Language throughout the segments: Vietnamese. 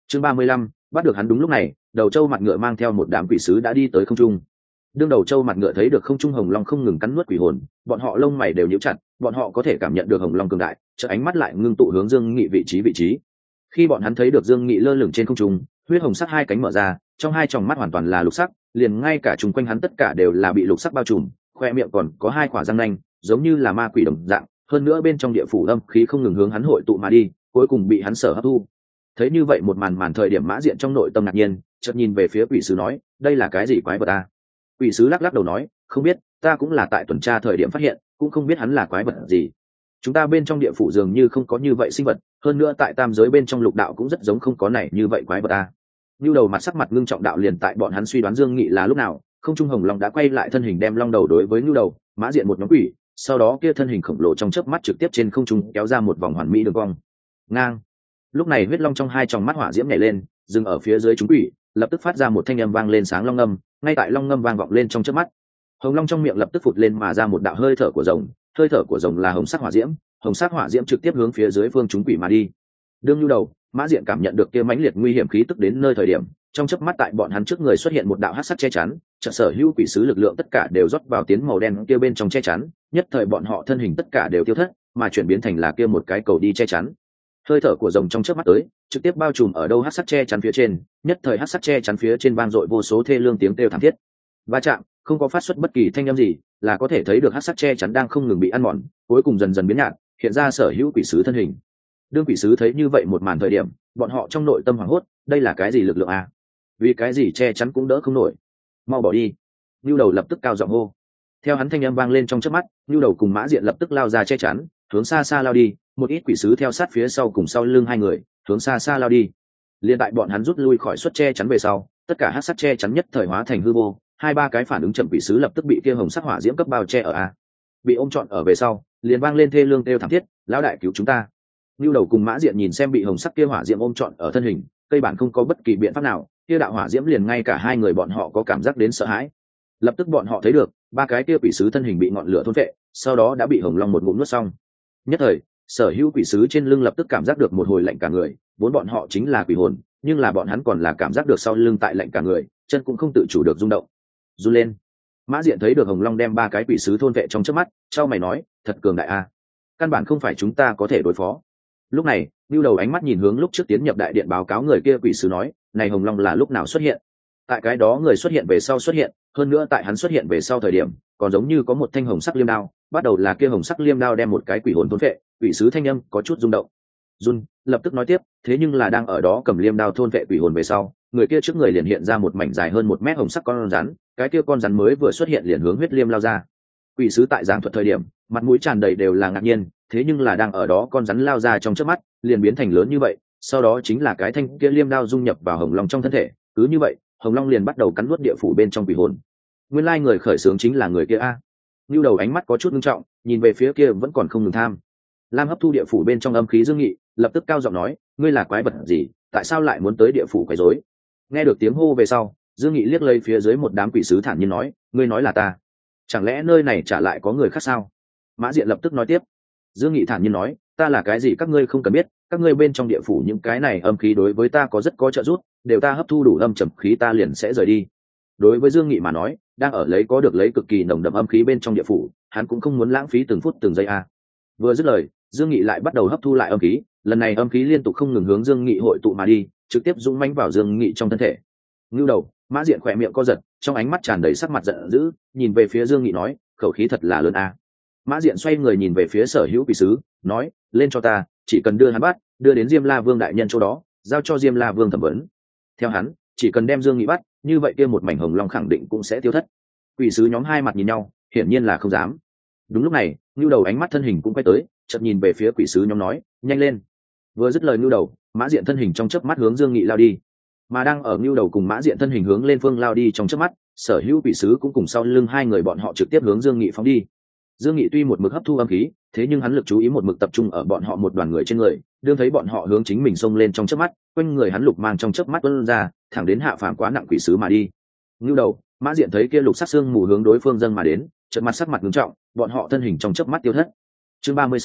Chương 35, bắt được hắn. Đúng lúc này, đầu trâu mặt ngựa mang theo một đám quỷ sứ đã đi tới không trung. Đương đầu trâu mặt ngựa thấy được không trung hồng long không ngừng cắn nuốt quỷ hồn, bọn họ lông mày đều nhíu chặt, bọn họ có thể cảm nhận được hồng long cường đại, chợt ánh mắt lại ngưng tụ hướng Dương Nghị vị trí. Khi bọn hắn thấy được Dương Nghị lơ lửng trên không trung, huyết hồng sắc hai cánh mở ra, trong hai tròng mắt hoàn toàn là lục sắc, liền ngay cả chung quanh hắn tất cả đều là bị lục sắc bao trùm, khoe miệng còn có hai quả răng nanh, giống như là ma quỷ đồng dạng, hơn nữa bên trong địa phủ âm khí không ngừng hướng hắn hội tụ mà đi, cuối cùng bị hắn sở hấp thu. Thấy như vậy một màn thời điểm Mã Diện trong nội tâm ngạc nhiên, chợt nhìn về phía quỷ sứ nói, đây là cái gì quái vật a? Quỷ sứ lắc đầu nói, không biết, ta cũng là tại tuần tra thời điểm phát hiện, cũng không biết hắn là quái vật gì. Chúng ta bên trong địa phủ dường như không có như vậy sinh vật, hơn nữa tại tam giới bên trong lục đạo cũng rất giống không có này như vậy quái vật a. Nưu đầu mặt sắc mặt ngưng trọng đạo liền tại bọn hắn suy đoán Dương Nghị là lúc nào, không trung hồng long đã quay lại thân hình đem long đầu đối với Nưu đầu, Mã Diện một nhóm quỷ, sau đó kia thân hình khổng lồ trong chớp mắt trực tiếp trên không trung kéo ra một vòng hoàn mỹ đường cong. Ngang. Lúc này huyết long trong hai tròng mắt hỏa diễm nhảy lên, dừng ở phía dưới chúng quỷ, lập tức phát ra một thanh âm vang lên sáng long ngâm, ngay tại long ngâm vang vọng lên trong chớp mắt, hồng long trong miệng lập tức phụt lên mà ra một đạo hơi thở của rồng, hơi thở của rồng là hồng sắc hỏa diễm, hồng sắc hỏa diễm trực tiếp hướng phía dưới phương chúng quỷ mà đi. Đương Nhu đầu, Mã Diện cảm nhận được kia mãnh liệt nguy hiểm khí tức đến nơi thời điểm, trong chớp mắt tại bọn hắn trước người xuất hiện một đạo hắc sắc che chắn, chợt sở hữu quỷ sứ lực lượng tất cả đều rót vào tiến màu đen kia bên trong che chắn, nhất thời bọn họ thân hình tất cả đều tiêu thất, mà chuyển biến thành là kia một cái cầu đi che chắn. Hơi thở của rồng trong chớp mắt tới, trực tiếp bao trùm ở đâu hắc sắc che chắn phía trên, nhất thời hắc sắc che chắn phía trên vang dội vô số thê lương tiếng kêu thảm thiết. Va chạm, không có phát xuất bất kỳ thanh âm gì, là có thể thấy được hắc sắc che chắn đang không ngừng bị ăn mòn, cuối cùng dần dần biến nhạt, hiện ra sở hữu quỷ sứ thân hình. Đương quỷ sứ thấy như vậy một màn thời điểm, bọn họ trong nội tâm hoảng hốt, đây là cái gì lực lượng a? Vì cái gì che chắn cũng đỡ không nổi, mau bỏ đi. Nưu đầu lập tức cao giọng hô. Theo hắn thanh âm vang lên trong chớp mắt, Nưu đầu cùng Mã Diện lập tức lao ra che chắn, hướng xa xa lao đi, một ít quỷ sứ theo sát phía sau cùng sau lưng hai người, hướng xa xa lao đi. Liên tại bọn hắn rút lui khỏi suất che chắn về sau, tất cả hắc sắc che chắn nhất thời hóa thành hư vô, hai ba cái phản ứng chậm quỷ sứ lập tức bị kia hồng sắc hỏa diễm cấp bao che ở a. Bị ôm trọn ở về sau, liền vang lên thê lương kêu thảm thiết, lão đại cứu chúng ta. Nưu đầu cùng Mã Diện nhìn xem bị hồng sắc kia hỏa diễm ôm trọn ở thân hình, cây bản không có bất kỳ biện pháp nào, kia đạo hỏa diễm liền ngay cả hai người bọn họ có cảm giác đến sợ hãi. Lập tức bọn họ thấy được, ba cái kia quỷ sứ thân hình bị ngọn lửa thôn phệ, sau đó đã bị hồng long một ngụm nuốt xong. Nhất thời, sở hữu quỷ sứ trên lưng lập tức cảm giác được một hồi lạnh cả người, vốn bọn họ chính là quỷ hồn, nhưng là bọn hắn còn là cảm giác được sau lưng tại lạnh cả người, chân cũng không tự chủ được rung động. Run lên. Mã Diện thấy được hồng long đem ba cái quỷ sứ thôn vệ trong chớp mắt, chau mày nói, thật cường đại a, căn bản không phải chúng ta có thể đối phó. Lúc này, Nưu đầu ánh mắt nhìn hướng lúc trước tiến nhập đại điện báo cáo người kia quỷ sứ nói, này hồng long là lúc nào xuất hiện? Tại cái đó người xuất hiện về sau xuất hiện, hơn nữa tại hắn xuất hiện về sau thời điểm, còn giống như có một thanh hồng sắc liêm đao, bắt đầu là kia hồng sắc liêm đao đem một cái quỷ hồn thôn vệ, quỷ sứ thanh âm có chút rung động. Run, lập tức nói tiếp, thế nhưng là đang ở đó cầm liêm đao thôn vệ quỷ hồn về sau, người kia trước người liền hiện ra một mảnh dài hơn 1 mét hồng sắc con rắn, cái kia con rắn mới vừa xuất hiện liền hướng huyết liêm lao ra. Quỷ sứ tại giảng thuật thời điểm, mặt mũi tràn đầy đều là ngạc nhiên, thế nhưng là đang ở đó con rắn lao ra trong chớp mắt, liền biến thành lớn như vậy, sau đó chính là cái thanh kia liêm đao dung nhập vào hồng long trong thân thể, cứ như vậy, hồng long liền bắt đầu cắn nuốt địa phủ bên trong quỷ hồn. Nguyên lai người khởi xướng chính là người kia a. Nưu đầu ánh mắt có chút nghiêm trọng, nhìn về phía kia vẫn còn không ngừng tham lam hấp thu địa phủ bên trong âm khí Dương Nghị, lập tức cao giọng nói, ngươi là quái vật gì, tại sao lại muốn tới địa phủ quấy rối? Nghe được tiếng hô về sau, Dương Nghị liếc lấy phía dưới một đám quỷ sứ thản nhiên nói, ngươi nói là ta, chẳng lẽ nơi này trả lại có người khác sao? Mã Diện lập tức nói tiếp. Dương Nghị thản nhiên nói, ta là cái gì các ngươi không cần biết, các ngươi bên trong địa phủ những cái này âm khí đối với ta có rất có trợ giúp, đều ta hấp thu đủ âm trầm khí ta liền sẽ rời đi. Đối với Dương Nghị mà nói, đang ở lấy có được lấy cực kỳ nồng đậm âm khí bên trong địa phủ, hắn cũng không muốn lãng phí từng phút từng giây a. Vừa dứt lời, Dương Nghị lại bắt đầu hấp thu lại âm khí, lần này âm khí liên tục không ngừng hướng Dương Nghị hội tụ mà đi, trực tiếp dũng mãnh vào Dương Nghị trong thân thể. Ngưu đầu, Mã Diện khỏe miệng co giật, trong ánh mắt tràn đầy sắc mặt giận dữ, nhìn về phía Dương Nghị nói, khẩu khí thật là lớn a. Mã Diện xoay người nhìn về phía sở hữu quỷ sứ, nói, lên cho ta, chỉ cần đưa hắn bắt, đưa đến Diêm La Vương đại nhân chỗ đó, giao cho Diêm La Vương thẩm vấn. Theo hắn, chỉ cần đem Dương Nghị bắt, như vậy kia một mảnh hồng long khẳng định cũng sẽ tiêu thất. Quỷ sứ nhóm hai mặt nhìn nhau, hiển nhiên là không dám. Đúng lúc này, Nưu đầu ánh mắt thân hình cũng quay tới, chợt nhìn về phía quỷ sứ nhóm nói, nhanh lên. Vừa dứt lời Nưu đầu, Mã Diện thân hình trong chớp mắt hướng Dương Nghị lao đi. Mà đang ở Nưu đầu cùng Mã Diện thân hình hướng lên phương lao đi trong chớp mắt, sở hữu quỷ sứ cũng cùng sau lưng hai người bọn họ trực tiếp hướng Dương Nghị phóng đi. Dương Nghị tuy một mực hấp thu âm khí, thế nhưng hắn lực chú ý một mực tập trung ở bọn họ một đoàn người trên người, đương thấy bọn họ hướng chính mình xông lên trong chớp mắt, quanh người hắn lục mang trong chớp mắt tuôn ra, thẳng đến hạ phàm quá nặng quỷ sứ mà đi. Nưu đầu, Mã Diện thấy kia lục sắc xương mù hướng đối phương dâng mà đến, chợt mặt sắc mặt nghiêm trọng, bọn họ thân hình trong chớp mắt tiêu thất. Chương 36,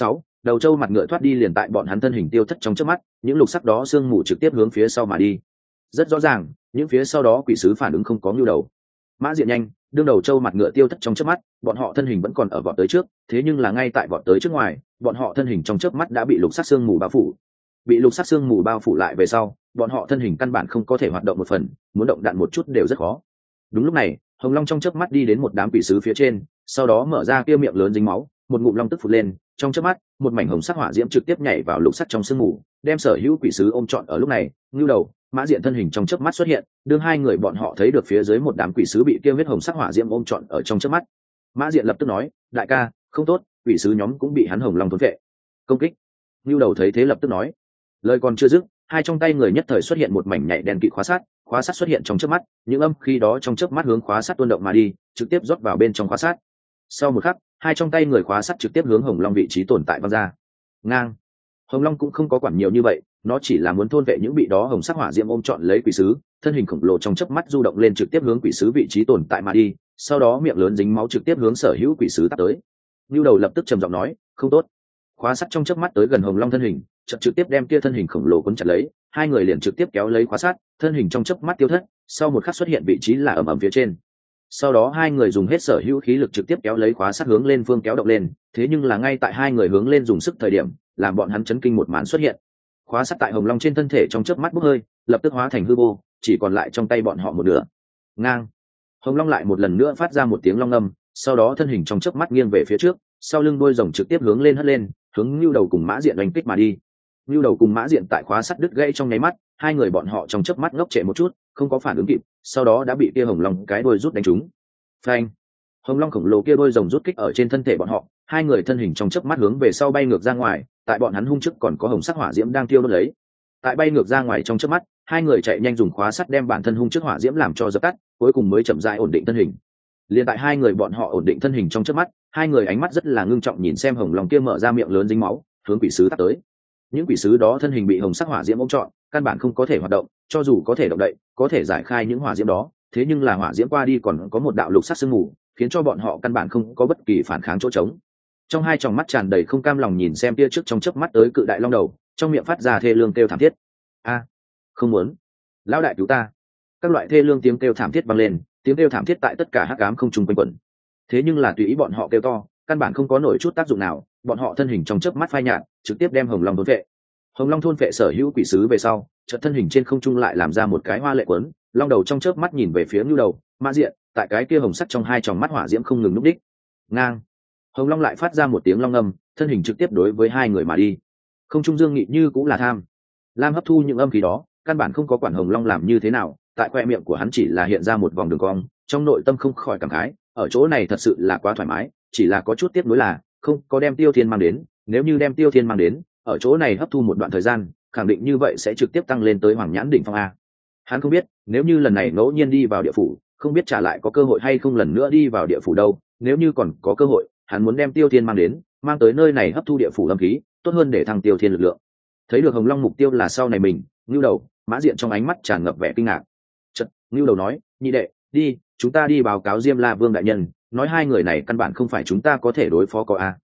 đầu trâu mặt ngựa thoát đi liền tại bọn hắn thân hình tiêu thất trong chớp mắt, những lục sắc đó sương mù trực tiếp hướng phía sau mà đi. Rất rõ ràng, những phía sau đó quỷ sứ phản ứng không có nhu đầu. Mã Diện nhanh, đương đầu trâu mặt ngựa tiêu thất trong chớp mắt, bọn họ thân hình vẫn còn ở vọt tới trước, thế nhưng là ngay tại vọt tới trước ngoài, bọn họ thân hình trong chớp mắt đã bị lục sắc sương mù bao phủ. Bị lục sắc sương mù bao phủ lại về sau, bọn họ thân hình căn bản không có thể hoạt động một phần, muốn động đạn một chút đều rất khó. Đúng lúc này, Hồng Long trong chớp mắt đi đến một đám quỷ sứ phía trên, sau đó mở ra kia miệng lớn dính máu, một ngụm long tức phụt lên, trong chớp mắt, một mảnh hồng sắc hỏa diễm trực tiếp nhảy vào lục sắc trong sương mù, đem sở hữu quỷ sứ ôm trọn ở lúc này. Ngưu đầu, Mã Diện thân hình trong chớp mắt xuất hiện, đương hai người bọn họ thấy được phía dưới một đám quỷ sứ bị kia huyết hồng sắc hỏa diễm ôm trọn ở trong chớp mắt. Mã Diện lập tức nói, đại ca, không tốt, quỷ sứ nhóm cũng bị hắn hồng long thôn vệ. Công kích. Ngưu đầu thấy thế lập tức nói, lời còn chưa dứt, hai trong tay người nhất thời xuất hiện một mảnh nhạy đèn kỵ khóa sắt xuất hiện trong chớp mắt, những âm khí đó trong chớp mắt hướng khóa sắt tuôn động mà đi, trực tiếp rót vào bên trong khóa sắt. Sau một khắc, hai trong tay người khóa sắt trực tiếp hướng hồng long vị trí tồn tại văng ra. Ngang. Hồng long cũng không có quản nhiều như vậy, nó chỉ là muốn thôn vệ những bị đó hồng sắc hỏa diễm ôm trọn lấy quỷ sứ, thân hình khổng lồ trong chớp mắt du động lên trực tiếp hướng quỷ sứ vị trí tồn tại mà đi, sau đó miệng lớn dính máu trực tiếp hướng sở hữu quỷ sứ tắt tới. Nưu đầu lập tức trầm giọng nói, không tốt. Khóa sắt trong chớp mắt tới gần hồng long thân hình, trực tiếp đem kia thân hình khổng lồ cuốn chặt lấy, hai người liền trực tiếp kéo lấy khóa sắt, thân hình trong chớp mắt tiêu thất, sau một khắc xuất hiện vị trí là ầm phía trên. Sau đó hai người dùng hết sở hữu khí lực trực tiếp kéo lấy khóa sắt hướng lên phương kéo động lên, thế nhưng là ngay tại hai người hướng lên dùng sức thời điểm, làm bọn hắn chấn kinh một màn xuất hiện. Khóa sắt tại hồng long trên thân thể trong chớp mắt bốc hơi, lập tức hóa thành hư vô, chỉ còn lại trong tay bọn họ một nửa. Ngang. Hồng long lại một lần nữa phát ra một tiếng long ngâm, sau đó thân hình trong chớp mắt nghiêng về phía trước, sau lưng đuôi rồng trực tiếp hướng lên hất lên, hướng Nưu đầu cùng Mã Diện đánh kích mà đi. Nưu đầu cùng Mã Diện tại khóa sắt đứt gãy trong nháy mắt, hai người bọn họ trong chớp mắt ngốc trệ một chút, không có phản ứng kịp, sau đó đã bị kia hồng long cái đuôi rút đánh trúng. Phanh! Hồng long khổng lồ kia đuôi rồng rút kích ở trên thân thể bọn họ, hai người thân hình trong chớp mắt hướng về sau bay ngược ra ngoài, tại bọn hắn hung trước còn có hồng sắc hỏa diễm đang thiêu đốt lấy. Tại bay ngược ra ngoài trong chớp mắt, hai người chạy nhanh dùng khóa sắt đem bản thân hung trước hỏa diễm làm cho dập tắt, cuối cùng mới chậm rãi ổn định thân hình. Liên tại hai người bọn họ ổn định thân hình trong chớp mắt, hai người ánh mắt rất là ngưng trọng nhìn xem hồng long kia mở ra miệng lớn dính máu, hướng quỷ sứ tắt tới. Những quỷ sứ đó thân hình bị hồng sắc hỏa diễm ôm trọn, căn bản không có thể hoạt động, cho dù có thể động đậy, có thể giải khai những hỏa diễm đó, thế nhưng là hỏa diễm qua đi còn có một đạo lục sắc sương mù, khiến cho bọn họ căn bản không có bất kỳ phản kháng chỗ trống. Trong hai tròng mắt tràn đầy không cam lòng nhìn xem tia trước trong chớp mắt tới cự đại long đầu, trong miệng phát ra thê lương kêu thảm thiết. A, không muốn, lão đại cứu ta! Các loại thê lương tiếng kêu thảm thiết vang lên, tiếng kêu thảm thiết tại tất cả hắc ám không trung quanh quẩn. Thế nhưng là tùy ý bọn họ kêu to, căn bản không có nổi chút tác dụng nào, bọn họ thân hình trong chớp mắt phai nhạt, trực tiếp đem hồng long thôn vệ. Hồng long thôn vệ sở hữu quỷ sứ về sau, chợt thân hình trên không trung lại làm ra một cái hoa lệ quấn, long đầu trong chớp mắt nhìn về phía Nưu đầu, Mã Diện, tại cái kia hồng sắc trong hai tròng mắt hỏa diễm không ngừng núp đích. Ngang. Hồng long lại phát ra một tiếng long ngâm, thân hình trực tiếp đối với hai người mà đi. Không trung dương nghị như cũng là tham lam hấp thu những âm khí đó, căn bản không có quản hồng long làm như thế nào, tại khoe miệng của hắn chỉ là hiện ra một vòng đường cong, trong nội tâm không khỏi cảm khái, ở chỗ này thật sự là quá thoải mái, chỉ là có chút tiếc nuối là không có đem Tiêu Thiên mang đến, nếu như đem Tiêu Thiên mang đến, ở chỗ này hấp thu một đoạn thời gian, khẳng định như vậy sẽ trực tiếp tăng lên tới Hoàng Nhãn đỉnh phong a. Hắn không biết, nếu như lần này ngẫu nhiên đi vào địa phủ, không biết trả lại có cơ hội hay không lần nữa đi vào địa phủ đâu, nếu như còn có cơ hội, hắn muốn đem Tiêu Thiên mang đến, mang tới nơi này hấp thu địa phủ âm khí, tốt hơn để thăng Tiêu Thiên lực lượng. Thấy được hồng long mục tiêu là sau này mình, Ngưu đầu, Mã Diện trong ánh mắt tràn ngập vẻ kinh ngạc. Chợt, Ngưu đầu nói, nhị đệ, đi, chúng ta đi báo cáo Diêm La Vương đại nhân, nói hai người này căn bản không phải chúng ta có thể đối phó có a.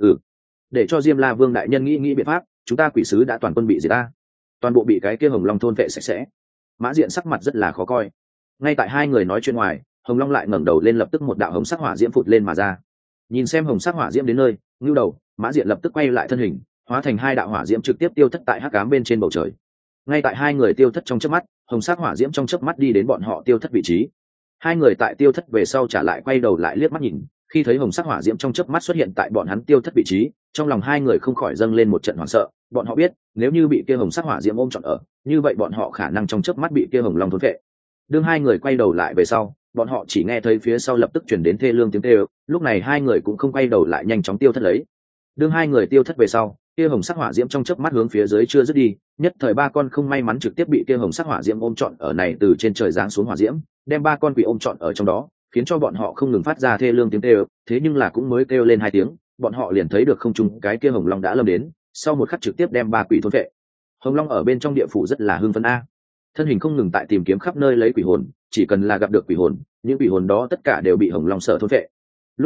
Để cho Diêm La Vương đại nhân nghĩ biện pháp, chúng ta quỷ sứ đã toàn quân bị diệt ta, toàn bộ bị cái kia hồng long thôn vệ sạch sẽ. Mã Diện sắc mặt rất là khó coi. Ngay tại hai người nói chuyện ngoài, hồng long lại ngẩng đầu lên, lập tức một đạo hồng sắc hỏa diễm phụt lên mà ra. Nhìn xem hồng sắc hỏa diễm đến nơi, Ngưu đầu, Mã Diện lập tức quay lại thân hình, hóa thành hai đạo hỏa diễm trực tiếp tiêu thất tại hắc ám bên trên bầu trời. Ngay tại hai người tiêu thất trong chớp mắt, hồng sắc hỏa diễm trong chớp mắt đi đến bọn họ tiêu thất vị trí. Hai người tại tiêu thất về sau trả lại quay đầu lại liếc mắt nhìn, khi thấy hồng sắc hỏa diễm trong chớp mắt xuất hiện tại bọn hắn tiêu thất vị trí, trong lòng hai người không khỏi dâng lên một trận hoảng sợ. Bọn họ biết, nếu như bị kia hồng sắc hỏa diễm ôm trọn ở, như vậy bọn họ khả năng trong chớp mắt bị kia hồng long thôn vệ. Đương hai người quay đầu lại về sau, bọn họ chỉ nghe thấy phía sau lập tức chuyển đến thê lương tiếng kêu, lúc này hai người cũng không quay đầu lại, nhanh chóng tiêu thất lấy. Đương hai người tiêu thất về sau, kia hồng sắc hỏa diễm trong chớp mắt hướng phía dưới chưa dứt đi, nhất thời ba con không may mắn trực tiếp bị kia hồng sắc hỏa diễm ôm trọn ở này từ trên trời giáng xuống hỏa diễm, đem ba con quỷ ôm trọn ở trong đó, khiến cho bọn họ không ngừng phát ra thê lương tiếng kêu, thế nhưng là cũng mới kêu lên hai tiếng, bọn họ liền thấy được không trung cái kia hồng long đã lâm đến, sau một khắc trực tiếp đem ba quỷ thôn vệ. Hồng long ở bên trong địa phủ rất là hưng phấn a, thân hình không ngừng tại tìm kiếm khắp nơi lấy quỷ hồn, chỉ cần là gặp được quỷ hồn, những quỷ hồn đó tất cả đều bị hồng long sở thôn vệ. Lúc này,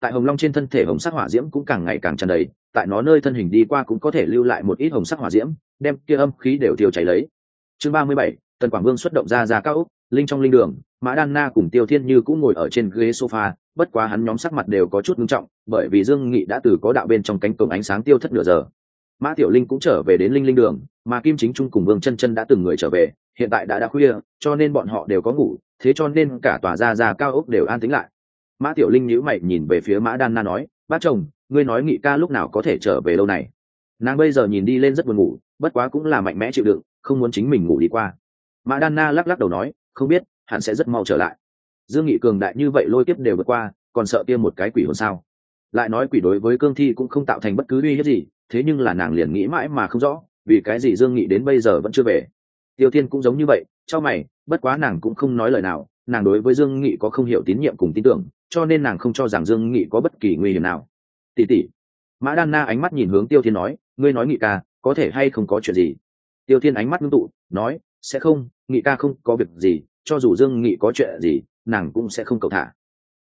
tại hồng long trên thân thể hồng sắc hỏa diễm cũng càng ngày càng tràn đầy, tại nó nơi thân hình đi qua cũng có thể lưu lại một ít hồng sắc hỏa diễm, đem kia âm khí đều thiêu cháy lấy. Chương 37, Tần Quảng Vương xuất động ra cao ốc, linh trong linh đường, Mã Đan Na cùng Tiêu Thiên Như cũng ngồi ở trên ghế sofa, bất quá hắn nhóm sắc mặt đều có chút nghiêm trọng, bởi vì Dương Nghị đã từ có đạo bên trong cánh cổng ánh sáng tiêu thất nửa giờ. Mã Tiểu Linh cũng trở về đến linh linh đường, mà Kim Chính Trung cùng Vương Chân Chân đã từng người trở về, hiện tại đã khuya, cho nên bọn họ đều có ngủ, thế cho nên cả tòa ra cao ốc đều an tĩnh lại. Mã Tiểu Linh nhíu mày nhìn về phía Mã Đan Na nói, bác chồng, ngươi nói Nghị ca lúc nào có thể trở về lâu này? Nàng bây giờ nhìn đi lên rất buồn ngủ, bất quá cũng là mạnh mẽ chịu đựng, không muốn chính mình ngủ đi qua. Mã Đan Na lắc đầu nói, không biết, hắn sẽ rất mau trở lại. Dương Nghị cường đại như vậy lôi kiếp đều vượt qua, còn sợ kia một cái quỷ hồn sao? Lại nói quỷ đối với cương thi cũng không tạo thành bất cứ uy hiếp gì, thế nhưng là nàng liền nghĩ mãi mà không rõ, vì cái gì Dương Nghị đến bây giờ vẫn chưa về. Tiêu Thiên cũng giống như vậy, chau mày, bất quá nàng cũng không nói lời nào, nàng đối với Dương Nghị có không hiểu tín nhiệm cùng tin tưởng, cho nên nàng không cho rằng Dương Nghị có bất kỳ nguy hiểm nào. Tỷ tỷ. Mã Đan Na ánh mắt nhìn hướng Tiêu Thiên nói, ngươi nói Nghị ca có thể hay không có chuyện gì? Tiêu Thiên ánh mắt ngưng tụ, nói, sẽ không, Nghị ca không có việc gì, cho dù Dương Nghị có chuyện gì, nàng cũng sẽ không cầu thả.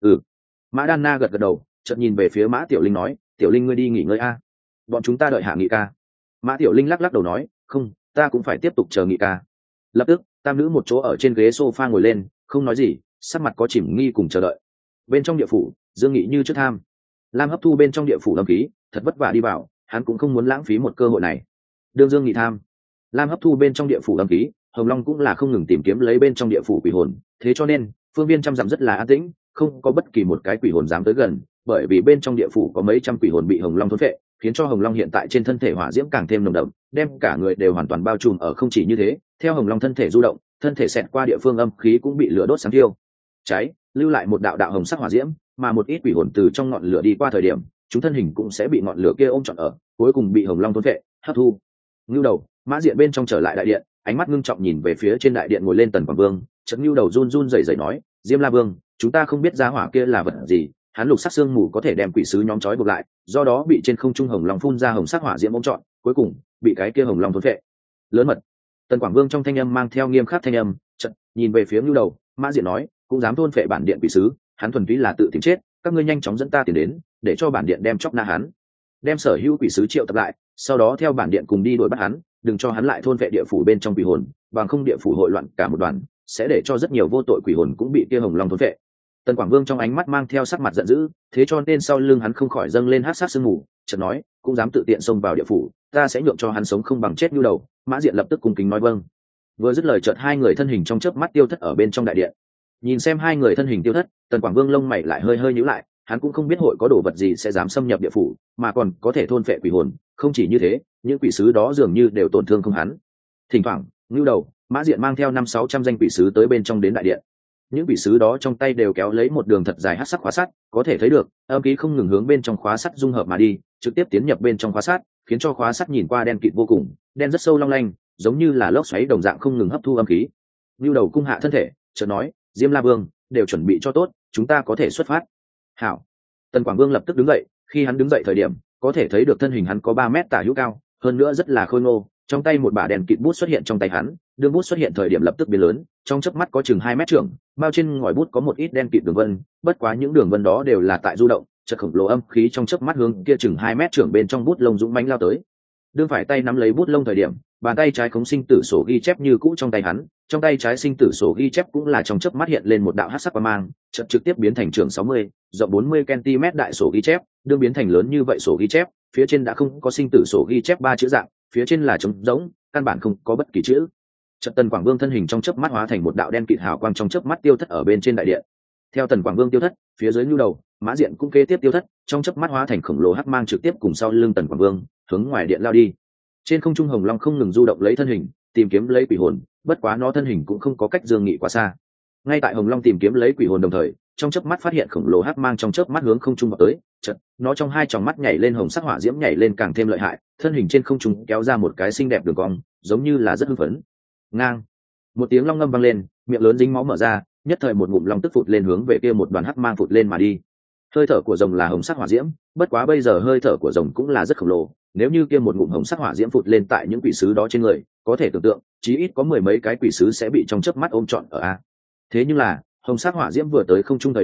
Mã Đan Na gật đầu, chợt nhìn về phía Mã Tiểu Linh nói, Tiểu Linh ngươi đi nghỉ ngơi a, bọn chúng ta đợi hạ Nghị ca. Mã Tiểu Linh lắc đầu nói, không, ta cũng phải tiếp tục chờ Nghị ca. Lập tức tam nữ một chỗ ở trên ghế sofa ngồi lên, không nói gì, sắc mặt có chìm nghi cùng chờ đợi. Bên trong địa phủ, Dương Nghị như trước tham lam hấp thu bên trong địa phủ âm khí, thật vất vả đi vào, hắn cũng không muốn lãng phí một cơ hội này. Đương Dương Nghị tham lam hấp thu bên trong địa phủ âm khí, Hồng Long cũng là không ngừng tìm kiếm lấy bên trong địa phủ quỷ hồn, thế cho nên phương viên trăm dặm rất là an tĩnh, không có bất kỳ một cái quỷ hồn dám tới gần, bởi vì bên trong địa phủ có mấy trăm quỷ hồn bị Hồng Long thôn phệ, khiến cho Hồng Long hiện tại trên thân thể hỏa diễm càng thêm nồng đậm, đem cả người đều hoàn toàn bao trùm ở. Không chỉ như thế, theo Hồng Long thân thể du động, thân thể xẹt qua địa phương âm khí cũng bị lửa đốt sáng thiêu cháy, lưu lại một đạo đạo hồng sắc hỏa diễm, mà một ít quỷ hồn từ trong ngọn lửa đi qua thời điểm, chúng thân hình cũng sẽ bị ngọn lửa kia ôm trọn ở, cuối cùng bị Hồng Long thôn phệ, hấp thu. Ngưu Đầu, Mã Diện bên trong trở lại đại điện, ánh mắt ngưng trọng nhìn về phía trên đại điện ngồi lên Tần Quảng Vương, chợt Ngưu Đầu run run rẩy rẩy nói, Diêm La Vương, chúng ta không biết giá hỏa kia là vật gì, hắn lục sắc xương mù có thể đem quỷ sứ nhóm trói buộc lại, do đó bị trên không trung Hồng Long phun ra hồng sắc hỏa diễm ôm trọn, cuối cùng bị cái kia Hồng Long thôn phệ. Lớn mật. Tần Quảng Vương trong thanh âm mang theo nghiêm khắc thanh âm, chợt nhìn về phía Ngưu Đầu, Mã Diện nói, cũng dám thôn phệ bản điện quỷ sứ, hắn thuần túy là tự tìm chết, các ngươi nhanh chóng dẫn ta tiền đến, để cho bản điện đem chóc na hắn, đem sở hữu quỷ sứ triệu tập lại, sau đó theo bản điện cùng đi đuổi bắt hắn, đừng cho hắn lại thôn phệ địa phủ bên trong quỷ hồn, bằng không địa phủ hội loạn cả một đoàn, sẽ để cho rất nhiều vô tội quỷ hồn cũng bị kia Hồng Long thôn phệ. Tần Quảng Vương trong ánh mắt mang theo sắc mặt giận dữ, thế cho nên sau lưng hắn không khỏi dâng lên hắc sát sương mù, chợt nói, cũng dám tự tiện xông vào địa phủ, ta sẽ nhượng cho hắn sống không bằng chết. Như Đầu, Mã Diện lập tức cung kính nói vâng. Vừa dứt lời, chợt hai người thân hình trong chớp mắt tiêu thất ở bên trong đại điện. Nhìn xem hai người thân hình tiêu thất, Tần Quảng Vương lông mày lại hơi nhíu lại, hắn cũng không biết hội có đồ vật gì sẽ dám xâm nhập địa phủ, mà còn có thể thôn phệ quỷ hồn, không chỉ như thế, những quỷ sứ đó dường như đều tổn thương không hắn. Thỉnh thoảng, Ngưu Đầu, Mã Diện mang theo 500-600 danh quỷ sứ tới bên trong đến đại điện. Những quỷ sứ đó trong tay đều kéo lấy một đường thật dài hắc sắc khóa sắt, có thể thấy được âm khí không ngừng hướng bên trong khóa sắt dung hợp mà đi, trực tiếp tiến nhập bên trong khóa sắt, khiến cho khóa sắt nhìn qua đen kịt vô cùng, đen rất sâu long lanh, giống như là lốc xoáy đồng dạng không ngừng hấp thu âm khí. Ngưu Đầu cung hạ thân thể, chợt nói, Diêm La Vương, đều chuẩn bị cho tốt, chúng ta có thể xuất phát. Hảo. Tần Quảng Vương lập tức đứng dậy, khi hắn đứng dậy thời điểm, có thể thấy được thân hình hắn có 3 mét tả hữu cao, hơn nữa rất là khôi ngô, trong tay một bả đèn kịt bút xuất hiện trong tay hắn, đường bút xuất hiện thời điểm lập tức biến lớn, trong chớp mắt có chừng 2 mét trưởng, bao trên ngòi bút có một ít đen kịt đường vân, bất quá những đường vân đó đều là tại du động, chợt khổng lồ âm khí trong chớp mắt hướng kia chừng 2 mét trưởng bên trong bút lông dũng mãnh lao tới. Đương phải tay nắm lấy bút lông thời điểm, bàn tay trái khống sinh tử sổ ghi chép như cũ trong tay hắn, trong tay trái sinh tử sổ ghi chép cũng là trong chớp mắt hiện lên một đạo hắc sắc quang mang, chợt trực tiếp biến thành trường 60, rộng 40 cm đại sổ ghi chép, đương biến thành lớn như vậy sổ ghi chép, phía trên đã không có sinh tử sổ ghi chép 3 chữ dạng, phía trên là trống rỗng, căn bản không có bất kỳ chữ. Chợt Tần Quảng Vương thân hình trong chớp mắt hóa thành một đạo đen kịt hào quang trong chớp mắt tiêu thất ở bên trên đại điện. Theo Tần Quảng Vương tiêu thất, phía dưới Ngưu Đầu, Mã Diện cũng kế tiếp tiêu thất, trong chớp mắt hóa thành khổng lồ hắc mang trực tiếp cùng sau lưng Tần Quảng Vương, hướng ngoài điện lao đi. Trên không trung Hồng Long không ngừng du động lấy thân hình, tìm kiếm lấy quỷ hồn, bất quá nó thân hình cũng không có cách Dương Nghị quá xa. Ngay tại Hồng Long tìm kiếm lấy quỷ hồn đồng thời, trong chớp mắt phát hiện khổng lồ hắc mang trong chớp mắt hướng không trung vọt tới, chợt nó trong hai tròng mắt nhảy lên hồng sắc hỏa diễm nhảy lên càng thêm lợi hại, thân hình trên không trung kéo ra một cái xinh đẹp đường cong, giống như là rất hưng phấn. Ngang, một tiếng long ngâm vang lên, miệng lớn dính máu mở ra, nhất thời một ngụm long tức phụt lên hướng về kia một đoàn hắc mang phụt lên mà đi. Hơi thở của rồng là hồng sắc hỏa diễm, bất quá bây giờ hơi thở của rồng cũng là rất khổng lồ, nếu như kia một ngụm hồng sắc hỏa diễm phụt lên tại những quỷ sứ đó trên người, có thể tưởng tượng, chí ít có 10 mấy cái quỷ sứ sẽ bị trong chớp mắt ôm trọn ở a. Thế nhưng là, hồng sắc hỏa diễm vừa tới không trung thời điểm,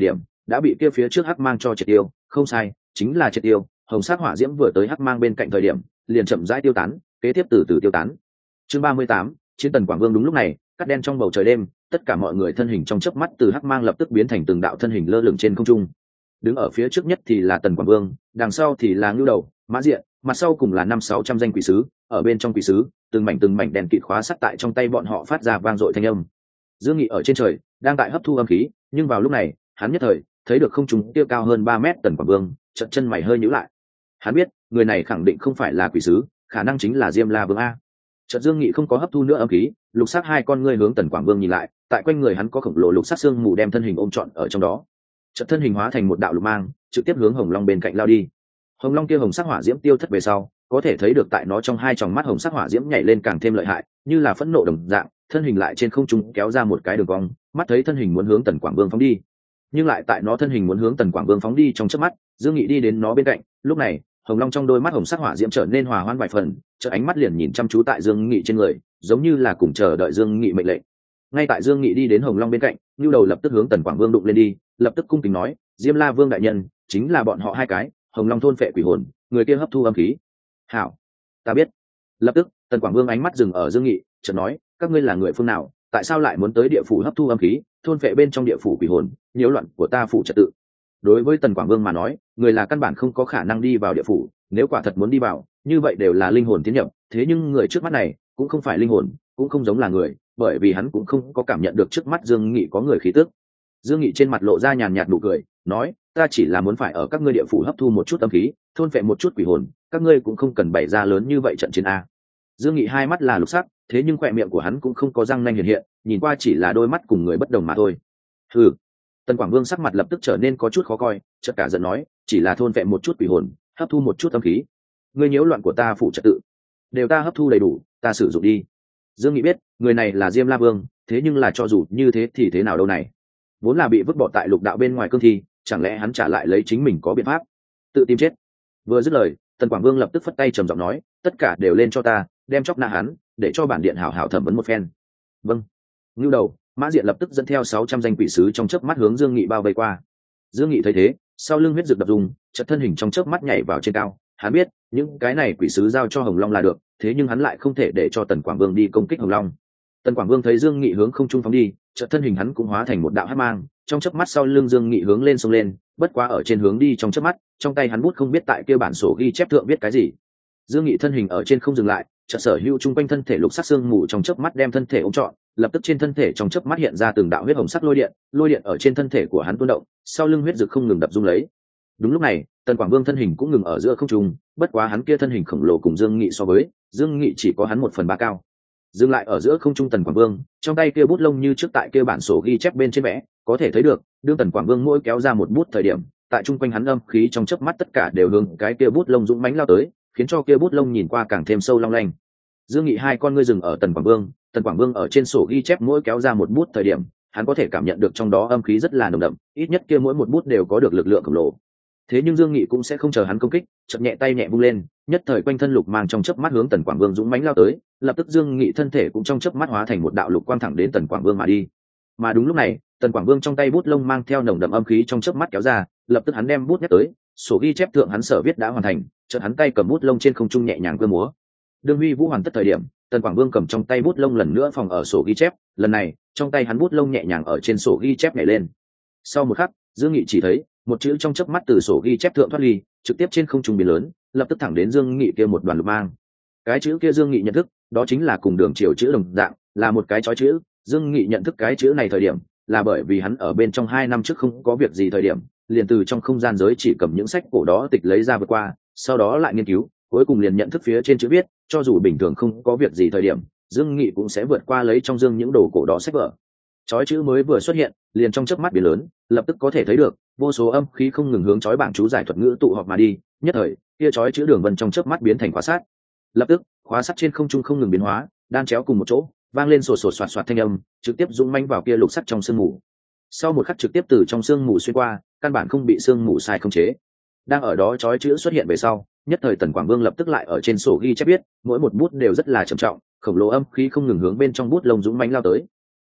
đã bị kia phía trước hắc mang cho triệt tiêu. Không sai, chính là triệt tiêu. Hồng sắc hỏa diễm vừa tới hắc mang bên cạnh thời điểm liền chậm rãi tiêu tán, kế tiếp từ từ tiêu tán. Chương 38, chiến Tần Quảng Vương. Đúng lúc này, cắt đen trong bầu trời đêm, tất cả mọi người thân hình trong chớp mắt từ hắc mang lập tức biến thành từng đạo thân hình lơ lửng trên không trung. Đứng ở phía trước nhất thì là Tần Quảng Vương, đằng sau thì là Ngưu Đầu, Mã Diện, mặt sau cùng là 500-600 danh quỷ sứ, ở bên trong quỷ sứ, từng mảnh đèn kịt khóa sắt tại trong tay bọn họ phát ra vang dội thanh âm. Dương Nghị ở trên trời, đang tại hấp thu âm khí, nhưng vào lúc này, hắn nhất thời thấy được không trung kia cao hơn 3 mét Tần Quảng Vương, chợt chân mày hơi nhíu lại. Hắn biết, người này khẳng định không phải là quỷ sứ, khả năng chính là Diêm La Vương a. Chợt Dương Nghị không có hấp thu nữa âm khí, lục sắc hai con ngươi hướng Tần Quảng Vương nhìn lại, tại quanh người hắn có khổng lồ lục sắc xương mù đem thân hình ôm trọn ở trong đó. Chợt thân hình hóa thành một đạo lục mang, trực tiếp hướng Hồng Long bên cạnh lao đi. Hồng Long kia hồng sắc hỏa diễm tiêu thất về sau, có thể thấy được tại nó trong hai tròng mắt hồng sắc hỏa diễm nhảy lên càng thêm lợi hại, như là phẫn nộ đồng dạng, thân hình lại trên không trung kéo ra một cái đường cong, mắt thấy thân hình muốn hướng Tần Quảng Vương phóng đi. Nhưng lại tại nó thân hình muốn hướng Tần Quảng Vương phóng đi trong chớp mắt, Dương Nghị đi đến nó bên cạnh, lúc này, Hồng Long trong đôi mắt hồng sắc hỏa diễm trở nên hòa hoãn vài phần, chợt ánh mắt liền nhìn chăm chú tại Dương Nghị trên người, giống như là cùng chờ đợi Dương Nghị mệnh lệnh. Ngay tại Dương Nghị đi đến Hồng Long bên cạnh, Nưu Đầu lập tức hướng Tần Quảng Vương đụng lên đi, lập tức cung kính nói, Diêm La Vương đại nhân, chính là bọn họ hai cái, Hồng Long thôn phệ quỷ hồn, người kia hấp thu âm khí. Hảo, ta biết. Lập tức, Tần Quảng Vương ánh mắt dừng ở Dương Nghị, chợt nói, các ngươi là người phương nào, tại sao lại muốn tới địa phủ hấp thu âm khí, thôn phệ bên trong địa phủ quỷ hồn, nhiễu loạn của ta phủ trật tự. Đối với Tần Quảng Vương mà nói, người là căn bản không có khả năng đi vào địa phủ, nếu quả thật muốn đi vào, như vậy đều là linh hồn tiến nhập, thế nhưng người trước mắt này cũng không phải linh hồn, cũng không giống là người, bởi vì hắn cũng không có cảm nhận được trước mắt Dương Nghị có người khí tức. Dương Nghị trên mặt lộ ra nhàn nhạt nụ cười, nói, ta chỉ là muốn phải ở các ngươi địa phủ hấp thu một chút âm khí, thôn phệ một chút quỷ hồn, các ngươi cũng không cần bày ra lớn như vậy trận chiến a. Dương Nghị hai mắt là lục sắc, thế nhưng khóe miệng của hắn cũng không có răng nanh hiện hiện, nhìn qua chỉ là đôi mắt cùng người bất đồng mà thôi. Hừ. Tần Quảng Vương sắc mặt lập tức trở nên có chút khó coi, chợt cả giận nói, chỉ là thôn phệ một chút quỷ hồn, hấp thu một chút âm khí, ngươi nhiễu loạn của ta phủ trật tự, đều ta hấp thu đầy đủ, ta sử dụng đi. Dương Nghị biết, người này là Diêm La Vương, thế nhưng là cho dù như thế thì thế nào đâu này? Vốn là bị vứt bỏ tại lục đạo bên ngoài cương thi, chẳng lẽ hắn trả lại lấy chính mình có biện pháp tự tìm chết? Vừa dứt lời, Tần Quảng Vương lập tức phất tay trầm giọng nói, tất cả đều lên cho ta, đem chóc nã hắn, để cho bản điện hảo hảo thẩm vấn một phen. Vâng. Ngưu Đầu, Mã Diện lập tức dẫn theo 600 danh quỷ sứ trong chớp mắt hướng Dương Nghị bao vây qua. Dương Nghị thấy thế, sau lưng huyết dược đập dùng, chợt thân hình trong chớp mắt nhảy vào trên cao. Hắn biết, những cái này quỷ sứ giao cho Hồng Long là được, thế nhưng hắn lại không thể để cho Tần Quảng Vương đi công kích Hồng Long. Tần Quảng Vương thấy Dương Nghị hướng không trung phóng đi, chợt thân hình hắn cũng hóa thành một đạo hắc mang, trong chớp mắt sau lưng Dương Nghị hướng lên xông lên, bất quá ở trên hướng đi trong chớp mắt, trong tay hắn bút không biết tại kia bản sổ ghi chép thượng viết cái gì. Dương Nghị thân hình ở trên không dừng lại, chợt sở hữu trung quanh thân thể lục sắc xương mù trong chớp mắt đem thân thể ôm trọn, lập tức trên thân thể trong chớp mắt hiện ra từng đạo huyết hồng sắc lôi điện ở trên thân thể của hắn tuôn động, sau lưng huyết dược không ngừng đập rung lấy. Đúng lúc này, Tần Quảng Vương thân hình cũng ngừng ở giữa không trung, bất quá hắn kia thân hình khổng lồ cùng Dương Nghị so với, Dương Nghị chỉ có hắn 1/3 cao. Dừng lại ở giữa không trung Tần Quảng Vương, trong tay kia bút lông như trước tại kia bản sổ ghi chép bên trên vẽ, có thể thấy được, đương Tần Quảng Vương mỗi kéo ra một bút thời điểm, tại trung quanh hắn âm khí trong chớp mắt tất cả đều hướng cái kia bút lông dũng mãnh lao tới, khiến cho kia bút lông nhìn qua càng thêm sâu long lanh. Dương Nghị hai con ngươi dừng ở Tần Quảng Vương ở trên sổ ghi chép mỗi kéo ra một bút thời điểm, hắn có thể cảm nhận được trong đó âm khí rất là nồng đậm, ít nhất kia mỗi một bút đều có được lực lượng khổng lồ. Thế nhưng Dương Nghị cũng sẽ không chờ hắn công kích, chợt nhẹ tay nhẹ vung lên, nhất thời quanh thân lục mang trong chớp mắt hướng Tần Quảng Vương dũng mãnh lao tới, lập tức Dương Nghị thân thể cũng trong chớp mắt hóa thành một đạo lục quang thẳng đến Tần Quảng Vương mà đi. Mà đúng lúc này, Tần Quảng Vương trong tay bút lông mang theo nồng đậm âm khí trong chớp mắt kéo ra, lập tức hắn đem bút nhắc tới, sổ ghi chép thượng hắn sở viết đã hoàn thành, chợt hắn tay cầm bút lông trên không trung nhẹ nhàng cơ múa. Đương huy vũ hoàn tất thời điểm, Tần Quảng Vương cầm trong tay bút lông lần nữa phòng ở sổ ghi chép, lần này, trong tay hắn bút lông nhẹ nhàng ở trên sổ ghi chép nhảy lên. Sau một khắc, Dương Nghị chỉ thấy một chữ trong chớp mắt từ sổ ghi chép thượng thoát ly, trực tiếp trên không trung biến lớn, lập tức thẳng đến Dương Nghị kia một đoàn lục mang. Cái chữ kia Dương Nghị nhận thức, đó chính là cùng Đường Triều chữ đồng dạng, là một cái chói chữ. Dương Nghị nhận thức cái chữ này thời điểm, là bởi vì hắn ở bên trong 2 năm trước không có việc gì thời điểm, liền từ trong không gian giới chỉ cầm những sách cổ đó tịch lấy ra vượt qua, sau đó lại nghiên cứu, cuối cùng liền nhận thức phía trên chữ viết, cho dù bình thường không có việc gì thời điểm, Dương Nghị cũng sẽ vượt qua lấy trong dương những đồ cổ đó sách vở. Chói chữ mới vừa xuất hiện, liền trong chớp mắt biến lớn, lập tức có thể thấy được, vô số âm khí không ngừng hướng chói bảng chú giải thuật ngữ tụ họp mà đi, nhất thời, kia chói chữ đường vân trong chớp mắt biến thành khóa sát. Lập tức, khóa sắt trên không trung không ngừng biến hóa, đan chéo cùng một chỗ, vang lên sột sột soạt soạt thanh âm, trực tiếp dũng mãnh vào kia lục sắt trong sương mù. Sau một khắc trực tiếp từ trong sương mù xuyên qua, căn bản không bị sương mù sai khống chế. Đang ở đó chói chữ xuất hiện về sau, nhất thời Tần Quảng Vương lập tức lại ở trên sổ ghi chép viết, mỗi một bút đều rất là trầm trọng, khổng lồ âm khí không ngừng hướng bên trong bút lông dũng mãnh lao tới.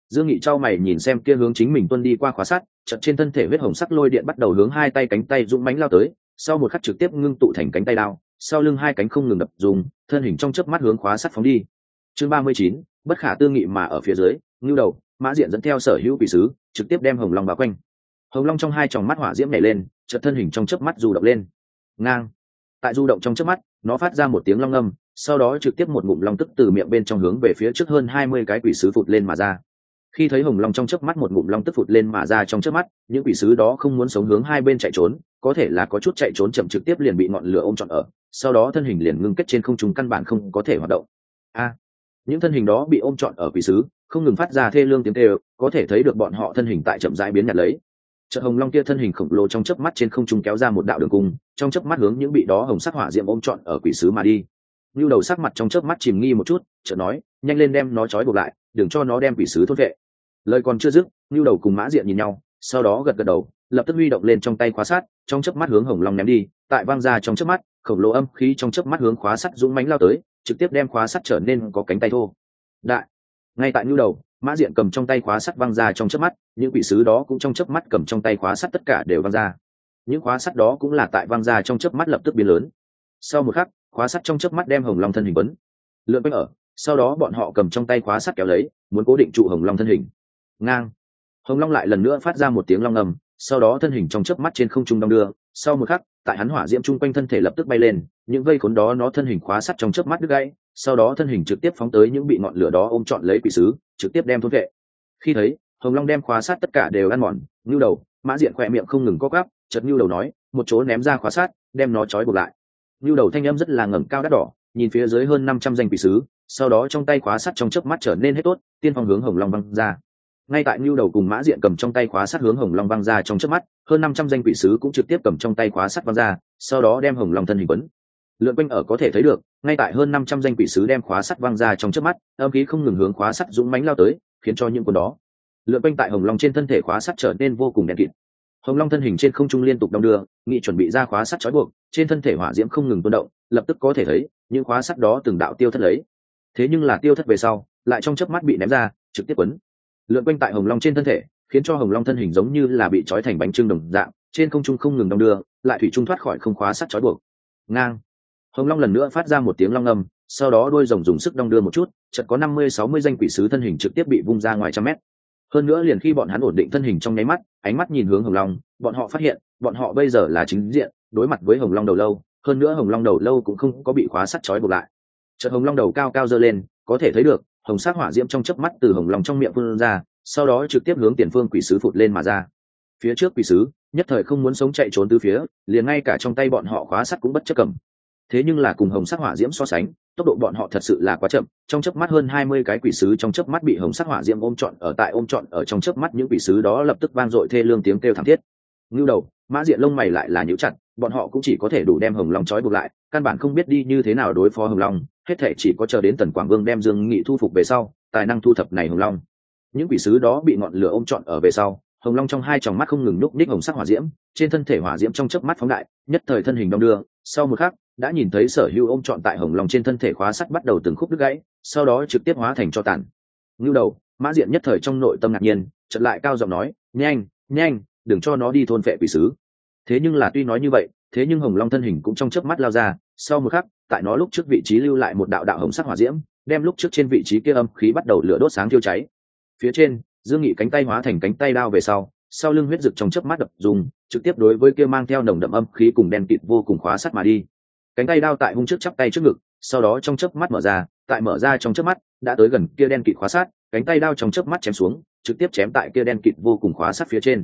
Dương Nghị trao mày nhìn xem kia hướng chính mình tuân đi qua khóa sắt, chợt trên thân thể huyết hồng sắc lôi điện bắt đầu hướng hai tay cánh tay dũng mãnh lao tới, sau một khắc trực tiếp ngưng tụ thành cánh tay đao, sau lưng hai cánh không ngừng đập dùng, thân hình trong chớp mắt hướng khóa sắt phóng đi. Chương 39, bất khả tư nghị mà ở phía dưới, Nưu Đầu, Mã Diện dẫn theo sở hữu quỷ sứ, trực tiếp đem Hồng Long bao quanh. Hồng Long trong hai tròng mắt hỏa diễm nhảy lên, chợt thân hình trong chớp mắt du động lên. Ngang. Tại du động trong chớp mắt, nó phát ra một tiếng long ngâm, sau đó trực tiếp một ngụm long tức từ miệng bên trong hướng về phía trước hơn 20 cái quỷ sứ phụt lên mà ra. Khi thấy Hồng Long trong chớp mắt một ngụm long tức phụt lên mà ra trong chớp mắt, những quỷ sứ đó không muốn sống hướng hai bên chạy trốn, có thể là có chút chạy trốn chậm trực tiếp liền bị ngọn lửa ôm trọn ở, sau đó thân hình liền ngưng kết trên không trung căn bản không có thể hoạt động. Những thân hình đó bị ôm trọn ở quỷ sứ, không ngừng phát ra thê lương tiếng kêu, có thể thấy được bọn họ thân hình tại chậm rãi biến nhạt lấy. Chợt Hồng Long kia thân hình khổng lồ trong chớp mắt trên không trung kéo ra một đạo đường cung, trong chớp mắt hướng những bị đó hồng sắc hỏa diệm ôm trọn ở quỷ sứ mà đi. Nưu Đầu sắc mặt trong chớp mắt chìm nghi một chút, chợt nói, nhanh lên đem nó trói buộc lại, đừng cho nó đem quỷ sứ thôn vệ. Lời còn chưa dứt, Nưu Đầu cùng Mã Diện nhìn nhau, sau đó gật gật đầu, lập tức huy động lên trong tay khóa sắt, trong chớp mắt hướng Hồng Long ném đi, tại vang ra trong chớp mắt, khổng lồ âm khí trong chớp mắt hướng khóa sắt dũng mãnh lao tới, trực tiếp đem khóa sắt trở nên có cánh tay thô. Đại. Ngay tại Nưu Đầu, Mã Diện cầm trong tay khóa sắt văng ra trong chớp mắt, những quỷ sứ đó cũng trong chớp mắt cầm trong tay khóa sắt tất cả đều văng ra. Những khóa sắt đó cũng là tại văng ra trong chớp mắt lập tức biến lớn. Sau một khắc, khóa sắt trong chớp mắt đem Hồng Long thân hình quấn lượn quanh ở, sau đó bọn họ cầm trong tay khóa sắt kéo lấy, muốn cố định trụ Hồng Long thân hình. Ngang. Hồng Long lại lần nữa phát ra một tiếng long ngầm, sau đó thân hình trong chớp mắt trên không trung đong đưa, sau một khắc, tại hắn hỏa diễm chung quanh thân thể lập tức bay lên, những vây khốn đó nó thân hình khóa sắt trong chớp mắt đứt gãy, sau đó thân hình trực tiếp phóng tới những bị ngọn lửa đó ôm trọn lấy quỷ sứ, trực tiếp đem thôn vệ. Khi thấy Hồng Long đem khóa sắt tất cả đều ăn mòn, Nưu Đầu, Mã Diện khỏe miệng không ngừng co quắp, chợt Nưu Đầu nói, một chỗ ném ra khóa sắt, đem nó trói buộc lại. Nưu Đầu thanh âm rất là ngẩng cao đắt đỏ, nhìn phía dưới hơn 500 danh quỷ sứ, sau đó trong tay khóa sắt trong chớp mắt trở nên hết tốt, tiên phong hướng Hồng Long văng ra. Ngay tại Nưu Đầu cùng Mã Diện cầm trong tay khóa sắt hướng Hồng Long văng ra trong chớp mắt, hơn 500 danh quỷ sứ cũng trực tiếp cầm trong tay khóa sắt văng ra, sau đó đem Hồng Long thân hình quấn lượn quanh ở, có thể thấy được, ngay tại hơn 500 danh quỷ sứ đem khóa sắt văng ra trong chớp mắt, âm khí không ngừng hướng khóa sắt dũng mãnh lao tới, khiến cho những con đó lượn quanh tại Hồng Long trên thân thể khóa sắt trở nên vô cùng đen kịt. Hồng Long thân hình trên không trung liên tục đong đưa, nghị chuẩn bị ra khóa sắt trói buộc, trên thân thể hỏa diễm không ngừng tuôn động, lập tức có thể thấy những khóa sắt đó từng đạo tiêu thất lấy. Thế nhưng là tiêu thất về sau, lại trong chớp mắt bị ném ra, trực tiếp quấn lượn quanh tại Hồng Long trên thân thể, khiến cho Hồng Long thân hình giống như là bị trói thành bánh chưng đồng dạng, trên không trung không ngừng đong đưa, lại thủy trung thoát khỏi không khóa sắt trói buộc. Ngang. Hồng Long lần nữa phát ra một tiếng long ngâm, sau đó đuôi rồng dùng sức đong đưa một chút, chợt có 50-60 danh quỷ sứ thân hình trực tiếp bị vung ra ngoài trăm mét. Hơn nữa liền khi bọn hắn ổn định thân hình trong nháy mắt, ánh mắt nhìn hướng Hồng Long, bọn họ phát hiện, bọn họ bây giờ là chính diện đối mặt với Hồng Long đầu lâu, hơn nữa Hồng Long đầu lâu cũng không có bị khóa sắt trói buộc lại. Chợt Hồng Long đầu cao cao giơ lên, có thể thấy được hồng sắc hỏa diễm trong chớp mắt từ Hồng Long trong miệng phun ra, sau đó trực tiếp hướng tiền phương quỷ sứ phụt lên mà ra. Phía trước quỷ sứ nhất thời không muốn sống chạy trốn từ phía, liền ngay cả trong tay bọn họ khóa sắt cũng bất chấp cầm. Thế nhưng là cùng hồng sắc hỏa diễm so sánh, tốc độ bọn họ thật sự là quá chậm, trong chớp mắt hơn 20 cái quỷ sứ trong chớp mắt bị hồng sắc hỏa diễm ôm trọn ở trong chớp mắt, những quỷ sứ đó lập tức vang dội thê lương tiếng kêu thảm thiết. Ngưu Đầu, Mã Diện lông mày lại là nhíu chặt, bọn họ cũng chỉ có thể đủ đem Hồng Long trói buộc lại, căn bản không biết đi như thế nào đối phó Hồng Long, hết thảy chỉ có chờ đến Tần Quảng Vương đem Dương Nghị thu phục về sau, tài năng thu thập này Hồng Long. Những quỷ sứ đó bị ngọn lửa ôm trọn ở về sau, Hồng Long trong hai tròng mắt không ngừng núp ních hồng sắc hỏa diễm, trên thân thể hỏa diễm trong chớp mắt phóng đại, nhất thời thân hình đong đưa, sau một khắc, đã nhìn thấy Sở Hữu ôm trọn tại Hồng Long trên thân thể khóa sắt bắt đầu từng khúc đứt gãy, sau đó trực tiếp hóa thành tro tàn. Ngưu Đầu, Mã Diện nhất thời trong nội tâm ngạc nhiên, chợt lại cao giọng nói, nhanh, nhanh, đừng cho nó đi thôn phệ quỷ sứ. Thế nhưng là tuy nói như vậy, thế nhưng Hồng Long thân hình cũng trong chớp mắt lao ra, sau một khắc, tại nó lúc trước vị trí lưu lại một đạo đạo hồng sắc hỏa diễm, đem lúc trước trên vị trí kia âm khí bắt đầu lửa đốt sáng thiêu cháy. Phía trên, Dương Nghị cánh tay hóa thành cánh tay đao về sau lưng huyết rực trong chớp mắt đập dùng, trực tiếp đối với kia mang theo nồng đậm âm khí cùng đen kịt vô cùng khóa sắt mà đi. Cánh tay đao tại hung trước chắp tay trước ngực, sau đó trong chớp mắt mở ra, tại mở ra trong chớp mắt, đã tới gần kia đen kịt khóa sắt, cánh tay đao trong chớp mắt chém xuống, trực tiếp chém tại kia đen kịt vô cùng khóa sắt phía trên.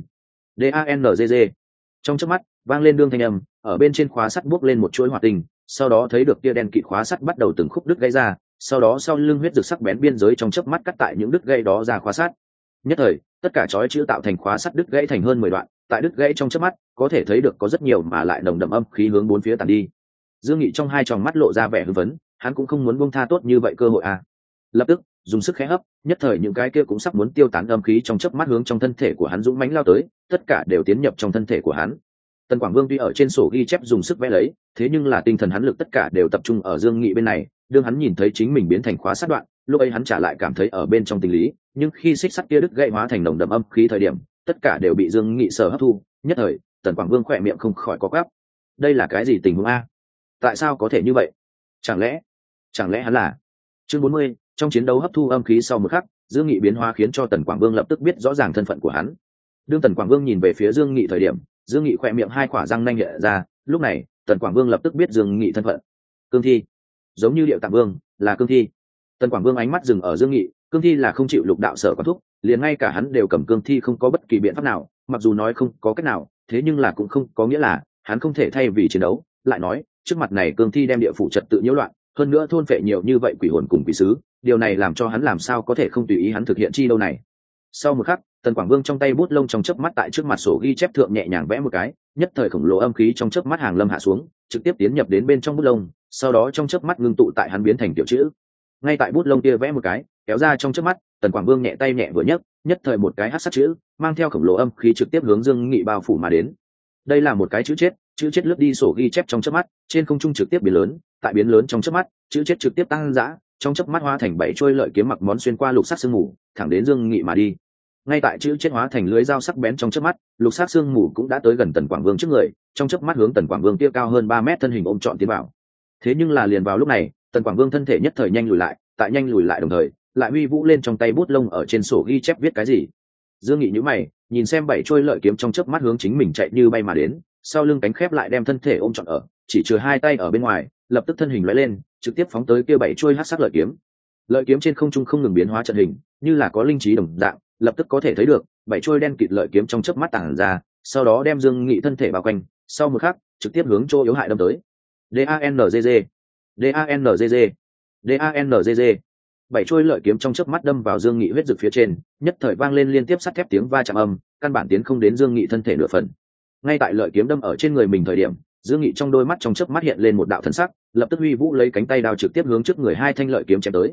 DANZZ. Trong chớp mắt, vang lên đương thanh âm, ở bên trên khóa sắt bốc lên một chuỗi hỏa tinh, sau đó thấy được kia đen kịt khóa sắt bắt đầu từng khúc đứt gãy ra, sau đó sau lưng huyết rực sắc bén biên giới trong chớp mắt cắt tại những đứt gãy đó ra khóa sắt. Nhất thời, tất cả chói chữ tạo thành khóa sắt đứt gãy thành hơn 10 đoạn, tại đứt gãy trong chớp mắt, có thể thấy được có rất nhiều mà lại nồng đậm âm khí hướng bốn phía tản đi. Dương Nghị trong hai tròng mắt lộ ra vẻ hưng phấn, hắn cũng không muốn buông tha tốt như vậy cơ hội à. Lập tức, dùng sức khẽ hấp, nhất thời những cái kia cũng sắp muốn tiêu tán âm khí trong chớp mắt hướng trong thân thể của hắn dũng mãnh lao tới, tất cả đều tiến nhập trong thân thể của hắn. Tần Quảng Vương tuy ở trên sổ ghi chép dùng sức vẽ lấy, thế nhưng là tinh thần hắn lực tất cả đều tập trung ở Dương Nghị bên này, đương hắn nhìn thấy chính mình biến thành khóa sát đoạn, lúc ấy hắn trả lại cảm thấy ở bên trong tình lý, nhưng khi xích sắt kia đứt gãy hóa thành nồng đậm âm khí thời điểm tất cả đều bị Dương Nghị sở hấp thu. Nhất thời Tần Quảng Vương khỏe miệng không khỏi có quắp. Đây là cái gì tình huống a? Tại sao có thể như vậy? Chẳng lẽ hắn là... Chương 40, trong chiến đấu hấp thu âm khí sau một khắc, Dương Nghị biến hóa khiến cho Tần Quảng Vương lập tức biết rõ ràng thân phận của hắn. Đương Tần Quảng Vương nhìn về phía Dương Nghị thời điểm, Dương Nghị khỏe miệng hai khỏa răng nanh hiện ra, lúc này Tần Quảng Vương lập tức biết Dương Nghị thân phận. Cương thi, giống như Điệu Tạng Vương, là cương thi. Tần Quảng Vương ánh mắt dừng ở Dương Nghị, cương thi là không chịu lục đạo sở quản thúc, liền ngay cả hắn đều cầm cương thi không có bất kỳ biện pháp nào, mặc dù nói không có cách nào, thế nhưng là cũng không có nghĩa là hắn không thể thay vì chiến đấu. Lại nói, trước mặt này cương thi đem địa phủ trật tự nhiễu loạn, hơn nữa thôn phệ nhiều như vậy quỷ hồn cùng quỷ sứ, điều này làm cho hắn làm sao có thể không tùy ý hắn thực hiện chi đâu này. Sau một khắc, Tần Quảng Vương trong tay bút lông trong chớp mắt tại trước mặt sổ ghi chép thượng nhẹ nhàng vẽ một cái, nhất thời khổng lồ âm khí trong chớp mắt hàng lâm hạ xuống, trực tiếp tiến nhập đến bên trong bút lông, sau đó trong chớp mắt ngưng tụ tại hắn biến thành tiểu chữ. Ngay tại bút lông kia vẽ một cái, kéo ra trong chớp mắt, Tần Quảng Vương nhẹ tay nhẹ vừa nhấc, nhất thời một cái hắc sắc chữ, mang theo khổng lồ âm khí trực tiếp hướng Dương Nghị bao phủ mà đến. Đây là một cái chữ chết lướt đi sổ ghi chép trong chớp mắt, trên không trung trực tiếp biến lớn, tại biến lớn trong chớp mắt, chữ chết trực tiếp tăng dã, trong chớp mắt hóa thành 7 trôi lợi kiếm mặc món xuyên qua lục sắc sương mù, thẳng đến Dương Nghị mà đi. Ngay tại chữ chết hóa thành lưới dao sắc bén trong chớp mắt, lục sắc sương mù cũng đã tới gần Tần Quảng Vương trước người, trong chớp mắt hướng Tần Quảng Vương kia cao hơn 3 mét thân hình ôm trọn tiến vào. Thế nhưng là liền vào lúc này, Tần Quảng Vương thân thể nhất thời nhanh lùi lại, tại nhanh lùi lại đồng thời, lại huy vũ lên trong tay bút lông ở trên sổ ghi chép viết cái gì. Dương Nghị nhíu mày, nhìn xem 7 trôi lợi kiếm trong chớp mắt hướng chính mình chạy như bay mà đến, sau lưng cánh khép lại đem thân thể ôm trọn ở, chỉ trừ hai tay ở bên ngoài, lập tức thân hình lóe lên, trực tiếp phóng tới kia 7 trôi hắc sắc lợi kiếm. Lợi kiếm trên không trung không ngừng biến hóa trận hình, như là có linh trí đồng dạng, lập tức có thể thấy được 7 trôi đen kịt lợi kiếm trong chớp mắt tản ra, sau đó đem Dương Nghị thân thể bao quanh, sau một khắc, trực tiếp hướng chỗ yếu hại đâm tới. DANZZ, DANZZ, DANZZ. 7 trôi lợi kiếm trong chớp mắt đâm vào Dương Nghị huyết dực phía trên, nhất thời vang lên liên tiếp sắt thép tiếng va chạm âm, căn bản tiến không đến Dương Nghị thân thể nửa phần. Ngay tại lợi kiếm đâm ở trên người mình thời điểm, Dương Nghị trong đôi mắt trong chớp mắt hiện lên một đạo thần sắc, lập tức huy vũ lấy cánh tay đao trực tiếp hướng trước người hai thanh lợi kiếm chém tới.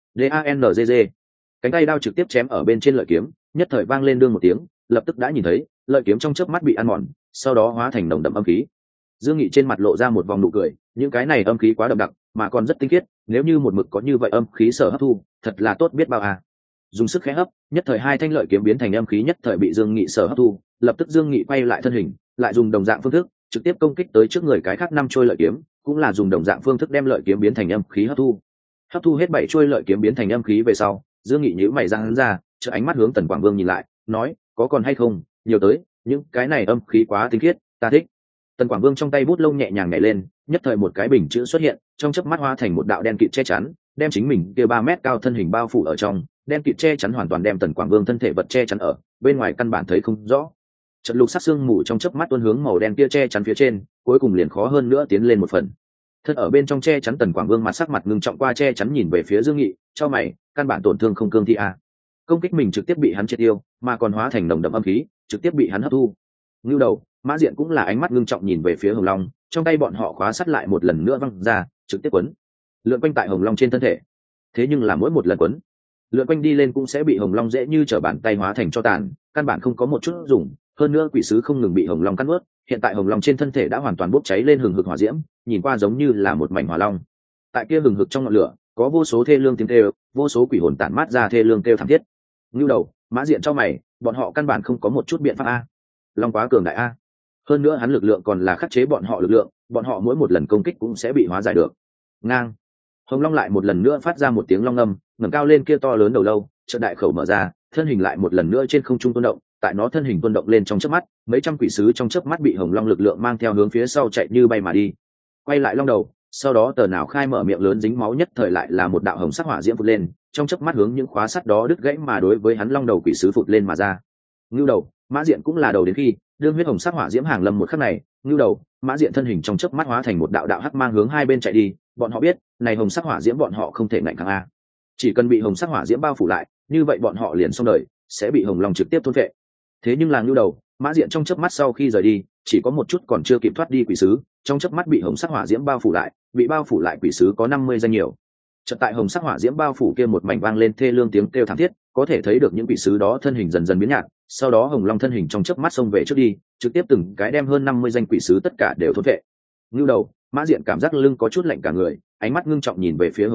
DANZZ. Cánh tay đao trực tiếp chém ở bên trên lợi kiếm, nhất thời vang lên đương một tiếng, lập tức đã nhìn thấy lợi kiếm trong chớp mắt bị ăn mòn, sau đó hóa thành nồng đậm âm khí. Dương Nghị trên mặt lộ ra một vòng nụ cười, những cái này âm khí quá đậm đặc, mà còn rất tinh khiết, nếu như một mực có như vậy âm khí sở hấp thu, thật là tốt biết bao à. Dùng sức khẽ hấp, nhất thời hai thanh lợi kiếm biến thành âm khí nhất thời bị Dương Nghị sở hấp thu, lập tức Dương Nghị quay lại thân hình, lại dùng đồng dạng phương thức, trực tiếp công kích tới trước người cái khác 5 trôi lợi kiếm, cũng là dùng đồng dạng phương thức đem lợi kiếm biến thành âm khí hấp thu. Hấp thu hết 7 trôi lợi kiếm biến thành âm khí về sau, Dương Nghị nhíu mày răng ra, trợ ánh mắt hướng Tần Quảng Vương nhìn lại, nói, có còn hay không, nhiều tới, những cái này âm khí quá tinh khiết, ta thích. Tần Quảng Vương trong tay bút lông nhẹ nhàng nhảy lên, nhất thời một cái bình chữ xuất hiện, trong chớp mắt hóa thành một đạo đen kịt che chắn, đem chính mình kia 3 mét cao thân hình bao phủ ở trong, đen kịt che chắn hoàn toàn đem Tần Quảng Vương thân thể vật che chắn ở, bên ngoài căn bản thấy không rõ. Trận lục sắc xương mù trong chớp mắt tuôn hướng màu đen kia che chắn phía trên, cuối cùng liền khó hơn nữa tiến lên một phần. Thân ở bên trong che chắn Tần Quảng Vương mặt sắc mặt ngưng trọng qua che chắn nhìn về phía Dương Nghị, cho mày, căn bản tổn thương không cương thi a. Công kích mình trực tiếp bị hắn triệt tiêu, mà còn hóa thành nồng đậm âm khí, trực tiếp bị hắn hấp thu. Ngưu Đầu, Mã Diện cũng là ánh mắt ngưng trọng nhìn về phía Hồng Long, trong tay bọn họ khóa sắt lại một lần nữa văng ra, trực tiếp quấn lượn quanh tại Hồng Long trên thân thể. Thế nhưng là mỗi một lần quấn lượn quanh đi lên cũng sẽ bị Hồng Long dễ như trở bàn tay hóa thành cho tàn, căn bản không có một chút dùng. Hơn nữa quỷ sứ không ngừng bị Hồng Long cắn nuốt, hiện tại Hồng Long trên thân thể đã hoàn toàn bốc cháy lên hừng hực hỏa diễm, nhìn qua giống như là một mảnh hỏa long. Tại kia hừng hực trong ngọn lửa, có vô số thê lương tiếng kêu, vô số quỷ hồn tản mát ra thê lương kêu thảm thiết. Ngưu Đầu, Mã Diện cho mày, bọn họ căn bản không có một chút biện pháp a. Long quá cường đại a. Hơn nữa hắn lực lượng còn là khắc chế bọn họ lực lượng, bọn họ mỗi một lần công kích cũng sẽ bị hóa giải được. Ngang. Hồng Long lại một lần nữa phát ra một tiếng long ngâm, ngẩng cao lên kia to lớn đầu lâu, chợt đại khẩu mở ra, thân hình lại một lần nữa trên không trung tuôn động, tại nó thân hình tuôn động lên trong chớp mắt, mấy trăm quỷ sứ trong chớp mắt bị Hồng Long lực lượng mang theo hướng phía sau chạy như bay mà đi. Quay lại long đầu, sau đó tờ nào khai mở miệng lớn dính máu nhất thời lại là một đạo hồng sắc hỏa diễm phụt lên, trong chớp mắt hướng những khóa sắt đó đứt gãy mà đối với hắn long đầu quỷ sứ phụt lên mà ra. Ngưu Đầu, Mã Diện cũng là đầu đến khi đương huyết hồng sắc hỏa diễm hàng lâm một khắc này, Ngưu Đầu, Mã Diện thân hình trong chớp mắt hóa thành một đạo đạo hắc mang hướng hai bên chạy đi, bọn họ biết, này hồng sắc hỏa diễm bọn họ không thể ngạnh kháng a. Chỉ cần bị hồng sắc hỏa diễm bao phủ lại, như vậy bọn họ liền xong đời, sẽ bị Hồng Long trực tiếp thôn phệ. Thế nhưng là Ngưu Đầu, Mã Diện trong chớp mắt sau khi rời đi, chỉ có một chút còn chưa kịp thoát đi quỷ sứ, trong chớp mắt bị hồng sắc hỏa diễm bao phủ lại, bị bao phủ lại quỷ sứ có 50 danh nhiều. Chợt tại hồng sắc hỏa diễm bao phủ kia một mảnh vang lên thê lương tiếng kêu thảm thiết, có thể thấy được những quỷ sứ đó thân hình dần dần biến nhạt, sau đó Hồng Long thân hình trong chớp mắt xông về trước đi, trực tiếp từng cái đem hơn 50 danh quỷ sứ tất cả đều thôn phệ. Ngưu Đầu, Mã Diện cảm giác lưng có chút lạnh cả người, ánh mắt ngưng trọng nhìn về phía Hồng Long,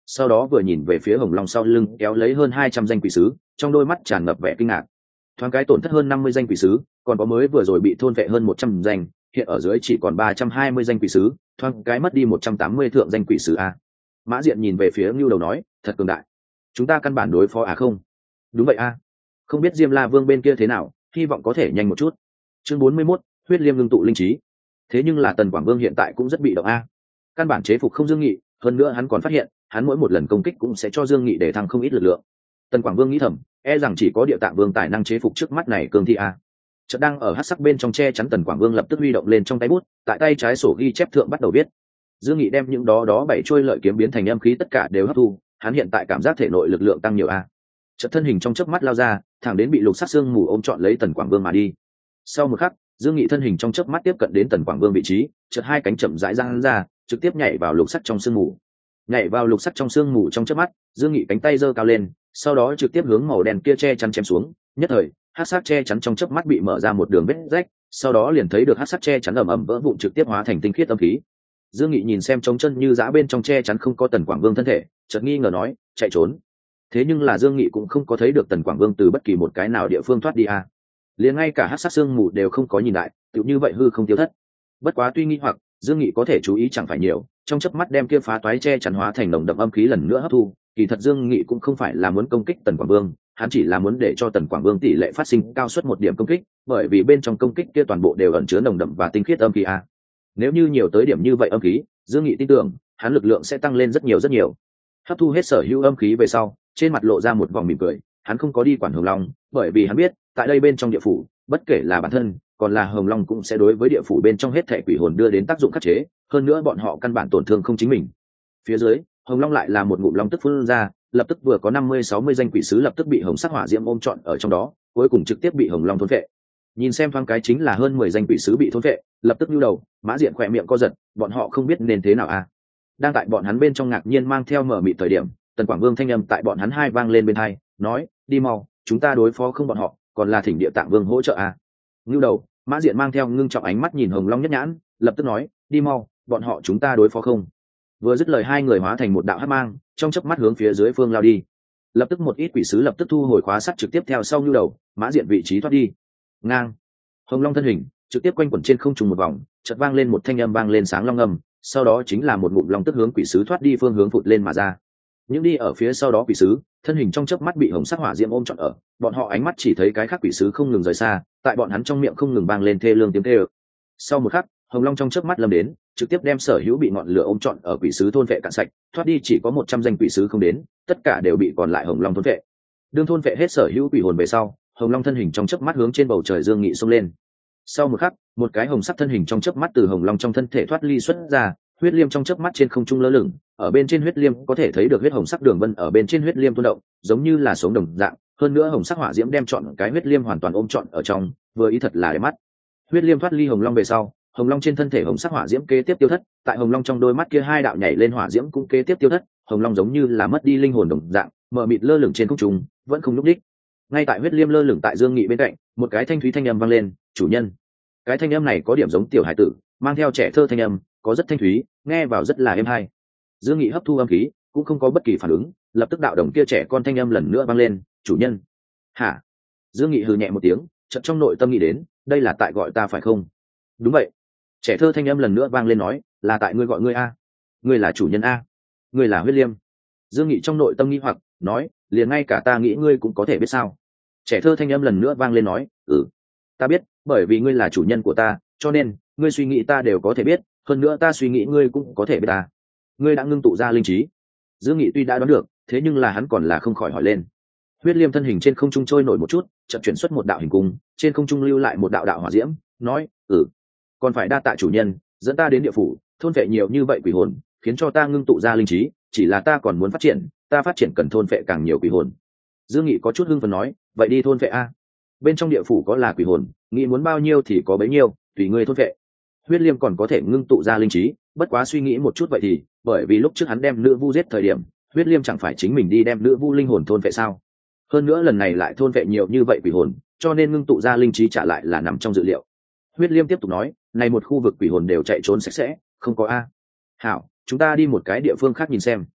sau đó vừa nhìn về phía hồng long sau lưng kéo lấy hơn 200 danh quỷ sứ, trong đôi mắt tràn ngập vẻ kinh ngạc. Thoáng cái tổn thất hơn 50 danh quỷ sứ, còn có mới vừa rồi bị thôn vệ hơn 100 danh, hiện ở dưới chỉ còn 320 danh quỷ sứ, thoáng cái mất đi 180 thượng danh quỷ sứ a. Mã Diện nhìn về phía Ngưu Đầu nói, thật cường đại. Chúng ta căn bản đối phó à không? Đúng vậy a. Không biết Diêm La Vương bên kia thế nào, hy vọng có thể nhanh một chút. Chương 41, huyết liêm ngưng tụ linh trí. Thế nhưng là Tần Quảng Vương hiện tại cũng rất bị động a. Căn bản chế phục không Dương Nghị, hơn nữa hắn còn phát hiện, hắn mỗi một lần công kích cũng sẽ cho Dương Nghị để thăng không ít lực lượng. Tần Quảng Vương nghĩ thầm, e rằng chỉ có Địa Tạng Vương tài năng chế phục trước mắt này cương thi a. Chợt đang ở hắc sắc bên trong che chắn Tần Quảng Vương lập tức huy động lên trong tay bút, tại tay trái sổ ghi chép thượng bắt đầu viết. Dương Nghị đem những đó bảy trôi lợi kiếm biến thành âm khí tất cả đều hấp thu, hắn hiện tại cảm giác thể nội lực lượng tăng nhiều a. Chợt thân hình trong chớp mắt lao ra, thẳng đến bị lục sắc xương mù ôm trọn lấy Tần Quảng Vương mà đi. Sau một khắc, Dương Nghị thân hình trong chớp mắt tiếp cận đến Tần Quảng Vương vị trí, chợt hai cánh chậm rãi giang ra, trực tiếp nhảy vào lục sắc trong sương mù. Nhảy vào lục sắc trong sương mù trong chớp mắt, Dương Nghị cánh tay giơ cao lên, sau đó trực tiếp hướng màu đen kia che chắn chém xuống, nhất thời, hắc sắc che chắn trong chớp mắt bị mở ra một đường vết rách, sau đó liền thấy được hắc sắc che chắn ầm ầm vỡ vụn trực tiếp hóa thành tinh khiết âm khí. Dương Nghị nhìn xem trống chân như dã bên trong che chắn không có Tần Quảng Vương thân thể, chợt nghi ngờ nói, chạy trốn. Thế nhưng là Dương Nghị cũng không có thấy được Tần Quảng Vương từ bất kỳ một cái nào địa phương thoát đi a. Liền ngay cả hắc sắc xương mù đều không có nhìn lại, tựu như vậy hư không tiêu thất. Bất quá tuy nghi hoặc, Dương Nghị có thể chú ý chẳng phải nhiều, trong chớp mắt đem kia phá toái che chắn hóa thành nồng đậm âm khí lần nữa hấp thu. Kỳ thật Dương Nghị cũng không phải là muốn công kích Tần Quảng Vương, hắn chỉ là muốn để cho Tần Quảng Vương tỷ lệ phát sinh cao suất một điểm công kích, bởi vì bên trong công kích kia toàn bộ đều ẩn chứa nồng đậm và tinh khiết âm khí a. Nếu như nhiều tới điểm như vậy âm khí, Dương Nghị tin tưởng, hắn lực lượng sẽ tăng lên rất nhiều rất nhiều. Hấp thu hết sở hữu âm khí về sau, trên mặt lộ ra một vòng mỉm cười, hắn không có đi quản Hồng Long, bởi vì hắn biết, tại đây bên trong địa phủ, bất kể là bản thân, còn là Hồng Long cũng sẽ đối với địa phủ bên trong hết thảy quỷ hồn đưa đến tác dụng khắc chế, hơn nữa bọn họ căn bản tổn thương không chính mình. Phía dưới, Hồng Long lại là một ngụm long tức phun ra, lập tức vừa có 50-60 danh quỷ sứ lập tức bị hồng sắc hỏa diễm ôm trọn ở trong đó, cuối cùng trực tiếp bị Hồng Long thôn phệ. Nhìn xem thoáng cái chính là hơn 10 danh quỷ sứ bị thôn phệ, lập tức nhu đầu, Mã Diện khỏe miệng co giật, bọn họ không biết nên thế nào a. Đang tại bọn hắn bên trong ngạc nhiên mang theo mở mịt thời điểm, Tần Quảng Vương thanh âm tại bọn hắn hai vang lên bên tai, nói, đi mau, chúng ta đối phó không bọn họ, còn là thỉnh Địa Tạng Vương hỗ trợ a. Nhu đầu, Mã Diện mang theo ngưng trọng ánh mắt nhìn Hồng Long nhất nhãn, lập tức nói, đi mau, bọn họ chúng ta đối phó không. Vừa dứt lời hai người hóa thành một đạo hắc mang, trong chớp mắt hướng phía dưới phương lao đi. Lập tức một ít quỷ sứ lập tức thu hồi khóa sắt trực tiếp theo sau Nhu đầu, Mã Diện vị trí thoát đi. Ngang. Hồng Long thân hình trực tiếp quanh quẩn trên không trung một vòng, chợt vang lên một thanh âm vang lên sáng long âm, sau đó chính là một ngụm long tức hướng quỷ sứ thoát đi phương hướng phụt lên mà ra. Những đi ở phía sau đó quỷ sứ, thân hình trong chớp mắt bị hồng sắc hỏa diễm ôm trọn ở, bọn họ ánh mắt chỉ thấy cái khác quỷ sứ không ngừng rời xa, tại bọn hắn trong miệng không ngừng vang lên thê lương tiếng kêu. Sau một khắc, Hồng Long trong chớp mắt lâm đến, trực tiếp đem sở hữu bị ngọn lửa ôm trọn ở quỷ sứ thôn vệ cạn sạch, thoát đi chỉ có 100 danh quỷ sứ không đến, tất cả đều bị còn lại Hồng Long thôn vệ. Đương thôn vệ hết sở hữu quỷ hồn về sau, Hồng Long thân hình trong chớp mắt hướng trên bầu trời Dương Nghị xông lên. Sau một khắc, một cái hồng sắc thân hình trong chớp mắt từ Hồng Long trong thân thể thoát ly xuất ra, huyết liêm trong chớp mắt trên không trung lơ lửng, ở bên trên huyết liêm có thể thấy được huyết hồng sắc đường vân ở bên trên huyết liêm tuôn động, giống như là sống đồng dạng, hơn nữa hồng sắc hỏa diễm đem trọn cái huyết liêm hoàn toàn ôm trọn ở trong, vừa ý thật là đẹp mắt. Huyết liêm thoát ly Hồng Long về sau, Hồng Long trên thân thể hồng sắc hỏa diễm kế tiếp tiêu thất, tại Hồng Long trong đôi mắt kia hai đạo nhảy lên hỏa diễm cũng kế tiếp tiêu thất, Hồng Long giống như là mất đi linh hồn đồng dạng, mờ mịt lơ lửng trên không trung, vẫn không nhúc nhích. Ngay tại huyết liêm lơ lửng tại Dương Nghị bên cạnh, một cái thanh thúy thanh âm vang lên, "Chủ nhân." Cái thanh âm này có điểm giống tiểu hải tử, mang theo trẻ thơ thanh âm, có rất thanh thúy, nghe vào rất là êm hay. Dương Nghị hấp thu âm khí, cũng không có bất kỳ phản ứng, lập tức đạo đồng kia trẻ con thanh âm lần nữa vang lên, "Chủ nhân." "Hả?" Dương Nghị hừ nhẹ một tiếng, chợt trong nội tâm nghĩ đến, đây là tại gọi ta phải không? "Đúng vậy." Trẻ thơ thanh âm lần nữa vang lên nói, "Là tại ngươi gọi ngươi a? Ngươi là chủ nhân a? Ngươi là huyết liêm?" Dương Nghị trong nội tâm nghi hoặc, nói, "Liền ngay cả ta nghĩ ngươi cũng có thể biết sao?" Trẻ thơ thanh âm lần nữa vang lên nói, "Ta biết, bởi vì ngươi là chủ nhân của ta, cho nên ngươi suy nghĩ ta đều có thể biết, hơn nữa ta suy nghĩ ngươi cũng có thể biết ta. Ngươi đã ngưng tụ ra linh trí." Dương Nghị tuy đã đoán được, thế nhưng là hắn còn là không khỏi hỏi lên. Huyết liêm thân hình trên không trung trôi nổi một chút, chợt chuyển xuất một đạo hình cung, trên không trung lưu lại một đạo đạo hỏa diễm, nói, còn phải đa tạ chủ nhân, dẫn ta đến địa phủ, thôn vệ nhiều như vậy quỷ hồn, khiến cho ta ngưng tụ ra linh trí, chỉ là ta còn muốn phát triển, ta phát triển cần thôn vệ càng nhiều quỷ hồn." Dương Nghị có chút hưng phấn nói, "Vậy đi thôn vệ a. Bên trong địa phủ có là quỷ hồn, nghĩ muốn bao nhiêu thì có bấy nhiêu, tùy ngươi thôn vệ." Huyết liêm còn có thể ngưng tụ ra linh trí, bất quá suy nghĩ một chút vậy thì, bởi vì lúc trước hắn đem nữ vu giết thời điểm, huyết liêm chẳng phải chính mình đi đem nữ vu linh hồn thôn vệ sao? Hơn nữa lần này lại thôn vệ nhiều như vậy quỷ hồn, cho nên ngưng tụ ra linh trí trả lại là nằm trong dự liệu. Huyết liêm tiếp tục nói, "Này một khu vực quỷ hồn đều chạy trốn sạch sẽ, không có a. Hảo, chúng ta đi một cái địa phương khác nhìn xem."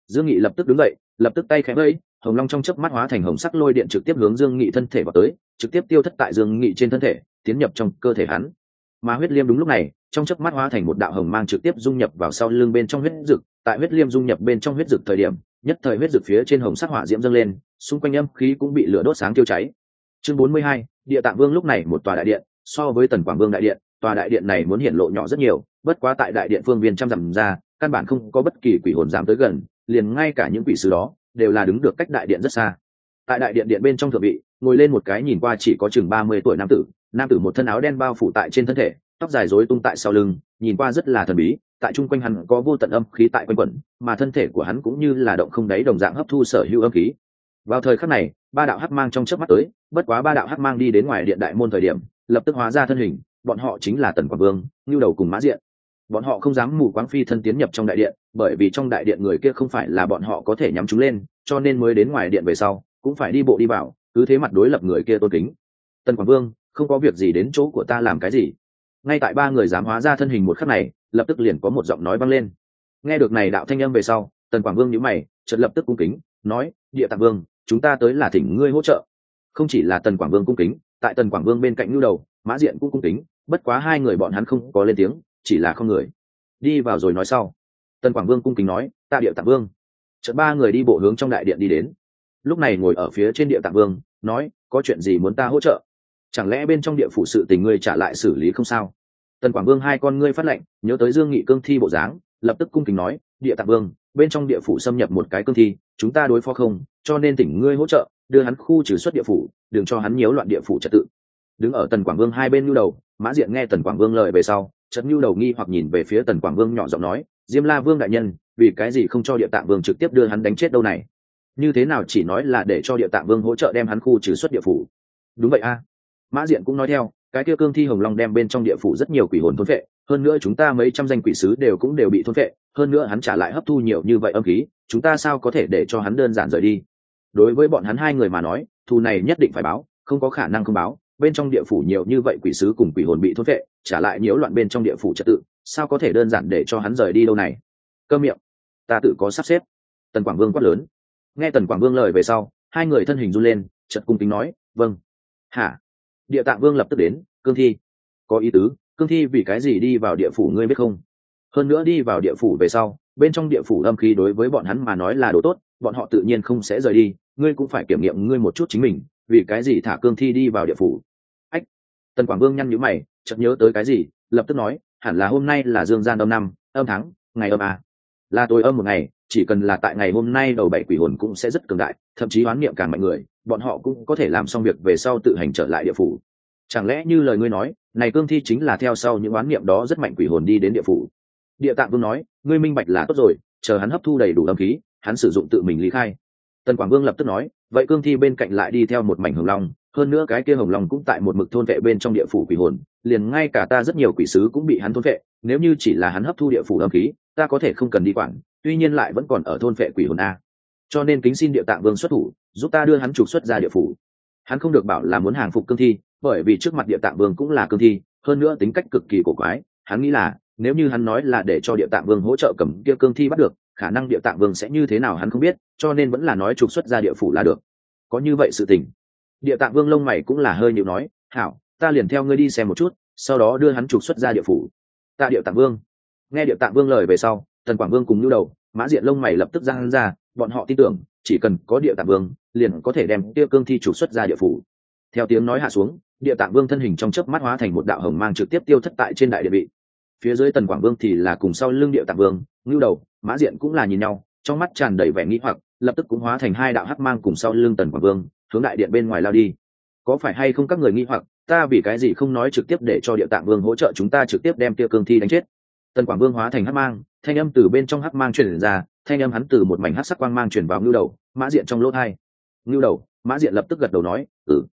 Dương Nghị lập tức đứng dậy, lập tức tay khẽ vẫy, hồng long trong chớp mắt hóa thành hồng sắc lôi điện trực tiếp hướng Dương Nghị thân thể vào tới, trực tiếp tiêu thất tại Dương Nghị trên thân thể, tiến nhập trong cơ thể hắn. Mà huyết liêm đúng lúc này, trong chớp mắt hóa thành một đạo hồng mang trực tiếp dung nhập vào sau lưng bên trong huyết dực, tại huyết liêm dung nhập bên trong huyết dực thời điểm, nhất thời huyết dực phía trên hồng sắc hỏa diễm dâng lên, xung quanh âm khí cũng bị lửa đốt sáng tiêu cháy. Chương 42, Địa Tạng Vương lúc này một tòa đại điện, so với Tần Quảng Vương đại điện, tòa đại điện này muốn hiện lộ nhỏ rất nhiều, bất quá tại đại điện phương viên trăm dặm ra, căn bản không có bất kỳ quỷ hồn dám tới gần, liền ngay cả những quỷ sứ đó đều là đứng được cách đại điện rất xa. Tại đại điện điện bên trong thượng vị, ngồi lên một cái nhìn qua chỉ có chừng 30 tuổi nam tử một thân áo đen bao phủ tại trên thân thể, tóc dài rối tung tại sau lưng, nhìn qua rất là thần bí, tại trung quanh hắn có vô tận âm khí tại quanh quẩn, mà thân thể của hắn cũng như là động không đáy đồng dạng hấp thu sở hữu âm khí. Vào thời khắc này, ba đạo hắc mang trong chớp mắt tới, bất quá ba đạo hắc mang đi đến ngoài điện đại môn thời điểm, lập tức hóa ra thân hình, bọn họ chính là Tần Quảng Vương, Nưu Đầu cùng Mã Diện. Bọn họ không dám mù quáng phi thân tiến nhập trong đại điện, bởi vì trong đại điện người kia không phải là bọn họ có thể nhắm chúng lên, cho nên mới đến ngoài điện về sau, cũng phải đi bộ đi vào, cứ thế mặt đối lập người kia tôn kính. Tần Quảng Vương, không có việc gì đến chỗ của ta làm cái gì? Ngay tại ba người dám hóa ra thân hình một khắc này, lập tức liền có một giọng nói vang lên. Nghe được này đạo thanh âm về sau, Tần Quảng Vương nhíu mày, chợt lập tức cung kính, nói: Địa Tạng Vương, chúng ta tới là thỉnh ngươi hỗ trợ. Không chỉ là Tần Quảng Vương cung kính, tại Tần Quảng Vương bên cạnh Nưu Đầu, Mã Diện cũng cung kính, bất quá hai người bọn hắn không có lên tiếng, chỉ là không người đi vào rồi nói sau. Tần Quảng Vương cung kính nói: Ta Địa Tạng Vương. Chợt ba người đi bộ hướng trong đại điện đi đến. Lúc này ngồi ở phía trên Địa Tạng Vương nói: Có chuyện gì muốn ta hỗ trợ? Chẳng lẽ bên trong địa phủ sự tình ngươi trả lại xử lý không sao? Tần Quảng Vương hai con ngươi phát lệnh, nhớ tới Dương Nghị cương thi bộ dáng, lập tức cung kính nói: Địa Tạng Vương, bên trong địa phủ xâm nhập một cái cương thi, chúng ta đối phó không, cho nên thỉnh ngươi hỗ trợ, đưa hắn khu trừ xuất địa phủ, đừng cho hắn nhiễu loạn địa phủ trật tự. Đứng ở Tần Quảng Vương hai bên Nưu Đầu, Mã Diện nghe Tần Quảng Vương lời về sau, chợt Nưu Đầu nghi hoặc nhìn về phía Tần Quảng Vương nhỏ giọng nói: Diêm La Vương đại nhân, vì cái gì không cho Địa Tạng Vương trực tiếp đưa hắn đánh chết đâu này? Như thế nào chỉ nói là để cho Địa Tạng Vương hỗ trợ đem hắn khu trừ xuất địa phủ? Đúng vậy a. Mã Diện cũng nói theo, cái kia cương thi hồng long đem bên trong địa phủ rất nhiều quỷ hồn thôn phệ, hơn nữa chúng ta mấy trăm danh quỷ sứ đều bị thôn phệ, hơn nữa hắn trả lại hấp thu nhiều như vậy âm khí, chúng ta sao có thể để cho hắn đơn giản rời đi? Đối với bọn hắn hai người mà nói, thù này nhất định phải báo, không có khả năng không báo. Bên trong địa phủ nhiều như vậy quỷ sứ cùng quỷ hồn bị thôn phệ, trả lại nhiễu loạn bên trong địa phủ trật tự, sao có thể đơn giản để cho hắn rời đi đâu này? Câm miệng, ta tự có sắp xếp. Tần Quảng Vương quát lớn. Nghe Tần Quảng Vương lời về sau, hai người thân hình run lên, chợt cung kính nói: Vâng. Hả? Địa Tạng Vương lập tức đến: Cương thi, có ý tứ, cương thi vì cái gì đi vào địa phủ ngươi biết không? Hơn nữa đi vào địa phủ về sau, bên trong địa phủ âm khí đối với bọn hắn mà nói là đồ tốt, bọn họ tự nhiên không sẽ rời đi, ngươi cũng phải kiểm nghiệm ngươi một chút chính mình, vì cái gì thả cương thi đi vào địa phủ? Ách. Tần Quảng Vương nhăn nhíu mày, chợt nhớ tới cái gì, lập tức nói: hẳn là hôm nay là dương gian âm năm, âm tháng, ngày âm à? Là tối âm một ngày, chỉ cần là tại ngày hôm nay đầu bảy quỷ hồn cũng sẽ rất cường đại, thậm chí oán niệm càng mạnh người, bọn họ cũng có thể làm xong việc về sau tự hành trở lại địa phủ. Chẳng lẽ như lời ngươi nói, này cương thi chính là theo sau những oán niệm đó rất mạnh quỷ hồn đi đến địa phủ? Địa Tạng Vương nói: ngươi minh bạch là tốt rồi, chờ hắn hấp thu đầy đủ âm khí, hắn sử dụng tự mình ly khai. Tần Quảng Vương lập tức nói: vậy cương thi bên cạnh lại đi theo một mảnh hồng long, hơn nữa cái kia hồng long cũng tại một mực thôn vệ bên trong địa phủ quỷ hồn, liền ngay cả ta rất nhiều quỷ sứ cũng bị hắn thôn vệ, nếu như chỉ là hắn hấp thu địa phủ âm khí, ta có thể không cần đi quản, tuy nhiên lại vẫn còn ở thôn vệ quỷ hồn a. Cho nên kính xin Địa Tạng Vương xuất thủ, giúp ta đưa hắn trục xuất ra địa phủ. Hắn không được bảo là muốn hàng phục cương thi, bởi vì trước mặt Địa Tạng Vương cũng là cương thi, hơn nữa tính cách cực kỳ cổ quái, hắn nghĩ là nếu như hắn nói là để cho Địa Tạng Vương hỗ trợ cầm kia cương thi bắt được, khả năng Địa Tạng Vương sẽ như thế nào hắn không biết, cho nên vẫn là nói trục xuất ra địa phủ là được. Có như vậy sự tình. Địa Tạng Vương lông mày cũng là hơi nhíu nói: hảo, ta liền theo ngươi đi xem một chút, sau đó đưa hắn trục xuất ra địa phủ. Ta Địa Tạng Vương. Nghe Địa Tạng Vương lời về sau, Tần Quảng Vương cùng Nưu Đầu, Mã Diện lông mày lập tức giang ra, bọn họ tin tưởng chỉ cần có Địa Tạng Vương liền có thể đem kia cương thi trục xuất ra địa phủ. Theo tiếng nói hạ xuống, Địa Tạng Vương thân hình trong chớp mắt hóa thành một đạo hồng mang trực tiếp tiêu thất tại trên đại địa vị. Phía dưới Tần Quảng Vương thì là cùng sau lưng Địa Tạng Vương, Nưu Đầu, Mã Diện cũng là nhìn nhau, trong mắt tràn đầy vẻ nghi hoặc, lập tức cũng hóa thành hai đạo hắc mang cùng sau lưng Tần Quảng Vương, hướng đại điện bên ngoài lao đi. Có phải hay không các người nghi hoặc, ta vì cái gì không nói trực tiếp để cho Địa Tạng Vương hỗ trợ chúng ta trực tiếp đem kia cương thi đánh chết? Tần Quảng Vương hóa thành hắc mang, thanh âm từ bên trong hắc mang truyền ra, thanh âm hắn từ một mảnh hắc sắc quang mang truyền vào Nưu Đầu, Mã Diện trong lỗ tai. Nưu Đầu, Mã Diện lập tức gật đầu nói: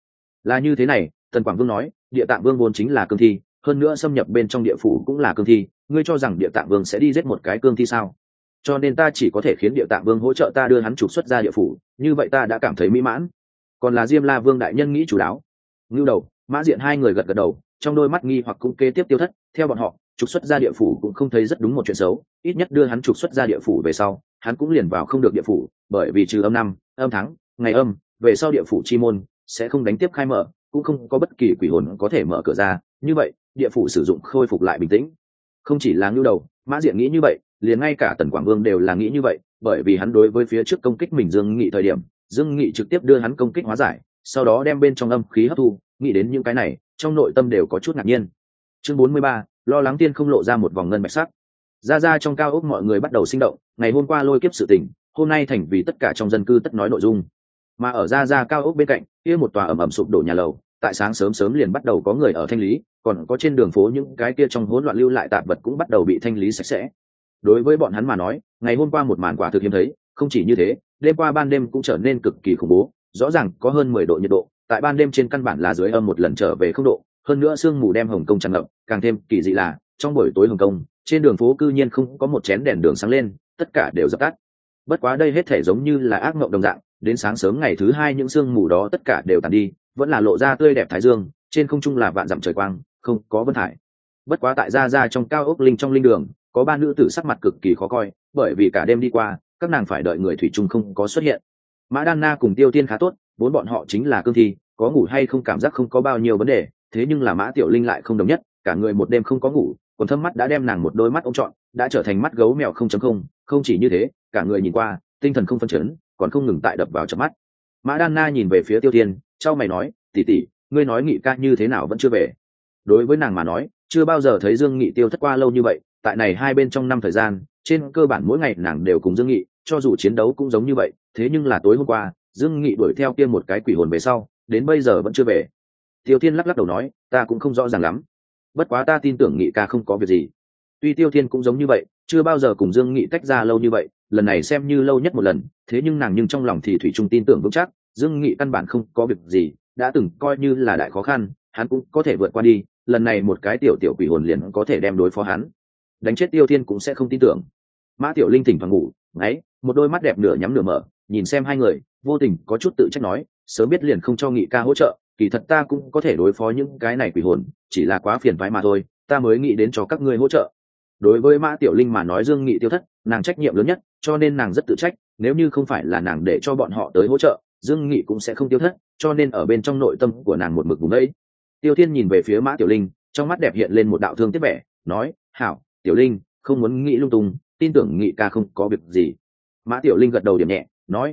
là như thế này. Tần Quảng Vương nói: Địa Tạng Vương vốn chính là cương thi, hơn nữa xâm nhập bên trong địa phủ cũng là cương thi, ngươi cho rằng Địa Tạng Vương sẽ đi giết một cái cương thi sao? Cho nên ta chỉ có thể khiến Địa Tạng Vương hỗ trợ ta đưa hắn trục xuất ra địa phủ, như vậy ta đã cảm thấy mỹ mãn. Còn là Diêm La Vương đại nhân nghĩ chủ đáo. Nưu Đầu, Mã Diện hai người gật gật đầu, trong đôi mắt nghi hoặc cũng kế tiếp tiêu thất, theo bọn họ, trục xuất ra địa phủ cũng không thấy rất đúng một chuyện xấu, ít nhất đưa hắn trục xuất ra địa phủ về sau hắn cũng liền vào không được địa phủ, bởi vì trừ âm năm âm tháng ngày âm về sau địa phủ chi môn sẽ không đánh tiếp khai mở, cũng không có bất kỳ quỷ hồn có thể mở cửa ra, như vậy địa phủ sử dụng khôi phục lại bình tĩnh. Không chỉ là Ngưu Đầu, Mã Diện nghĩ như vậy, liền ngay cả Tần Quảng Vương đều là nghĩ như vậy, bởi vì hắn đối với phía trước công kích mình Dương Nghị thời điểm, Dương Nghị trực tiếp đưa hắn công kích hóa giải, sau đó đem bên trong âm khí hấp thu, nghĩ đến những cái này trong nội tâm đều có chút ngạc nhiên. Chương 43, lo lắng tiên không lộ ra một vòng ngân bạch sắc. Ra trong cao ốc mọi người bắt đầu sinh động, ngày hôm qua lôi kiếp sự tình, hôm nay thành vì tất cả trong dân cư tất nói nội dung. Mà ở ra cao ốc bên cạnh, kia một tòa ẩm ẩm sụp đổ nhà lầu, tại sáng sớm sớm liền bắt đầu có người ở thanh lý, còn có trên đường phố những cái kia trong hỗn loạn lưu lại tạp vật cũng bắt đầu bị thanh lý sạch sẽ. Đối với bọn hắn mà nói, ngày hôm qua một màn quả thực hiếm thấy, không chỉ như thế, đêm qua ban đêm cũng trở nên cực kỳ khủng bố, rõ ràng có hơn 10 độ nhiệt độ, tại ban đêm trên căn bản là dưới âm một lần trở về 0 độ, hơn nữa sương mù đem Hồng Kông tràn ngập, càng thêm kỳ dị là, trong buổi tối Hồng Kông, trên đường phố cư nhiên không có một chén đèn đường sáng lên, tất cả đều dập tắt. Bất quá đây hết thể giống như là ác mộng đồng dạng, đến sáng sớm ngày thứ hai những sương mù đó tất cả đều tàn đi, vẫn là lộ ra tươi đẹp thái dương, trên không trung là vạn dặm trời quang, không có vân thải. Bất quá tại ra trong cao ốc linh trong linh đường, có ba nữ tử sắc mặt cực kỳ khó coi, bởi vì cả đêm đi qua, các nàng phải đợi người thủy chung không có xuất hiện. Mã Đan Na cùng Tiêu Tiên khá tốt, vốn bọn họ chính là cương thi, có ngủ hay không cảm giác không có bao nhiêu vấn đề, thế nhưng là Mã Tiểu Linh lại không đồng nhất, cả người một đêm không có ngủ, còn thâm mắt đã đem nàng một đôi mắt ôm trọn, đã trở thành mắt gấu mèo 0.0, không chỉ như thế, cả người nhìn qua, tinh thần không phân chấn, còn không ngừng tại đập vào trong mắt. Mã Đan Na nhìn về phía Tiêu Tiên, trao mày nói, tỷ tỷ, ngươi nói Nghị ca như thế nào vẫn chưa về? Đối với nàng mà nói, chưa bao giờ thấy Dương Nghị tiêu thất qua lâu như vậy, tại này hai bên trong năm thời gian, trên cơ bản mỗi ngày nàng đều cùng Dương Nghị, cho dù chiến đấu cũng giống như vậy, thế nhưng là tối hôm qua, Dương Nghị đuổi theo kia một cái quỷ hồn về sau, đến bây giờ vẫn chưa về. Tiêu Thiên lắc lắc đầu nói, ta cũng không rõ ràng lắm, bất quá ta tin tưởng Nghị ca không có việc gì. Tuy Tiêu Thiên cũng giống như vậy, chưa bao giờ cùng Dương Nghị tách ra lâu như vậy, lần này xem như lâu nhất một lần, thế nhưng nàng nhưng trong lòng thì thủy chung tin tưởng vững chắc, Dương Nghị căn bản không có việc gì, đã từng coi như là đại khó khăn, hắn cũng có thể vượt qua đi, lần này một cái tiểu quỷ hồn liền có thể đem đối phó hắn, đánh chết Tiêu Thiên cũng sẽ không tin tưởng. Mã Tiểu Linh thỉnh thoảng ngủ ngáy, một đôi mắt đẹp nửa nhắm nửa mở, nhìn xem hai người, vô tình có chút tự trách nói, sớm biết liền không cho Nghị ca hỗ trợ, kỳ thật ta cũng có thể đối phó những cái này quỷ hồn, chỉ là quá phiền toái mà thôi, ta mới nghĩ đến cho các ngươi hỗ trợ. Đối với Mã Tiểu Linh mà nói Dương Nghị tiêu thất, nàng trách nhiệm lớn nhất, cho nên nàng rất tự trách, nếu như không phải là nàng để cho bọn họ tới hỗ trợ, Dương Nghị cũng sẽ không tiêu thất, cho nên ở bên trong nội tâm của nàng một mực vùng ấy. Tiêu Thiên nhìn về phía Mã Tiểu Linh, trong mắt đẹp hiện lên một đạo thương tiếc vẻ, nói, hảo, Tiểu Linh, không muốn nghĩ lung tung, tin tưởng Nghị ca không có việc gì. Mã Tiểu Linh gật đầu điểm nhẹ, nói,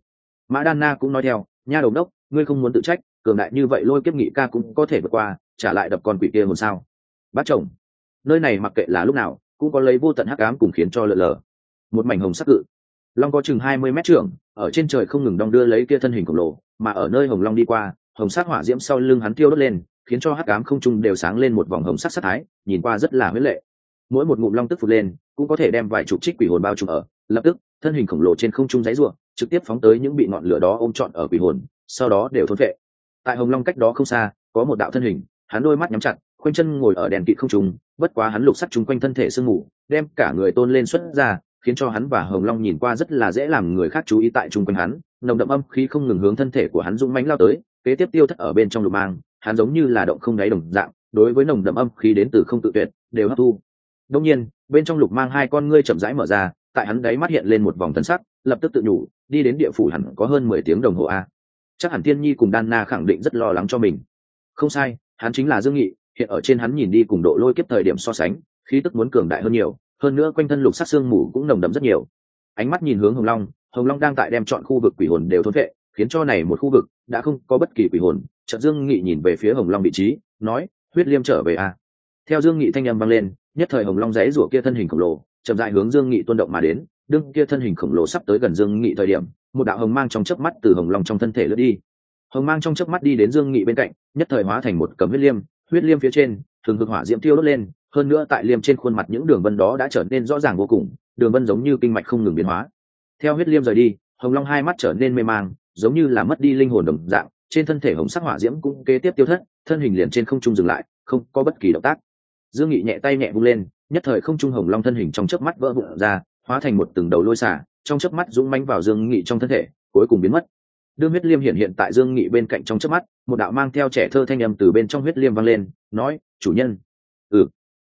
Mã Đan Na cũng nói theo, nha đầu đốc, ngươi không muốn tự trách, cường đại như vậy lôi kiếp Nghị ca cũng có thể vượt qua, trả lại đập con quỷ kia hồn sao? Bác chồng, nơi này mặc kệ là lúc nào, cũng có lấy vô tận hắc ám cùng khiến cho lượn lờ. Một mảnh hồng sắc cự long có chừng 20 mét trưởng, ở trên trời không ngừng đong đưa lấy kia thân hình khổng lồ, mà ở nơi hồng long đi qua, hồng sắc hỏa diễm sau lưng hắn tiêu đốt lên, khiến cho hắc ám không trung đều sáng lên một vòng hồng sắc sát thái, nhìn qua rất là huyễn lệ. Mỗi một ngụm long tức phụt lên, cũng có thể đem vài chục trích quỷ hồn bao trùm ở, lập tức, thân hình khổng lồ trên không trung giãy giụa, trực tiếp phóng tới những bị ngọn lửa đó ôm trọn ở quỷ hồn, sau đó đều thôn phệ. Tại hồng long cách đó không xa, có một đạo thân hình, hắn đôi mắt nhắm chặt, khoanh chân ngồi ở đèn kịt không trung, bất quá hắn lục sắc chung quanh thân thể sương mù, đem cả người tôn lên xuất ra, khiến cho hắn và hồng long nhìn qua rất là dễ làm người khác chú ý. Tại chung quanh hắn, nồng đậm âm khí không ngừng hướng thân thể của hắn dũng mãnh lao tới, kế tiếp tiêu thất ở bên trong lục mang, hắn giống như là động không đáy đồng dạng, đối với nồng đậm âm khí đến từ không tự tuyệt, đều hấp thu. Đương nhiên, bên trong lục mang hai con ngươi chậm rãi mở ra, tại hắn đáy mắt hiện lên một vòng thần sắc, lập tức tự nhủ, đi đến địa phủ hẳn có hơn 10 tiếng đồng hồ a. Chắc hẳn Thiên Nhi cùng Đan Na khẳng định rất lo lắng cho mình. Không sai, hắn chính là Dương Nghị, hiện ở trên hắn nhìn đi cùng độ lôi kiếp thời điểm so sánh, khí tức muốn cường đại hơn nhiều, hơn nữa quanh thân lục sắc xương mù cũng nồng đậm rất nhiều. Ánh mắt nhìn hướng Hồng Long đang tại đem chọn khu vực quỷ hồn đều thôn vệ, khiến cho này một khu vực đã không có bất kỳ quỷ hồn. Chợt Dương Nghị nhìn về phía Hồng Long vị trí, nói, huyết liêm trở về a. Theo Dương Nghị thanh âm vang lên, nhất thời Hồng Long giãy giụa kia thân hình khổng lồ, chậm rãi hướng Dương Nghị tuôn động mà đến. Đương kia thân hình khổng lồ sắp tới gần Dương Nghị thời điểm, một đạo hồng mang trong chớp mắt từ Hồng Long trong thân thể lướt đi. Hồng mang trong chớp mắt đi đến Dương Nghị bên cạnh, nhất thời hóa thành một cầm huyết liêm phía trên thường hực hỏa diễm tiêu đốt lên, hơn nữa tại liêm trên khuôn mặt những đường vân đó đã trở nên rõ ràng vô cùng, đường vân giống như kinh mạch không ngừng biến hóa. Theo huyết liêm rời đi, Hồng Long hai mắt trở nên mê mang, giống như là mất đi linh hồn đồng dạng, trên thân thể hồng sắc hỏa diễm cũng kế tiếp tiêu thất, thân hình liền trên không trung dừng lại, không có bất kỳ động tác. Dương Nghị nhẹ tay nhẹ vung lên, nhất thời không trung Hồng Long thân hình trong chớp mắt vỡ vụn ra, hóa thành một từng đầu lôi xả, trong chớp mắt dũng mãnh vào Dương Nghị trong thân thể, cuối cùng biến mất. Đương huyết liêm hiện tại Dương Nghị bên cạnh trong chớp mắt, một đạo mang theo trẻ thơ thanh âm từ bên trong huyết liêm vang lên, nói, chủ nhân.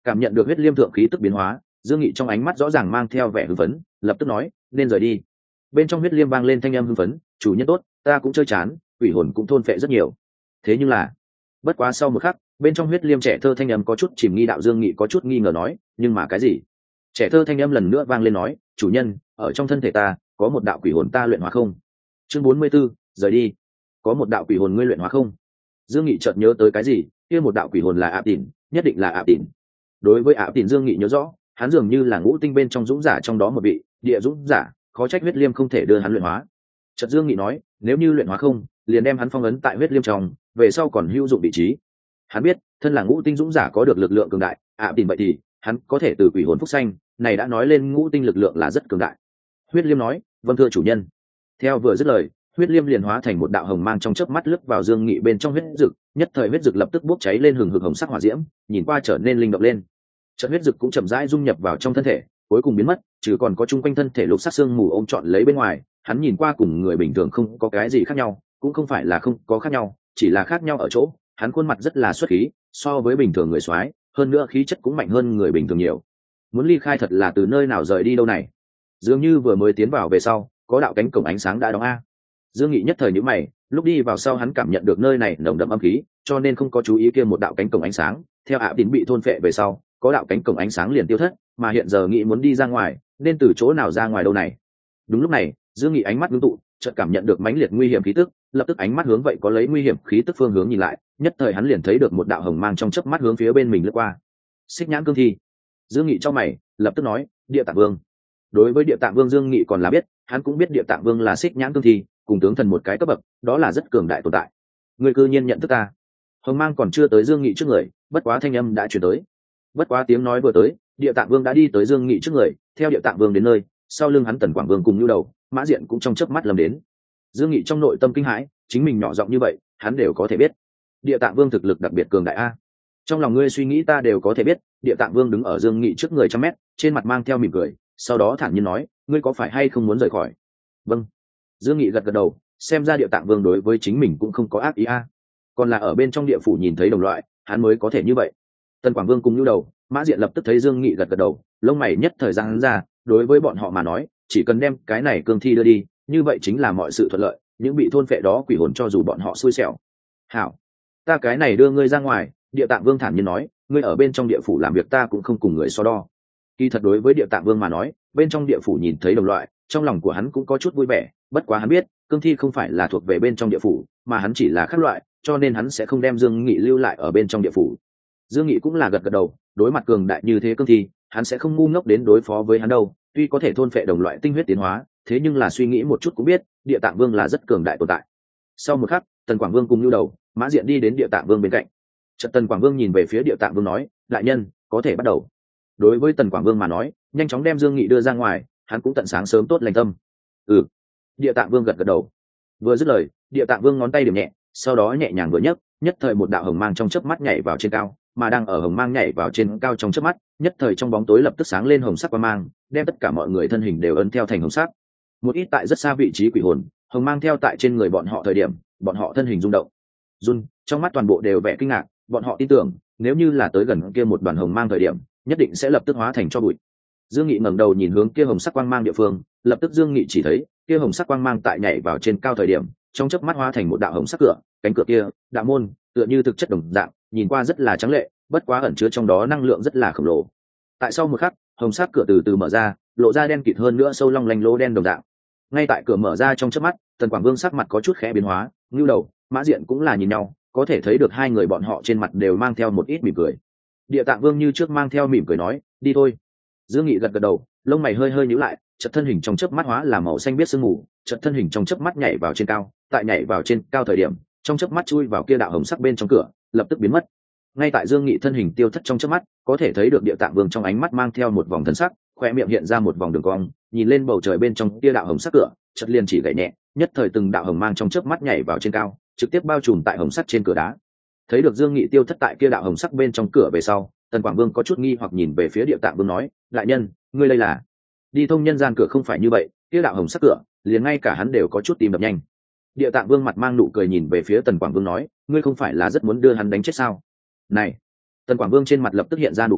Cảm nhận được huyết liêm thượng khí tức biến hóa, Dương Nghị trong ánh mắt rõ ràng mang theo vẻ hưng phấn, lập tức nói nên rời đi. Bên trong huyết liêm vang lên thanh âm hưng phấn, chủ nhân tốt, ta cũng chơi chán, quỷ hồn cũng thôn phệ rất nhiều. Thế nhưng là, bất quá sau một khắc, bên trong huyết liêm trẻ thơ thanh âm có chút chìm nghi đạo. Dương Nghị có chút nghi ngờ nói, nhưng mà cái gì? Trẻ thơ thanh âm lần nữa vang lên nói, chủ nhân, ở trong thân thể ta có một đạo quỷ hồn ta luyện hóa không. Chương 44, rời đi. Có một đạo quỷ hồn ngươi luyện hóa không? Dương Nghị chợt nhớ tới cái gì, kia một đạo quỷ hồn là Ả Tỉn, nhất định là Ả Tỉn. Đối với Ả Tỉn Dương Nghị nhớ rõ, hắn dường như là ngũ tinh bên trong dũng giả trong đó một vị, địa dũng giả, khó trách huyết liêm không thể đưa hắn luyện hóa. Chợt Dương Nghị nói, nếu như luyện hóa không, liền đem hắn phong ấn tại huyết liêm trong, về sau còn hữu dụng vị trí. Hắn biết, thân là ngũ tinh dũng giả có được lực lượng cường đại, Ả Tỉn vậy thì hắn có thể từ quỷ hồn phúc xanh, này đã nói lên ngũ tinh lực lượng là rất cường đại. Huyết liêm nói, vâng thưa chủ nhân. Theo vừa dứt lời, huyết liêm liền hóa thành một đạo hồng mang trong chớp mắt lướt vào Dương Nghị bên trong huyết dực, nhất thời huyết dực lập tức bốc cháy lên hừng hực hồng sắc hỏa diễm, nhìn qua trở nên linh động lên. Trận huyết dực cũng chậm rãi dung nhập vào trong thân thể, cuối cùng biến mất, trừ còn có chung quanh thân thể lục sắc xương mù ôm trọn lấy bên ngoài, hắn nhìn qua cùng người bình thường không có cái gì khác nhau, cũng không phải là không có khác nhau, chỉ là khác nhau ở chỗ, hắn khuôn mặt rất là xuất khí, so với bình thường người soái, hơn nữa khí chất cũng mạnh hơn người bình thường nhiều. Muốn ly khai thật là từ nơi nào rời đi đâu này? Dường như vừa mới tiến vào về sau, có đạo cánh cổng ánh sáng đã đóng a. Dương Nghị nhất thời nhíu mày, lúc đi vào sau hắn cảm nhận được nơi này nồng đậm âm khí, cho nên không có chú ý kia một đạo cánh cổng ánh sáng. Theo Ả Tỉn bị thôn phệ về sau, có đạo cánh cổng ánh sáng liền tiêu thất, mà hiện giờ Nghị muốn đi ra ngoài, nên từ chỗ nào ra ngoài đâu này? Đúng lúc này, Dương Nghị ánh mắt ngưng tụ, chợt cảm nhận được mãnh liệt nguy hiểm khí tức, lập tức ánh mắt hướng vậy có lấy nguy hiểm khí tức phương hướng nhìn lại, nhất thời hắn liền thấy được một đạo hồng mang trong chớp mắt hướng phía bên mình lướt qua. Xích nhãn cương thi. Dương Nghị trong mày, lập tức nói, Địa Tạng Vương. Đối với Địa Tạng Vương Dương Nghị còn là biết, hắn cũng biết Địa Tạng Vương là xích nhãn cương thi, cùng tướng thần một cái cấp bậc, đó là rất cường đại tồn tại. Người cư nhiên nhận thức ta? Hồng mang còn chưa tới Dương Nghị trước người, bất quá thanh âm đã truyền tới. Bất quá tiếng nói vừa tới, Địa Tạng Vương đã đi tới Dương Nghị trước người, theo Địa Tạng Vương đến nơi, sau lưng hắn Tần Quảng Vương cùng Nưu Đầu, Mã Diện cũng trong chớp mắt lầm đến. Dương Nghị trong nội tâm kinh hãi, chính mình nhỏ giọng như vậy, hắn đều có thể biết. Địa Tạng Vương thực lực đặc biệt cường đại a. Trong lòng ngươi suy nghĩ ta đều có thể biết. Địa Tạng Vương đứng ở Dương Nghị trước người trăm mét, trên mặt mang theo mỉm cười, sau đó thản nhiên nói, ngươi có phải hay không muốn rời khỏi? Vâng. Dương Nghị gật gật đầu, xem ra Địa Tạng Vương đối với chính mình cũng không có ác ý a. Còn là ở bên trong địa phủ nhìn thấy đồng loại, hắn mới có thể như vậy. Tần Quảng Vương cùng Nưu Đầu, Mã Diện lập tức thấy Dương Nghị gật gật đầu, lông mày nhất thời giãn ra, đối với bọn họ mà nói, chỉ cần đem cái này cương thi đưa đi, như vậy chính là mọi sự thuận lợi, những bị thôn phệ đó quỷ hồn cho dù bọn họ xui xẻo. Hảo, ta cái này đưa ngươi ra ngoài. Địa Tạng Vương thản nhiên nói, ngươi ở bên trong địa phủ làm việc ta cũng không cùng người so đo. Kỳ thật đối với Địa Tạng Vương mà nói, bên trong địa phủ nhìn thấy đồng loại, trong lòng của hắn cũng có chút vui vẻ, bất quá hắn biết, cương thi không phải là thuộc về bên trong địa phủ, mà hắn chỉ là khác loại, cho nên hắn sẽ không đem Dương Nghị lưu lại ở bên trong địa phủ. Dương Nghị cũng là gật gật đầu, đối mặt cường đại như thế cương thi, hắn sẽ không ngu ngốc đến đối phó với hắn đâu, tuy có thể thôn phệ đồng loại tinh huyết tiến hóa, thế nhưng là suy nghĩ một chút cũng biết, Địa Tạng Vương là rất cường đại tồn tại. Sau một khắc, Tần Quảng Vương cùng Nưu Đầu, Mã Diện đi đến Địa Tạng Vương bên cạnh. Chợt Tần Quảng Vương nhìn về phía Địa Tạng Vương nói, đại nhân, có thể bắt đầu. Đối với Tần Quảng Vương mà nói, nhanh chóng đem Dương Nghị đưa ra ngoài, hắn cũng tận sáng sớm tốt lành tâm. Ừ. Địa Tạng Vương gật gật đầu. Vừa dứt lời, Địa Tạng Vương ngón tay điểm nhẹ, sau đó nhẹ nhàng vừa nhấc, nhất thời một đạo hồng mang trong chớp mắt nhảy vào trên cao, mà đang ở hồng mang nhảy vào trên cao trong chớp mắt, nhất thời trong bóng tối lập tức sáng lên hồng sắc quang mang, đem tất cả mọi người thân hình đều ấn theo thành hồng sắc. Một ít tại rất xa vị trí quỷ hồn, hồng mang theo tại trên người bọn họ thời điểm, bọn họ thân hình rung động. Run, trong mắt toàn bộ đều vẻ kinh ngạc, bọn họ tin tưởng, nếu như là tới gần kia một đoàn hồng mang thời điểm, nhất định sẽ lập tức hóa thành cho bụi. Dương Nghị ngẩng đầu nhìn hướng kia hồng sắc quang mang địa phương, lập tức Dương Nghị chỉ thấy, kia hồng sắc quang mang tại nhảy vào trên cao thời điểm, trong chớp mắt hóa thành một đạo hồng sắc cửa, cánh cửa kia, đạo môn, tựa như thực chất đồng dạng, nhìn qua rất là trắng lệ, bất quá ẩn chứa trong đó năng lượng rất là khổng lồ. Tại sau một khắc, hồng sắc cửa từ từ mở ra, lộ ra đen kịt hơn nữa sâu long lanh lỗ đen đồng dạng. Ngay tại cửa mở ra trong chớp mắt, Tần Quảng Vương sắc mặt có chút khẽ biến hóa, Nưu Đầu, Mã Diện cũng là nhìn nhau, có thể thấy được hai người bọn họ trên mặt đều mang theo một ít mỉm cười. Địa Tạng Vương như trước mang theo mỉm cười nói, đi thôi. Dương Nghị gật gật đầu, lông mày hơi hơi nhíu lại, chợt thân hình trong chớp mắt hóa là màu xanh biết sương mù, chợt thân hình trong chớp mắt nhảy vào trên cao, tại nhảy vào trên cao thời điểm, trong chớp mắt chui vào kia đạo hồng sắc bên trong cửa, lập tức biến mất. Ngay tại Dương Nghị thân hình tiêu thất trong chớp mắt, có thể thấy được Địa Tạng Vương trong ánh mắt mang theo một vòng thần sắc, khoe miệng hiện ra một vòng đường cong, nhìn lên bầu trời bên trong kia đạo hồng sắc cửa, chợt liền chỉ gảy nhẹ, nhất thời từng đạo hồng mang trong chớp mắt nhảy vào trên cao, trực tiếp bao trùm tại hồng sắt trên cửa đá. Thấy được Dương Nghị tiêu thất tại kia đạo hồng sắc bên trong cửa về sau, Tần Quảng Vương có chút nghi hoặc nhìn về phía Địa Tạng Vương nói, đại nhân, ngươi đây là đi thông nhân gian cửa không phải như vậy, kia đạo hồng sắc cửa, liền ngay cả hắn đều có chút tìm đập nhanh. Địa Tạng Vương mặt mang nụ cười nhìn về phía Tần Quảng Vương nói, ngươi không phải là rất muốn đưa hắn đánh chết sao? Này, Tần Quảng Vương trên mặt lập tức hiện ra nụ cười,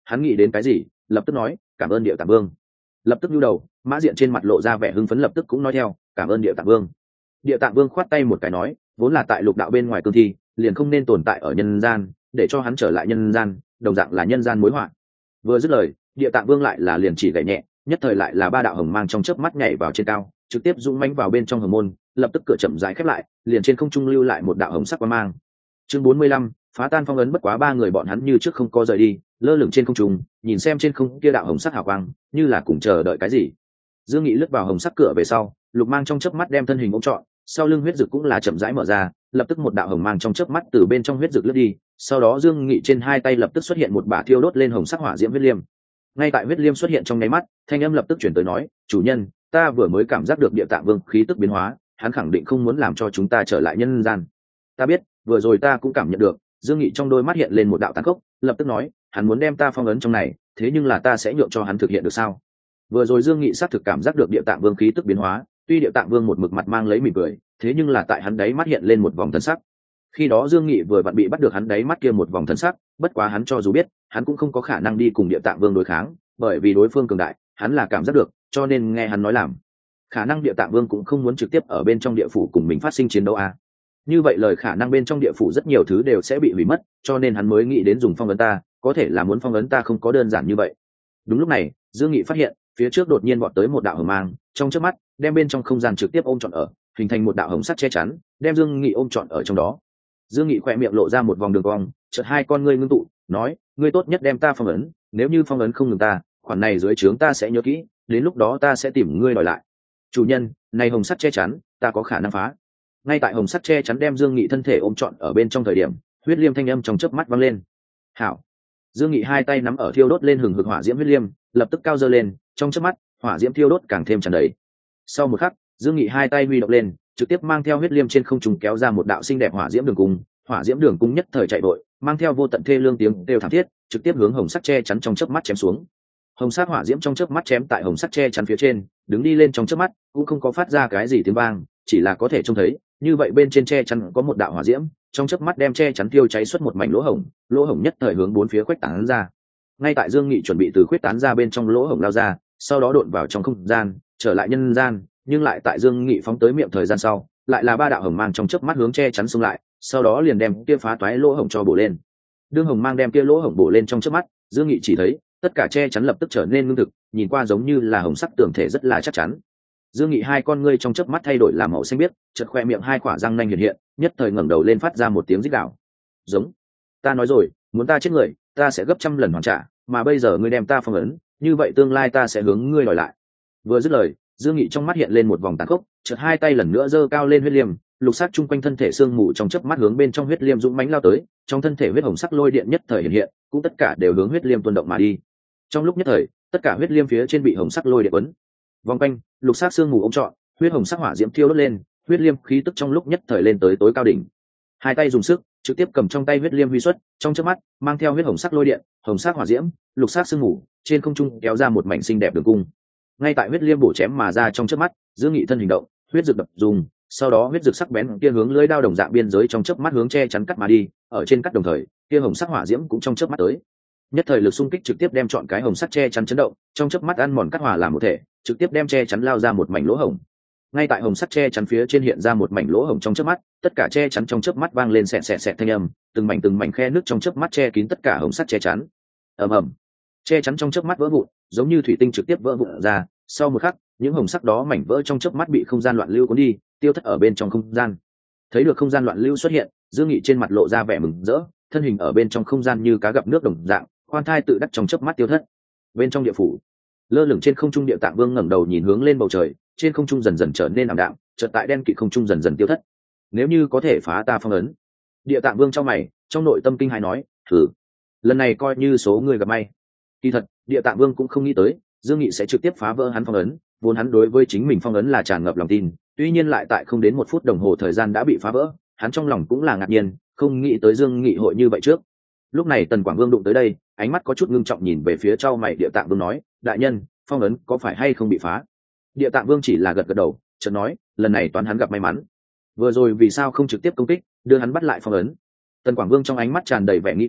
hắn nghĩ đến cái gì lập tức nói cảm ơn Địa Tạng Vương. Lập tức nhu đầu, Mã Diện trên mặt lộ ra vẻ hưng phấn, lập tức cũng nói theo cảm ơn Địa Tạng Vương. Địa Tạng Vương khoát tay một cái nói, vốn là tại lục đạo bên ngoài cương thi, liền không nên tồn tại ở nhân gian, để cho hắn trở lại nhân gian, đồng dạng là nhân gian mối họa. Vừa dứt lời, Địa Tạng Vương lại là liền chỉ gảy nhẹ, nhất thời lại là ba đạo hồng mang trong chớp mắt nhảy vào trên cao, trực tiếp dũng mãnh vào bên trong hồng môn, lập tức cửa chậm rãi khép lại, liền trên không trung lưu lại một đạo hồng sắc quang mang. Chương 45, phá tan phong ấn. Bất quá ba người bọn hắn như trước không có rời đi, lơ lửng trên không trung, nhìn xem trên không kia đạo hồng sắc hào quang, như là cùng chờ đợi cái gì. Dương Nghị lướt vào hồng sắc cửa về sau, lục mang trong chớp mắt đem thân hình ôm trọn, sau lưng huyết dực cũng là chậm rãi mở ra, lập tức một đạo hồng mang trong chớp mắt từ bên trong huyết dực lướt đi, sau đó Dương Nghị trên hai tay lập tức xuất hiện một bả thiêu đốt lên hồng sắc hỏa diễm huyết liêm. Ngay tại huyết liêm xuất hiện trong nháy mắt, thanh âm lập tức chuyển tới nói, chủ nhân, ta vừa mới cảm giác được Địa Tạng Vương khí tức biến hóa, hắn khẳng định không muốn làm cho chúng ta trở lại nhân gian. Ta biết, vừa rồi ta cũng cảm nhận được. Dương Nghị trong đôi mắt hiện lên một đạo tàn khốc, lập tức nói, hắn muốn đem ta phong ấn trong này, thế nhưng là ta sẽ nhượng cho hắn thực hiện được sao? Vừa rồi Dương Nghị xác thực cảm giác được Địa Tạng Vương khí tức biến hóa, tuy Địa Tạng Vương một mực mặt mang lấy mỉm cười, thế nhưng là tại hắn đáy mắt hiện lên một vòng thần sắc. Khi đó Dương Nghị vừa vặn bị bắt được hắn đáy mắt kia một vòng thần sắc, bất quá hắn cho dù biết, hắn cũng không có khả năng đi cùng Địa Tạng Vương đối kháng, bởi vì đối phương cường đại, hắn là cảm giác được, cho nên nghe hắn nói làm. Khả năng Địa Tạng Vương cũng không muốn trực tiếp ở bên trong địa phủ cùng mình phát sinh chiến đấu à? Như vậy lời khả năng bên trong địa phủ rất nhiều thứ đều sẽ bị hủy mất, cho nên hắn mới nghĩ đến dùng phong ấn ta, có thể là muốn phong ấn ta không có đơn giản như vậy. Đúng lúc này, Dương Nghị phát hiện, phía trước đột nhiên vọt tới một đạo hồng mang, trong chớp mắt, đem bên trong không gian trực tiếp ôm trọn ở, hình thành một đạo hồng sắc che chắn, đem Dương Nghị ôm trọn ở trong đó. Dương Nghị khẽ miệng lộ ra một vòng đường cong, chợt hai con ngươi ngưng tụ, nói, ngươi tốt nhất đem ta phong ấn, nếu như phong ấn không ngừng ta, khoản này dưới trướng ta sẽ nhớ kỹ, đến lúc đó ta sẽ tìm ngươi đòi lại. Chủ nhân, này hồng sắc che chắn, ta có khả năng phá. Ngay tại hồng sắc che chắn đem Dương Nghị thân thể ôm trọn ở bên trong thời điểm, huyết liêm thanh âm trong chớp mắt vang lên. Hảo. Dương Nghị hai tay nắm ở thiêu đốt lên hừng hực hỏa diễm huyết liêm, lập tức cao giơ lên, trong chớp mắt, hỏa diễm thiêu đốt càng thêm tràn đầy. Sau một khắc, Dương Nghị hai tay huy động lên, trực tiếp mang theo huyết liêm trên không trung kéo ra một đạo xinh đẹp hỏa diễm đường cung, hỏa diễm đường cung nhất thời chạy vội, mang theo vô tận thê lương tiếng kêu thảm thiết, trực tiếp hướng hồng sắc che chắn trong chớp mắt chém xuống. Hồng sắc hỏa diễm trong chớp mắt chém tại hồng sắc che chắn phía trên, đứng đi lên trong chớp mắt, cũng không có phát ra cái gì tiếng vang, chỉ là có thể trông thấy, như vậy bên trên che chắn có một đạo hỏa diễm, trong chớp mắt đem che chắn tiêu cháy xuất một mảnh lỗ hổng nhất thời hướng bốn phía khuếch tán ra. Ngay tại Dương Nghị chuẩn bị từ khuếch tán ra bên trong lỗ hổng lao ra, sau đó độn vào trong không gian, trở lại nhân gian, nhưng lại tại Dương Nghị phóng tới miệng thời gian sau, lại là ba đạo hồng mang trong chớp mắt hướng che chắn xung lại, sau đó liền đem kia phá toái lỗ hổng cho bổ lên. Đương hồng mang đem kia lỗ hổng bổ lên trong chớp mắt, Dương Nghị chỉ thấy tất cả che chắn lập tức trở nên ngưng thực, nhìn qua giống như là hồng sắc tường thể rất là chắc chắn. Dương Nghị hai con ngươi trong chớp mắt thay đổi làm màu xanh biếc, chợt khoe miệng hai quả răng nanh hiện hiện, nhất thời ngẩng đầu lên phát ra một tiếng rít gào. Giống, ta nói rồi, muốn ta chết người, ta sẽ gấp trăm lần hoàn trả, mà bây giờ ngươi đem ta phong ấn, như vậy tương lai ta sẽ hướng ngươi đòi lại. Vừa dứt lời, Dương Nghị trong mắt hiện lên một vòng tàn khốc, chợt hai tay lần nữa giơ cao lên huyết liêm, lục sắc chung quanh thân thể xương mù trong chớp mắt hướng bên trong huyết liêm dũng mãnh lao tới, trong thân thể huyết hồng sắc lôi điện nhất thời hiện hiện, cũng tất cả đều hướng huyết liêm tuôn động mà đi. Trong lúc nhất thời, tất cả huyết liêm phía trên bị hồng sắc lôi điện quấn vòng quanh, lục sắc xương mù ôm trọn, huyết hồng sắc hỏa diễm thiêu đốt lên, huyết liêm khí tức trong lúc nhất thời lên tới tối cao đỉnh. Hai tay dùng sức, trực tiếp cầm trong tay huyết liêm huy xuất, trong chớp mắt, mang theo huyết hồng sắc lôi điện, hồng sắc hỏa diễm, lục sắc xương mù, trên không trung kéo ra một mảnh xinh đẹp đường cung. Ngay tại huyết liêm bổ chém mà ra trong chớp mắt, Dương Nghị thân hình động, huyết dược đập dùng, sau đó huyết dược sắc bén kia hướng lưỡi đao đồng dạng biên giới trong chớp mắt hướng che chắn cắt mà đi, ở trên cắt đồng thời, kia hồng sắc hỏa diễm cũng trong chớp mắt tới. Nhất thời lực xung kích trực tiếp đem chọn cái hồng sắc che chắn chấn động, trong chớp mắt ăn mòn cắt hòa làm một thể, trực tiếp đem che chắn lao ra một mảnh lỗ hổng. Ngay tại hồng sắc che chắn phía trên hiện ra một mảnh lỗ hổng trong chớp mắt, tất cả che chắn trong chớp mắt vang lên xẹt xẹt xẹt thanh âm, từng mảnh khe nước trong chớp mắt che kín tất cả hồng sắc che chắn. Ầm ầm, che chắn trong chớp mắt vỡ vụn, giống như thủy tinh trực tiếp vỡ vụn ra. Sau một khắc, những hồng sắc đó mảnh vỡ trong chớp mắt bị không gian loạn lưu cuốn đi, tiêu thất ở bên trong không gian. Thấy được không gian loạn lưu xuất hiện, Dương Nghị trên mặt lộ ra vẻ mừng rỡ, thân hình ở bên trong không gian như cá gặp nước đồng dạng, khoan thai tự đắc trong chớp mắt tiêu thất. Bên trong địa phủ, lơ lửng trên không trung Địa Tạng Vương ngẩng đầu nhìn hướng lên bầu trời, trên không trung dần dần trở nên ảm đạm, chợt tại đen kịt không trung dần dần tiêu thất. Nếu như có thể phá ta phong ấn. Địa Tạng Vương trong mày, trong nội tâm kinh hãi nói, thử. Lần này coi như số người gặp may. Kỳ thật, Địa Tạng Vương cũng không nghĩ tới, Dương Nghị sẽ trực tiếp phá vỡ hắn phong ấn, vốn hắn đối với chính mình phong ấn là tràn ngập lòng tin, tuy nhiên lại tại không đến 1 phút đồng hồ thời gian đã bị phá vỡ, hắn trong lòng cũng là ngạc nhiên, không nghĩ tới Dương Nghị hội như vậy trước. Lúc này Tần Quảng Vương đụng tới đây, ánh mắt có chút ngưng trọng nhìn về phía trao mày Địa Tạng Vương nói, đại nhân, phong ấn có phải hay không bị phá? Địa Tạng Vương chỉ là gật gật đầu, chợt nói, lần này toán hắn gặp may mắn. Vừa rồi vì sao không trực tiếp công kích, đưa hắn bắt lại phong ấn? Tần Quảng Vương trong ánh mắt tràn đầy vẻ nghi hoặc,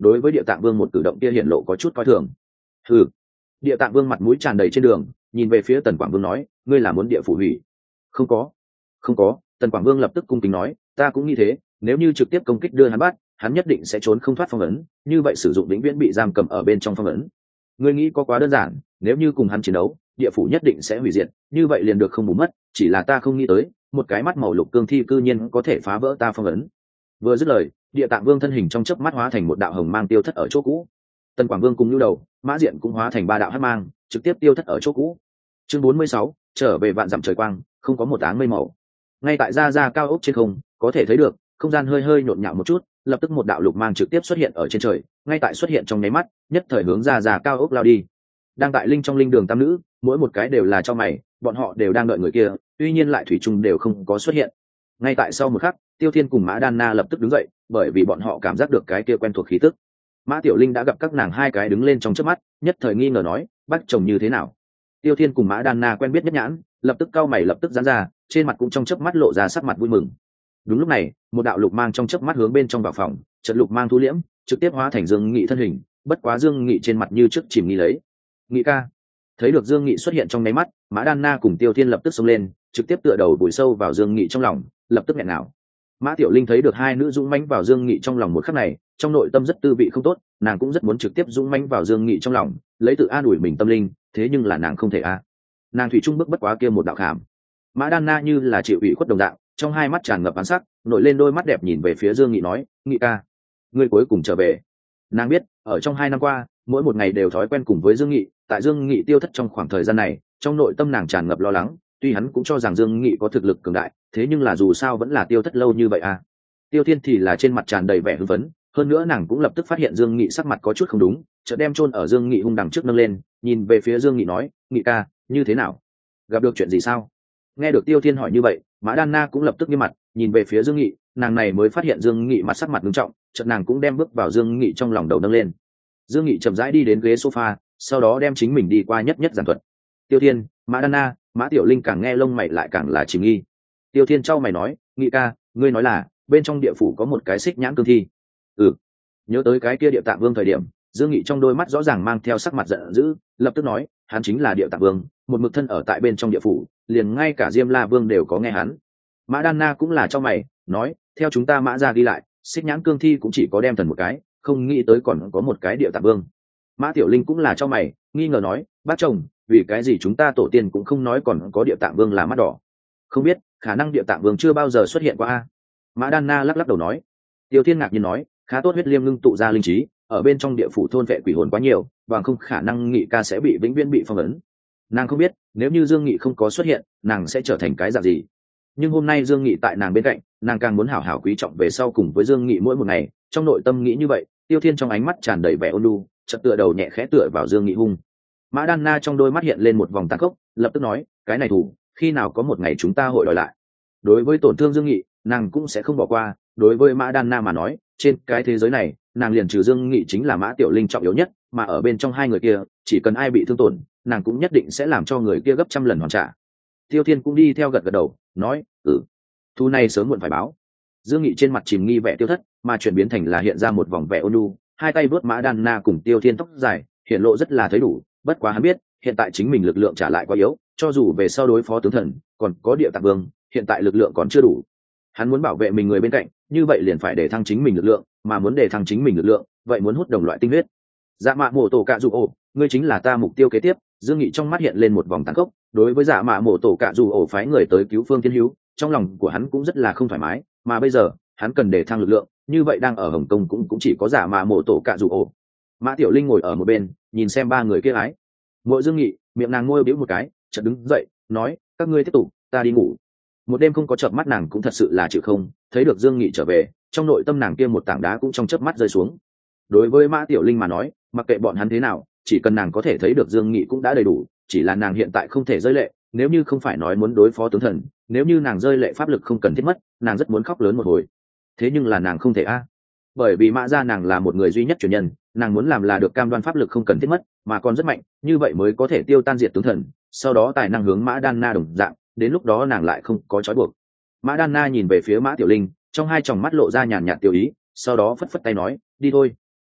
đối với địa tạng vương một cử động kia hiển lộ có chút coi thường. Ừ. Địa tạng vương mặt mũi tràn đầy trên đường, nhìn về phía Tần Quảng Vương nói, ngươi là muốn địa phủ hủy? Không có, không có. Tần Quảng Vương lập tức cung kính nói, ta cũng nghĩ thế, nếu như trực tiếp công kích đưa hắn bắt, hắn nhất định sẽ trốn không thoát phong ấn, như vậy sử dụng vĩnh viễn bị giam cầm ở bên trong phong ấn. Ngươi nghĩ có quá đơn giản, nếu như cùng hắn chiến đấu, địa phủ nhất định sẽ hủy diệt, như vậy liền được không bù mất, chỉ là ta không nghĩ tới, một cái mắt màu lục cương thi cư nhiên có thể phá vỡ ta phong ấn. Vừa dứt lời, địa tạng vương thân hình trong chớp mắt hóa thành một đạo hồng mang tiêu thất ở chỗ cũ. Tần Quảng Vương cùng lưu đầu, Mã Diện cũng hóa thành ba đạo hắc mang, trực tiếp tiêu thất ở chỗ cũ. Chương 46, trở về vạn dặm trời quang, không có một áng mây màu. Ngay tại ra cao ốc trên không, có thể thấy được, không gian hơi hơi nhộn nhạo một chút, lập tức một đạo lục mang trực tiếp xuất hiện ở trên trời, ngay tại xuất hiện trong nháy mắt, nhất thời hướng ra cao ốc lao đi. Đang tại linh trong linh đường tam nữ, mỗi một cái đều là cho mày, bọn họ đều đang đợi người kia, tuy nhiên lại thủy chung đều không có xuất hiện. Ngay tại sau một khắc, Tiêu Thiên cùng Mã Đan Na lập tức đứng dậy, bởi vì bọn họ cảm giác được cái kia quen thuộc khí tức. Mã Tiểu Linh đã gặp các nàng hai cái đứng lên trong chớp mắt, nhất thời nghi ngờ nói, bác chồng như thế nào? Tiêu Thiên cùng Mã Đan Na quen biết nhất nhãn, lập tức cau mày lập tức giãn ra, trên mặt cũng trong chớp mắt lộ ra sắc mặt vui mừng. Đúng lúc này, một đạo lục mang trong chớp mắt hướng bên trong vào phòng, chợt lục mang thu liễm, trực tiếp hóa thành Dương Nghị thân hình, bất quá Dương Nghị trên mặt như trước chìm nghi lấy. Nghị ca. Thấy được Dương Nghị xuất hiện trong nháy mắt, Mã Đan Na cùng Tiêu Thiên lập tức xông lên, trực tiếp tựa đầu vùi sâu vào Dương Nghị trong lòng, lập tức nghẹn ngào. Mã Tiểu Linh thấy được hai nữ dũng mãnh vào Dương Nghị trong lòng một khắc này, trong nội tâm rất tư vị không tốt, nàng cũng rất muốn trực tiếp dũng mãnh vào Dương Nghị trong lòng, lấy tự an ủi mình tâm linh, thế nhưng là nàng không thể a. Nàng thủy chung bước bất quá kia một đạo khảm. Mã Đan Na như là chịu ủy khuất đồng dạng, trong hai mắt tràn ngập ánh sắc, nổi lên đôi mắt đẹp nhìn về phía Dương Nghị nói, Nghị ca, ngươi cuối cùng trở về. Nàng biết, ở trong 2 năm qua, mỗi một ngày đều thói quen cùng với Dương Nghị, tại Dương Nghị tiêu thất trong khoảng thời gian này, trong nội tâm nàng tràn ngập lo lắng, tuy hắn cũng cho rằng Dương Nghị có thực lực cường đại, thế nhưng là dù sao vẫn là tiêu thất lâu như vậy à. Tiêu Thiên thì là trên mặt tràn đầy vẻ hưng phấn, hơn nữa nàng cũng lập tức phát hiện Dương Nghị sắc mặt có chút không đúng, chợt đem chôn ở Dương Nghị hung đằng trước nâng lên, nhìn về phía Dương Nghị nói, Nghị ca, như thế nào? Gặp được chuyện gì sao? Nghe được Tiêu Thiên hỏi như vậy, Mã Đan Na cũng lập tức nghiêm mặt, nhìn về phía Dương Nghị, nàng này mới phát hiện Dương Nghị mặt sắc mặt nghiêm trọng, chợt nàng cũng đem bước vào Dương Nghị trong lòng đầu nâng lên. Dương Nghị chậm rãi đi đến ghế sofa, sau đó đem chính mình đi qua nhất nhất giảng thuật. Tiêu Thiên, Mã Đan Na, Mã Tiểu Linh càng nghe lông mày lại càng là chìm nghi. Tiêu Thiên trao mày nói, Nghị ca, ngươi nói là bên trong địa phủ có một cái xích nhãn cương thi? Ừ. Nhớ tới cái kia Địa Tạng Vương thời điểm, Dương Nghị trong đôi mắt rõ ràng mang theo sắc mặt giận dữ, lập tức nói, hắn chính là Địa Tạng Vương, một mực thân ở tại bên trong địa phủ, liền ngay cả Diêm La Vương đều có nghe hắn. Mã Đan Na cũng là cho mày, nói, theo chúng ta Mã gia ghi lại, xích nhãn cương thi cũng chỉ có đem thần một cái, không nghĩ tới còn có một cái Địa Tạng Vương. Mã Tiểu Linh cũng là cho mày, nghi ngờ nói, bác chồng, vì cái gì chúng ta tổ tiên cũng không nói còn có Địa Tạng Vương là mắt đỏ? Không biết, khả năng Địa Tạng Vương chưa bao giờ xuất hiện qua a. Mã Đan Na lắc lắc đầu nói. Tiêu Thiên ngạc nhiên nói, khá tốt, huyết liêm ngưng tụ ra linh trí, ở bên trong địa phủ thôn vệ quỷ hồn quá nhiều, bằng không khả năng Nghị ca sẽ bị vĩnh viễn bị phong ấn. Nàng không biết, nếu như Dương Nghị không có xuất hiện, nàng sẽ trở thành cái dạng gì. Nhưng hôm nay Dương Nghị tại nàng bên cạnh, nàng càng muốn hảo hảo quý trọng về sau cùng với Dương Nghị mỗi một ngày, trong nội tâm nghĩ như vậy. Tiêu Thiên trong ánh mắt tràn đầy vẻ ôn nhu, chợt tựa đầu nhẹ khẽ tựa vào Dương Nghị hung. Mã Đan Na trong đôi mắt hiện lên một vòng tàn khốc, lập tức nói, cái này thủ, khi nào có một ngày chúng ta hội đòi lại. Đối với tổn thương Dương Nghị, nàng cũng sẽ không bỏ qua. Đối với Mã Đan Na mà nói, trên cái thế giới này, nàng liền trừ Dương Nghị chính là Mã Tiểu Linh trọng yếu nhất, mà ở bên trong hai người kia, chỉ cần ai bị thương tổn, nàng cũng nhất định sẽ làm cho người kia gấp trăm lần hoàn trả. Tiêu Thiên cũng đi theo gật gật đầu, nói, thu này sớm muộn phải báo. Dương Nghị trên mặt chìm nghi vẻ tiêu thất, mà chuyển biến thành là hiện ra một vòng vẻ ôn nhu, hai tay vuốt Mã Đan Na cùng Tiêu Thiên tóc dài, hiện lộ rất là thấy đủ. Bất quá hắn biết, hiện tại chính mình lực lượng trả lại quá yếu, cho dù về sau đối phó tướng thần, còn có Địa Tạng Vương, hiện tại lực lượng còn chưa đủ. Hắn muốn bảo vệ mình người bên cạnh, như vậy liền phải để thăng chính mình lực lượng, mà muốn để thăng chính mình lực lượng, vậy muốn hút đồng loại tinh huyết. Dạ Mạ Mộ Tổ Cạ Dù Ổ, ngươi chính là ta mục tiêu kế tiếp. Dương Nghị trong mắt hiện lên một vòng tàn khốc, đối với Dạ Mạ Mộ Tổ Cạ Dù Ổ phái người tới cứu Phương Thiên Hữu, trong lòng của hắn cũng rất là không thoải mái, mà bây giờ, hắn cần để thăng lực lượng, như vậy đang ở Hồng Kông cũng chỉ có Dạ Mạ Mộ Tổ Cạ Dù Ổ. Mã Tiểu Linh ngồi ở một bên, nhìn xem ba người kia ái. Mộ Dương Nghị, miệng nàng môi bĩu một cái, chợt đứng dậy, nói, các ngươi tiếp tục, ta đi ngủ. Một đêm không có chợp mắt nàng cũng thật sự là chịu không, thấy được Dương Nghị trở về, trong nội tâm nàng kia một tảng đá cũng trong chớp mắt rơi xuống. Đối với Mã Tiểu Linh mà nói, mặc kệ bọn hắn thế nào, chỉ cần nàng có thể thấy được Dương Nghị cũng đã đầy đủ, chỉ là nàng hiện tại không thể rơi lệ, nếu như không phải nói muốn đối phó tướng thần, nếu như nàng rơi lệ pháp lực không cần thiết mất, nàng rất muốn khóc lớn một hồi. Thế nhưng là nàng không thể a. Bởi vì Mã gia nàng là một người duy nhất truyền nhân, nàng muốn làm là được cam đoan pháp lực không cần thiết mất, mà còn rất mạnh, như vậy mới có thể tiêu tan diệt tướng thần, sau đó tài năng hướng Mã Đan Na đồng dạng, đến lúc đó nàng lại không có trói buộc. Mã Đan Na nhìn về phía Mã Tiểu Linh, trong hai tròng mắt lộ ra nhàn nhạt tiêu ý, sau đó phất phất tay nói, đi thôi.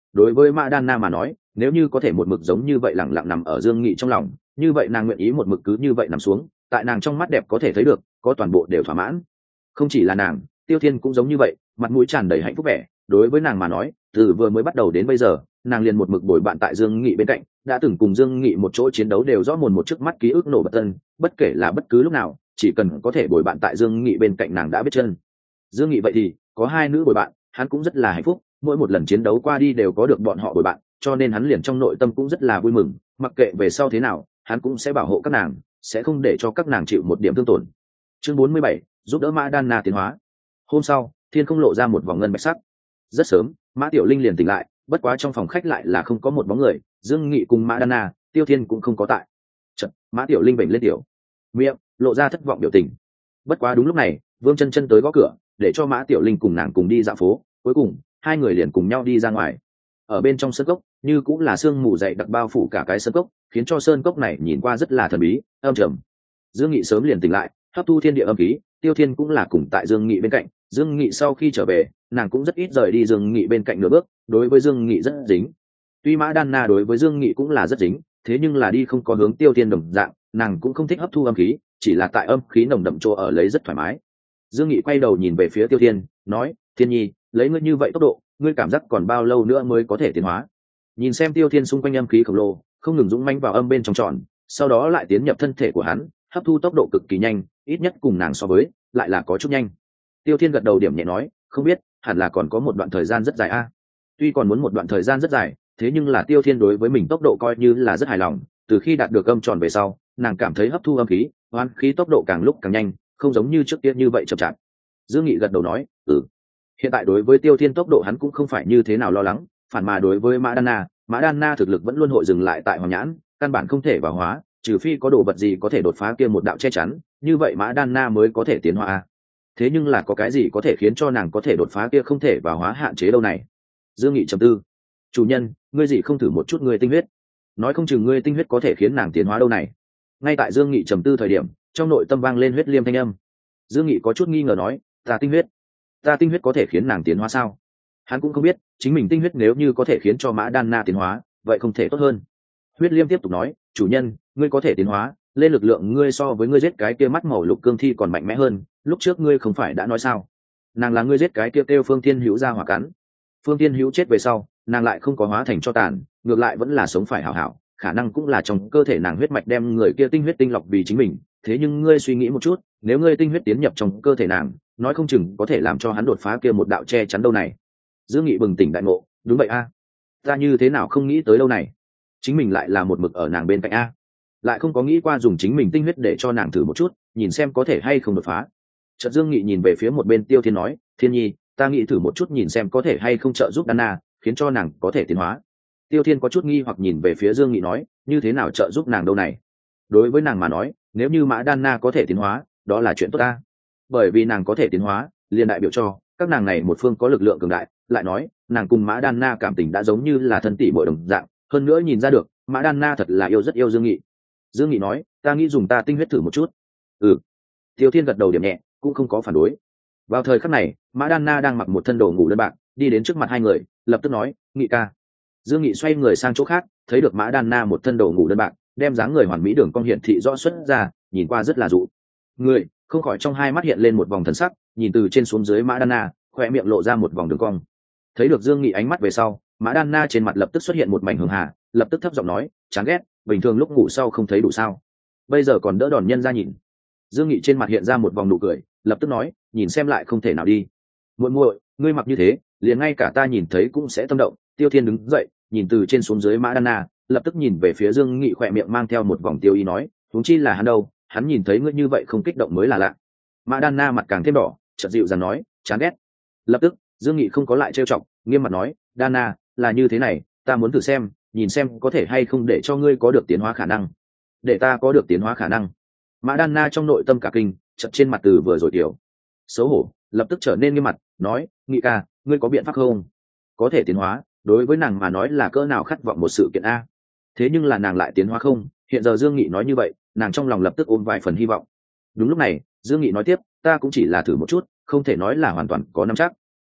đối với Mã Đan Na mà nói, nếu như có thể một mực giống như vậy lẳng lặng nằm ở Dương Nghị trong lòng, như vậy nàng nguyện ý một mực cứ như vậy nằm xuống, tại nàng trong mắt đẹp có thể thấy được, có toàn bộ đều thỏa mãn. Không chỉ là nàng, Tiêu Thiên cũng giống như vậy, mặt mũi tràn đầy hạnh phúc vẻ. Đối với nàng mà nói, từ vừa mới bắt đầu đến bây giờ, nàng liền một mực bồi bạn tại Dương Nghị bên cạnh, đã từng cùng Dương Nghị một chỗ chiến đấu đều rõ mồn một trước mắt ký ức nổ bật tân, bất kể là bất cứ lúc nào, chỉ cần có thể bồi bạn tại Dương Nghị bên cạnh nàng đã biết chân. Dương Nghị vậy thì có hai nữ bồi bạn, hắn cũng rất là hạnh phúc, mỗi một lần chiến đấu qua đi đều có được bọn họ bồi bạn, cho nên hắn liền trong nội tâm cũng rất là vui mừng, mặc kệ về sau thế nào, hắn cũng sẽ bảo hộ các nàng, sẽ không để cho các nàng chịu một điểm thương tổn. Chương 47, giúp đỡ Mã Đan Na tiến hóa. Hôm sau, thiên không lộ ra một vòng ngân bạch sắc. Rất sớm, Mã Tiểu Linh liền tỉnh lại, bất quá trong phòng khách lại là không có một bóng người, Dương Nghị cùng Mã Đan Na, Tiêu Thiên cũng không có tại. Chợt, Mã Tiểu Linh bệnh lên tiểu miệng, lộ ra thất vọng biểu tình. Bất quá đúng lúc này, Vương Chân Chân tới gõ cửa, để cho Mã Tiểu Linh cùng nàng cùng đi dạo phố, cuối cùng hai người liền cùng nhau đi ra ngoài. Ở bên trong sơn cốc, như cũng là sương mù dày đặc bao phủ cả cái sơn cốc, khiến cho sơn cốc này nhìn qua rất là thần bí, âm trầm. Dương Nghị sớm liền tỉnh lại, hấp thu thiên địa âm khí, Tiêu Thiên cũng là cùng tại Dương Nghị bên cạnh. Dương Nghị sau khi trở về, nàng cũng rất ít rời đi Dương Nghị bên cạnh nửa bước, đối với Dương Nghị rất dính. Tuy Mã Đan Na đối với Dương Nghị cũng là rất dính, thế nhưng là đi không có hướng Tiêu Thiên đồng dạng, nàng cũng không thích hấp thu âm khí, chỉ là tại âm khí nồng đậm chỗ ở lấy rất thoải mái. Dương Nghị quay đầu nhìn về phía Tiêu Thiên, nói: "Thiên Nhi, lấy ngươi như vậy tốc độ, ngươi cảm giác còn bao lâu nữa mới có thể tiến hóa?" Nhìn xem Tiêu Thiên xung quanh âm khí khổng lồ, không ngừng dũng mãnh vào âm bên trong tròn, sau đó lại tiến nhập thân thể của hắn, hấp thu tốc độ cực kỳ nhanh, ít nhất cùng nàng so với, lại là có chút nhanh. Tiêu Thiên gật đầu điểm nhẹ nói: "Không biết, hẳn là còn có một đoạn thời gian rất dài a." Tuy còn muốn một đoạn thời gian rất dài, thế nhưng là Tiêu Thiên đối với mình tốc độ coi như là rất hài lòng, từ khi đạt được âm tròn về sau, nàng cảm thấy hấp thu âm khí, oán khí tốc độ càng lúc càng nhanh, không giống như trước kia như vậy chậm chạp. Dương Nghị gật đầu nói: Hiện tại đối với Tiêu Thiên tốc độ hắn cũng không phải như thế nào lo lắng, phản mà đối với Mã Đan Na thực lực vẫn luôn hội dừng lại tại Hoàng Nhãn, căn bản không thể vào hóa, trừ phi có đồ vật gì có thể đột phá kia một đạo che chắn, như vậy Mã Đan Na mới có thể tiến hóa. Thế nhưng là có cái gì có thể khiến cho nàng có thể đột phá kia không thể vào hóa hạn chế đâu này? Dương Nghị trầm tư: "Chủ nhân, ngươi gì không thử một chút ngươi tinh huyết? Nói không chừng ngươi tinh huyết có thể khiến nàng tiến hóa đâu này." Ngay tại Dương Nghị trầm tư thời điểm, trong nội tâm vang lên huyết liêm thanh âm. Dương Nghị có chút nghi ngờ nói: ta tinh huyết có thể khiến nàng tiến hóa sao?" Hắn cũng không biết, chính mình tinh huyết nếu như có thể khiến cho Mã Đan Na tiến hóa, vậy không thể tốt hơn. Huyết liêm tiếp tục nói: "Chủ nhân, ngươi có thể tiến hóa, lên lực lượng ngươi so với ngươi giết cái kia mắt màu lục cương thi còn mạnh mẽ hơn, lúc trước ngươi không phải đã nói sao? Nàng là ngươi giết cái kia kêu Phương Thiên Hữu ra hỏa cắn. Phương Thiên Hữu chết về sau, nàng lại không có hóa thành cho tàn, ngược lại vẫn là sống phải hảo hảo, khả năng cũng là trong cơ thể nàng huyết mạch đem người kia tinh huyết tinh lọc vì chính mình. Thế nhưng ngươi suy nghĩ một chút, nếu ngươi tinh huyết tiến nhập trong cơ thể nàng, nói không chừng có thể làm cho hắn đột phá kia một đạo che chắn đâu này." Dương Nghị bừng tỉnh đại ngộ: "Đúng vậy a, ta như thế nào không nghĩ tới đâu này? Chính mình lại là một mực ở nàng bên cạnh a, lại không có nghĩ qua dùng chính mình tinh huyết để cho nàng thử một chút, nhìn xem có thể hay không đột phá." Chợt Dương Nghị nhìn về phía một bên Tiêu Thiên nói: "Thiên Nhi, ta nghĩ thử một chút nhìn xem có thể hay không trợ giúp Đan Na, khiến cho nàng có thể tiến hóa." Tiêu Thiên có chút nghi hoặc nhìn về phía Dương Nghị nói: "Như thế nào trợ giúp nàng đâu này?" Đối với nàng mà nói, nếu như Mã Đan Na có thể tiến hóa, đó là chuyện tốt ta, bởi vì nàng có thể tiến hóa, liền đại biểu cho các nàng này một phương có lực lượng cường đại. Lại nói, nàng cùng Mã Đan Na cảm tình đã giống như là thân tỷ muội đồng dạng, hơn nữa nhìn ra được Mã Đan Na thật là rất yêu Dương Nghị. Dương Nghị nói: "Ta nghĩ dùng ta tinh huyết thử một chút." Tiêu Thiên gật đầu điểm nhẹ, cũng không có phản đối. Vào thời khắc này, Mã Đan Na đang mặc một thân đồ ngủ đơn bạc, đi đến trước mặt hai người, lập tức nói: "Nghị ca." Dương Nghị xoay người sang chỗ khác, thấy được Mã Đan Na một thân đồ ngủ đơn bạc, đem dáng người hoàn mỹ đường cong hiện thị rõ xuất ra, nhìn qua rất là dụ người, không khỏi trong hai mắt hiện lên một vòng thần sắc, nhìn từ trên xuống dưới Mã Đan Na, khóe miệng lộ ra một vòng đường cong. Thấy được Dương Nghị ánh mắt về sau, Mã Đan Na trên mặt lập tức xuất hiện một mảnh hường hà, lập tức thấp giọng nói: "Chán ghét, bình thường lúc ngủ sau không thấy đủ sao? Bây giờ còn đỡ đòn nhân ra nhìn." Dương Nghị trên mặt hiện ra một vòng nụ cười, lập tức nói: "Nhìn xem lại không thể nào đi. Muội muội, ngươi mặc như thế, liền ngay cả ta nhìn thấy cũng sẽ tâm động." Tiêu Thiên đứng dậy, nhìn từ trên xuống dưới Mã Đan Na, lập tức nhìn về phía Dương Nghị, khỏe miệng mang theo một vòng tiêu ý nói: "Huống chi là hắn đâu, hắn nhìn thấy ngươi như vậy không kích động mới là lạ." Mã Đan Na mặt càng thêm đỏ, chợt dịu dàng nói: "Chán ghét." Lập tức, Dương Nghị không có lại trêu chọc, nghiêm mặt nói: "Đan Na, là như thế này, ta muốn thử xem, nhìn xem có thể hay không để cho ngươi có được tiến hóa khả năng." "Để ta có được tiến hóa khả năng?" Mã Đan Na trong nội tâm cả kinh, chợt trên mặt từ vừa rồi tiểu xấu hổ, lập tức trở nên nghiêm mặt, nói: "Nghị ca, ngươi có biện pháp không? Có thể tiến hóa, đối với nàng mà nói là cỡ nào khát vọng một sự kiện a. Thế nhưng là nàng lại tiến hóa không, hiện giờ Dương Nghị nói như vậy, nàng trong lòng lập tức ôm vài phần hy vọng. Đúng lúc này, Dương Nghị nói tiếp: "Ta cũng chỉ là thử một chút, không thể nói là hoàn toàn có nắm chắc."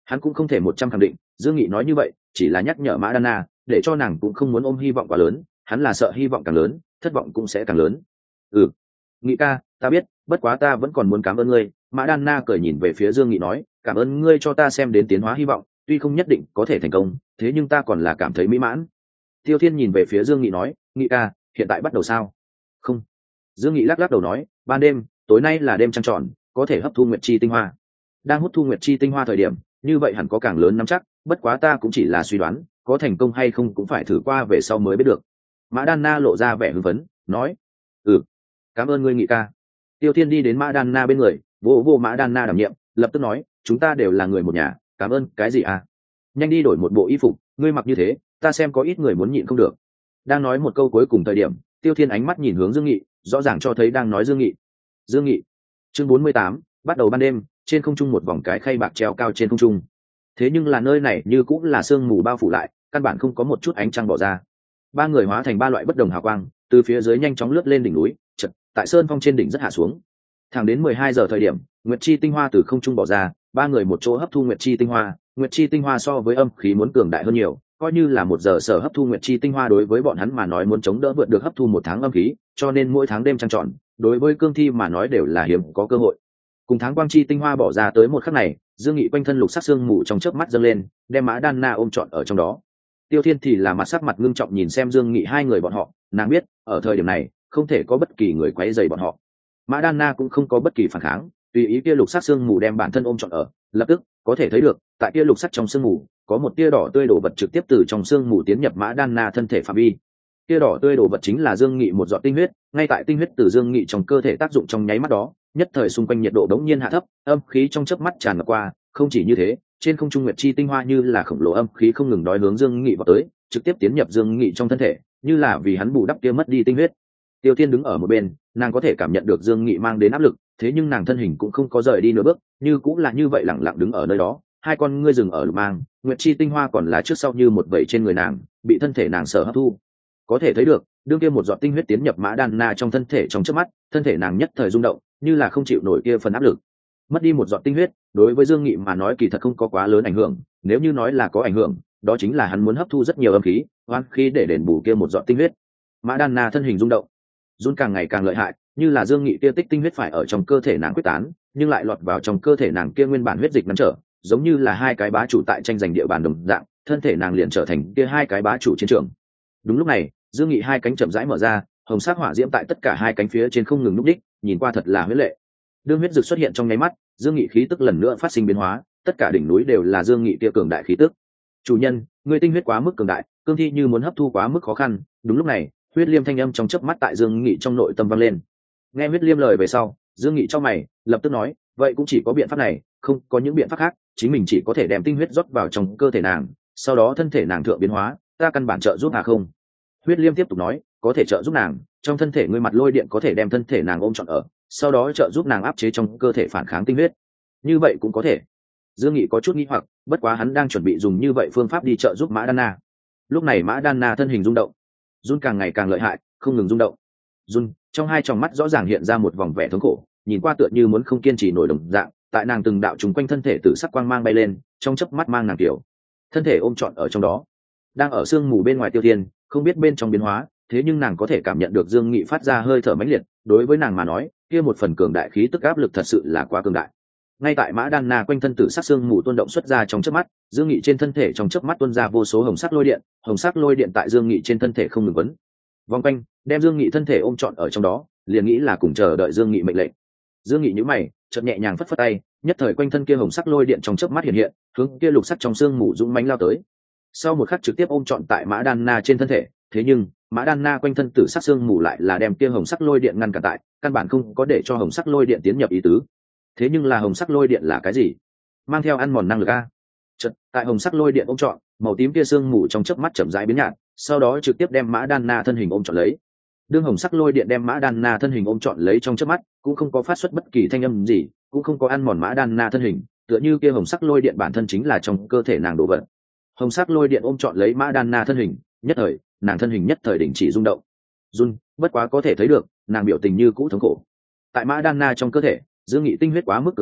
Hắn cũng không thể 100 khẳng định, Dương Nghị nói như vậy chỉ là nhắc nhở Mã Đan Na, để cho nàng cũng không muốn ôm hy vọng quá lớn, hắn là sợ hy vọng càng lớn thất vọng cũng sẽ càng lớn. Ừ, Nghị ca, ta biết, bất quá ta vẫn còn muốn cảm ơn ngươi. Mã Đan Na cười nhìn về phía Dương Nghị nói, cảm ơn ngươi cho ta xem đến tiến hóa hy vọng, tuy không nhất định có thể thành công, thế nhưng ta còn là cảm thấy mỹ mãn. Tiêu Thiên nhìn về phía Dương Nghị nói, Nghị ca, hiện tại bắt đầu sao? Không. Dương Nghị lắc lắc đầu nói, ban đêm, tối nay là đêm trăng tròn, có thể hấp thu nguyệt chi tinh hoa. Đang hút thu nguyệt chi tinh hoa thời điểm, như vậy hẳn có càng lớn nắm chắc, bất quá ta cũng chỉ là suy đoán, có thành công hay không cũng phải thử qua về sau mới biết được. Mã Đan Na lộ ra vẻ hưng phấn, nói, ừ, cảm ơn ngươi Nghị ca. Tiêu Thiên đi đến Mã Đan Na bên người, vô vô Mã Đan Na đảm nhiệm, lập tức nói, chúng ta đều là người một nhà, cảm ơn cái gì à? Nhanh đi đổi một bộ y phục, ngươi mặc như thế, ta xem có ít người muốn nhịn không được. Đang nói một câu cuối cùng thời điểm, Tiêu Thiên ánh mắt nhìn hướng Dương Nghị, rõ ràng cho thấy đang nói Dương Nghị. Dương Nghị. Chương 48, bắt đầu ban đêm, trên không trung một vòng cái khay bạc treo cao trên không trung. Thế nhưng là nơi này như cũng là sương mù bao phủ lại, căn bản không có một chút ánh trăng bỏ ra. Ba người hóa thành ba loại bất đồng hào quang, từ phía dưới nhanh chóng lướt lên đỉnh núi, chợt tại sơn phong trên đỉnh rất hạ xuống. Thẳng đến 12 giờ thời điểm, nguyệt chi tinh hoa từ không trung bỏ ra, ba người một chỗ hấp thu nguyệt chi tinh hoa. Nguyệt chi tinh hoa so với âm khí muốn cường đại hơn nhiều, coi như là 1 giờ sở hấp thu nguyệt chi tinh hoa đối với bọn hắn mà nói muốn chống đỡ vượt được hấp thu 1 tháng âm khí, cho nên mỗi tháng đêm trăng tròn, đối với cương thi mà nói đều là hiếm có cơ hội. Cùng tháng quang chi tinh hoa bỏ ra tới một khắc này, Dương Nghị quanh thân lục sắc xương mù trong chớp mắt dâng lên, đem Mã Đan Na ôm trọn ở trong đó. Tiêu Thiên thì là mặt sắc mặt ngưng trọng nhìn xem Dương Nghị hai người bọn họ, nàng biết, ở thời điểm này, không thể có bất kỳ người quấy rầy bọn họ. Mã Đan Na cũng không có bất kỳ phản kháng, tùy ý kia lục sắc xương mù đem bản thân ôm trọn ở, lập tức có thể thấy được, tại kia lục sắc trong xương mù, có một tia đỏ tươi đổ vật trực tiếp từ trong xương mù tiến nhập Mã Đan Na thân thể phạm vi. Tia đỏ tươi đổ vật chính là Dương Nghị một giọt tinh huyết, ngay tại tinh huyết từ Dương Nghị trong cơ thể tác dụng trong nháy mắt đó, nhất thời xung quanh nhiệt độ đống nhiên hạ thấp, âm khí trong chớp mắt tràn qua, không chỉ như thế, trên không trung nguyệt chi tinh hoa như là khổng lồ âm khí không ngừng đói hướng Dương Nghị vào tới, trực tiếp tiến nhập Dương Nghị trong thân thể, như là vì hắn bù đắp kia mất đi tinh huyết. Tiêu Thiên đứng ở một bên, nàng có thể cảm nhận được Dương Nghị mang đến áp lực, thế nhưng nàng thân hình cũng không có rời đi nửa bước, như cũng là như vậy lặng lặng đứng ở nơi đó, hai con ngươi dừng ở lục mang, nguyệt chi tinh hoa còn là trước sau như một vẩy trên người nàng, bị thân thể nàng sở hấp thu. Có thể thấy được, đương kia một giọt tinh huyết tiến nhập Mã Đan Na trong thân thể trong chớp mắt, thân thể nàng nhất thời rung động, như là không chịu nổi kia phần áp lực. Mất đi một giọt tinh huyết, đối với Dương Nghị mà nói kỳ thật không có quá lớn ảnh hưởng, nếu như nói là có ảnh hưởng, đó chính là hắn muốn hấp thu rất nhiều âm khí, oan khí để đền bù kia một giọt tinh huyết. Mã Đan Na thân hình rung động, run càng ngày càng lợi hại, như là Dương Nghị kia tích tinh huyết phải ở trong cơ thể nàng quyết tán, nhưng lại lọt vào trong cơ thể nàng kia nguyên bản huyết dịch ngăn trở, giống như là hai cái bá chủ tại tranh giành địa bàn đồng dạng, thân thể nàng liền trở thành kia hai cái bá chủ chiến trường. Đúng lúc này, Dương Nghị hai cánh chậm rãi mở ra, hồng sắc hỏa diễm tại tất cả hai cánh phía trên không ngừng núp đích, nhìn qua thật là huyết lệ. Đương huyết dực xuất hiện trong nháy mắt, Dương Nghị khí tức lần nữa phát sinh biến hóa, tất cả đỉnh núi đều là Dương Nghị kia cường đại khí tức. Chủ nhân, người tinh huyết quá mức cường đại, cương thi như muốn hấp thu quá mức khó khăn. Đúng lúc này, huyết liêm thanh âm trong chớp mắt tại Dương Nghị trong nội tâm vang lên. Nghe huyết liêm lời về sau, Dương Nghị cho mày, lập tức nói, vậy cũng chỉ có biện pháp này, không có những biện pháp khác, chính mình chỉ có thể đem tinh huyết rót vào trong cơ thể nàng, sau đó thân thể nàng thượng biến hóa, ta căn bản trợ giúp không. Huyết liêm tiếp tục nói, có thể trợ giúp nàng, trong thân thể ngươi mặt lôi điện có thể đem thân thể nàng ôm trọn ở, sau đó trợ giúp nàng áp chế trong cơ thể phản kháng tinh huyết. Như vậy cũng có thể. Dương Nghị có chút nghi hoặc, bất quá hắn đang chuẩn bị dùng như vậy phương pháp đi trợ giúp Mã Đan Na. Lúc này Mã Đan Na thân hình rung động, run càng ngày càng lợi hại, không ngừng rung động. Run, trong hai tròng mắt rõ ràng hiện ra một vòng vẻ thống khổ, nhìn qua tựa như muốn không kiên trì nổi đồng dạng, tại nàng từng đạo trùng quanh thân thể tử sắc quang mang bay lên, trong chớp mắt mang nàng tiểu thân thể ôm trọn ở trong đó. Đang ở sương mù bên ngoài Tiêu Thiên, không biết bên trong biến hóa, thế nhưng nàng có thể cảm nhận được Dương Nghị phát ra hơi thở mãnh liệt, đối với nàng mà nói, kia một phần cường đại khí tức áp lực thật sự là quá cường đại. Ngay tại Mã Đan Na quanh thân tử sắc sương mù tuôn động xuất ra trong chớp mắt, Dương Nghị trên thân thể trong chớp mắt tuôn ra vô số hồng sắc lôi điện, hồng sắc lôi điện tại Dương Nghị trên thân thể không ngừng quấn vòng quanh, đem Dương Nghị thân thể ôm trọn ở trong đó, liền nghĩ là cùng chờ đợi Dương Nghị mệnh lệnh. Dương Nghị nhíu mày, chợt nhẹ nhàng phất phất tay, nhất thời quanh thân kia hồng sắc lôi điện trong chớp mắt hiện hiện, hướng kia lục sắc trong sương mù dũng mãnh lao tới. Sau một khắc trực tiếp ôm trọn tại Mã Đan Na trên thân thể, thế nhưng Mã Đan Na quanh thân tử sắc sương mù lại là đem kia hồng sắc lôi điện ngăn cản tại, căn bản không có để cho hồng sắc lôi điện tiến nhập ý tứ. Thế nhưng là hồng sắc lôi điện là cái gì? Mang theo ăn mòn năng lực a. Chợt, tại hồng sắc lôi điện ôm trọn, màu tím kia sương mù trong chớp mắt chậm rãi biến nhạt, sau đó trực tiếp đem Mã Đan Na thân hình ôm trọn lấy. Đương hồng sắc lôi điện đem Mã Đan Na thân hình ôm trọn lấy trong chớp mắt, cũng không có phát xuất bất kỳ thanh âm gì, cũng không có ăn mòn Mã Đan Na thân hình, tựa như kia hồng sắc lôi điện bản thân chính là trong cơ thể nàng đổ vật. Hồng sắc lôi điện ôm trọn lấy Mã Đan Na thân hình, nhất thời, nàng thân hình nhất thời đình chỉ rung động. Run, bất quá có thể thấy được, nàng biểu tình như cũ thống khổ. Tại Mã Đan Na trong cơ thể, Dương Nghị tinh huyết quá mức cường đại,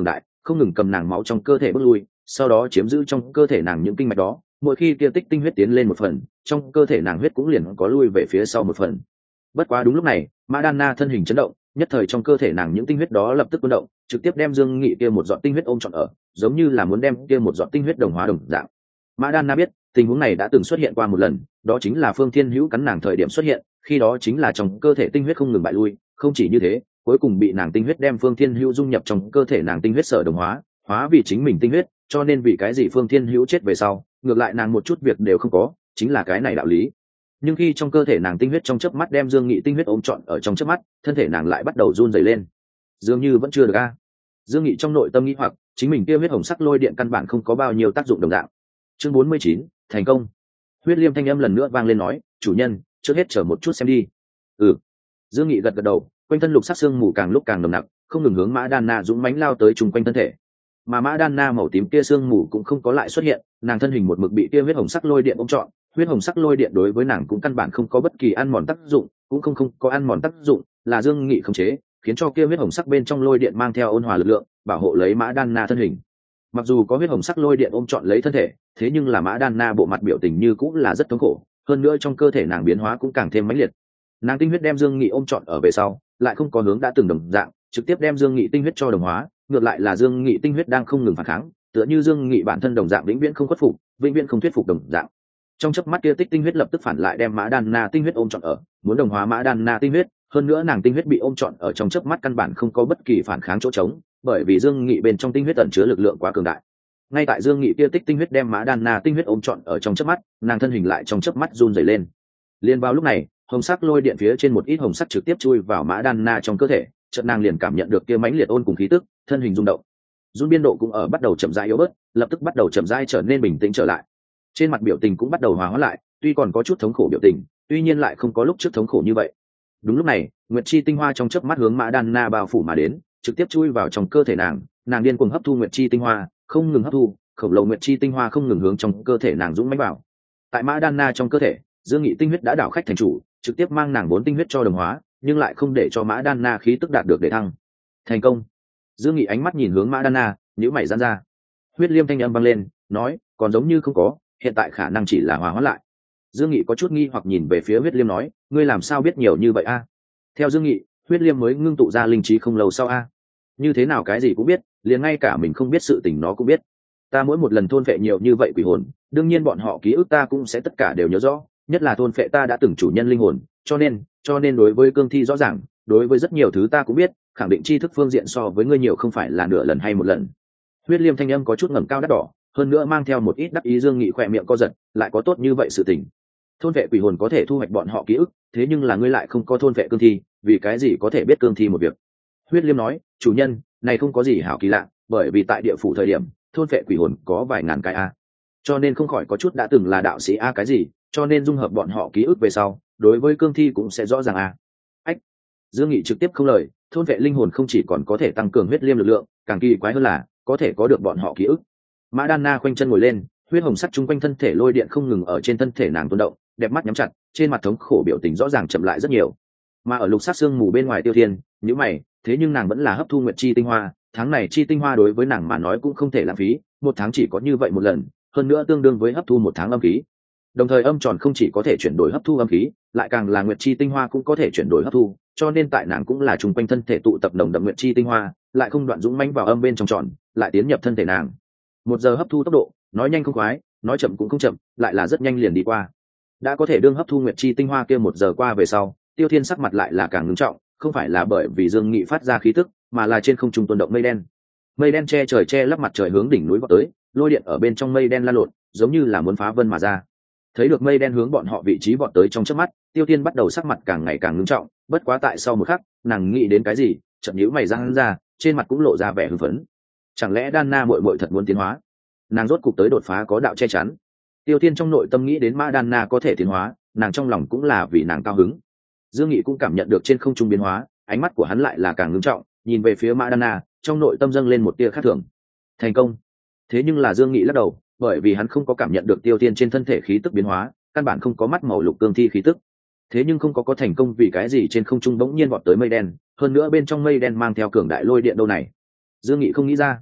không ngừng cầm nàng máu trong cơ thể bước lui, sau đó chiếm giữ trong cơ thể nàng những kinh mạch đó. Mỗi khi kia tích tinh huyết tiến lên một phần, trong cơ thể nàng huyết cũng liền có lui về phía sau một phần. Bất quá đúng lúc này, Mã Đan Na thân hình chấn động, nhất thời trong cơ thể nàng những tinh huyết đó lập tức tuôn động, trực tiếp đem Dương Nghị kia một giọt tinh huyết ôm trọn ở, giống như là muốn đem kia một giọt tinh huyết đồng hóa đồng dạng. Mã Đan Na biết, tình huống này đã từng xuất hiện qua một lần, đó chính là Phương Thiên Hữu cắn nàng thời điểm xuất hiện, khi đó chính là trong cơ thể tinh huyết không ngừng bại lui, không chỉ như thế, cuối cùng bị nàng tinh huyết đem Phương Thiên Hữu dung nhập trong cơ thể nàng tinh huyết sở đồng hóa, hóa vì chính mình tinh huyết, cho nên vì cái gì Phương Thiên Hữu chết về sau, ngược lại nàng một chút việc đều không có, chính là cái này đạo lý. Nhưng khi trong cơ thể nàng tinh huyết trong chớp mắt đem Dương Nghị tinh huyết ôm trọn ở trong chớp mắt, thân thể nàng lại bắt đầu run rẩy lên. Dường như vẫn chưa được a. Dương Nghị trong nội tâm nghĩ hoặc, chính mình kia huyết hồng sắc lôi điện căn bản không có bao nhiêu tác dụng đồng dạng. Chương 49, thành công. Huyết Liêm thanh âm lần nữa vang lên nói, chủ nhân, trước hết chờ một chút xem đi. Ừ. Dương Nghị gật gật đầu, quanh thân lục sắc xương mù càng lúc càng nồng nặc, không ngừng hướng Mã Đan Na dũng mãnh lao tới chung quanh thân thể. Mà Mã Đan Na màu tím kia xương mù cũng không có lại xuất hiện, nàng thân hình một mực bị kia huyết hồng sắc lôi điện ôm trọn, huyết hồng sắc lôi điện đối với nàng cũng căn bản không có bất kỳ ăn mòn tác dụng, cũng không có ăn mòn tác dụng, là Dương Nghị khống chế, khiến cho kia huyết hồng sắc bên trong lôi điện mang theo ôn hòa lực lượng, bảo hộ lấy Mã Đan Na thân hình. Mặc dù có huyết hồng sắc lôi điện ôm trọn lấy thân thể, thế nhưng là Mã Đan Na bộ mặt biểu tình như cũng là rất thống khổ, hơn nữa trong cơ thể nàng biến hóa cũng càng thêm mãnh liệt. Nàng tinh huyết đem Dương Nghị ôm trọn ở về sau, lại không có hướng đã từng đồng dạng, trực tiếp đem Dương Nghị tinh huyết cho đồng hóa, ngược lại là Dương Nghị tinh huyết đang không ngừng phản kháng, tựa như Dương Nghị bản thân đồng dạng vĩnh viễn không khuất phục, vĩnh viễn không thuyết phục đồng dạng. Trong chớp mắt kia tích tinh huyết lập tức phản lại đem Mã Đan Na tinh huyết ôm trọn ở, muốn đồng hóa Mã Đan Na tinh huyết, hơn nữa nàng tinh huyết bị ôm trọn ở trong chớp mắt căn bản không có bất kỳ phản kháng chỗ trống, bởi vì Dương Nghị bên trong tinh huyết ẩn chứa lực lượng quá cường đại. Ngay tại Dương Nghị kia tích tinh huyết đem Mã Đan Na tinh huyết ôm trọn ở trong chớp mắt, nàng thân hình lại trong chớp mắt run rẩy lên. Liên vào lúc này, hồng sắc lôi điện phía trên một ít hồng sắc trực tiếp chui vào Mã Đan Na trong cơ thể, chợt nàng liền cảm nhận được kia mãnh liệt ôn cùng khí tức, thân hình rung động. Run biên độ cũng ở bắt đầu chậm rãi yếu bớt, lập tức bắt đầu chậm rãi trở nên bình tĩnh trở lại. Trên mặt biểu tình cũng bắt đầu hòa hóa lại, tuy còn có chút thống khổ biểu tình, tuy nhiên lại không có lúc trước thống khổ như vậy. Đúng lúc này, Nguyệt Chi tinh hoa trong chớp mắt hướng Mã Đan Na bao phủ mà đến, trực tiếp chui vào trong cơ thể nàng, nàng điên cuồng hấp thu Nguyệt Chi tinh hoa, không ngừng hấp thu, khổng lồ Nguyệt Chi tinh hoa không ngừng hướng trong cơ thể nàng dũng mãnh vào. Tại Mã Đan Na trong cơ thể, Dương Nghị tinh huyết đã đảo khách thành chủ, trực tiếp mang nàng bốn tinh huyết cho đồng hóa, nhưng lại không để cho Mã Đan Na khí tức đạt được để thăng. Thành công. Dương Nghị ánh mắt nhìn hướng Mã Đan Na, nhíu mày giãn ra. Huyết Liêm thanh âm vang lên, nói, còn giống như không có, hiện tại khả năng chỉ là hòa hóa lại. Dương Nghị có chút nghi hoặc nhìn về phía Huyết Liêm nói, ngươi làm sao biết nhiều như vậy a? Theo Dương Nghị, Huyết Liêm mới ngưng tụ ra linh trí không lâu sau a. Như thế nào cái gì cũng biết, liền ngay cả mình không biết sự tình nó cũng biết. Ta mỗi một lần thôn phệ nhiều như vậy quỷ hồn, đương nhiên bọn họ ký ức ta cũng sẽ tất cả đều nhớ rõ, nhất là thôn phệ ta đã từng chủ nhân linh hồn, cho nên đối với cương thi rõ ràng, đối với rất nhiều thứ ta cũng biết, khẳng định tri thức phương diện so với ngươi nhiều không phải là nửa lần hay một lần. Huyết Liêm thanh âm có chút ngẩng cao đắt đỏ, hơn nữa mang theo một ít đắc ý. Dương Nghị khỏe miệng co giật, lại có tốt như vậy sự tình. Thôn vệ quỷ hồn có thể thu hoạch bọn họ ký ức, thế nhưng là ngươi lại không có thôn vệ cương thi, vì cái gì có thể biết cương thi một việc? Huyết Liêm nói, chủ nhân, này không có gì hảo kỳ lạ, bởi vì tại địa phủ thời điểm, thôn vệ quỷ hồn có vài ngàn cái a, cho nên không khỏi có chút đã từng là đạo sĩ a cái gì, cho nên dung hợp bọn họ ký ức về sau, đối với cương thi cũng sẽ rõ ràng a. Ách. Dương Nghị trực tiếp không lời, thôn vệ linh hồn không chỉ còn có thể tăng cường Huyết Liêm lực lượng, càng kỳ quái hơn là có thể có được bọn họ ký ức. Mã Đan Na khoanh chân ngồi lên, huyết hồng sắc chung quanh thân thể lôi điện không ngừng ở trên thân thể nàng tuôn động, đẹp mắt nhắm chặt, trên mặt thống khổ biểu tình rõ ràng chậm lại rất nhiều. Mà ở lục sắc xương mù bên ngoài Tiêu Thiên, nhíu mày, thế nhưng nàng vẫn là hấp thu Nguyệt Chi tinh hoa, tháng này chi tinh hoa đối với nàng mà nói cũng không thể lãng phí, một tháng chỉ có như vậy một lần, hơn nữa tương đương với hấp thu một tháng âm khí. Đồng thời âm tròn không chỉ có thể chuyển đổi hấp thu âm khí, lại càng là Nguyệt Chi tinh hoa cũng có thể chuyển đổi hấp thu, cho nên tại nàng cũng là chung quanh thân thể tụ tập nồng đậm Nguyệt Chi tinh hoa, lại không đoạn dũng mãnh vào âm bên trong tròn, lại tiến nhập thân thể nàng. Một giờ hấp thu tốc độ, nói nhanh không khoái, nói chậm cũng không chậm, lại là rất nhanh liền đi qua. Đã có thể đương hấp thu Nguyệt Chi tinh hoa kia một giờ qua về sau, Tiêu Thiên sắc mặt lại là càng ngưng trọng, không phải là bởi vì Dương Nghị phát ra khí tức, mà là trên không trung tuôn động mây đen. Mây đen che trời che lấp mặt trời hướng đỉnh núi vọt tới, lôi điện ở bên trong mây đen lan lộn, giống như là muốn phá vân mà ra. Thấy được mây đen hướng bọn họ vị trí vọt tới trong chớp mắt, Tiêu Thiên bắt đầu sắc mặt càng ngày càng ngưng trọng, bất quá tại sau một khắc, nàng nghĩ đến cái gì, chợt nhíu mày giãn ra, trên mặt cũng lộ ra vẻ hưng phấn. Chẳng lẽ Đan Na muội muội thật muốn tiến hóa? Nàng rốt cục tới đột phá có đạo che chắn. Tiêu Thiên trong nội tâm nghĩ đến Mã Đan Na có thể tiến hóa, nàng trong lòng cũng là vì nàng cao hứng. Dương Nghị cũng cảm nhận được trên không trung biến hóa, ánh mắt của hắn lại là càng ngưng trọng, nhìn về phía Mã Đan Na, trong nội tâm dâng lên một tia khác thường. Thành công. Thế nhưng là Dương Nghị lắc đầu, bởi vì hắn không có cảm nhận được Tiêu Thiên trên thân thể khí tức biến hóa, căn bản không có mắt màu lục cương thi khí tức. Thế nhưng không có thành công vì cái gì trên không trung bỗng nhiên vọt tới mây đen, hơn nữa bên trong mây đen mang theo cường đại lôi điện đâu này. Dương Nghị không nghĩ ra.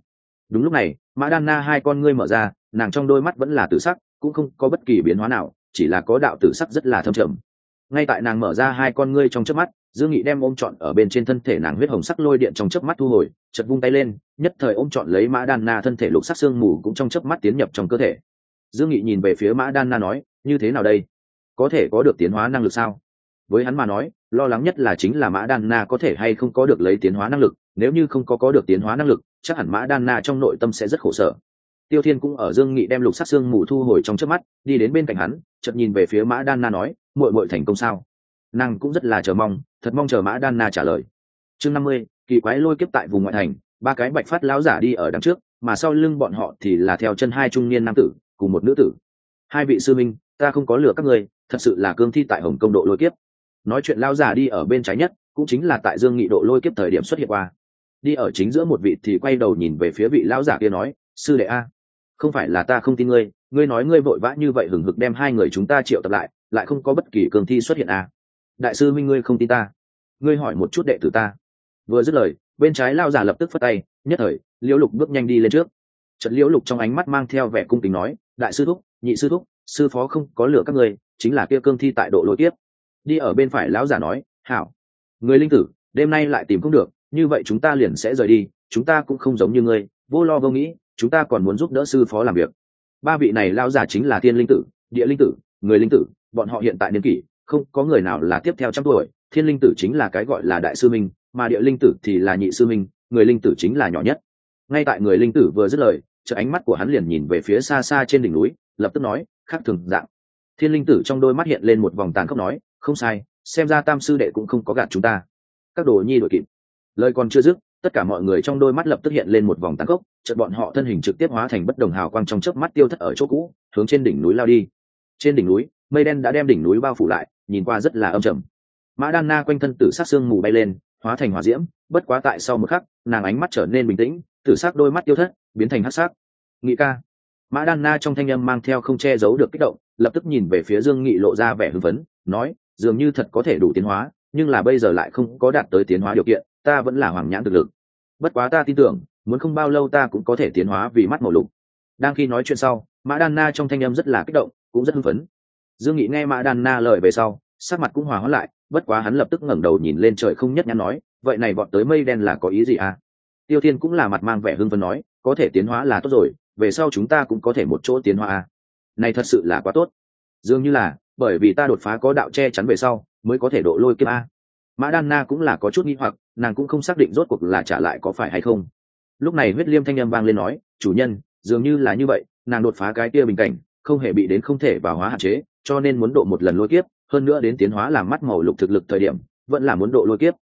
Đúng lúc này mã đan na hai con ngươi mở ra, nàng trong đôi mắt vẫn là tử sắc, cũng không có bất kỳ biến hóa nào, chỉ là có đạo tử sắc rất là thâm trầm. Ngay tại nàng mở ra hai con ngươi trong chớp mắt, Dương Nghị đem ôm trọn ở bên trên thân thể nàng huyết hồng sắc lôi điện trong chớp mắt thu hồi, chợt vung tay lên, nhất thời ôm trọn lấy mã đan na thân thể lục sắc xương mù cũng trong chớp mắt tiến nhập trong cơ thể. Dương Nghị nhìn về phía mã đan na nói, như thế nào đây, có thể có được tiến hóa năng lực sao? Với hắn mà nói, lo lắng nhất là chính là mã đan na có thể hay không có được lấy tiến hóa năng lực, nếu như không có được tiến hóa năng lực, chắc hẳn mã đan na trong nội tâm sẽ rất khổ sở. Tiêu Thiên cũng ở Dương Nghị đem lục sắc xương mù thu hồi trong chớp mắt, đi đến bên cạnh hắn, chợt nhìn về phía mã đan na nói, muội muội thành công sao? Nàng cũng rất là chờ mong, thật mong chờ mã đan na trả lời. Chương 50, kỳ quái lôi kiếp tại vùng ngoại thành, ba cái bạch phát lão giả đi ở đằng trước, mà sau lưng bọn họ thì là theo chân hai trung niên nam tử cùng một nữ tử. Hai vị sư minh, ta không có lừa các ngươi, thật sự là cương thi tại Hồng Công độ lôi kiếp. Nói chuyện lão giả đi ở bên trái nhất, cũng chính là tại Dương Nghị độ lôi kiếp thời điểm xuất hiện qua. Đi ở chính giữa một vị thì quay đầu nhìn về phía vị lão giả kia nói, sư đệ a, không phải là ta không tin ngươi, ngươi nói ngươi vội vã như vậy hừng hực đem hai người chúng ta triệu tập lại không có bất kỳ cương thi xuất hiện a. Đại sư minh ngươi không tin ta, ngươi hỏi một chút đệ tử ta. Vừa dứt lời, bên trái lão giả lập tức phất tay, nhất thời Liễu Lục bước nhanh đi lên trước. Chợt Liễu Lục trong ánh mắt mang theo vẻ cung kính nói, đại sư thúc, nhị sư thúc, sư phó không có lừa các ngươi, chính là kia cương thi tại độ lôi kiếp. Đi ở bên phải lão giả nói, hảo, người linh tử, đêm nay lại tìm không được, như vậy chúng ta liền sẽ rời đi, chúng ta cũng không giống như ngươi, vô lo vô nghĩ, chúng ta còn muốn giúp đỡ sư phó làm việc. Ba vị này lão giả chính là thiên linh tử, địa linh tử, người linh tử, bọn họ hiện tại niên kỷ không có người nào là tiếp theo trăm tuổi. Thiên linh tử chính là cái gọi là đại sư minh, mà địa linh tử thì là nhị sư minh, người linh tử chính là nhỏ nhất. Ngay tại người linh tử vừa dứt lời, chợt ánh mắt của hắn liền nhìn về phía xa xa trên đỉnh núi, lập tức nói, khác thường dạng. Thiên linh tử trong đôi mắt hiện lên một vòng tàn khốc nói, không sai, xem ra tam sư đệ cũng không có gạt chúng ta. Các đồ nhi đội kịp. Lời còn chưa dứt, tất cả mọi người trong đôi mắt lập tức hiện lên một vòng tàn khốc, chợt bọn họ thân hình trực tiếp hóa thành bất đồng hào quang trong chớp mắt tiêu thất ở chỗ cũ, hướng trên đỉnh núi lao đi. Trên đỉnh núi, mây đen đã đem đỉnh núi bao phủ lại, nhìn qua rất là âm trầm. Mã đan na quanh thân tử sắc xương mù bay lên, hóa thành hỏa diễm, bất quá tại sau một khắc, nàng ánh mắt trở nên bình tĩnh, tử sắc đôi mắt tiêu thất, biến thành hắc sắc. Nghị ca. Mã đan na trong thanh âm mang theo không che giấu được kích động, lập tức nhìn về phía Dương Nghị lộ ra vẻ hưng phấn, nói, dường như thật có thể đủ tiến hóa, nhưng là bây giờ lại không có đạt tới tiến hóa điều kiện, ta vẫn là hoàng nhãn thực lực. Bất quá ta tin tưởng, muốn không bao lâu ta cũng có thể tiến hóa vì mắt màu lục. Đang khi nói chuyện sau, Mã đan na trong thanh âm rất là kích động, cũng rất hưng phấn. Dương Nghị nghe Mã đan na lời về sau, sắc mặt cũng hòa hoãn lại, bất quá hắn lập tức ngẩng đầu nhìn lên trời không nhất nhãn nói, vậy này vọt tới mây đen là có ý gì à? Tiêu Thiên cũng là mặt mang vẻ hưng phấn nói, có thể tiến hóa là tốt rồi, về sau chúng ta cũng có thể một chỗ tiến hóa à? Này thật sự là quá tốt. Dường như là bởi vì ta đột phá có đạo che chắn về sau mới có thể độ lôi kiếp a. Mã đan na cũng là có chút nghi hoặc, nàng cũng không xác định rốt cuộc là trả lại có phải hay không. Lúc này huyết liêm thanh âm vang lên nói, chủ nhân, dường như là như vậy, nàng đột phá cái kia bình cảnh, không hề bị đến không thể vào hóa hạn chế, cho nên muốn độ một lần lôi kiếp, hơn nữa đến tiến hóa làm mắt màu lục thực lực thời điểm vẫn là muốn độ lôi kiếp.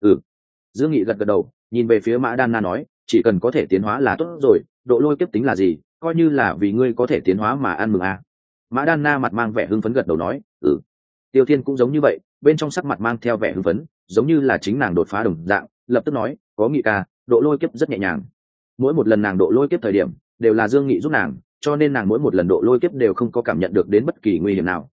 Dương Nghị gật gật đầu, nhìn về phía Mã đan na nói, chỉ cần có thể tiến hóa là tốt rồi, độ lôi kiếp tính là gì, coi như là vì ngươi có thể tiến hóa mà ăn mừng a. Mã đan na mặt mang vẻ hưng phấn gật đầu nói, Tiêu Thiên cũng giống như vậy, bên trong sắc mặt mang theo vẻ hưng phấn, giống như là chính nàng đột phá đồng dạng, lập tức nói, có Nghị ca, độ lôi kiếp rất nhẹ nhàng. Mỗi một lần nàng độ lôi kiếp thời điểm đều là Dương Nghị giúp nàng, cho nên nàng mỗi một lần độ lôi kiếp đều không có cảm nhận được đến bất kỳ nguy hiểm nào.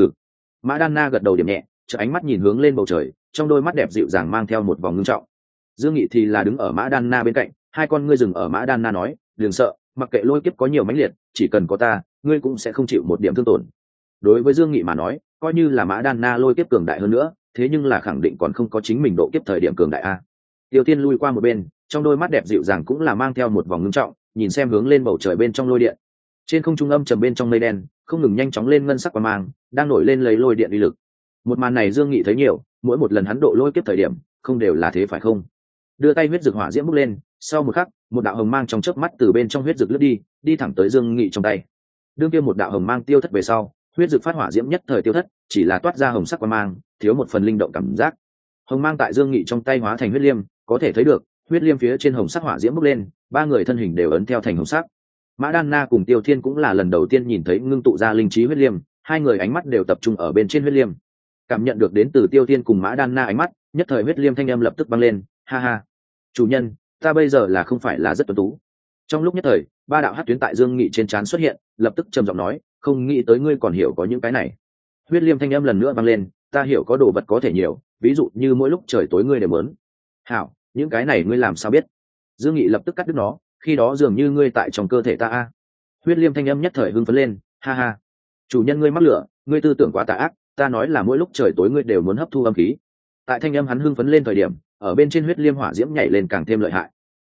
Mã đan na gật đầu điểm nhẹ, chợ ánh mắt nhìn hướng lên bầu trời, trong đôi mắt đẹp dịu dàng mang theo một vòng ngưng trọng. Dương Nghị thì là đứng ở Mã đan na bên cạnh, hai con ngươi dừng ở Mã đan na nói, đừng sợ, mặc kệ lôi kiếp có nhiều mãnh liệt, chỉ cần có ta, ngươi cũng sẽ không chịu một điểm thương tổn. Đối với Dương Nghị mà nói, coi như là Mã đan na lôi kiếp cường đại hơn nữa, thế nhưng là khẳng định còn không có chính mình độ kiếp thời điểm cường đại a. Tiêu Tiên lui qua một bên, trong đôi mắt đẹp dịu dàng cũng là mang theo một vòng ngưng trọng, nhìn xem hướng lên bầu trời bên trong lôi điện. Trên không trung âm trầm bên trong mây đen, không ngừng nhanh chóng lên ngân sắc quang mang, đang nổi lên lấy lôi điện uy lực. Một màn này Dương Nghị thấy nhiều, mỗi một lần hắn độ lôi kiếp thời điểm, không đều là thế phải không? Đưa tay huyết dược hỏa diễm bốc lên, sau một khắc, một đạo hồng mang trong chớp mắt từ bên trong huyết dược lướt đi, đi thẳng tới Dương Nghị trong tay. Đương kia một đạo hồng mang tiêu thất về sau, huyết dược phát hỏa diễm nhất thời tiêu thất, chỉ là toát ra hồng sắc quang mang, thiếu một phần linh động cảm giác. Hồng mang tại Dương Nghị trong tay hóa thành huyết liêm, có thể thấy được, huyết liêm phía trên hồng sắc hỏa diễm bốc lên, ba người thân hình đều ấn theo thành hồng sắc. Mã đan na cùng Tiêu Thiên cũng là lần đầu tiên nhìn thấy ngưng tụ ra linh trí huyết liêm, hai người ánh mắt đều tập trung ở bên trên huyết liêm. Cảm nhận được đến từ Tiêu Thiên cùng Mã đan na ánh mắt, nhất thời huyết liêm thanh âm lập tức vang lên, ha ha, chủ nhân, ta bây giờ là không phải là rất tuấn tú. Trong lúc nhất thời, ba đạo hắc tuyến tại Dương Nghị trên trán xuất hiện, lập tức trầm giọng nói, không nghĩ tới ngươi còn hiểu có những cái này. Huyết liêm thanh âm lần nữa vang lên, ta hiểu có đồ vật có thể nhiều, ví dụ như mỗi lúc trời tối ngươi đều muốn. Hảo, những cái này ngươi làm sao biết? Dương Nghị lập tức cắt đứt nó, khi đó dường như ngươi tại trong cơ thể ta a. Huyết Liêm thanh âm nhất thời hưng phấn lên, ha ha, chủ nhân ngươi mắc lửa, ngươi tư tưởng quá tà ác, ta nói là mỗi lúc trời tối ngươi đều muốn hấp thu âm khí. Tại thanh âm hắn hưng phấn lên thời điểm, ở bên trên Huyết Liêm hỏa diễm nhảy lên càng thêm lợi hại.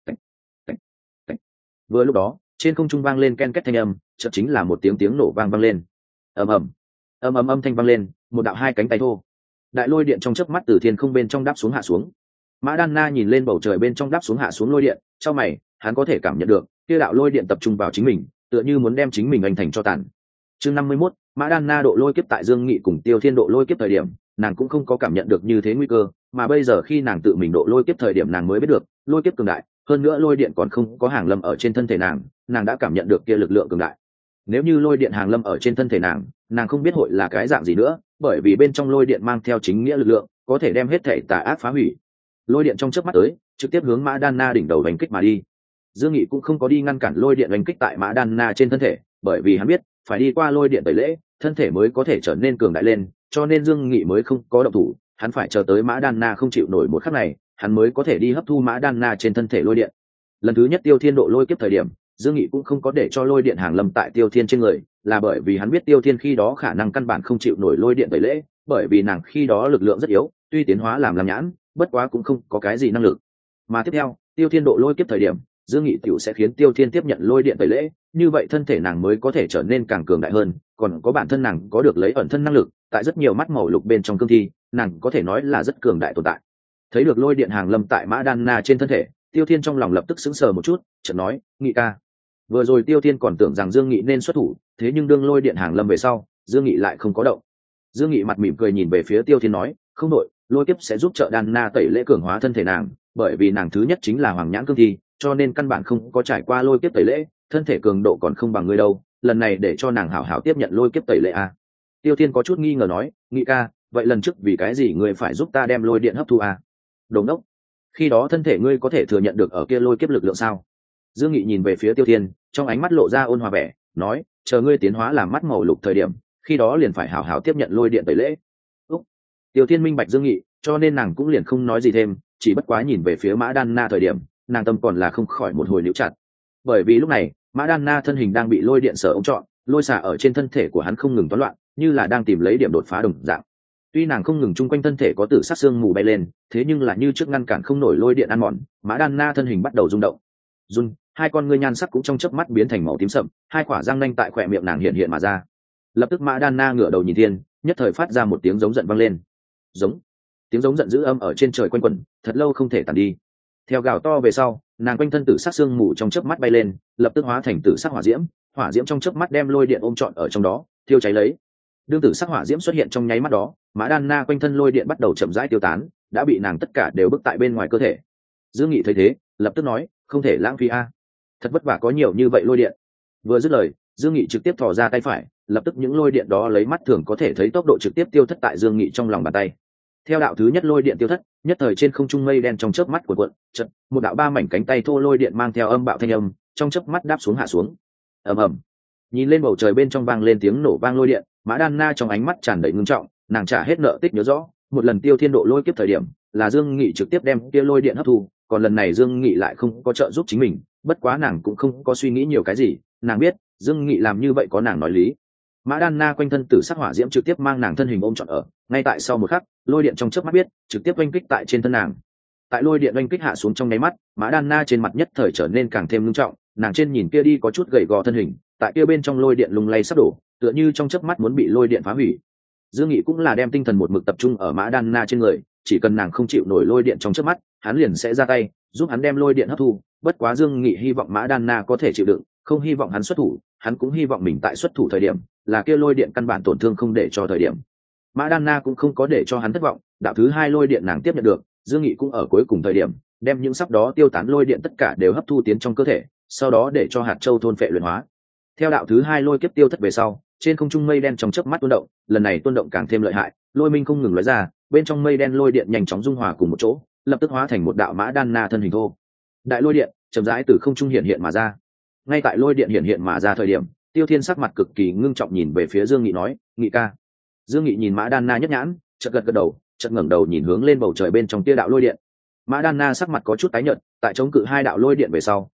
Vừa lúc đó, trên không trung vang lên ken két thanh âm, chợt chính là một tiếng nổ vang lên. Ầm ầm, âm thanh vang lên, một đạo hai cánh tay thô. Đại lôi điện trong chớp mắt từ thiên không bên trong đáp xuống hạ xuống. Mã Đan Na nhìn lên bầu trời bên trong đáp xuống hạ xuống lôi điện, chau mày, hắn có thể cảm nhận được, kia đạo lôi điện tập trung vào chính mình, tựa như muốn đem chính mình anh thành cho tàn. Chương 51, Mã Đan Na độ lôi kiếp tại Dương Nghị cùng Tiêu Thiên độ lôi kiếp thời điểm, nàng cũng không có cảm nhận được như thế nguy cơ, mà bây giờ khi nàng tự mình độ lôi kiếp thời điểm nàng mới biết được, lôi kiếp cường đại, hơn nữa lôi điện còn không có hàng lâm ở trên thân thể nàng đã cảm nhận được kia lực lượng cường đại. Nếu như lôi điện hàng lâm ở trên thân thể nàng không biết hội là cái dạng gì nữa, bởi vì bên trong lôi điện mang theo chính nghĩa lực lượng, có thể đem hết thể tà ác phá hủy. Lôi điện trong chớp mắt tới, trực tiếp hướng Mã Đan Na đỉnh đầu đánh kích mà đi. Dương Nghị cũng không có đi ngăn cản lôi điện đánh kích tại Mã Đan Na trên thân thể, bởi vì hắn biết, phải đi qua lôi điện tẩy lễ, thân thể mới có thể trở nên cường đại lên, cho nên Dương Nghị mới không có động thủ, hắn phải chờ tới Mã Đan Na không chịu nổi một khắc này, hắn mới có thể đi hấp thu Mã Đan Na trên thân thể lôi điện. Lần thứ nhất Tiêu Thiên độ lôi kiếp thời điểm, Dương Nghị cũng không có để cho lôi điện hàng lâm tại Tiêu Thiên trên người, là bởi vì hắn biết Tiêu Thiên khi đó khả năng căn bản không chịu nổi lôi điện tẩy lễ, bởi vì nàng khi đó lực lượng rất yếu, tuy tiến hóa làm nhãn, bất quá cũng không có cái gì năng lực. Mà tiếp theo, Tiêu Thiên độ lôi kiếp thời điểm, Dương Nghị tiểu sẽ khiến Tiêu Thiên tiếp nhận lôi điện tẩy lễ, như vậy thân thể nàng mới có thể trở nên càng cường đại hơn, còn có bản thân nàng có được lấy ẩn thân năng lực, tại rất nhiều mắt màu lục bên trong cương thi, nàng có thể nói là rất cường đại tồn tại. Thấy được lôi điện hàng lâm tại Mã Đan Na trên thân thể, Tiêu Thiên trong lòng lập tức sững sờ một chút, chợt nói, "Nghị ca." Vừa rồi Tiêu Thiên còn tưởng rằng Dương Nghị nên xuất thủ, thế nhưng đương lôi điện hàng lâm về sau, Dương Nghị lại không có động. Dương Nghị mặt mỉm cười nhìn về phía Tiêu Thiên nói, "Không đội, lôi kiếp sẽ giúp trợ Đan Na tẩy lễ cường hóa thân thể nàng, bởi vì nàng thứ nhất chính là hoàng nhãn cương thi, cho nên căn bản không có trải qua lôi kiếp tẩy lễ, thân thể cường độ còn không bằng ngươi đâu, lần này để cho nàng hảo hảo tiếp nhận lôi kiếp tẩy lễ à?" Tiêu Thiên có chút nghi ngờ nói, "Nghị ca, vậy lần trước vì cái gì ngươi phải giúp ta đem lôi điện hấp thu à?" Đồ ngốc, khi đó thân thể ngươi có thể thừa nhận được ở kia lôi kiếp lực lượng sao? Dương Nghị nhìn về phía Tiêu Thiên, trong ánh mắt lộ ra ôn hòa vẻ, nói, chờ ngươi tiến hóa làm mắt màu lục thời điểm, khi đó liền phải hảo hảo tiếp nhận lôi điện tẩy lễ. Úc. Tiêu Thiên minh bạch Dương Nghị, cho nên nàng cũng liền không nói gì thêm, chỉ bất quá nhìn về phía Mã Đan Na thời điểm, nàng tâm còn là không khỏi một hồi níu chặt. Bởi vì lúc này, Mã Đan Na thân hình đang bị lôi điện sở ống trọn, lôi xả ở trên thân thể của hắn không ngừng toán loạn, như là đang tìm lấy điểm đột phá đồng dạng. Tuy nàng không ngừng chung quanh thân thể có tử sắc xương mù bay lên, thế nhưng là như trước ngăn cản không nổi lôi điện ăn mòn, Mã Đan Na thân hình bắt đầu rung động. Run, hai con ngươi nhan sắc cũng trong chớp mắt biến thành màu tím sậm, hai quả răng nanh tại khóe miệng nàng hiện hiện mà ra. Lập tức Mã Đan Na ngửa đầu nhìn thiên, nhất thời phát ra một tiếng giống giận vang lên. Giống. Tiếng giống giận dữ âm ở trên trời quanh quẩn, thật lâu không thể tàn đi. Theo gào to về sau, nàng quanh thân tử sắc xương mù trong chớp mắt bay lên, lập tức hóa thành tử sắc hỏa diễm trong chớp mắt đem lôi điện ôm trọn ở trong đó, thiêu cháy lấy. Đương tử sắc hỏa diễm xuất hiện trong nháy mắt đó, Mã Đan Na quanh thân lôi điện bắt đầu chậm rãi tiêu tán, đã bị nàng tất cả đều bức tại bên ngoài cơ thể. Dương Nghị thấy thế, lập tức nói, không thể lãng phí a, thật vất vả có nhiều như vậy lôi điện. Vừa dứt lời, Dương Nghị trực tiếp thò ra tay phải, lập tức những lôi điện đó lấy mắt thường có thể thấy tốc độ trực tiếp tiêu thất tại Dương Nghị trong lòng bàn tay. Theo đạo thứ nhất lôi điện tiêu thất, nhất thời trên không trung mây đen trong chớp mắt cuộn, chợt một đạo ba mảnh cánh tay thô lôi điện mang theo âm bạo thanh âm, trong chớp mắt đáp xuống hạ xuống. Ầm ầm. Nhìn lên bầu trời bên trong vang lên tiếng nổ vang lôi điện, Mã Đan Na trong ánh mắt tràn đầy ngưng trọng, nàng trả hết nợ tích nhớ rõ, một lần Tiêu Thiên độ lôi kiếp thời điểm, là Dương Nghị trực tiếp đem kia lôi điện hấp thu, còn lần này Dương Nghị lại không có trợ giúp chính mình, bất quá nàng cũng không có suy nghĩ nhiều cái gì, nàng biết, Dương Nghị làm như vậy có nàng nói lý. Mã Đan Na quanh thân tử sắc hỏa diễm trực tiếp mang nàng thân hình ôm trọn ở, ngay tại sau một khắc, lôi điện trong chớp mắt biết, trực tiếp oanh kích tại trên thân nàng. Tại lôi điện oanh kích hạ xuống trong nháy mắt, Mã Đan Na trên mặt nhất thời trở nên càng thêm nghiêm trọng, nàng trên nhìn kia đi có chút gầy gò thân hình, tại kia bên trong lôi điện lung lay sắp đổ, tựa như trong chớp mắt muốn bị lôi điện phá hủy. Dương Nghị cũng là đem tinh thần một mực tập trung ở Mã Đan Na trên người, chỉ cần nàng không chịu nổi lôi điện trong chớp mắt, hắn liền sẽ ra tay, giúp hắn đem lôi điện hấp thu. Bất quá Dương Nghị hy vọng Mã Đan Na có thể chịu đựng, không hy vọng hắn xuất thủ, hắn cũng hy vọng mình tại xuất thủ thời điểm, là kia lôi điện căn bản tổn thương không để cho thời điểm. Mã Đan Na cũng không có để cho hắn thất vọng, đạo thứ hai lôi điện nàng tiếp nhận được, Dương Nghị cũng ở cuối cùng thời điểm, đem những sắp đó tiêu tán lôi điện tất cả đều hấp thu tiến trong cơ thể, sau đó để cho hạt châu thôn phệ luyện hóa. Theo đạo thứ hai lôi kiếp tiêu thất về sau, trên không trung mây đen trong chớp mắt tuôn động, lần này tuôn động càng thêm lợi hại, lôi minh không ngừng lóe ra, bên trong mây đen lôi điện nhanh chóng dung hòa cùng một chỗ, lập tức hóa thành một đạo Mã Đan Na thân hình thô. Đại lôi điện chậm rãi từ không trung hiện hiện mà ra. Ngay tại lôi điện hiện hiện mà ra thời điểm, Tiêu Thiên sắc mặt cực kỳ ngưng trọng nhìn về phía Dương Nghị nói, "Nghị ca." Dương Nghị nhìn Mã Đan Na nhất nhãn, chợt gật gật đầu, chợt ngẩng đầu nhìn hướng lên bầu trời bên trong tia đạo lôi điện. Mã Đan Na sắc mặt có chút tái nhợt, tại chống cự hai đạo lôi điện về sau,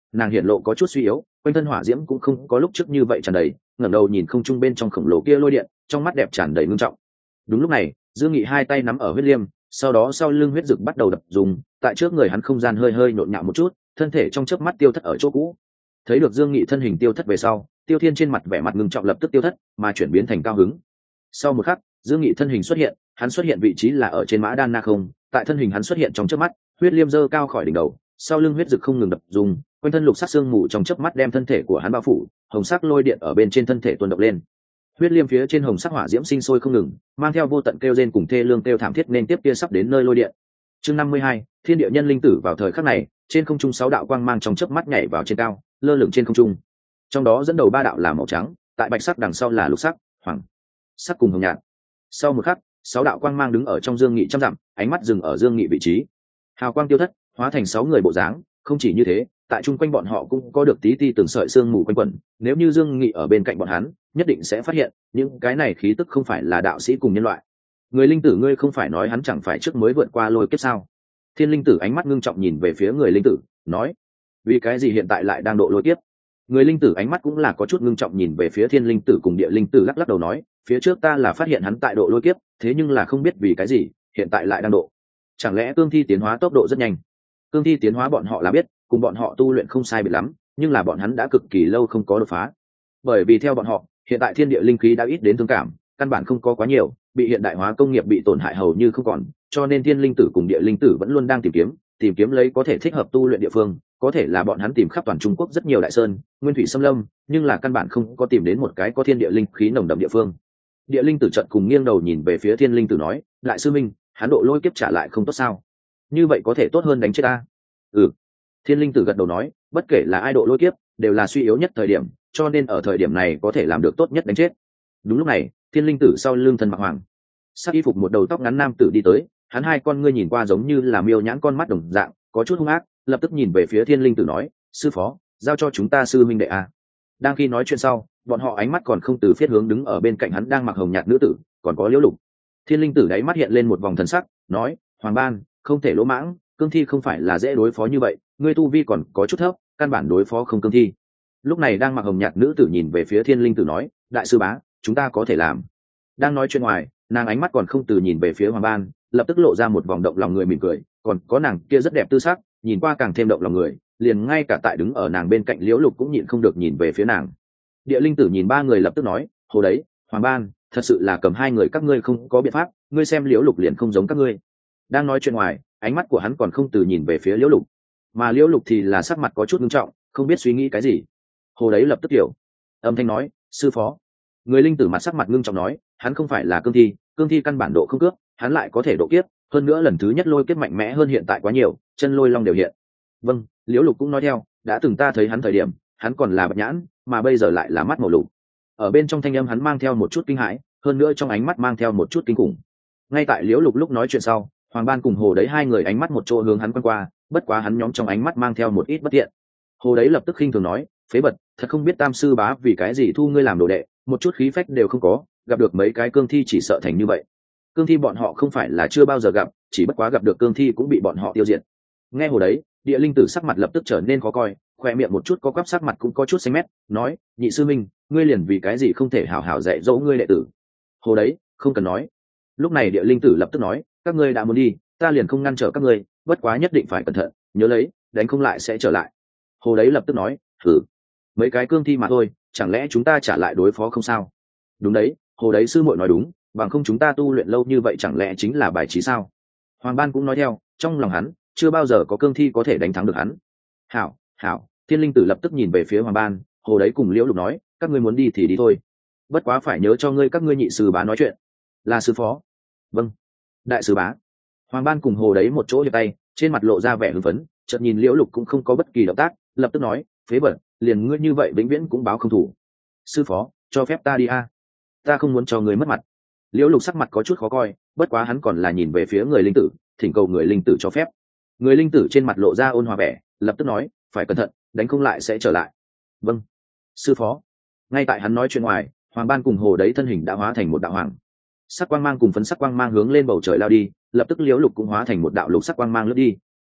nàng hiện lộ có chút suy yếu, quanh thân hỏa diễm cũng không có lúc trước như vậy tràn đầy, ngẩng đầu nhìn không trung bên trong khổng lồ kia lôi điện, trong mắt đẹp tràn đầy ngưng trọng. Đúng lúc này, Dương Nghị hai tay nắm ở huyết liêm, sau đó sau lưng huyết dực bắt đầu đập dùng, tại trước người hắn không gian hơi hơi nhộn nhạo một chút, thân thể trong chớp mắt tiêu thất ở chỗ cũ. Thấy được Dương Nghị thân hình tiêu thất về sau, Tiêu Thiên trên mặt vẻ mặt ngưng trọng lập tức tiêu thất, mà chuyển biến thành cao hứng. Sau một khắc, Dương Nghị thân hình xuất hiện, hắn xuất hiện vị trí là ở trên mã đan na không, tại thân hình hắn xuất hiện trong chớp mắt, huyết liêm dơ cao khỏi đỉnh đầu, sau lưng huyết dực không ngừng đập dùng, quanh thân lục sắc xương mù trong chớp mắt đem thân thể của hắn bao phủ, hồng sắc lôi điện ở bên trên thân thể tuôn động lên. Huyết liêm phía trên hồng sắc hỏa diễm sinh sôi không ngừng, mang theo vô tận kêu rên cùng thê lương kêu thảm thiết nên tiếp kia sắp đến nơi lôi điện. Chương 52, Thiên địa nhân linh tử vào thời khắc này, trên không trung 6 đạo quang mang trong chớp mắt nhảy vào trên cao, lơ lửng trên không trung. Trong đó dẫn đầu 3 đạo là màu trắng, tại bạch sắc đằng sau là lục sắc, hoàng sắc cùng hồng nhạt. Sau một khắc, 6 đạo quang mang đứng ở trong Dương Nghị trăm dặm, ánh mắt dừng ở Dương Nghị vị trí. Hào quang tiêu thất, hóa thành 6 người bộ dáng, không chỉ như thế, tại chung quanh bọn họ cũng có được tí ti từng sợi xương mù quanh quẩn, nếu như Dương Nghị ở bên cạnh bọn hắn, nhất định sẽ phát hiện, những cái này khí tức không phải là đạo sĩ cùng nhân loại. Người linh tử ngươi không phải nói hắn chẳng phải trước mới vượt qua lôi kiếp sao? Thiên linh tử ánh mắt ngưng trọng nhìn về phía người linh tử, nói: vì cái gì hiện tại lại đang độ lôi kiếp? Người linh tử ánh mắt cũng là có chút ngưng trọng nhìn về phía thiên linh tử cùng địa linh tử lắc lắc đầu nói: phía trước ta là phát hiện hắn tại độ lôi kiếp, thế nhưng là không biết vì cái gì hiện tại lại đang độ. Chẳng lẽ cương thi tiến hóa tốc độ rất nhanh? Cương thi tiến hóa bọn họ là biết, cùng bọn họ tu luyện không sai biệt lắm, nhưng là bọn hắn đã cực kỳ lâu không có đột phá. Bởi vì theo bọn họ, hiện tại thiên địa linh khí đã ít đến thương cảm, căn bản không có quá nhiều, bị hiện đại hóa công nghiệp bị tổn hại hầu như không còn, cho nên thiên linh tử cùng địa linh tử vẫn luôn đang tìm kiếm lấy có thể thích hợp tu luyện địa phương, có thể là bọn hắn tìm khắp toàn Trung Quốc rất nhiều đại sơn, nguyên thủy xâm lâm, nhưng là căn bản không có tìm đến một cái có thiên địa linh khí nồng đậm địa phương. Địa linh tử chợt cùng nghiêng đầu nhìn về phía thiên linh tử nói: đại sư minh, hắn độ lôi kiếp trả lại không tốt sao? Như vậy có thể tốt hơn đánh chết ta. Ừ. Thiên linh tử gật đầu nói: bất kể là ai độ lôi kiếp, đều là suy yếu nhất thời điểm, cho nên ở thời điểm này có thể làm được tốt nhất đánh chết. Đúng lúc này, thiên linh tử sau lưng thân mặc hoàng sắc y phục một đầu tóc ngắn nam tử đi tới, hắn hai con ngươi nhìn qua giống như là miêu nhãn con mắt đồng dạng, có chút hung ác, lập tức nhìn về phía thiên linh tử nói: sư phó, giao cho chúng ta sư minh đệ a. Đang khi nói chuyện sau, bọn họ ánh mắt còn không từ phiết hướng đứng ở bên cạnh hắn đang mặc hồng nhạt nữ tử, còn có liễu lục. Thiên linh tử đáy mắt hiện lên một vòng thần sắc, nói: hoàng ban, không thể lỗ mãng, cương thi không phải là dễ đối phó như vậy, ngươi tu vi còn có chút thấp, căn bản đối phó không cương thi. Lúc này đang mặc hồng nhạt nữ tử nhìn về phía thiên linh tử nói: đại sư bá, chúng ta có thể làm. Đang nói chuyện ngoài, nàng ánh mắt còn không từ nhìn về phía hoàng ban, lập tức lộ ra một vòng động lòng người mỉm cười, còn có nàng kia rất đẹp tư sắc, nhìn qua càng thêm động lòng người, liền ngay cả tại đứng ở nàng bên cạnh liễu lục cũng nhịn không được nhìn về phía nàng. Địa linh tử nhìn ba người lập tức nói: hồ đấy, hoàng ban, thật sự là cầm hai người các ngươi không có biện pháp, ngươi xem liễu lục liền không giống các ngươi. Đang nói chuyện ngoài, ánh mắt của hắn còn không từ nhìn về phía liễu lục, mà liễu lục thì là sắc mặt có chút nghiêm trọng, không biết suy nghĩ cái gì. Hồ đấy lập tức hiểu, âm thanh nói: sư phó. Người linh tử mặt sắc mặt ngưng trọng nói: hắn không phải là cương thi căn bản độ không cướp, hắn lại có thể độ kiếp, hơn nữa lần thứ nhất lôi kiếp mạnh mẽ hơn hiện tại quá nhiều, chân lôi long đều hiện. Vâng, liễu lục cũng nói theo, đã từng ta thấy hắn thời điểm, hắn còn là bạch nhãn, mà bây giờ lại là mắt màu lục. Ở bên trong thanh âm hắn mang theo một chút kinh hãi, hơn nữa trong ánh mắt mang theo một chút kinh khủng. Ngay tại liễu lục lúc nói chuyện sau, hoàng ban cùng hồ đấy hai người ánh mắt một chỗ hướng hắn quan qua, bất quá hắn nhóm trong ánh mắt mang theo một ít bất tiện. Hồ đấy lập tức khinh thường nói: phế bật, thật không biết tam sư bá vì cái gì thu ngươi làm đồ đệ, một chút khí phách đều không có, gặp được mấy cái cương thi chỉ sợ thành như vậy. Cương thi bọn họ không phải là chưa bao giờ gặp, chỉ bất quá gặp được cương thi cũng bị bọn họ tiêu diệt. Nghe hồ đấy, địa linh tử sắc mặt lập tức trở nên khó coi, khoe miệng một chút có quắp, sắc mặt cũng có chút xanh mét, nói: nhị sư minh, ngươi liền vì cái gì không thể hảo hảo dạy dỗ ngươi đệ tử? Hồ đấy, không cần nói. Lúc này địa linh tử lập tức nói: các ngươi đã muốn đi, ta liền không ngăn trở các ngươi, bất quá nhất định phải cẩn thận, nhớ lấy, đánh không lại sẽ trở lại. Hồ đấy lập tức nói: thử, mấy cái cương thi mà thôi, chẳng lẽ chúng ta trả lại đối phó không sao? Đúng đấy, hồ đấy sư muội nói đúng, bằng không chúng ta tu luyện lâu như vậy chẳng lẽ chính là bài trí sao? Hoàng ban cũng nói theo, trong lòng hắn chưa bao giờ có cương thi có thể đánh thắng được hắn. Hảo, hảo. Thiên linh tử lập tức nhìn về phía hoàng ban, hồ đấy cùng liễu lục nói: các ngươi muốn đi thì đi thôi, bất quá phải nhớ cho ngươi các ngươi nhị sư bá nói chuyện. Là sư phó. Vâng, đại sư bá. Hoàng ban cùng hồ đấy một chỗ hiệp tay, trên mặt lộ ra vẻ hưng phấn, chợt nhìn liễu lục cũng không có bất kỳ động tác, lập tức nói: phế bẩn, liền ngươi như vậy vĩnh viễn cũng báo không thủ. Sư phó, cho phép ta đi a, ta không muốn cho ngươi mất mặt. Liễu lục sắc mặt có chút khó coi, bất quá hắn còn là nhìn về phía người linh tử, thỉnh cầu người linh tử cho phép. Người linh tử trên mặt lộ ra ôn hòa vẻ, lập tức nói: phải cẩn thận, đánh không lại sẽ trở lại. Vâng, sư phó. Ngay tại hắn nói chuyện ngoài, hoàng ban cùng hồ đấy thân hình đã hóa thành một đạo hoàng sắc quang mang cùng phấn sắc quang mang hướng lên bầu trời lao đi, lập tức liễu lục cũng hóa thành một đạo lục sắc quang mang lướt đi.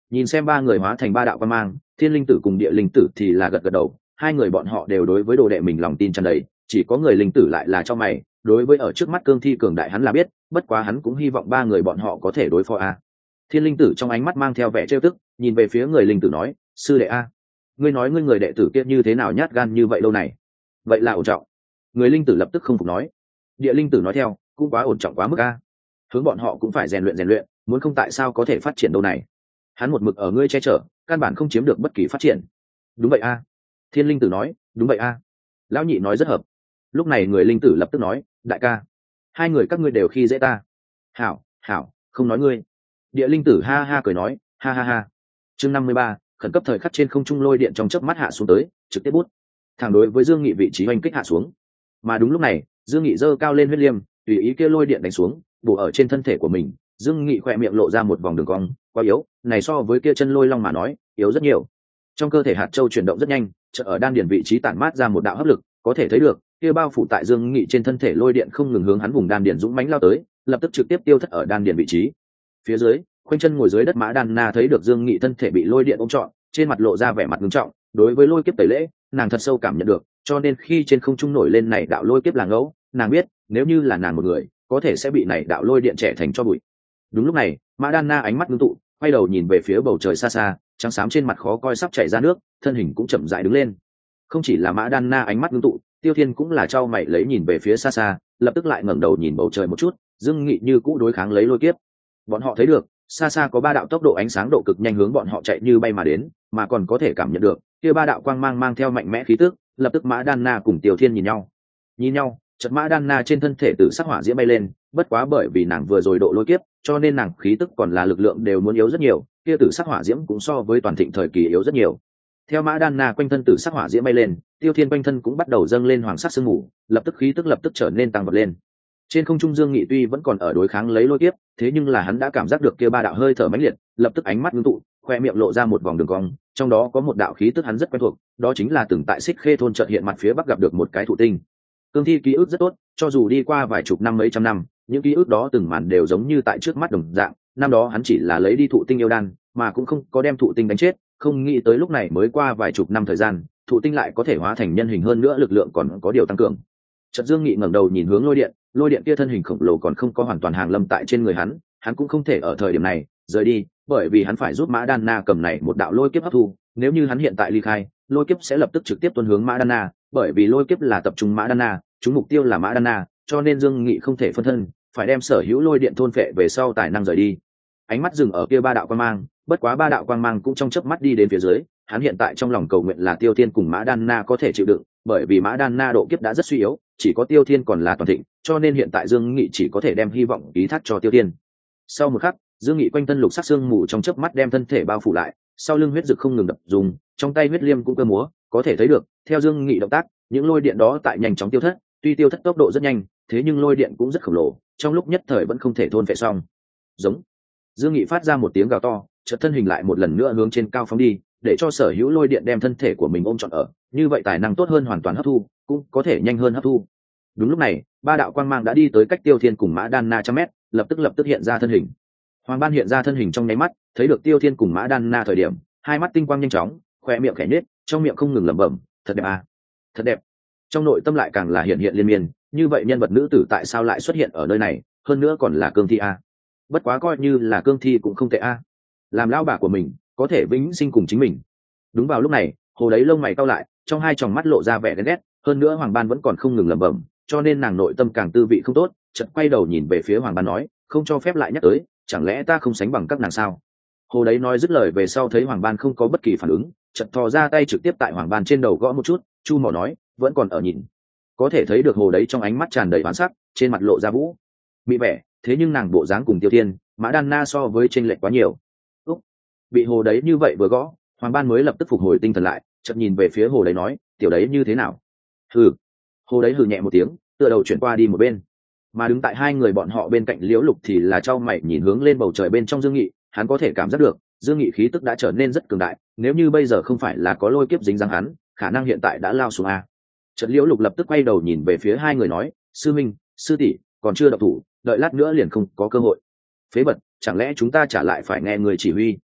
Nhìn xem ba người hóa thành ba đạo quan mang, thiên linh tử cùng địa linh tử thì là gật gật đầu, hai người bọn họ đều đối với đồ đệ mình lòng tin tràn đầy, chỉ có người linh tử lại là cho mày, đối với ở trước mắt cương thi cường đại hắn là biết, bất quá hắn cũng hy vọng ba người bọn họ có thể đối phó a. Thiên linh tử trong ánh mắt mang theo vẻ trêu tức, nhìn về phía người linh tử nói, sư đệ a, ngươi nói ngươi người đệ tử kia như thế nào nhát gan như vậy lâu này? Vậy là ổn trọng. Người linh tử lập tức không phục nói. Địa linh tử nói theo, cũng quá ổn trọng quá mức a. Hướng bọn họ cũng phải rèn luyện, muốn không tại sao có thể phát triển đâu này? Hắn một mực ở ngươi che chở, căn bản không chiếm được bất kỳ phát triển. Đúng vậy a. Thiên linh tử nói, đúng vậy a. Lão nhị nói rất hợp. Lúc này người linh tử lập tức nói, đại ca, hai người các ngươi đều khi dễ ta. Hảo, hảo, không nói ngươi. Địa linh tử ha ha cười nói, ha ha ha. Chương 53, khẩn cấp thời khắc trên không trung lôi điện trong chớp mắt hạ xuống tới, trực tiếp bút thẳng đối với Dương Nghị vị trí oanh kích hạ xuống. Mà đúng lúc này, Dương Nghị giơ cao lên huyết liêm, tùy ý kia lôi điện đánh xuống, bổ ở trên thân thể của mình. Dương Nghị khỏe miệng lộ ra một vòng đường cong, quá yếu, này so với kia chân lôi long mà nói, yếu rất nhiều. Trong cơ thể hạt châu chuyển động rất nhanh, chợt ở đan điền vị trí tản mát ra một đạo hấp lực, có thể thấy được, kia bao phủ tại Dương Nghị trên thân thể lôi điện không ngừng hướng hắn vùng đan điền dũng mãnh lao tới, lập tức trực tiếp tiêu thất ở đan điền vị trí. Phía dưới, khoanh chân ngồi dưới đất Mã Đan Na thấy được Dương Nghị thân thể bị lôi điện ôm trọn, trên mặt lộ ra vẻ mặt nghiêm trọng, đối với lôi kiếp tẩy lễ, nàng thật sâu cảm nhận được, cho nên khi trên không trung nổi lên này đạo lôi kiếp là ngẫu, nàng biết, nếu như là nàng một người, có thể sẽ bị này đạo lôi điện trẻ thành cho bụi. Đúng lúc này, Mã Đan Na ánh mắt ngưng tụ, quay đầu nhìn về phía bầu trời xa xa, trắng xám trên mặt khó coi sắp chảy ra nước, thân hình cũng chậm rãi đứng lên. Không chỉ là Mã Đan Na ánh mắt ngưng tụ, Tiêu Thiên cũng là trao mày lấy nhìn về phía xa xa, lập tức lại ngẩng đầu nhìn bầu trời một chút, Dương Nghị như cũ đối kháng lấy lôi kiếp. Bọn họ thấy được, xa xa có ba đạo tốc độ ánh sáng độ cực nhanh hướng bọn họ chạy như bay mà đến, mà còn có thể cảm nhận được kia ba đạo quang mang mang theo mạnh mẽ khí tức. Lập tức Mã Đan Na cùng Tiểu Thiên nhìn nhau, chợt Mã Đan Na trên thân thể tử sắc hỏa diễm bay lên, bất quá bởi vì nàng vừa rồi độ lôi kiếp, cho nên nàng khí tức còn là lực lượng đều muốn yếu rất nhiều, kia tử sắc hỏa diễm cũng so với toàn thịnh thời kỳ yếu rất nhiều. Theo Mã Đan Na quanh thân tử sắc hỏa diễm bay lên, Tiêu Thiên quanh thân cũng bắt đầu dâng lên hoàng sắc sương mù, lập tức khí tức lập tức trở nên tăng vọt lên. Trên không trung Dương Nghị tuy vẫn còn ở đối kháng lấy lôi kiếp, thế nhưng là hắn đã cảm giác được kia ba đạo hơi thở mãnh liệt, lập tức ánh mắt ngưng tụ, khoe miệng lộ ra một vòng đường cong, trong đó có một đạo khí tức hắn rất quen thuộc, đó chính là từng tại Xích Khê thôn chợt hiện mặt phía bắc gặp được một cái thụ tinh. Cương thi ký ức rất tốt, cho dù đi qua vài chục năm mấy trăm năm, những ký ức đó từng màn đều giống như tại trước mắt đồng dạng. Năm đó hắn chỉ là lấy đi thụ tinh yêu đan, mà cũng không có đem thụ tinh đánh chết, không nghĩ tới lúc này mới qua vài chục năm thời gian, thụ tinh lại có thể hóa thành nhân hình, hơn nữa lực lượng còn có điều tăng cường. Chợt Dương Nghị ngẩng đầu nhìn hướng lôi điện kia thân hình khổng lồ còn không có hoàn toàn hàng lâm tại trên người hắn cũng không thể ở thời điểm này rời đi, bởi vì hắn phải giúp Mã Đan Na cầm này một đạo lôi kiếp hấp thu, nếu như hắn hiện tại ly khai, lôi kiếp sẽ lập tức trực tiếp tuôn hướng Mã Đan Na, bởi vì lôi kiếp là tập trung Mã Đan Na, chúng mục tiêu là Mã Đan Na, cho nên Dương Nghị không thể phân thân, phải đem sở hữu lôi điện thôn phệ về sau tài năng rời đi. Ánh mắt dừng ở kia ba đạo quang mang, bất quá ba đạo quang mang cũng trong chớp mắt đi đến phía dưới, hắn hiện tại trong lòng cầu nguyện là Tiêu Thiên cùng Mã Đan Na có thể chịu đựng, bởi vì Mã Đan Na độ kiếp đã rất suy yếu, chỉ có Tiêu Thiên còn là toàn thịnh, cho nên hiện tại Dương Nghị chỉ có thể đem hy vọng ký thác cho Tiêu Thiên. Sau một khắc, Dương Nghị quanh thân lục sắc xương mù trong chớp mắt đem thân thể bao phủ lại, sau lưng huyết dực không ngừng đập dùng, trong tay huyết liêm cũng cơ múa, có thể thấy được, theo Dương Nghị động tác, những lôi điện đó tại nhanh chóng tiêu thất, tuy tiêu thất tốc độ rất nhanh, thế nhưng lôi điện cũng rất khổng lồ, trong lúc nhất thời vẫn không thể thôn phệ xong. Giống. Dương Nghị phát ra một tiếng gào to, chợt thân hình lại một lần nữa hướng trên cao phóng đi, để cho sở hữu lôi điện đem thân thể của mình ôm trọn ở, như vậy tài năng tốt hơn hoàn toàn hấp thu, cũng có thể nhanh hơn hấp thu. Đúng lúc này, ba đạo quang mang đã đi tới cách Tiêu Thiên cùng Mã Đan Na trăm mét, lập tức hiện ra thân hình. Hoàng Ban hiện ra thân hình trong nháy mắt, thấy được Tiêu Thiên cùng Mã Đan Na thời điểm, hai mắt tinh quang nhanh chóng, khoe miệng khẽ nhếch, trong miệng không ngừng lẩm bẩm, thật đẹp à, thật đẹp. Trong nội tâm lại càng là hiện liên miên, như vậy nhân vật nữ tử tại sao lại xuất hiện ở nơi này, hơn nữa còn là cương thi a. Bất quá coi như là cương thi cũng không tệ a. Làm lão bà của mình, có thể vĩnh sinh cùng chính mình. Đúng vào lúc này, Hồ Đấy lông mày cau lại, trong hai tròng mắt lộ ra vẻ ghen ghét, hơn nữa Hoàng Ban vẫn còn không ngừng lẩm bẩm, cho nên nàng nội tâm càng tư vị không tốt, chợt quay đầu nhìn về phía Hoàng Ban nói, không cho phép lại nhắc tới, chẳng lẽ ta không sánh bằng các nàng sao? Hồ Đấy nói dứt lời về sau thấy Hoàng Ban không có bất kỳ phản ứng, chợt thò ra tay trực tiếp tại Hoàng Ban trên đầu gõ một chút, chu mỏ nói, vẫn còn ở nhìn. Có thể thấy được Hồ Đấy trong ánh mắt tràn đầy oán sắc, trên mặt lộ ra vũ mỹ vẻ, thế nhưng nàng bộ dáng cùng Tiêu Thiên, Mã Đan Na so với chênh lệch quá nhiều. Úc, bị Hồ Đấy như vậy vừa gõ, Hoàng Ban mới lập tức phục hồi tinh thần lại, chợt nhìn về phía Hồ Đấy nói, tiểu đấy như thế nào? Hừ. Hồ Đấy hừ nhẹ một tiếng, tựa đầu chuyển qua đi một bên. Mà đứng tại hai người bọn họ bên cạnh Liễu Lục thì là trao mày nhìn hướng lên bầu trời bên trong Dương Nghị, hắn có thể cảm giác được, Dương Nghị khí tức đã trở nên rất cường đại, nếu như bây giờ không phải là có lôi kiếp dính dáng hắn, khả năng hiện tại đã lao xuống a. Chợt Liễu Lục lập tức quay đầu nhìn về phía hai người nói, sư minh, sư tỷ, còn chưa động thủ, đợi lát nữa liền không có cơ hội. Phế vật, chẳng lẽ chúng ta trả lại phải nghe người chỉ huy?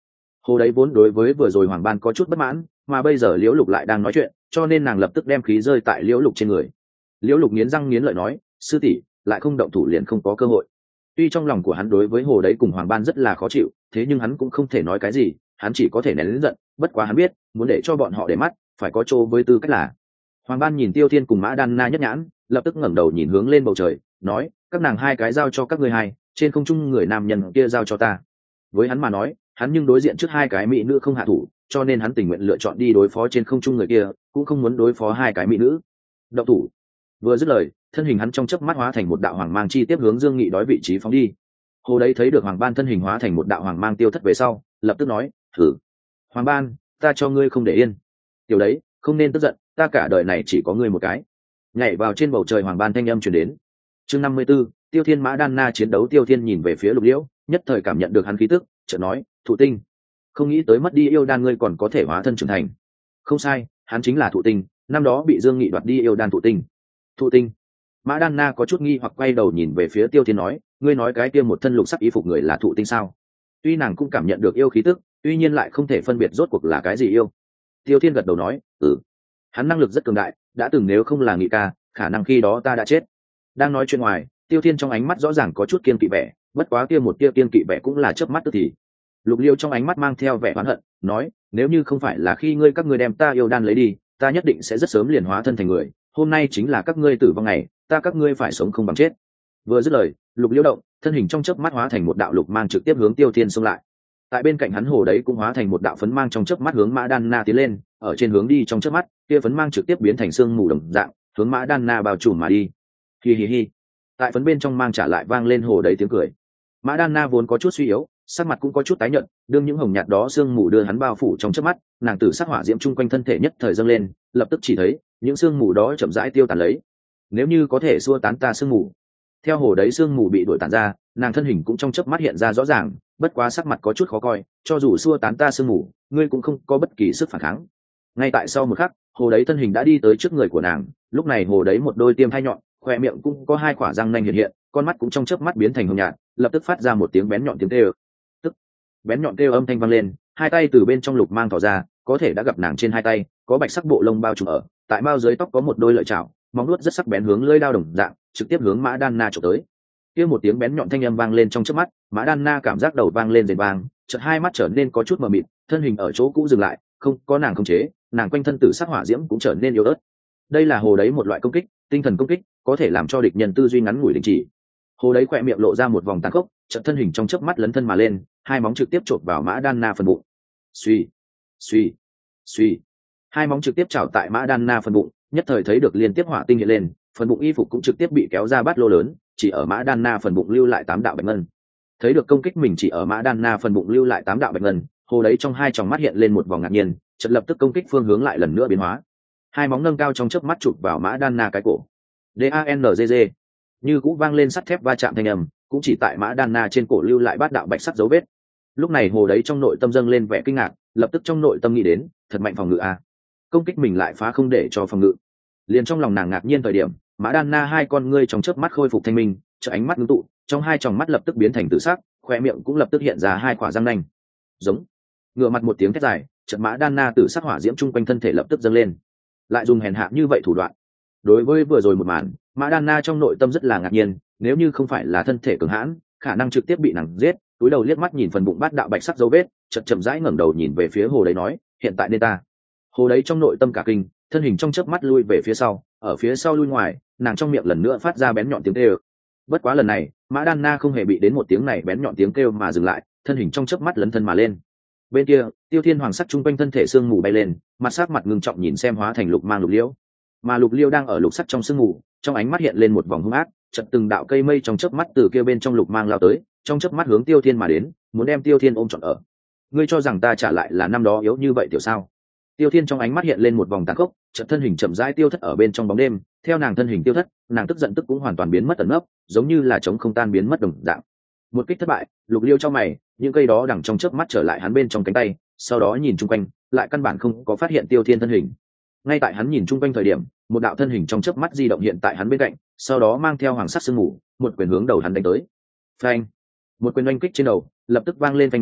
Hồ đấy vốn đối với vừa rồi Hoàng Ban có chút bất mãn, mà bây giờ Liễu Lục lại đang nói chuyện, cho nên nàng lập tức đem khí rơi tại Liễu Lục trên người. Liễu Lục nghiến răng nghiến lợi nói, sư tỷ, lại không động thủ liền không có cơ hội. Tuy trong lòng của hắn đối với Hồ đấy cùng Hoàng Ban rất là khó chịu, thế nhưng hắn cũng không thể nói cái gì, hắn chỉ có thể nén lớn giận. Bất quá hắn biết, muốn để cho bọn họ để mắt, phải có chỗ với tư cách là. Hoàng Ban nhìn Tiêu Thiên cùng Mã Đan Na nhất nhãn, lập tức ngẩng đầu nhìn hướng lên bầu trời, nói, các nàng hai cái giao cho các ngươi hai, trên không trung người nam nhân kia giao cho ta. Với hắn mà nói, hắn nhưng đối diện trước hai cái mỹ nữ không hạ thủ, cho nên hắn tình nguyện lựa chọn đi đối phó trên không trung người kia, cũng không muốn đối phó hai cái mỹ nữ. Động thủ. Vừa dứt lời, thân hình hắn trong chớp mắt hóa thành một đạo hoàng mang chi tiếp hướng Dương Nghị đói vị trí phóng đi. Hồ đấy thấy được Hoàng Ban thân hình hóa thành một đạo hoàng mang tiêu thất về sau, lập tức nói, thử. Hoàng Ban, ta cho ngươi không để yên. Tiểu đấy, không nên tức giận, ta cả đời này chỉ có ngươi một cái. Nhảy vào trên bầu trời Hoàng Ban thanh âm truyền đến. Chương 54, Tiêu Thiên Mã Đan Na chiến đấu. Tiêu Thiên nhìn về phía Lục Liễu, nhất thời cảm nhận được hắn khí tức, chợt nói, Thụ Tinh. Không nghĩ tới mất đi yêu đan ngươi còn có thể hóa thân trưởng thành. Không sai, hắn chính là Thụ Tinh, năm đó bị Dương Nghị đoạt đi yêu đan Thụ Tinh. Thụ Tinh. Mã Đan Na có chút nghi hoặc quay đầu nhìn về phía Tiêu Thiên nói, ngươi nói cái kia một thân lục sắc y phục người là Thụ Tinh sao? Tuy nàng cũng cảm nhận được yêu khí tức, tuy nhiên lại không thể phân biệt rốt cuộc là cái gì yêu. Tiêu Thiên gật đầu nói, hắn năng lực rất cường đại, đã từng nếu không là Nghị ca, khả năng khi đó ta đã chết. Đang nói chuyện ngoài, Tiêu Thiên trong ánh mắt rõ ràng có chút kiên kỵ vẻ, bất quá kia một tia kiên kỵ vẻ cũng là chớp mắt tức thì. Lục Liêu trong ánh mắt mang theo vẻ oán hận, nói, nếu như không phải là khi các ngươi đem ta yêu đan lấy đi, ta nhất định sẽ rất sớm liền hóa thân thành người, hôm nay chính là các ngươi tử vong ngày, các ngươi phải sống không bằng chết. Vừa dứt lời, Lục Liêu động, thân hình trong chớp mắt hóa thành một đạo lục mang trực tiếp hướng Tiêu Thiên xông lại. Tại bên cạnh hắn Hồ đấy cũng hóa thành một đạo phấn mang trong chớp mắt hướng Mã Đan Na tiến lên, ở trên hướng đi trong chớp mắt, kia phấn mang trực tiếp biến thành sương mù đồng dạng, hướng Mã Đan Na bao trùm mà đi. Hi hi hi. Tại phấn bên trong mang trả lại vang lên Hồ đấy tiếng cười. Mã Đan Na vốn có chút suy yếu, sắc mặt cũng có chút tái nhợt, đương những hồng nhạt đó sương mù đưa hắn bao phủ trong chớp mắt, nàng tử sắc hỏa diễm chung quanh thân thể nhất thời dâng lên, lập tức chỉ thấy những sương mù đó chậm rãi tiêu tán lấy. Nếu như có thể xua tán ta sương mù. Theo Hồ đấy sương mù bị đuổi tản ra, nàng thân hình cũng trong chớp mắt hiện ra rõ ràng, bất quá sắc mặt có chút khó coi, cho dù xua tán ta sương mù, ngươi cũng không có bất kỳ sức phản kháng. Ngay tại sau một khắc, Hồ đấy thân hình đã đi tới trước người của nàng, lúc này Hồ đấy một đôi tiêm hai nhọn, khoe miệng cũng có hai quả răng nanh hiện hiện, con mắt cũng trong chớp mắt biến thành hồng nhạt, lập tức phát ra một tiếng bén nhọn tiếng kêu. Tức bén nhọn kêu âm thanh vang lên, hai tay từ bên trong lục mang tỏ ra, có thể đã gặp nàng trên hai tay có bạch sắc bộ lông bao trùm ở, tại mao dưới tóc có một đôi lợi chảo, móng vuốt rất sắc bén hướng lưỡi dao đồng dạng, trực tiếp hướng Mã Đan Na chụp tới. Kia một tiếng bén nhọn thanh âm vang lên trong chớp mắt, Mã Đan Na cảm giác đầu vang lên rền vang, chợt hai mắt trở nên có chút mờ mịt, thân hình ở chỗ cũ dừng lại, không có nàng khống chế, nàng quanh thân tử sắc hỏa diễm cũng trở nên yếu ớt. Đây là Hồ đấy một loại công kích, tinh thần công kích, có thể làm cho địch nhân tư duy ngắn ngủi đình chỉ. Hồ đấy khỏe miệng lộ ra một vòng tàn khốc, chợt thân hình trong chớp mắt lấn thân mà lên, hai móng trực tiếp chộp vào Mã Đan Na phần bụng. Suy, suy, suy. Hai móng trực tiếp chảo tại Mã Đan Na phần bụng, nhất thời thấy được liên tiếp hỏa tinh hiện lên, phần bụng y phục cũng trực tiếp bị kéo ra bát lô lớn, chỉ ở Mã Đan Na phần bụng lưu lại 8 đạo bạch ngân. Thấy được công kích mình chỉ ở Mã Đan Na phần bụng lưu lại 8 đạo bạch ngân, Hồ đấy trong hai tròng mắt hiện lên một vòng ngạc nhiên, chợt lập tức công kích phương hướng lại lần nữa biến hóa. Hai móng nâng cao trong chớp mắt chụp vào Mã Đan Na cái cổ. DANZZ. Như cũ vang lên sắt thép va chạm thanh âm, cũng chỉ tại Mã Đan Na trên cổ lưu lại bát đạo bạch sắc dấu vết. Lúc này Hồ đấy trong nội tâm dâng lên vẻ kinh ngạc, lập tức trong nội tâm nghĩ đến, thật mạnh phòng ngự a. Công kích mình lại phá không để cho phòng ngự. Liền trong lòng nàng ngạc nhiên thời điểm, Mã Đan Na hai con ngươi trong chớp mắt khôi phục thanh minh, trợ ánh mắt ngưng tụ, trong hai tròng mắt lập tức biến thành tự sắc, khoe miệng cũng lập tức hiện ra hai quả răng nanh. Giống. Ngửa mặt một tiếng thét dài, chợt Mã Đan Na tự sắc hỏa diễm chung quanh thân thể lập tức dâng lên. Lại dùng hèn hạ như vậy thủ đoạn. Đối với vừa rồi một màn, Mã Đan Na trong nội tâm rất là ngạc nhiên, nếu như không phải là thân thể cường hãn, khả năng trực tiếp bị nàng giết. Túi đầu liếc mắt nhìn phần bụng bát đạo bạch sắc dấu vết, chợt chậm rãi ngẩng đầu nhìn về phía Hồ đấy nói, hiện tại nên ta. Hồ đấy trong nội tâm cả kinh, thân hình trong chớp mắt lui về phía sau, ở phía sau lui ngoài, nàng trong miệng lần nữa phát ra bén nhọn tiếng kêu. Bất quá lần này, Mã Đan Na không hề bị đến một tiếng này bén nhọn tiếng kêu mà dừng lại, thân hình trong chớp mắt lấn thân mà lên. Bên kia, Tiêu Thiên hoàng sắc trung quanh thân thể sương mù bay lên, mặt ngưng trọng nhìn xem hóa thành lục mang Lục Liễu. Mà Lục Liễu đang ở lục sắc trong sương mù, trong ánh mắt hiện lên một vòng hung ác, chợt từng đạo cây mây trong chớp mắt từ kia bên trong lục mang lao tới, trong chớp mắt hướng Tiêu Thiên mà đến, muốn đem Tiêu Thiên ôm trọn ở. Ngươi cho rằng ta trả lại là năm đó yếu như vậy tiểu sao? Tiêu Thiên trong ánh mắt hiện lên một vòng tàn khốc, chợt thân hình chậm rãi tiêu thất ở bên trong bóng đêm, theo nàng thân hình tiêu thất, nàng tức giận tức cũng hoàn toàn biến mất ẩn nấp, giống như là trống không tan biến mất đồng dạng. Một kích thất bại, Lục Liêu trong mày, những cây đó đằng trong chớp mắt trở lại hắn bên trong cánh tay, sau đó nhìn chung quanh, lại căn bản không có phát hiện Tiêu Thiên thân hình. Ngay tại hắn nhìn chung quanh thời điểm, một đạo thân hình trong chớp mắt di động hiện tại hắn bên cạnh, sau đó mang theo hoàng sắc sương mù, một quyền hướng đầu hắn đánh tới. Phanh! Một quyền oanh kích trên đầu, lập tức vang lên phanh một tiếng,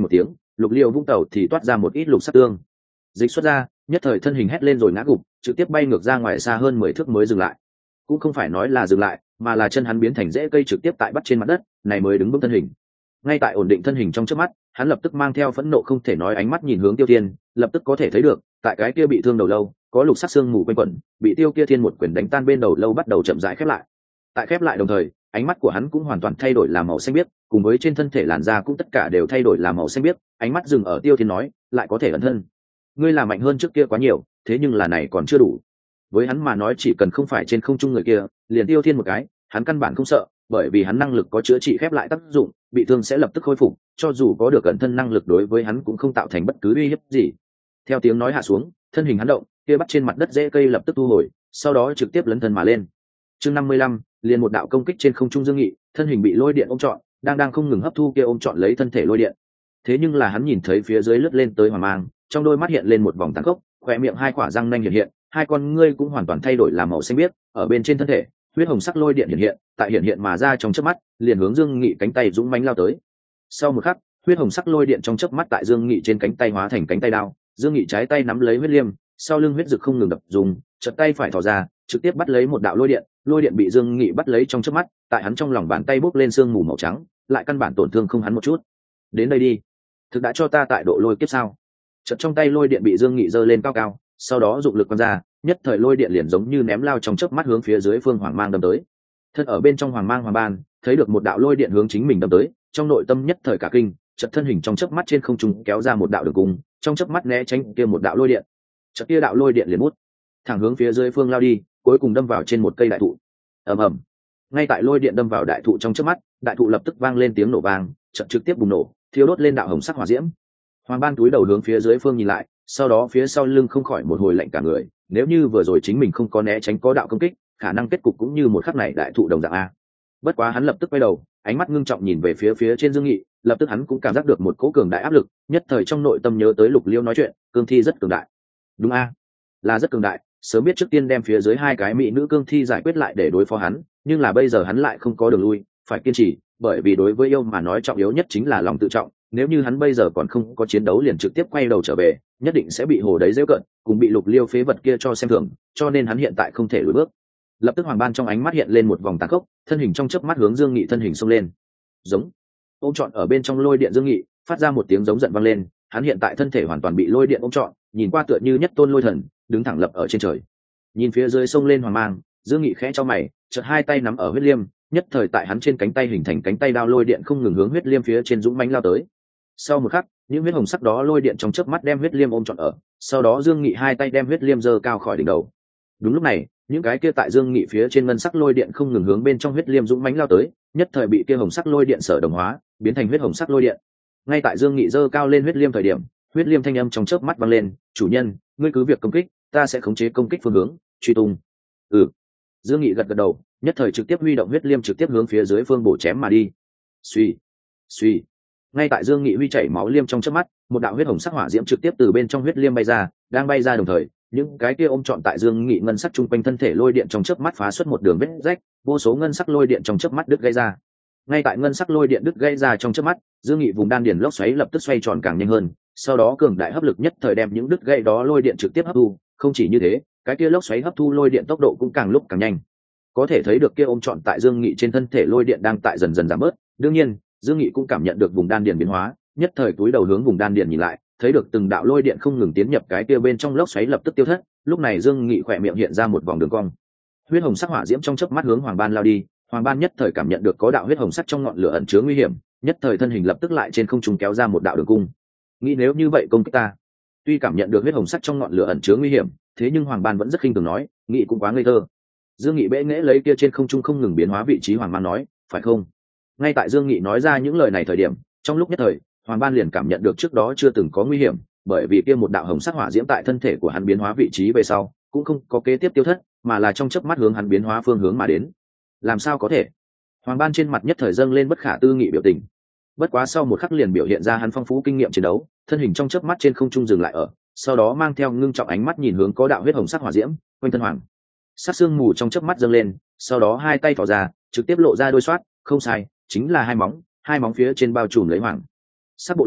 Lục Liêu vũng tàu thì toát ra một ít lục sắc tương. Dịch xuất ra, nhất thời thân hình hét lên rồi ngã gục, trực tiếp bay ngược ra ngoài xa hơn 10 thước mới dừng lại. Cũng không phải nói là dừng lại, mà là chân hắn biến thành rễ cây trực tiếp tại bắt trên mặt đất, này mới đứng vững thân hình. Ngay tại ổn định thân hình trong chớp mắt, hắn lập tức mang theo phẫn nộ không thể nói ánh mắt nhìn hướng Tiêu Thiên, lập tức có thể thấy được, tại cái kia bị thương đầu lâu, có lục sắc xương mù quanh quẩn, bị Tiêu Kia Thiên một quyền đánh tan bên đầu lâu bắt đầu chậm rãi khép lại. Tại khép lại đồng thời, ánh mắt của hắn cũng hoàn toàn thay đổi làm màu xanh biếc, cùng với trên thân thể làn da cũng tất cả đều thay đổi làm màu xanh biếc, ánh mắt dừng ở Tiêu Thiên nói, lại có thể ẩn thân. Ngươi là mạnh hơn trước kia quá nhiều, thế nhưng là này còn chưa đủ. Với hắn mà nói chỉ cần không phải trên không trung người kia, liền Tiêu Thiên một cái, hắn căn bản không sợ, bởi vì hắn năng lực có chữa trị khép lại tác dụng, bị thương sẽ lập tức khôi phục, cho dù có được cẩn thân năng lực đối với hắn cũng không tạo thành bất cứ uy hiếp gì. Theo tiếng nói hạ xuống, thân hình hắn động, kia bắt trên mặt đất rễ cây lập tức thu hồi, sau đó trực tiếp lấn thân mà lên. Chương 55, liền một đạo công kích trên không trung Dương Nghị, thân hình bị lôi điện ôm trọn, đang không ngừng hấp thu kia ôm trọn lấy thân thể lôi điện. Thế nhưng là hắn nhìn thấy phía dưới lướt lên tới hoàng mang, trong đôi mắt hiện lên một vòng tàn khốc, khóe miệng hai quả răng nanh hiện, hai con ngươi cũng hoàn toàn thay đổi làm màu xanh biếc, ở bên trên thân thể, huyết hồng sắc lôi điện hiện, tại hiện mà ra trong chớp mắt, liền hướng Dương Nghị cánh tay dũng mãnh lao tới. Sau một khắc, huyết hồng sắc lôi điện trong chớp mắt tại Dương Nghị trên cánh tay hóa thành cánh tay đao, Dương Nghị trái tay nắm lấy huyết liêm, sau lưng huyết dực không ngừng đập dùng, chợt tay phải thò ra, trực tiếp bắt lấy một đạo lôi điện bị Dương Nghị bắt lấy trong chớp mắt, tại hắn trong lòng bàn tay bốc lên sương mù màu trắng, lại căn bản tổn thương không hắn một chút. Đến đây đi, thực đã cho ta tại độ lôi kiếp sao? Chợt trong tay lôi điện bị Dương Nghị giơ lên cao cao, sau đó dụng lực quăng ra, nhất thời lôi điện liền giống như ném lao trong chớp mắt hướng phía dưới phương hoàng mang đâm tới. Thân ở bên trong hoàng mang hoàng ban, thấy được một đạo lôi điện hướng chính mình đâm tới, trong nội tâm nhất thời cả kinh, chợt thân hình trong chớp mắt trên không trung kéo ra một đạo đường cung, trong chớp mắt né tránh kia một đạo lôi điện. Chợt kia đạo lôi điện liền bút thẳng hướng phía dưới phương lao đi, cuối cùng đâm vào trên một cây đại thụ. Ầm ầm. Ngay tại lôi điện đâm vào đại thụ trong chớp mắt, đại thụ lập tức vang lên tiếng nổ vang, chợt trực tiếp bùng nổ, thiêu đốt lên đạo hồng sắc hỏa diễm. Hoàng ban túi đầu hướng phía dưới phương nhìn lại, sau đó phía sau lưng không khỏi một hồi lạnh cả người, nếu như vừa rồi chính mình không có né tránh có đạo công kích, khả năng kết cục cũng như một khắc này đại thụ đồng dạng a. Bất quá hắn lập tức quay đầu, ánh mắt ngưng trọng nhìn về phía trên Dương Nghị, lập tức hắn cũng cảm giác được một cỗ cường đại áp lực, nhất thời trong nội tâm nhớ tới Lục Liêu nói chuyện, cương thi rất cường đại. Đúng a, là rất cường đại, sớm biết trước tiên đem phía dưới hai cái mỹ nữ cương thi giải quyết lại để đối phó hắn, nhưng là bây giờ hắn lại không có đường lui, phải kiên trì, bởi vì đối với yêu mà nói trọng yếu nhất chính là lòng tự trọng, nếu như hắn bây giờ còn không có chiến đấu liền trực tiếp quay đầu trở về, nhất định sẽ bị hồ đấy giễu cợt, cùng bị Lục Liêu phế vật kia cho xem thường, cho nên hắn hiện tại không thể lùi bước. Lập tức hoàng ban trong ánh mắt hiện lên một vòng tàn khốc, thân hình trong chớp mắt hướng Dương Nghị thân hình xông lên. Giống. Ôm trọn ở bên trong lôi điện Dương Nghị, phát ra một tiếng giống giận vang lên, hắn hiện tại thân thể hoàn toàn bị lôi điện ôm trọn, nhìn qua tựa như nhất tôn lôi thần, đứng thẳng lập ở trên trời. Nhìn phía dưới sông lên hoàng mang, Dương Nghị khẽ chau mày, chợt hai tay nắm ở huyết liêm, nhất thời tại hắn trên cánh tay hình thành cánh tay đao lôi điện không ngừng hướng huyết liêm phía trên dũng mãnh lao tới. Sau một khắc, những huyết hồng sắc đó lôi điện trong chớp mắt đem huyết liêm ôm trọn ở, sau đó Dương Nghị hai tay đem huyết liêm giơ cao khỏi đỉnh đầu. Đúng lúc này, những cái kia tại Dương Nghị phía trên ngân sắc lôi điện không ngừng hướng bên trong huyết liêm dũng mãnh lao tới, nhất thời bị kia hồng sắc lôi điện sở đồng hóa, biến thành huyết hồng sắc lôi điện. Ngay tại Dương Nghị giơ cao lên huyết liêm thời điểm, huyết liêm thanh âm trong chớp mắt vang lên, "Chủ nhân, ngươi cứ việc công kích, ta sẽ khống chế công kích phương hướng, truy tung." "Ừ." Dương Nghị gật gật đầu, nhất thời trực tiếp huy động huyết liêm trực tiếp hướng phía dưới phương bổ chém mà đi. Suy, suy. Ngay tại Dương Nghị huy chảy máu liêm trong chớp mắt, một đạo huyết hồng sắc hỏa diễm trực tiếp từ bên trong huyết liêm bay ra, đang bay ra đồng thời, những cái kia ôm trọn tại Dương Nghị ngân sắc trung quanh thân thể lôi điện trong chớp mắt phá xuất một đường vết rách, vô số ngân sắc lôi điện trong chớp mắt đứt gây ra. Ngay tại ngân sắc lôi điện đứt gây ra trong chớp mắt, Dương Nghị vùng đan điền lốc xoáy lập tức xoay tròn càng nhanh hơn, sau đó cường đại hấp lực nhất thời đem những đứt gãy đó lôi điện trực tiếp hấp thu, không chỉ như thế, cái kia lốc xoáy hấp thu lôi điện tốc độ cũng càng lúc càng nhanh. Có thể thấy được kia ôm trọn tại Dương Nghị trên thân thể lôi điện đang tại dần dần giảm bớt, đương nhiên, Dương Nghị cũng cảm nhận được vùng đan điền biến hóa, nhất thời túi đầu hướng vùng đan điền nhìn lại, thấy được từng đạo lôi điện không ngừng tiến nhập cái kia bên trong lốc xoáy lập tức tiêu thất, lúc này Dương Nghị khỏe miệng hiện ra một vòng đường cong. Huyết hồng sắc hỏa diễm trong chớp mắt hướng Hoàng Ban lao đi, Hoàng Ban nhất thời cảm nhận được có đạo huyết hồng sắc trong ngọn lửa ẩn chứa nguy hiểm, nhất thời thân hình lập tức lại trên không trung kéo ra một đạo đường cung. Nghĩ nếu như vậy công kích ta. Tuy cảm nhận được huyết hồng sắc trong ngọn lửa ẩn chứa nguy hiểm, thế nhưng Hoàng Ban vẫn rất khinh thường nói, nghĩ cũng quá ngây thơ. Dương Nghị bẽ nghễ lấy kia trên không trung không ngừng biến hóa vị trí Hoàng Ban nói, phải không? Ngay tại Dương Nghị nói ra những lời này thời điểm, trong lúc nhất thời, Hoàng Ban liền cảm nhận được trước đó chưa từng có nguy hiểm, bởi vì kia một đạo hồng sắc hỏa diễm tại thân thể của hắn biến hóa vị trí về sau, cũng không có kế tiếp tiêu thất, mà là trong chớp mắt hướng hắn biến hóa phương hướng mà đến. Làm sao có thể? Hoàng Ban trên mặt nhất thời dâng lên bất khả tư nghị biểu tình. Bất quá sau một khắc liền biểu hiện ra hắn phong phú kinh nghiệm chiến đấu, thân hình trong chớp mắt trên không trung dừng lại ở, sau đó mang theo ngưng trọng ánh mắt nhìn hướng có đạo huyết hồng sắc hỏa diễm, quanh thân hoàng. Sát xương mù trong chớp mắt dâng lên, sau đó hai tay thò ra, trực tiếp lộ ra đôi xoát, không sai, chính là hai móng phía trên bao trùm lấy hoàng. Sắc bộ lông,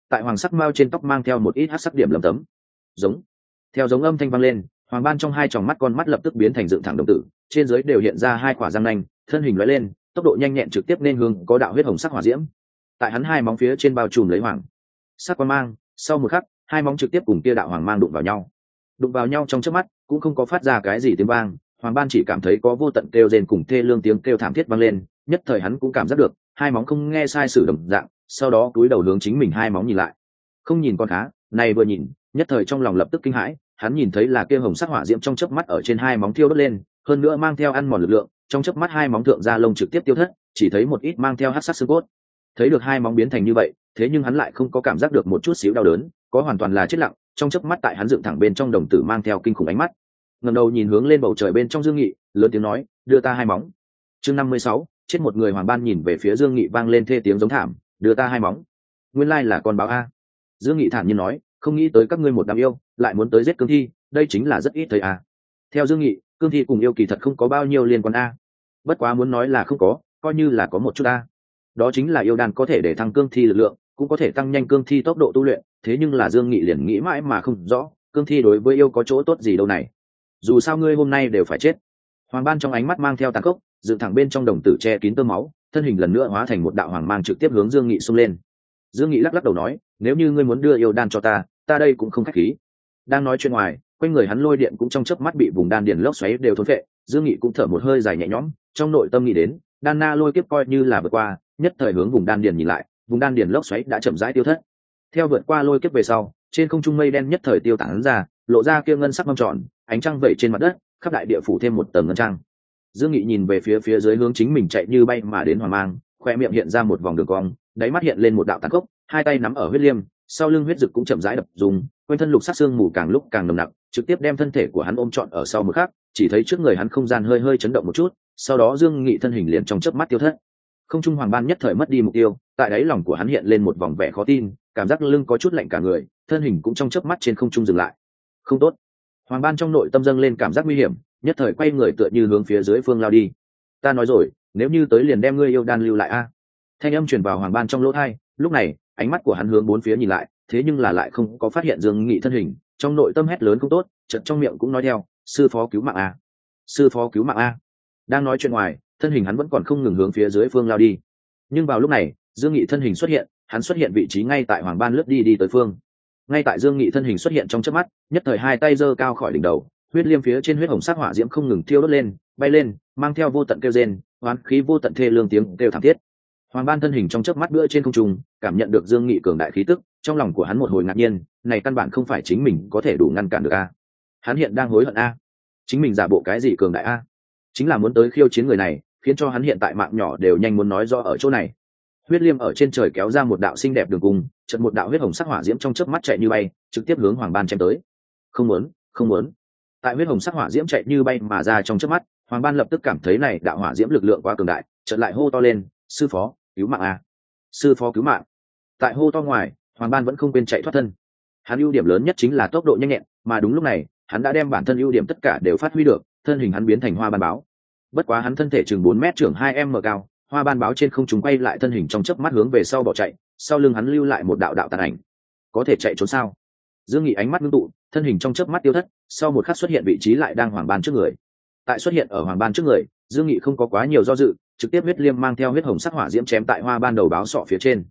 tại hoàng sắc mao trên tóc mang theo một ít hắc sắc điểm lấm tấm. Giống. Theo giống âm thanh vang lên, Hoàng Ban trong hai tròng mắt con mắt lập tức biến thành dựng thẳng đồng tử, trên dưới đều hiện ra hai quả răng nanh, thân hình lóe lên, tốc độ nhanh nhẹn trực tiếp nên hướng có đạo huyết hồng sắc hỏa diễm. Tại hắn hai móng phía trên bao trùm lấy hoàng sắc quang mang, sau một khắc, hai móng trực tiếp cùng kia đạo hoàng mang đụng vào nhau. Đụng vào nhau trong chớp mắt, cũng không có phát ra cái gì tiếng vang, Hoàng Ban chỉ cảm thấy có vô tận kêu rên cùng thê lương tiếng kêu thảm thiết vang lên, nhất thời hắn cũng cảm giác được, hai móng không nghe sai sử đồng dạng, sau đó cúi đầu hướng chính mình hai móng nhìn lại. Không nhìn con khá, này vừa nhìn, nhất thời trong lòng lập tức kinh hãi, hắn nhìn thấy là kia hồng sắc hỏa diễm trong chớp mắt ở trên hai móng thiêu đốt lên, hơn nữa mang theo ăn mòn lực lượng, trong chớp mắt hai móng thượng da lông trực tiếp tiêu thất, chỉ thấy một ít mang theo hắc sắc xương cốt. Thấy được hai móng biến thành như vậy, thế nhưng hắn lại không có cảm giác được một chút xíu đau đớn, có hoàn toàn là chết lặng, trong chớp mắt tại hắn dựng thẳng bên trong đồng tử mang theo kinh khủng ánh mắt. Ngẩng đầu nhìn hướng lên bầu trời bên trong Dương Nghị, lớn tiếng nói, "Đưa ta hai móng." Chương 56, chết một người. Hoàng Ban nhìn về phía Dương Nghị vang lên thê tiếng giống thảm, "Đưa ta hai móng." Nguyên lai là con báo a. Dương Nghị thản nhiên nói, "Không nghĩ tới các ngươi một đám yêu, lại muốn tới giết cương thi, đây chính là rất ít thấy a." Theo Dương Nghị, cương thi cùng yêu kỳ thật không có bao nhiêu liên quan a. Bất quá muốn nói là không có, coi như là có một chút a. Đó chính là yêu đan có thể để thăng cương thi lực lượng, cũng có thể tăng nhanh cương thi tốc độ tu luyện, thế nhưng là Dương Nghị liền nghĩ mãi mà không rõ, cương thi đối với yêu có chỗ tốt gì đâu này. Dù sao ngươi hôm nay đều phải chết. Hoàng Ban trong ánh mắt mang theo tàn khốc, dựng thẳng bên trong đồng tử che kín tơ máu, thân hình lần nữa hóa thành một đạo hoàng mang trực tiếp hướng Dương Nghị xông lên. Dương Nghị lắc lắc đầu nói, "Nếu như ngươi muốn đưa yêu đan cho ta, ta đây cũng không khách khí." Đang nói chuyện ngoài, quanh người hắn lôi điện cũng trong chớp mắt bị vùng đan điền lốc xoáy đều thôn phệ, Dương Nghị cũng thở một hơi dài nhẹ nhõm, trong nội tâm nghĩ đến, đan na lôi kiếp coi như là vượt qua, nhất thời hướng vùng đan điền nhìn lại, vùng đan điền lốc xoáy đã chậm rãi tiêu thất. Theo vượt qua lôi kiếp về sau, trên không trung mây đen nhất thời tiêu tán ra, lộ ra kia ngân sắc mâm tròn, ánh trăng vẩy trên mặt đất, khắp đại địa phủ thêm một tầng ngân trăng. Dương Nghị nhìn về phía dưới hướng chính mình chạy như bay mà đến Hoàng Mang, khoe miệng hiện ra một vòng đường cong, đáy mắt hiện lên một đạo tàn khốc, hai tay nắm ở huyết liêm, sau lưng huyết dực cũng chậm rãi đập dùng, quanh thân lục sắc xương mù càng lúc càng nồng nặc, trực tiếp đem thân thể của hắn ôm trọn ở sau một khắc, chỉ thấy trước người hắn không gian hơi hơi chấn động một chút, sau đó Dương Nghị thân hình liền trong chớp mắt tiêu thất. Không trung Hoàng Ban nhất thời mất đi mục tiêu, tại đáy lòng của hắn hiện lên một vòng vẻ khó tin, cảm giác lưng có chút lạnh cả người, thân hình cũng trong chớp mắt trên không trung dừng lại. Không tốt. Hoàng Ban trong nội tâm dâng lên cảm giác nguy hiểm, nhất thời quay người tựa như hướng phía dưới phương lao đi. "Ta nói rồi, nếu như tới liền đem ngươi yêu đan lưu lại a." Thanh âm truyền vào Hoàng Ban trong lỗ tai, lúc này, ánh mắt của hắn hướng bốn phía nhìn lại, thế nhưng là lại không có phát hiện Dương Nghị thân hình, trong nội tâm hét lớn không tốt, chợt trong miệng cũng nói theo, "Sư phó cứu mạng a, sư phó cứu mạng a." Đang nói chuyện ngoài, thân hình hắn vẫn còn không ngừng hướng phía dưới phương lao đi. Nhưng vào lúc này, Dương Nghị thân hình xuất hiện, hắn xuất hiện vị trí ngay tại Hoàng Ban lướt đi tới phương. Ngay tại Dương Nghị thân hình xuất hiện trong chớp mắt, nhất thời hai tay giơ cao khỏi đỉnh đầu, huyết liêm phía trên huyết hồng sắc hỏa diễm không ngừng thiêu đốt lên, bay lên, mang theo vô tận kêu rên, oán khí vô tận thê lương tiếng kêu thảm thiết. Hoàng Ban thân hình trong chớp mắt bữa trên không trung, cảm nhận được Dương Nghị cường đại khí tức, trong lòng của hắn một hồi ngạc nhiên, này căn bản không phải chính mình có thể đủ ngăn cản được a. Hắn hiện đang hối hận a. Chính mình giả bộ cái gì cường đại a? Chính là muốn tới khiêu chiến người này, khiến cho hắn hiện tại mạng nhỏ đều nhanh muốn nói rõ ở chỗ này. Huyết liêm ở trên trời kéo ra một đạo xinh đẹp đường cung, chợt một đạo huyết hồng sắc hỏa diễm trong chớp mắt chạy như bay, trực tiếp hướng Hoàng Ban chém tới. Không muốn, không muốn. Tại huyết hồng sắc hỏa diễm chạy như bay mà ra trong chớp mắt, Hoàng Ban lập tức cảm thấy này đạo hỏa diễm lực lượng quá cường đại, chợt lại hô to lên, "Sư phó, cứu mạng a! Sư phó cứu mạng!" Tại hô to ngoài, Hoàng Ban vẫn không quên chạy thoát thân. Hắn ưu điểm lớn nhất chính là tốc độ nhanh nhẹn, mà đúng lúc này, hắn đã đem bản thân ưu điểm tất cả đều phát huy được, thân hình hắn biến thành hoa ban báo. Bất quá hắn thân thể chừng 4 mét trưởng 2m cao, hoa ban báo trên không trung quay lại thân hình trong chớp mắt hướng về sau bỏ chạy, sau lưng hắn lưu lại một đạo đạo tàn ảnh. Có thể chạy trốn sao? Dương Nghị ánh mắt ngưng tụ, thân hình trong chớp mắt tiêu thất, sau một khắc xuất hiện vị trí lại đang Hoàng Ban trước người. Tại xuất hiện ở Hoàng Ban trước người, Dương Nghị không có quá nhiều do dự, trực tiếp huyết liêm mang theo huyết hồng sắc hỏa diễm chém tại hoa ban đầu báo sọ phía trên.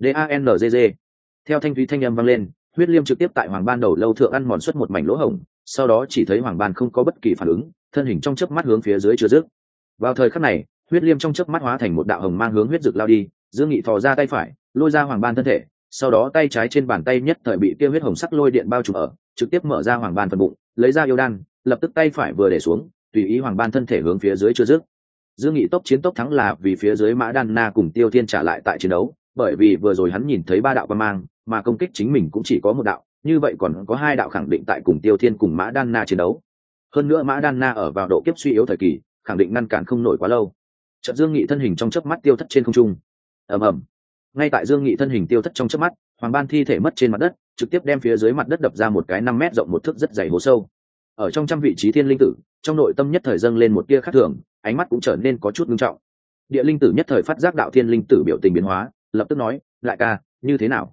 DANZZ. Theo thanh thúy thanh âm vang lên, huyết liêm trực tiếp tại Hoàng Ban đầu lâu thượng ăn mòn xuất một mảnh lỗ hổng, sau đó chỉ thấy Hoàng Ban không có bất kỳ phản ứng, thân hình trong chớp mắt hướng phía dưới chưa dứt. Vào thời khắc này, huyết liêm trong chớp mắt hóa thành một đạo hồng mang hướng huyết dực lao đi, Dương Nghị thò ra tay phải, lôi ra Hoàng Ban thân thể, sau đó tay trái trên bàn tay nhất thời bị kia huyết hồng sắc lôi điện bao trùm ở, trực tiếp mở ra Hoàng Ban phần bụng, lấy ra yêu đan, lập tức tay phải vừa để xuống, tùy ý Hoàng Ban thân thể hướng phía dưới chưa dứt. Dương Nghị tốc chiến tốc thắng là vì phía dưới Mã Đan Na cùng Tiêu Thiên trả lại tại chiến đấu, bởi vì vừa rồi hắn nhìn thấy 3 đạo quang mang, mà công kích chính mình cũng chỉ có 1 đạo, như vậy còn có 2 đạo khẳng định tại cùng Tiêu Thiên cùng Mã Đan Na chiến đấu. Hơn nữa Mã Đan Na ở vào độ kiếp suy yếu thời kỳ, khẳng định ngăn cản không nổi quá lâu. Chợt Dương Nghị thân hình trong chớp mắt tiêu thất trên không trung. Ầm ầm. Ngay tại Dương Nghị thân hình tiêu thất trong chớp mắt, Hoàng Ban thi thể mất trên mặt đất, trực tiếp đem phía dưới mặt đất đập ra một cái 5 mét rộng một thước rất dày hố sâu. Ở trong trăm vị trí thiên linh tử, trong nội tâm nhất thời dâng lên một tia khác thường, ánh mắt cũng trở nên có chút nghiêm trọng. Địa linh tử nhất thời phát giác đạo thiên linh tử biểu tình biến hóa, lập tức nói, "Lại ca, như thế nào?"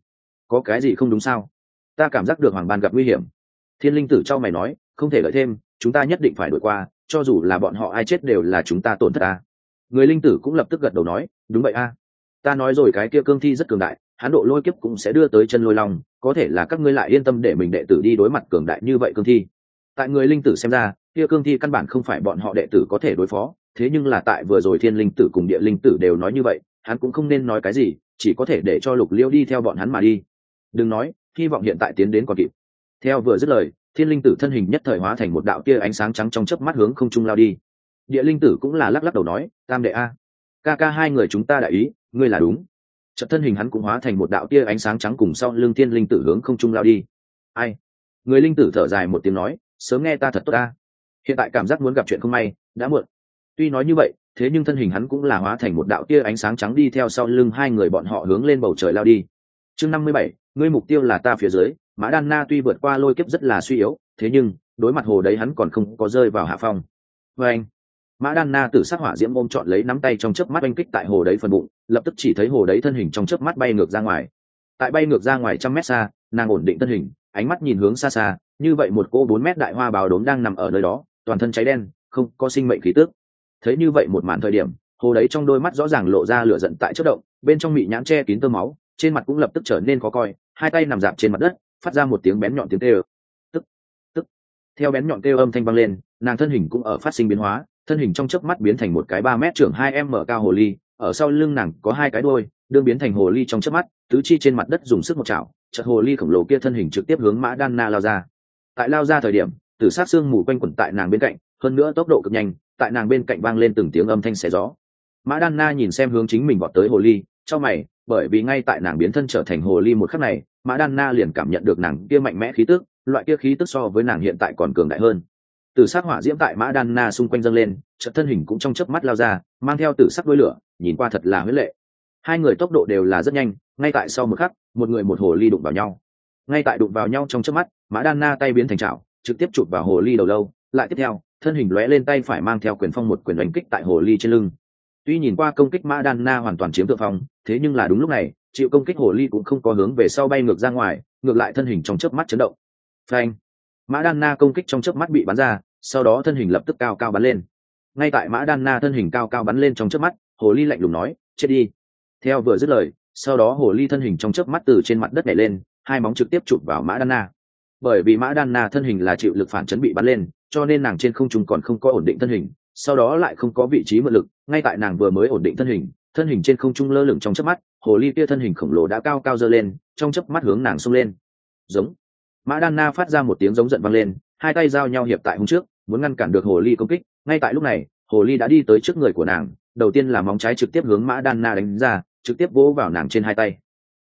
có cái gì không đúng sao? Ta cảm giác được hoàng ban gặp nguy hiểm. Thiên linh tử trao mày nói, không thể đợi thêm, chúng ta nhất định phải đuổi qua, cho dù là bọn họ ai chết đều là chúng ta tổn thất ta. Người linh tử cũng lập tức gật đầu nói, đúng vậy a, ta nói rồi, cái kia cương thi rất cường đại, hắn độ lôi kiếp cũng sẽ đưa tới chân lôi long, có thể là các ngươi lại yên tâm để mình đệ tử đi đối mặt cường đại như vậy cương thi. Tại người linh tử xem ra, kia cương thi căn bản không phải bọn họ đệ tử có thể đối phó, thế nhưng là tại vừa rồi thiên linh tử cùng địa linh tử đều nói như vậy, hắn cũng không nên nói cái gì, chỉ có thể để cho Lục Liêu đi theo bọn hắn mà đi. Đừng nói, hy vọng hiện tại tiến đến còn kịp. Theo vừa dứt lời, thiên linh tử thân hình nhất thời hóa thành một đạo tia ánh sáng trắng trong chớp mắt hướng không trung lao đi. Địa linh tử cũng là lắc lắc đầu nói, tam đệ a, ca ca hai người chúng ta đại ý, ngươi là đúng. Chợt thân hình hắn cũng hóa thành một đạo tia ánh sáng trắng cùng sau lưng thiên linh tử hướng không trung lao đi. Ai? Người linh tử thở dài một tiếng nói, sớm nghe ta thật tốt ta, hiện tại cảm giác muốn gặp chuyện không may đã muộn. Tuy nói như vậy, thế nhưng thân hình hắn cũng là hóa thành một đạo tia ánh sáng trắng đi theo sau lưng hai người bọn họ hướng lên bầu trời lao đi. Chương 57, ngươi mục tiêu là ta phía dưới. Mã Đan Na tuy vượt qua lôi kiếp rất là suy yếu, thế nhưng đối mặt hồ đấy hắn còn không có rơi vào hạ phong. Và anh, Mã Đan Na tử sắc hỏa diễm ôm trọn lấy nắm tay trong chớp mắt oanh kích tại hồ đấy phần bụng, lập tức chỉ thấy hồ đấy thân hình trong chớp mắt bay ngược ra ngoài. Tại bay ngược ra ngoài 100 mét xa, nàng ổn định thân hình, ánh mắt nhìn hướng xa xa, như vậy một cô 4 mét đại hoa báo đốm đang nằm ở nơi đó, toàn thân cháy đen, không có sinh mệnh khí tức. Thấy như vậy một màn thời điểm, hồ đấy trong đôi mắt rõ ràng lộ ra lửa giận tại chớp động, bên trong mị nhãn che kín tơ máu, trên mặt cũng lập tức trở nên khó coi, hai tay nằm dạp trên mặt đất, phát ra một tiếng bén nhọn tiếng kêu. Tức, tức. Theo bén nhọn kêu âm thanh vang lên, nàng thân hình cũng ở phát sinh biến hóa, thân hình trong chớp mắt biến thành một cái 3 mét trưởng 2m cao hồ ly, ở sau lưng nàng có hai cái đuôi, đương biến thành hồ ly trong chớp mắt, tứ chi trên mặt đất dùng sức một chảo, chợt hồ ly khổng lồ kia thân hình trực tiếp hướng Mã Đan Na lao ra. Tại lao ra thời điểm, tử sát xương mù quanh quẩn tại nàng bên cạnh, hơn nữa tốc độ cực nhanh, tại nàng bên cạnh vang lên từng tiếng âm thanh xé gió. Mã Đan Na nhìn xem hướng chính mình vọt tới hồ ly, chau mày, bởi vì ngay tại nàng biến thân trở thành hồ ly một khắc này, Mã Đan Na liền cảm nhận được nàng kia mạnh mẽ khí tức, loại kia khí tức so với nàng hiện tại còn cường đại hơn. Tử sắc hỏa diễm tại Mã Đan Na xung quanh dâng lên, chợt thân hình cũng trong chớp mắt lao ra, mang theo tử sắc đuôi lửa, nhìn qua thật là huyết lệ. Hai người tốc độ đều là rất nhanh, ngay tại sau một khắc, một người một hồ ly đụng vào nhau. Ngay tại đụng vào nhau trong chớp mắt, Mã Đan Na tay biến thành chảo, trực tiếp chụp vào hồ ly đầu lâu, lại tiếp theo, thân hình lóe lên tay phải mang theo quyền phong một quyền đánh kích tại hồ ly trên lưng. Tuy nhìn qua công kích Mã Đan Na hoàn toàn chiếm thượng phong, thế nhưng là đúng lúc này, chịu công kích hồ ly cũng không có hướng về sau bay ngược ra ngoài, ngược lại thân hình trong chớp mắt chấn động. Phanh! Mã Đan Na công kích trong chớp mắt bị bắn ra, sau đó thân hình lập tức cao cao bắn lên. Ngay tại Mã Đan Na thân hình cao cao bắn lên trong chớp mắt, hồ ly lạnh lùng nói, chết đi. Theo vừa dứt lời, sau đó hồ ly thân hình trong chớp mắt từ trên mặt đất nhảy lên, hai móng trực tiếp chụp vào Mã Đan Na. Bởi vì Mã Đan Na thân hình là chịu lực phản chấn bị bắn lên, cho nên nàng trên không trung còn không có ổn định thân hình, sau đó lại không có vị trí mượn lực, ngay tại nàng vừa mới ổn định thân hình trên không trung lơ lửng trong chớp mắt, hồ ly kia thân hình khổng lồ đã cao cao giơ lên, trong chớp mắt hướng nàng xông lên. Giống. Mã Đan Na phát ra một tiếng giống giận vang lên, hai tay giao nhau hiệp tại hông trước, muốn ngăn cản được hồ ly công kích. Ngay tại lúc này, hồ ly đã đi tới trước người của nàng, đầu tiên là móng trái trực tiếp hướng Mã Đan Na đánh ra, trực tiếp vỗ vào nàng trên hai tay.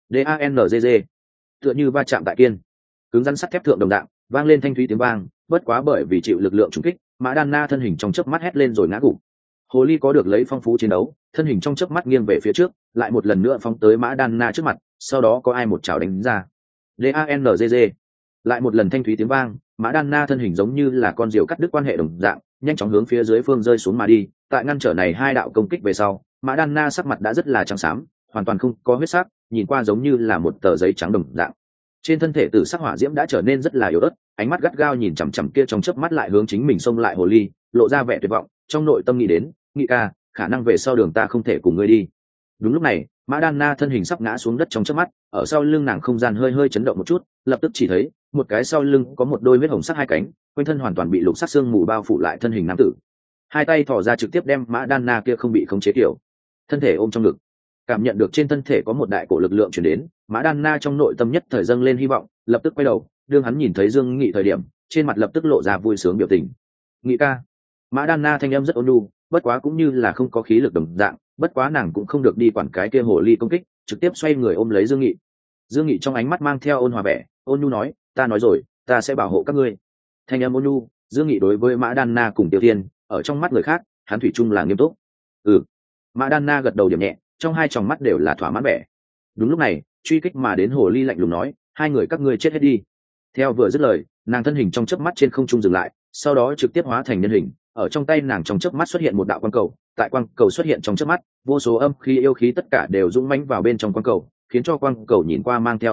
DANZZ. Tựa như va chạm tại kiên cứng rắn sắt thép thượng đồng dạng, vang lên thanh thúy tiếng vang, bất quá bởi vì chịu lực lượng trùng kích, Mã Đan Na thân hình trong chớp mắt hét lên rồi ngã gục. Hồ ly có được lấy phong phú chiến đấu, thân hình trong chớp mắt nghiêng về phía trước, lại một lần nữa phóng tới Mã Đan Na trước mặt, sau đó có ai một chảo đánh ra. DANZZ. Lại một lần thanh thúy tiếng vang, Mã Đan Na thân hình giống như là con diều cắt đứt quan hệ đồng dạng, nhanh chóng hướng phía dưới phương rơi xuống mà đi. Tại ngăn trở này hai đạo công kích về sau, Mã Đan Na sắc mặt đã rất là trắng xám, hoàn toàn không có huyết sắc, nhìn qua giống như là một tờ giấy trắng đồng dạng. Trên thân thể tử sắc hỏa diễm đã trở nên rất là yếu ớt, ánh mắt gắt gao nhìn chằm chằm kia trong chớp mắt lại hướng chính mình xông lại hồ ly, lộ ra vẻ tuyệt vọng, trong nội tâm nghĩ đến, Nghị ca, khả năng về sau đường ta không thể cùng ngươi đi. Đúng lúc này, Mã Đan Na thân hình sắp ngã xuống đất trong chớp mắt, ở sau lưng nàng không gian hơi hơi chấn động một chút, lập tức chỉ thấy một cái sau lưng có một đôi huyết hồng sắc hai cánh, quanh thân hoàn toàn bị lục sắc xương mù bao phủ lại thân hình nam tử. Hai tay thò ra trực tiếp đem Mã Đan Na kia không bị khống chế kiểu thân thể ôm trong ngực. Cảm nhận được trên thân thể có một đại cổ lực lượng truyền đến, Mã Đan Na trong nội tâm nhất thời dâng lên hy vọng, lập tức quay đầu, đương hắn nhìn thấy Dương Nghị thời điểm, trên mặt lập tức lộ ra vui sướng biểu tình. Nghị ca. Mã Đan Na thanh âm rất ôn nhu, bất quá cũng như là không có khí lực đồng dạng, bất quá nàng cũng không được đi quản cái kia hồ ly công kích, trực tiếp xoay người ôm lấy Dương Nghị. Dương Nghị trong ánh mắt mang theo ôn hòa vẻ, ôn nhu nói, ta nói rồi, ta sẽ bảo hộ các ngươi. Thanh âm ôn nhu, Dương Nghị đối với Mã Đan Na cùng Tiêu Thiên, ở trong mắt người khác, hắn thủy chung là nghiêm túc. Mã Đan Na gật đầu điểm nhẹ, trong hai tròng mắt đều là thỏa mãn vẻ. Đúng lúc này, truy kích mà đến hồ ly lạnh lùng nói, hai người các ngươi chết hết đi. Theo vừa dứt lời, nàng thân hình trong chớp mắt trên không trung dừng lại, sau đó trực tiếp hóa thành nhân hình, ở trong tay nàng trong chớp mắt xuất hiện một đạo quang cầu, tại quang cầu xuất hiện trong chớp mắt, vô số âm khí yêu khí tất cả đều dũng mãnh vào bên trong quang cầu, khiến cho quang cầu nhìn qua mang theo âm u,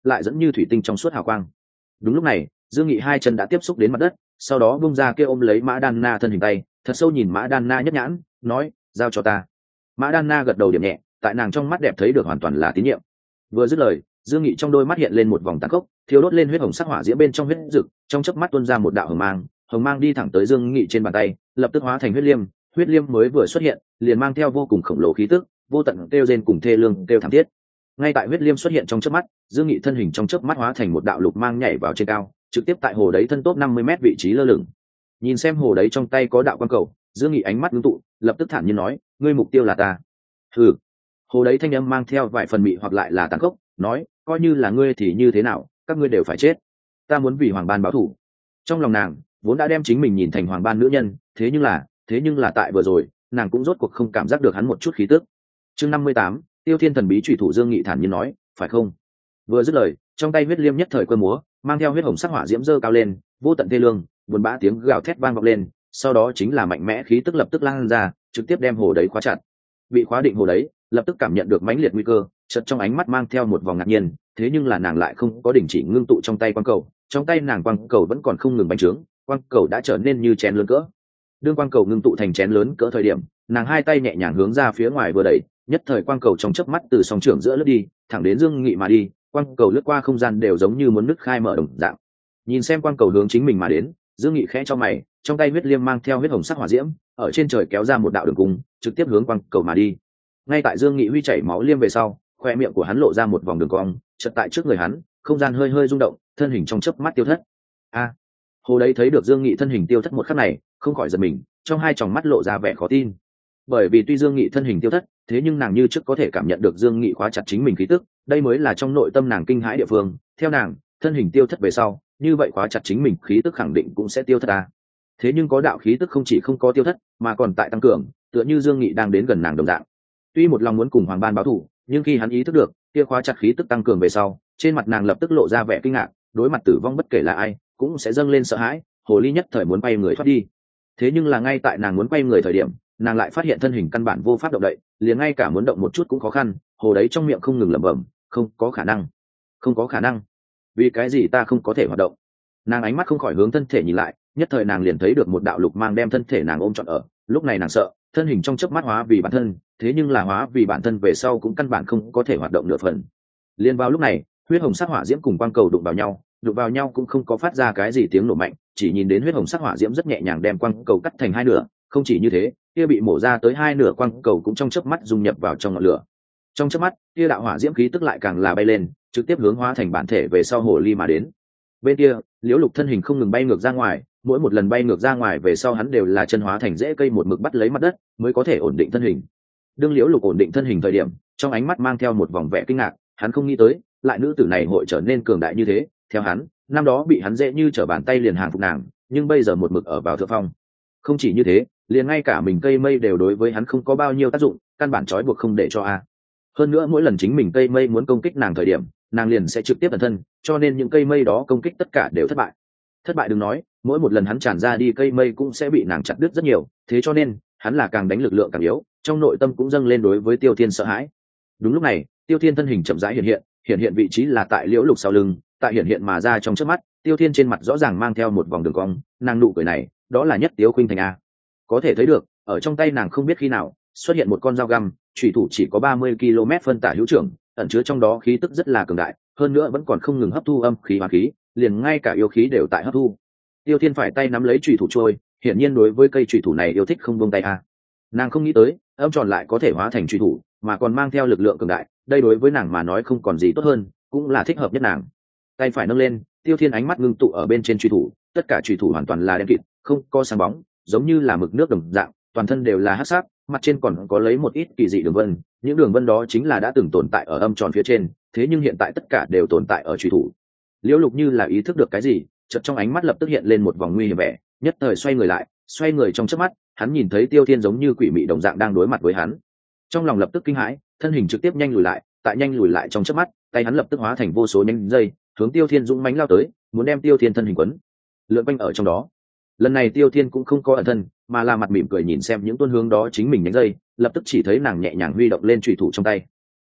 lại dẫn như thủy tinh trong suốt hào quang. Đúng lúc này Dương Nghị hai chân đã tiếp xúc đến mặt đất, sau đó bung ra kia ôm lấy Mã Đan Na thân hình tay, thật sâu nhìn Mã Đan Na nhất nhãn, nói: giao cho ta. Mã Đan Na gật đầu điểm nhẹ, tại nàng trong mắt đẹp thấy được hoàn toàn là tín nhiệm. Vừa dứt lời, Dương Nghị trong đôi mắt hiện lên một vòng tàn khốc, thiếu đốt lên huyết hồng sắc hỏa diễm bên trong huyết rực, trong chớp mắt tuôn ra một đạo hồng mang đi thẳng tới Dương Nghị trên bàn tay, lập tức hóa thành huyết liêm mới vừa xuất hiện, liền mang theo vô cùng khổng lồ khí tức, vô tận kêu rên cùng thê lương kêu thảm thiết. Ngay tại huyết liêm xuất hiện trong chớp mắt, Dương Nghị thân hình trong chớp mắt hóa thành một đạo lục mang nhảy vào trên cao, trực tiếp tại hồ đấy thân top 50 mét vị trí lơ lửng. Nhìn xem hồ đấy trong tay có đạo quang cầu, Dương Nghị ánh mắt ngưng tụ, lập tức thản nhiên nói: ngươi mục tiêu là ta. Hừ. Hồ đấy thanh âm mang theo vài phần mị hoặc lại là tàn khốc, nói: coi như là ngươi thì như thế nào, các ngươi đều phải chết. Ta muốn vì Hoàng Ban báo thù. Trong lòng nàng vốn đã đem chính mình nhìn thành Hoàng Ban nữ nhân, thế nhưng là tại vừa rồi, nàng cũng rốt cuộc không cảm giác được hắn một chút khí tức. Chương 58, Tiêu Thiên thần bí chủy thủ. Dương Nghị thản nhiên nói: phải không? Vừa dứt lời, trong tay huyết liêm nhất thời cơ múa, mang theo huyết hồng sắc hỏa diễm dơ cao lên, vô tận thê lương, buồn bã tiếng gào thét vang vọng lên, sau đó chính là mạnh mẽ khí tức lập tức lan ra, trực tiếp đem hồ đấy khóa chặt. Bị khóa định hồ đấy, lập tức cảm nhận được mãnh liệt nguy cơ, chợt trong ánh mắt mang theo một vòng ngạc nhiên, thế nhưng là nàng lại không có đình chỉ ngưng tụ trong tay quang cầu, trong tay nàng quang cầu vẫn còn không ngừng bành trướng, quang cầu đã trở nên như chén lớn cỡ. Đương quang cầu ngưng tụ thành chén lớn cỡ thời điểm, nàng hai tay nhẹ nhàng hướng ra phía ngoài vừa đẩy, nhất thời quang cầu trong chớp mắt từ song trưởng giữa lướt đi, thẳng đến Dương Nghị mà đi, quang cầu lướt qua không gian đều giống như muốn nứt khai mở đồng dạng. Nhìn xem quang cầu hướng chính mình mà đến, Dương Nghị khẽ cho mày, trong tay huyết liêm mang theo huyết hồng sắc hỏa diễm, ở trên trời kéo ra một đạo đường cung, trực tiếp hướng quang cầu mà đi. Ngay tại Dương Nghị huy chảy máu liêm về sau, khoe miệng của hắn lộ ra một vòng đường cong, chợt tại trước người hắn, không gian hơi hơi rung động, thân hình trong chớp mắt tiêu thất. A! Hồ đấy thấy được Dương Nghị thân hình tiêu thất một khắc này, không khỏi giật mình, trong hai tròng mắt lộ ra vẻ khó tin. Bởi vì tuy Dương Nghị thân hình tiêu thất, thế nhưng nàng như trước có thể cảm nhận được Dương Nghị khóa chặt chính mình khí tức, đây mới là trong nội tâm nàng kinh hãi địa phương. Theo nàng, thân hình tiêu thất về sau, như vậy khóa chặt chính mình khí tức khẳng định cũng sẽ tiêu thất à. Thế nhưng có đạo khí tức không chỉ không có tiêu thất, mà còn tại tăng cường, tựa như Dương Nghị đang đến gần nàng đồng dạng. Tuy một lòng muốn cùng Hoàng Ban báo thù, nhưng khi hắn ý thức được kia khóa chặt khí tức tăng cường về sau, trên mặt nàng lập tức lộ ra vẻ kinh ngạc, đối mặt tử vong bất kể là ai, cũng sẽ dâng lên sợ hãi, hồ ly nhất thời muốn bay người thoát đi. Thế nhưng là ngay tại nàng muốn quay người thời điểm, nàng lại phát hiện thân hình căn bản vô pháp động đậy, liền ngay cả muốn động một chút cũng khó khăn. Hồ đấy trong miệng không ngừng lẩm bẩm: không có khả năng, không có khả năng, vì cái gì ta không có thể hoạt động? Nàng ánh mắt không khỏi hướng thân thể nhìn lại, nhất thời nàng liền thấy được một đạo lục mang đem thân thể nàng ôm trọn ở. Lúc này nàng sợ thân hình trong chớp mắt hóa vì bản thân, thế nhưng là hóa vì bản thân về sau cũng căn bản không có thể hoạt động nửa phần. Liên vào lúc này, huyết hồng sắc hỏa diễm cùng quang cầu đụng vào nhau cũng không có phát ra cái gì tiếng nổ mạnh, chỉ nhìn đến huyết hồng sắc hỏa diễm rất nhẹ nhàng đem quang cầu cắt thành hai nửa. Không chỉ như thế, kia bị mổ ra tới hai nửa quang cầu cũng trong chớp mắt dung nhập vào trong ngọn lửa. Trong chớp mắt, kia đạo hỏa diễm khí tức lại càng là bay lên, trực tiếp hướng hóa thành bản thể về sau hồ ly mà đến. Bên kia, Liễu Lục thân hình không ngừng bay ngược ra ngoài, mỗi một lần bay ngược ra ngoài về sau hắn đều là chân hóa thành rễ cây một mực bắt lấy mặt đất, mới có thể ổn định thân hình. Đương Liễu Lục ổn định thân hình thời điểm, trong ánh mắt mang theo một vòng vẻ kinh ngạc, hắn không nghĩ tới, lại nữ tử này hội trở nên cường đại như thế. Theo hắn, năm đó bị hắn dễ như trở bàn tay liền hàng phục nàng, nhưng bây giờ một mực ở vào thượng phong. Không chỉ như thế, liền ngay cả mình cây mây đều đối với hắn không có bao nhiêu tác dụng, căn bản trói buộc không để cho a. Hơn nữa mỗi lần chính mình cây mây muốn công kích nàng thời điểm, nàng liền sẽ trực tiếp ẩn thân, cho nên những cây mây đó công kích tất cả đều thất bại. Thất bại đừng nói, mỗi một lần hắn tràn ra đi cây mây cũng sẽ bị nàng chặt đứt rất nhiều, thế cho nên hắn là càng đánh lực lượng càng yếu, trong nội tâm cũng dâng lên đối với Tiêu Thiên sợ hãi. Đúng lúc này, Tiêu Thiên thân hình chậm rãi hiện hiện vị trí là tại Liễu Lục sau lưng, tại hiện mà ra trong chớp mắt, Tiêu Thiên trên mặt rõ ràng mang theo một vòng đường cong, nàng nụ cười này, đó là Nhất Tiếu Khuynh Thành a. Có thể thấy được, ở trong tay nàng không biết khi nào xuất hiện một con dao găm, chủy thủ chỉ có 30 km phân tả hữu trưởng, ẩn chứa trong đó khí tức rất là cường đại, hơn nữa vẫn còn không ngừng hấp thu âm khí hóa khí, liền ngay cả yêu khí đều tại hấp thu. Tiêu Thiên phải tay nắm lấy chủy thủ trôi, hiển nhiên đối với cây chủy thủ này yêu thích không buông tay a. Nàng không nghĩ tới, âm tròn lại có thể hóa thành chủy thủ, mà còn mang theo lực lượng cường đại, đây đối với nàng mà nói không còn gì tốt hơn, cũng là thích hợp nhất nàng. Tay phải nâng lên, Tiêu Thiên ánh mắt ngưng tụ ở bên trên chủy thủ, tất cả chủy thủ hoàn toàn là đen kịt, không có sáng bóng, giống như là mực nước đồng dạng, toàn thân đều là hắc sắc, mặt trên còn có lấy một ít kỳ dị đường vân, những đường vân đó chính là đã từng tồn tại ở âm tròn phía trên, thế nhưng hiện tại tất cả đều tồn tại ở chủy thủ. Liễu Lục như là ý thức được cái gì, chợt trong ánh mắt lập tức hiện lên một vòng nguy hiểm vẻ, nhất thời xoay người lại, xoay người trong chớp mắt, hắn nhìn thấy Tiêu Thiên giống như quỷ mị đồng dạng đang đối mặt với hắn. Trong lòng lập tức kinh hãi, thân hình trực tiếp nhanh lùi lại, tại nhanh lùi lại trong chớp mắt, tay hắn lập tức hóa thành vô số nhánh dây, hướng Tiêu Thiên dũng mãnh lao tới, muốn đem Tiêu Thiên thân hình quấn lượn quanh ở trong đó. Lần này Tiêu Thiên cũng không có ẩn thân, mà là mặt mỉm cười nhìn xem những tuôn hướng đó chính mình nhánh dây, lập tức chỉ thấy nàng nhẹ nhàng huy động lên chủy thủ trong tay.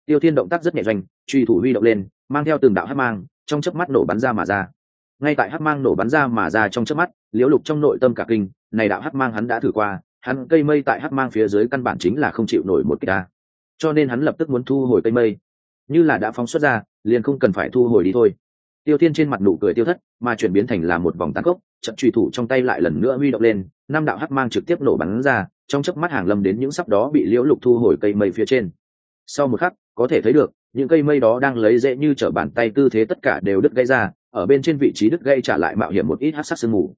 Tiêu Thiên động tác rất nhẹ doanh, truy thủ huy động lên, mang theo từng đạo hắc mang, trong chớp mắt nổ bắn ra mà ra. Ngay tại hắc mang nổ bắn ra mà ra trong chớp mắt, Liễu Lục trong nội tâm cả kinh, này đạo hắc mang hắn đã thử qua, hắn cây mây tại hắc mang phía dưới căn bản chính là không chịu nổi một kích ta, cho nên hắn lập tức muốn thu hồi cây mây. Như là đã phóng xuất ra, liền không cần phải thu hồi đi thôi. Tiêu Thiên trên mặt nụ cười tiêu thất, mà chuyển biến thành là một vòng tàn khốc, trận truy thủ trong tay lại lần nữa huy động lên, năm đạo hắc mang trực tiếp nổ bắn ra, trong chớp mắt hàng lâm đến những sắp đó bị Liễu Lục thu hồi cây mây phía trên. Sau một khắc, có thể thấy được, những cây mây đó đang lấy dễ như trở bàn tay tư thế tất cả đều đứt gãy ra, ở bên trên vị trí đứt gãy trả lại mạo hiểm một ít hắc sắc sương mù.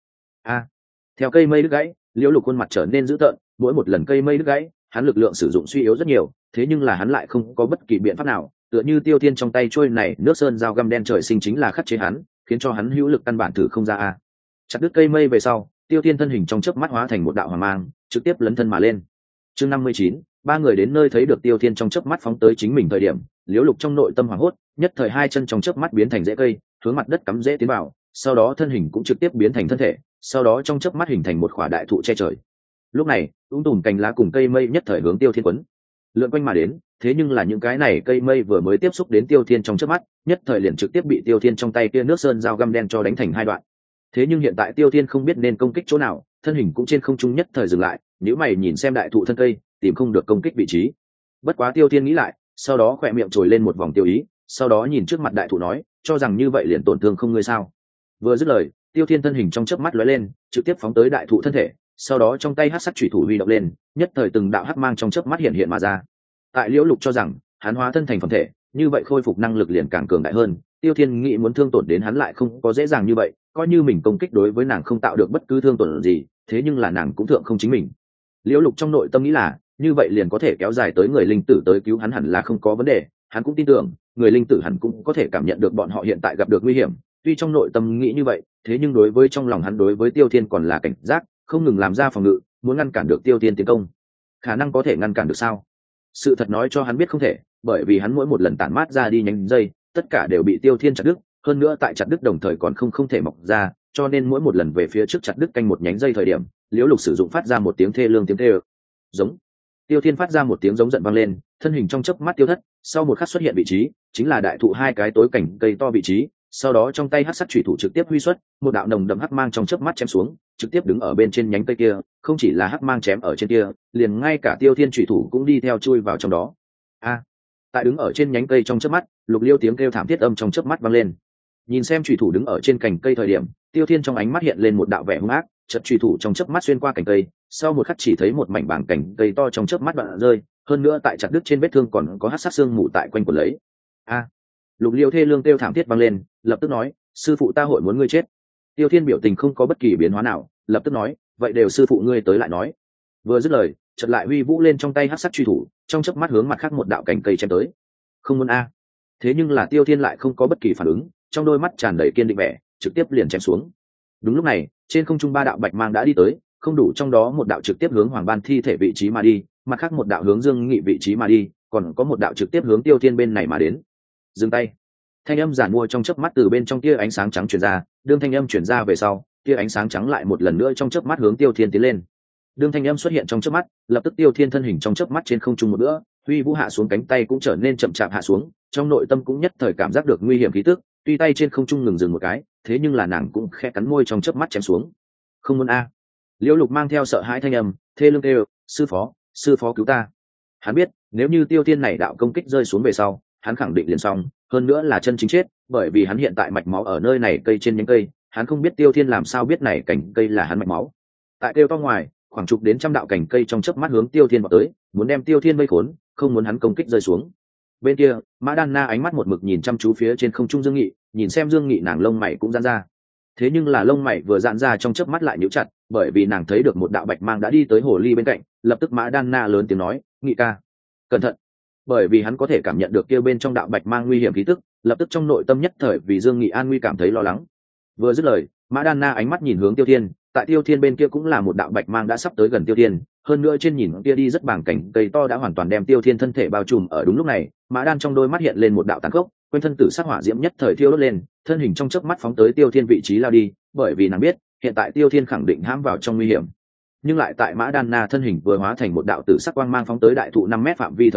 Theo cây mây đứt gãy, Liễu Lục khuôn mặt trở nên dữ tợn, mỗi một lần cây mây đứt gãy, hắn lực lượng sử dụng suy yếu rất nhiều, thế nhưng là hắn lại không có bất kỳ biện pháp nào, tựa như Tiêu Thiên trong tay trôi này nước sơn dao găm đen trời sinh chính là khắc chế hắn, khiến cho hắn hữu lực căn bản thử không ra. Chặt đứt cây mây về sau, Tiêu Thiên thân hình trong chớp mắt hóa thành một đạo hỏa mang, trực tiếp lấn thân mà lên. Chương 59, ba người đến nơi thấy được Tiêu Thiên trong chớp mắt phóng tới chính mình thời điểm, Liễu Lục trong nội tâm hoảng hốt, nhất thời hai chân trong chớp mắt biến thành rễ cây, hướng mặt đất cắm rễ tiến vào, sau đó thân hình cũng trực tiếp biến thành thân thể, sau đó trong chớp mắt hình thành một khỏa đại thụ che trời. Lúc này, tùm cành lá cùng cây mây nhất thời hướng Tiêu Thiên quấn lượn quanh mà đến, thế nhưng là những cái này cây mây vừa mới tiếp xúc đến Tiêu Thiên trong chớp mắt, nhất thời liền trực tiếp bị Tiêu Thiên trong tay kia nước sơn dao găm đen cho đánh thành hai đoạn. Thế nhưng hiện tại Tiêu Thiên không biết nên công kích chỗ nào, thân hình cũng trên không trung nhất thời dừng lại, nếu mày nhìn xem đại thụ thân cây, tìm không được công kích vị trí. Bất quá Tiêu Thiên nghĩ lại, sau đó khỏe miệng trồi lên một vòng tiêu ý, sau đó nhìn trước mặt đại thụ nói, cho rằng như vậy liền tổn thương không ngươi sao? Vừa dứt lời, Tiêu Thiên thân hình trong chớp mắt lóe lên, trực tiếp phóng tới đại thụ thân thể, sau đó trong tay hắc sắc chủy thủ huy động lên, nhất thời từng đạo hắc mang trong chớp mắt hiện hiện mà ra. Tại Liễu Lục cho rằng, hắn hóa thân thành phẩm thể, như vậy khôi phục năng lực liền càng cường đại hơn, Tiêu Thiên nghĩ muốn thương tổn đến hắn lại không có dễ dàng như vậy, coi như mình công kích đối với nàng không tạo được bất cứ thương tổn gì, thế nhưng là nàng cũng thượng không chính mình. Liễu Lục trong nội tâm nghĩ là, như vậy liền có thể kéo dài tới người linh tử tới cứu hắn hẳn là không có vấn đề, hắn cũng tin tưởng, người linh tử hẳn cũng có thể cảm nhận được bọn họ hiện tại gặp được nguy hiểm, tuy trong nội tâm nghĩ như vậy, thế nhưng đối với trong lòng hắn đối với Tiêu Thiên còn là cảnh giác, không ngừng làm ra phòng ngự, muốn ngăn cản được Tiêu Thiên tiến công. Khả năng có thể ngăn cản được sao? Sự thật nói cho hắn biết không thể, bởi vì hắn mỗi một lần tản mát ra đi nhánh dây, tất cả đều bị Tiêu Thiên chặt đứt, hơn nữa tại chặt đứt đồng thời còn không thể mọc ra, cho nên mỗi một lần về phía trước chặt đứt canh một nhánh dây thời điểm, Liễu Lục sử dụng phát ra một tiếng thê lương tiếng kêu. Giống. Tiêu Thiên phát ra một tiếng giống giận vang lên, thân hình trong chớp mắt tiêu thất, sau một khắc xuất hiện vị trí, chính là đại thụ hai cái tối cảnh cây to vị trí, sau đó trong tay hắc sắc chủy thủ trực tiếp huy xuất, một đạo nồng đậm hắc mang trong chớp mắt chém xuống, trực tiếp đứng ở bên trên nhánh cây kia, không chỉ là hắc mang chém ở trên kia, liền ngay cả Tiêu Thiên chủy thủ cũng đi theo chui vào trong đó. Tại đứng ở trên nhánh cây trong chớp mắt, Lục Liêu tiếng kêu thảm thiết âm trong chớp mắt vang lên. Nhìn xem chủy thủ đứng ở trên cành cây thời điểm, Tiêu Thiên trong ánh mắt hiện lên một đạo vẻ hung ác, chợt chủy thủ trong chớp mắt xuyên qua cành cây, sau một khắc chỉ thấy một mảnh bảng cành cây to trong chớp mắt đoạn rơi, hơn nữa tại chặt đứt trên vết thương còn có hắc sát xương mù tại quanh quẩn lấy. Lục Liêu thê lương kêu thảm thiết vang lên, lập tức nói, sư phụ ta hội muốn ngươi chết. Tiêu Thiên biểu tình không có bất kỳ biến hóa nào, lập tức nói, vậy đều sư phụ ngươi tới lại nói. Vừa dứt lời, chợt lại huy vũ lên trong tay hắc sắc truy thủ, trong chớp mắt hướng mặt khác một đạo cành cây chém tới. Không muốn thế nhưng là Tiêu Thiên lại không có bất kỳ phản ứng, trong đôi mắt tràn đầy kiên định vẻ, trực tiếp liền chém xuống. Đúng lúc này, trên không trung ba đạo bạch mang đã đi tới, không đủ trong đó một đạo trực tiếp hướng Hoàng Ban thi thể vị trí mà đi, mặt khác một đạo hướng Dương Nghị vị trí mà đi, còn có một đạo trực tiếp hướng Tiêu Thiên bên này mà đến. Dừng tay. Thanh âm giản mua trong chớp mắt từ bên trong tia ánh sáng trắng truyền ra, đương thanh âm truyền ra về sau, tia ánh sáng trắng lại một lần nữa trong chớp mắt hướng Tiêu Thiên tiến lên. Đương thanh âm xuất hiện trong chớp mắt, lập tức Tiêu Thiên thân hình trong chớp mắt trên không trung một bữa, huy vũ hạ xuống cánh tay cũng trở nên chậm chạp hạ xuống, trong nội tâm cũng nhất thời cảm giác được nguy hiểm khí tức, tuy tay trên không trung ngừng dừng một cái, thế nhưng là nàng cũng khẽ cắn môi trong chớp mắt chém xuống. Không muốn Liễu Lục mang theo sợ hãi thanh âm, thê lương kêu, sư phó cứu ta. Hắn biết, nếu như Tiêu Thiên này đạo công kích rơi xuống về sau, hắn khẳng định liền xong, hơn nữa là chân chính chết, bởi vì hắn hiện tại mạch máu ở nơi này cây trên nhánh cây, hắn không biết Tiêu Thiên làm sao biết này cành cây là hắn mạch máu. Tại kêu to ngoài, khoảng chục đến trăm đạo cành cây trong chớp mắt hướng Tiêu Thiên vào tới, muốn đem Tiêu Thiên vây khốn, không muốn hắn công kích rơi xuống. Bên kia, Mã Đan Na ánh mắt một mực nhìn chăm chú phía trên không trung Dương Nghị, nhìn xem Dương Nghị nàng lông mày cũng giãn ra. Thế nhưng là lông mày vừa giãn ra trong chớp mắt lại nhíu chặt, bởi vì nàng thấy được một đạo bạch mang đã đi tới hồ ly bên cạnh, lập tức Mã Đan Na lớn tiếng nói, "Nghị ca, cẩn thận!" Bởi vì hắn có thể cảm nhận được kia bên trong đạo bạch mang nguy hiểm khí tức, lập tức trong nội tâm nhất thời vì Dương Nghị an nguy cảm thấy lo lắng. Vừa dứt lời, Mã Đan Na ánh mắt nhìn hướng Tiêu Thiên, tại Tiêu Thiên bên kia cũng là một đạo bạch mang đã sắp tới gần Tiêu Thiên, hơn nữa trên nhìn kia đi rất bảng cảnh cây to đã hoàn toàn đem Tiêu Thiên thân thể bao trùm. Ở đúng lúc này, Mã Đan trong đôi mắt hiện lên một đạo tàn khốc, quanh thân tử sắc hỏa diễm nhất thời thiêu đốt lên, thân hình trong chớp mắt phóng tới Tiêu Thiên vị trí lao đi, bởi vì nàng biết, hiện tại Tiêu Thiên khẳng định hãm vào trong nguy hiểm. Nhưng lại tại Mã Đan Na thân hình vừa hóa thành một đạo tử sắc quang mang phóng tới đại thụ 5 mét phạm vi thời điểm,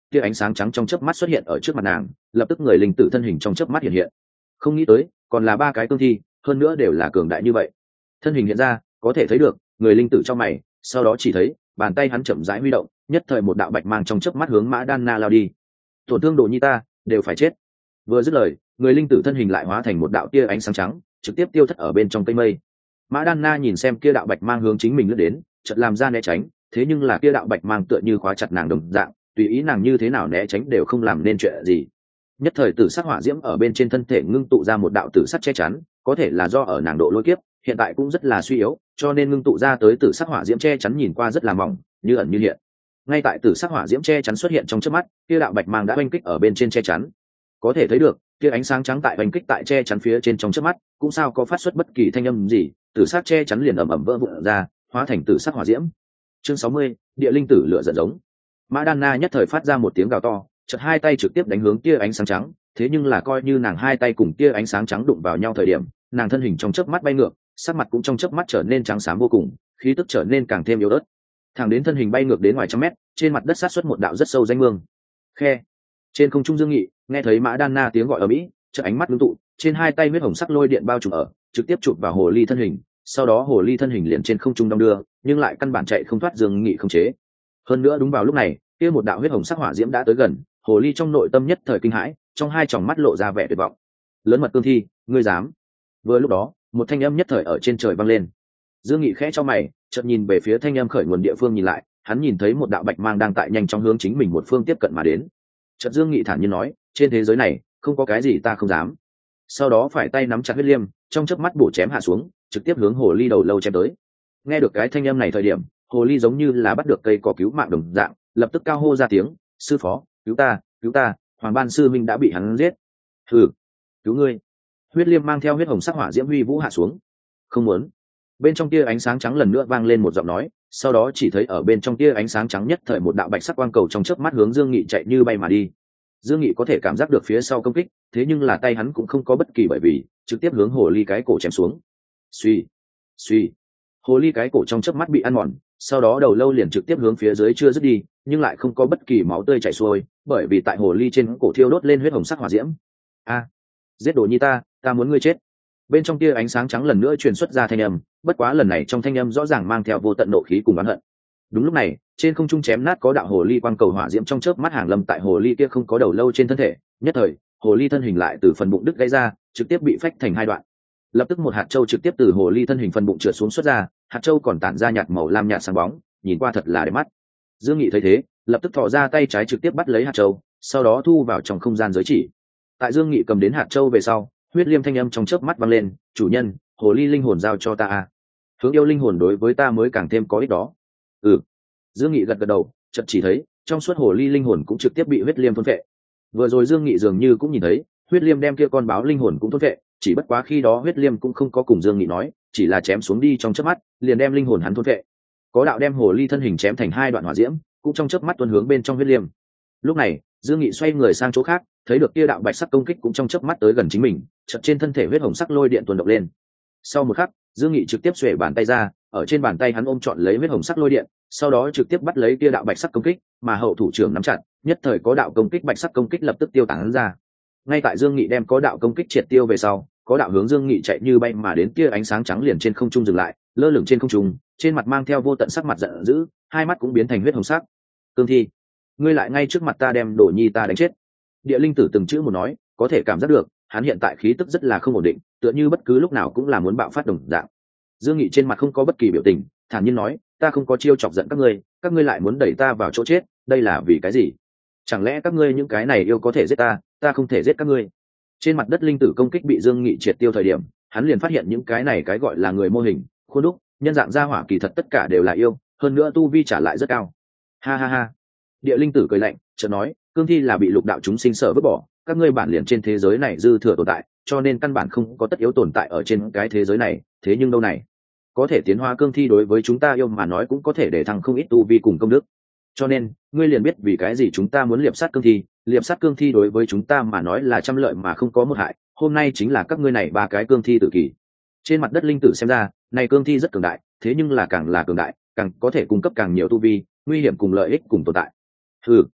tia ánh sáng trắng trong chớp mắt xuất hiện ở trước mặt nàng, lập tức người linh tử thân hình trong chớp mắt hiện hiện. Không nghĩ tới còn là ba cái cương thi, hơn nữa đều là cường đại như vậy. Thân hình hiện ra, có thể thấy được người linh tử trong mày, sau đó chỉ thấy bàn tay hắn chậm rãi huy động, nhất thời một đạo bạch mang trong chớp mắt hướng Mã Đan Na lao đi. Tổn thương Đồ Nhi ta đều phải chết. Vừa dứt lời, người linh tử thân hình lại hóa thành một đạo tia ánh sáng trắng, trực tiếp tiêu thất ở bên trong cây mây. Mã Đan Na nhìn xem kia đạo bạch mang hướng chính mình lướt đến, chợt làm ra né tránh, thế nhưng là kia đạo bạch mang tựa như khóa chặt nàng đồng dạng, tùy ý nàng như thế nào né tránh đều không làm nên chuyện gì. Nhất thời tử sắc hỏa diễm ở bên trên thân thể ngưng tụ ra một đạo tử sắc che chắn, có thể là do ở nàng độ lôi kiếp hiện tại cũng rất là suy yếu, cho nên ngưng tụ ra tới tử sắc hỏa diễm che chắn nhìn qua rất là mỏng, như ẩn như hiện. Ngay tại tử sắc hỏa diễm che chắn xuất hiện trong chớp mắt, kia đạo bạch mang đã oanh kích ở bên trên che chắn. Có thể thấy được, kia ánh sáng trắng tại oanh kích tại che chắn phía trên trong chớp mắt, cũng sao có phát xuất bất kỳ thanh âm gì, tử sắc che chắn liền ầm ầm vỡ vụn ra, hóa thành tử sắc hỏa diễm. Chương 60, địa linh tử lửa giận giống. Mã Đan Na nhất thời phát ra một tiếng gào to, chợt hai tay trực tiếp đánh hướng tia ánh sáng trắng, thế nhưng là coi như nàng hai tay cùng tia ánh sáng trắng đụng vào nhau thời điểm, nàng thân hình trong chớp mắt bay ngược, sắc mặt cũng trong chớp mắt trở nên trắng xám vô cùng, khí tức trở nên càng thêm yếu ớt. Thẳng đến thân hình bay ngược đến ngoài trăm mét, trên mặt đất sát xuất một đạo rất sâu danh mương. Khe. Trên không trung Dương Nghị nghe thấy Mã Đan Na tiếng gọi ở mỹ, chợt ánh mắt ngưng tụ, trên hai tay huyết hồng sắc lôi điện bao trùm ở, trực tiếp chụp vào hồ ly thân hình, sau đó hồ ly thân hình liền trên không trung đong đưa, nhưng lại căn bản chạy không thoát Dương Nghị không chế. Hơn nữa đúng vào lúc này, kia một đạo huyết hồng sắc hỏa diễm đã tới gần, hồ ly trong nội tâm nhất thời kinh hãi, trong hai tròng mắt lộ ra vẻ tuyệt vọng. Lớn mật cương thi, ngươi dám? Vừa lúc đó, một thanh âm nhất thời ở trên trời vang lên. Dương Nghị khẽ cho mày, chợt nhìn về phía thanh âm khởi nguồn địa phương nhìn lại, hắn nhìn thấy một đạo bạch mang đang tại nhanh chóng hướng chính mình một phương tiếp cận mà đến. Chợt Dương Nghị thản nhiên nói, trên thế giới này không có cái gì ta không dám. Sau đó phải tay nắm chặt huyết liêm, trong chớp mắt bổ chém hạ xuống, trực tiếp hướng hồ ly đầu lâu chém tới. Nghe được cái thanh âm này thời điểm, hồ ly giống như là bắt được cây cỏ cứu mạng đồng dạng, lập tức cao hô ra tiếng, sư phó, cứu ta, cứu ta, Hoàng Ban sư minh đã bị hắn giết. Hừ, cứu ngươi. Huyết liêm mang theo huyết hồng sắc hỏa diễm huy vũ hạ xuống. Không muốn. Bên trong tia ánh sáng trắng lần nữa vang lên một giọng nói, sau đó chỉ thấy ở bên trong tia ánh sáng trắng nhất thời một đạo bạch sắc quang cầu trong chớp mắt hướng Dương Nghị chạy như bay mà đi. Dương Nghị có thể cảm giác được phía sau công kích, thế nhưng là tay hắn cũng không có bất kỳ bởi vì trực tiếp hướng hồ ly cái cổ chém xuống. Suy, suy. Hồ ly cái cổ trong chớp mắt bị ăn mòn, sau đó đầu lâu liền trực tiếp hướng phía dưới chưa dứt đi, nhưng lại không có bất kỳ máu tươi chảy xuôi, bởi vì tại hồ ly trên cổ thiêu đốt lên huyết hồng sắc hỏa diễm. A, giết Đồ Nhi ta muốn ngươi chết. Bên trong tia ánh sáng trắng lần nữa truyền xuất ra thanh âm, bất quá lần này trong thanh âm rõ ràng mang theo vô tận nộ khí cùng oán hận. Đúng lúc này, trên không trung chém nát có đạo hồ ly quang cầu hỏa diễm trong chớp mắt hàng lâm tại hồ ly kia không có đầu lâu trên thân thể, nhất thời, hồ ly thân hình lại từ phần bụng đứt gãy ra, trực tiếp bị phách thành hai đoạn. Lập tức một hạt châu trực tiếp từ hồ ly thân hình phần bụng trượt xuống xuất ra, hạt châu còn tản ra nhạt màu lam nhạt sáng bóng, nhìn qua thật là đẹp mắt. Dương Nghị thấy thế, lập tức thò ra tay trái trực tiếp bắt lấy hạt châu, sau đó thu vào trong không gian giới chỉ. Tại Dương Nghị cầm đến hạt châu về sau, huyết liêm thanh âm trong chớp mắt vang lên, chủ nhân, hồ ly linh hồn giao cho ta a. Hướng yêu linh hồn đối với ta mới càng thêm có ích đó. Ừ. Dương Nghị gật gật đầu, chợt chỉ thấy trong suốt hồ ly linh hồn cũng trực tiếp bị huyết liêm thôn phệ. Vừa rồi Dương Nghị dường như cũng nhìn thấy huyết liêm đem kia con báo linh hồn cũng thôn phệ, chỉ bất quá khi đó huyết liêm cũng không có cùng Dương Nghị nói, chỉ là chém xuống đi trong chớp mắt, liền đem linh hồn hắn thôn phệ. Có đạo đem hồ ly thân hình chém thành hai đoạn hỏa diễm, cũng trong chớp mắt tuôn hướng bên trong huyết liêm. Lúc này, Dương Nghị xoay người sang chỗ khác, thấy được kia đạo bạch sắc công kích cũng trong chớp mắt tới gần chính mình, chợt trên thân thể huyết hồng sắc lôi điện tuôn động lên. Sau một khắc, Dương Nghị trực tiếp xuề bàn tay ra, ở trên bàn tay hắn ôm trọn lấy huyết hồng sắc lôi điện, sau đó trực tiếp bắt lấy kia đạo bạch sắc công kích, mà hậu thủ trưởng nắm chặt, nhất thời có đạo công kích bạch sắc công kích lập tức tiêu tán ra. Ngay tại Dương Nghị đem có đạo công kích triệt tiêu về sau, có đạo hướng Dương Nghị chạy như bay mà đến kia ánh sáng trắng liền trên không trung dừng lại, lơ lửng trên không trung, trên mặt mang theo vô tận sắc mặt giận dữ, hai mắt cũng biến thành huyết hồng sắc. Cương thi, ngươi lại ngay trước mặt ta đem Đồ Nhi ta đánh chết. Địa linh tử từng chữ một nói, có thể cảm giác được, hắn hiện tại khí tức rất là không ổn định, tựa như bất cứ lúc nào cũng là muốn bạo phát đồng dạng. Dương Nghị trên mặt không có bất kỳ biểu tình, thản nhiên nói, ta không có chiêu chọc giận các ngươi lại muốn đẩy ta vào chỗ chết, đây là vì cái gì? Chẳng lẽ các ngươi những cái này yêu có thể giết ta không thể giết các ngươi? Trên mặt đất linh tử công kích bị Dương Nghị triệt tiêu thời điểm, hắn liền phát hiện những cái này cái gọi là người mô hình, khuôn đúc, nhân dạng gia hỏa kỳ thật tất cả đều là yêu, hơn nữa tu vi trả lại rất cao. Ha ha ha. Địa linh tử cười lạnh, chợt nói, cương thi là bị lục đạo chúng sinh sở vứt bỏ, các ngươi bản liền trên thế giới này dư thừa tồn tại, cho nên căn bản không có tất yếu tồn tại ở trên cái thế giới này, thế nhưng đâu này, có thể tiến hóa cương thi đối với chúng ta yêu mà nói cũng có thể để thăng không ít tu vi cùng công đức. Cho nên, ngươi liền biết vì cái gì chúng ta muốn liệp sát cương thi đối với chúng ta mà nói là trăm lợi mà không có một hại, hôm nay chính là các ngươi này ba cái cương thi tự kỷ. Trên mặt đất linh tử xem ra, này cương thi rất cường đại, thế nhưng là càng cường đại, càng có thể cung cấp càng nhiều tu vi, nguy hiểm cùng lợi ích cùng tồn tại. Ừ,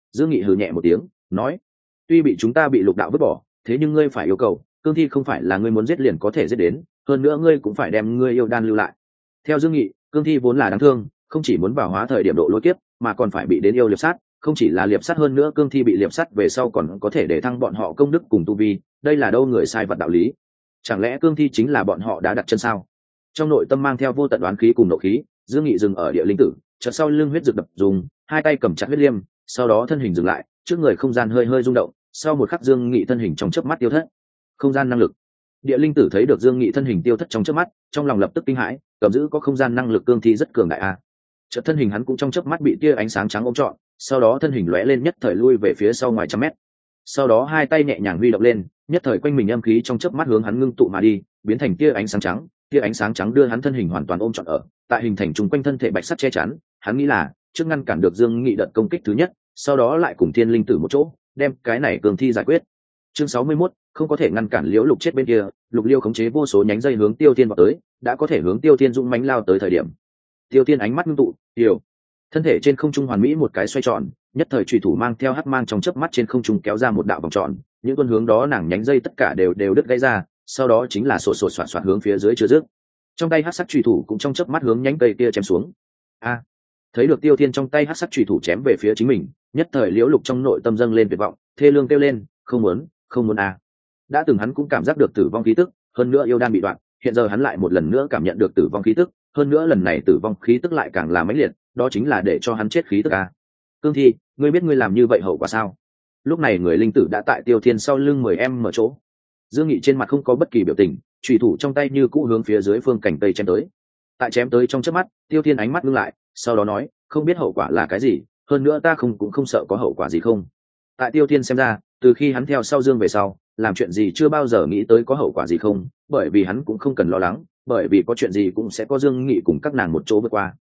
Dương Nghị hừ nhẹ một tiếng nói, tuy bị chúng ta bị lục đạo vứt bỏ, thế nhưng ngươi phải yêu cầu cương thi không phải là ngươi muốn giết liền có thể giết đến, hơn nữa ngươi cũng phải đem ngươi yêu đan lưu lại. Theo Dương Nghị, cương thi vốn là đáng thương, không chỉ muốn bảo hóa thời điểm độ lôi kiếp, mà còn phải bị đến yêu liệp sát, không chỉ là liệp sát, hơn nữa cương thi bị liệp sát về sau còn có thể để thăng bọn họ công đức cùng tu vi, đây là đâu người sai vật đạo lý. Chẳng lẽ cương thi chính là bọn họ đã đặt chân sao? Trong nội tâm mang theo vô tận đoán khí cùng nộ khí, Dương Nghị dừng ở địa linh tử, chợt sau lưng huyết dược đập dùng, hai tay cầm chặt huyết liêm, sau đó thân hình dừng lại, trước người không gian hơi hơi rung động, sau một khắc Dương Nghị thân hình trong chớp mắt tiêu thất. Không gian năng lực. Địa linh tử thấy được Dương Nghị thân hình tiêu thất trong chớp mắt, trong lòng lập tức kinh hãi, cầm giữ có không gian năng lực cương thi rất cường đại a. Chợt thân hình hắn cũng trong chớp mắt bị tia ánh sáng trắng ôm trọn, sau đó thân hình lóe lên nhất thời lui về phía sau ngoài trăm mét. Sau đó hai tay nhẹ nhàng huy động lên, nhất thời quanh mình âm khí trong chớp mắt hướng hắn ngưng tụ mà đi, biến thành tia ánh sáng trắng. Tia ánh sáng trắng đưa hắn thân hình hoàn toàn ôm trọn ở, tại hình thành trùng quanh thân thể bạch sắt che chắn. Hắn nghĩ là trước ngăn cản được Dương Nghị đợt công kích thứ nhất, sau đó lại cùng Thiên Linh Tử một chỗ, đem cái này cường thi giải quyết. Chương 61, không có thể ngăn cản Liễu Lục chết bên kia, Lục Liêu khống chế vô số nhánh dây hướng Tiêu Thiên vào tới, đã có thể hướng Tiêu Thiên dũng mãnh lao tới thời điểm. Tiêu Thiên ánh mắt ngưng tụ, điều, thân thể trên không trung hoàn mỹ một cái xoay tròn, nhất thời chủy thủ mang theo hắc mang trong chớp mắt trên không trung kéo ra một đạo vòng tròn, những tuần hướng đó nàng nhánh dây tất cả đều đứt gãy ra, sau đó chính là sột soạt soạt hướng phía dưới chưa dứt. Trong tay hắc sắc chủy thủ cũng trong chớp mắt hướng nhánh cây kia chém xuống. A! Thấy được Tiêu Thiên trong tay hắc sắc chủy thủ chém về phía chính mình, nhất thời Liễu Lục trong nội tâm dâng lên tuyệt vọng, thê lương kêu lên, không muốn a. Đã từng hắn cũng cảm giác được tử vong khí tức, hơn nữa yêu đan bị đoạn, hiện giờ hắn lại một lần nữa cảm nhận được tử vong khí tức, hơn nữa lần này tử vong khí tức lại càng là mãnh liệt, đó chính là để cho hắn chết khí tức a. Cương thi, ngươi biết ngươi làm như vậy hậu quả sao? Lúc này người linh tử đã tại Tiêu Thiên sau lưng 10 mở chỗ. Dương Nghị trên mặt không có bất kỳ biểu tình, chủy thủ trong tay như cũ hướng phía dưới phương cảnh tây chém tới. Tại chém tới trong chớp mắt, Tiêu Thiên ánh mắt ngưng lại, sau đó nói, không biết hậu quả là cái gì, hơn nữa ta cũng không sợ có hậu quả gì không. Tại Tiêu Thiên xem ra, từ khi hắn theo sau Dương về sau, làm chuyện gì chưa bao giờ nghĩ tới có hậu quả gì không, bởi vì hắn cũng không cần lo lắng, bởi vì có chuyện gì cũng sẽ có Dương Nghị cùng các nàng một chỗ vượt qua.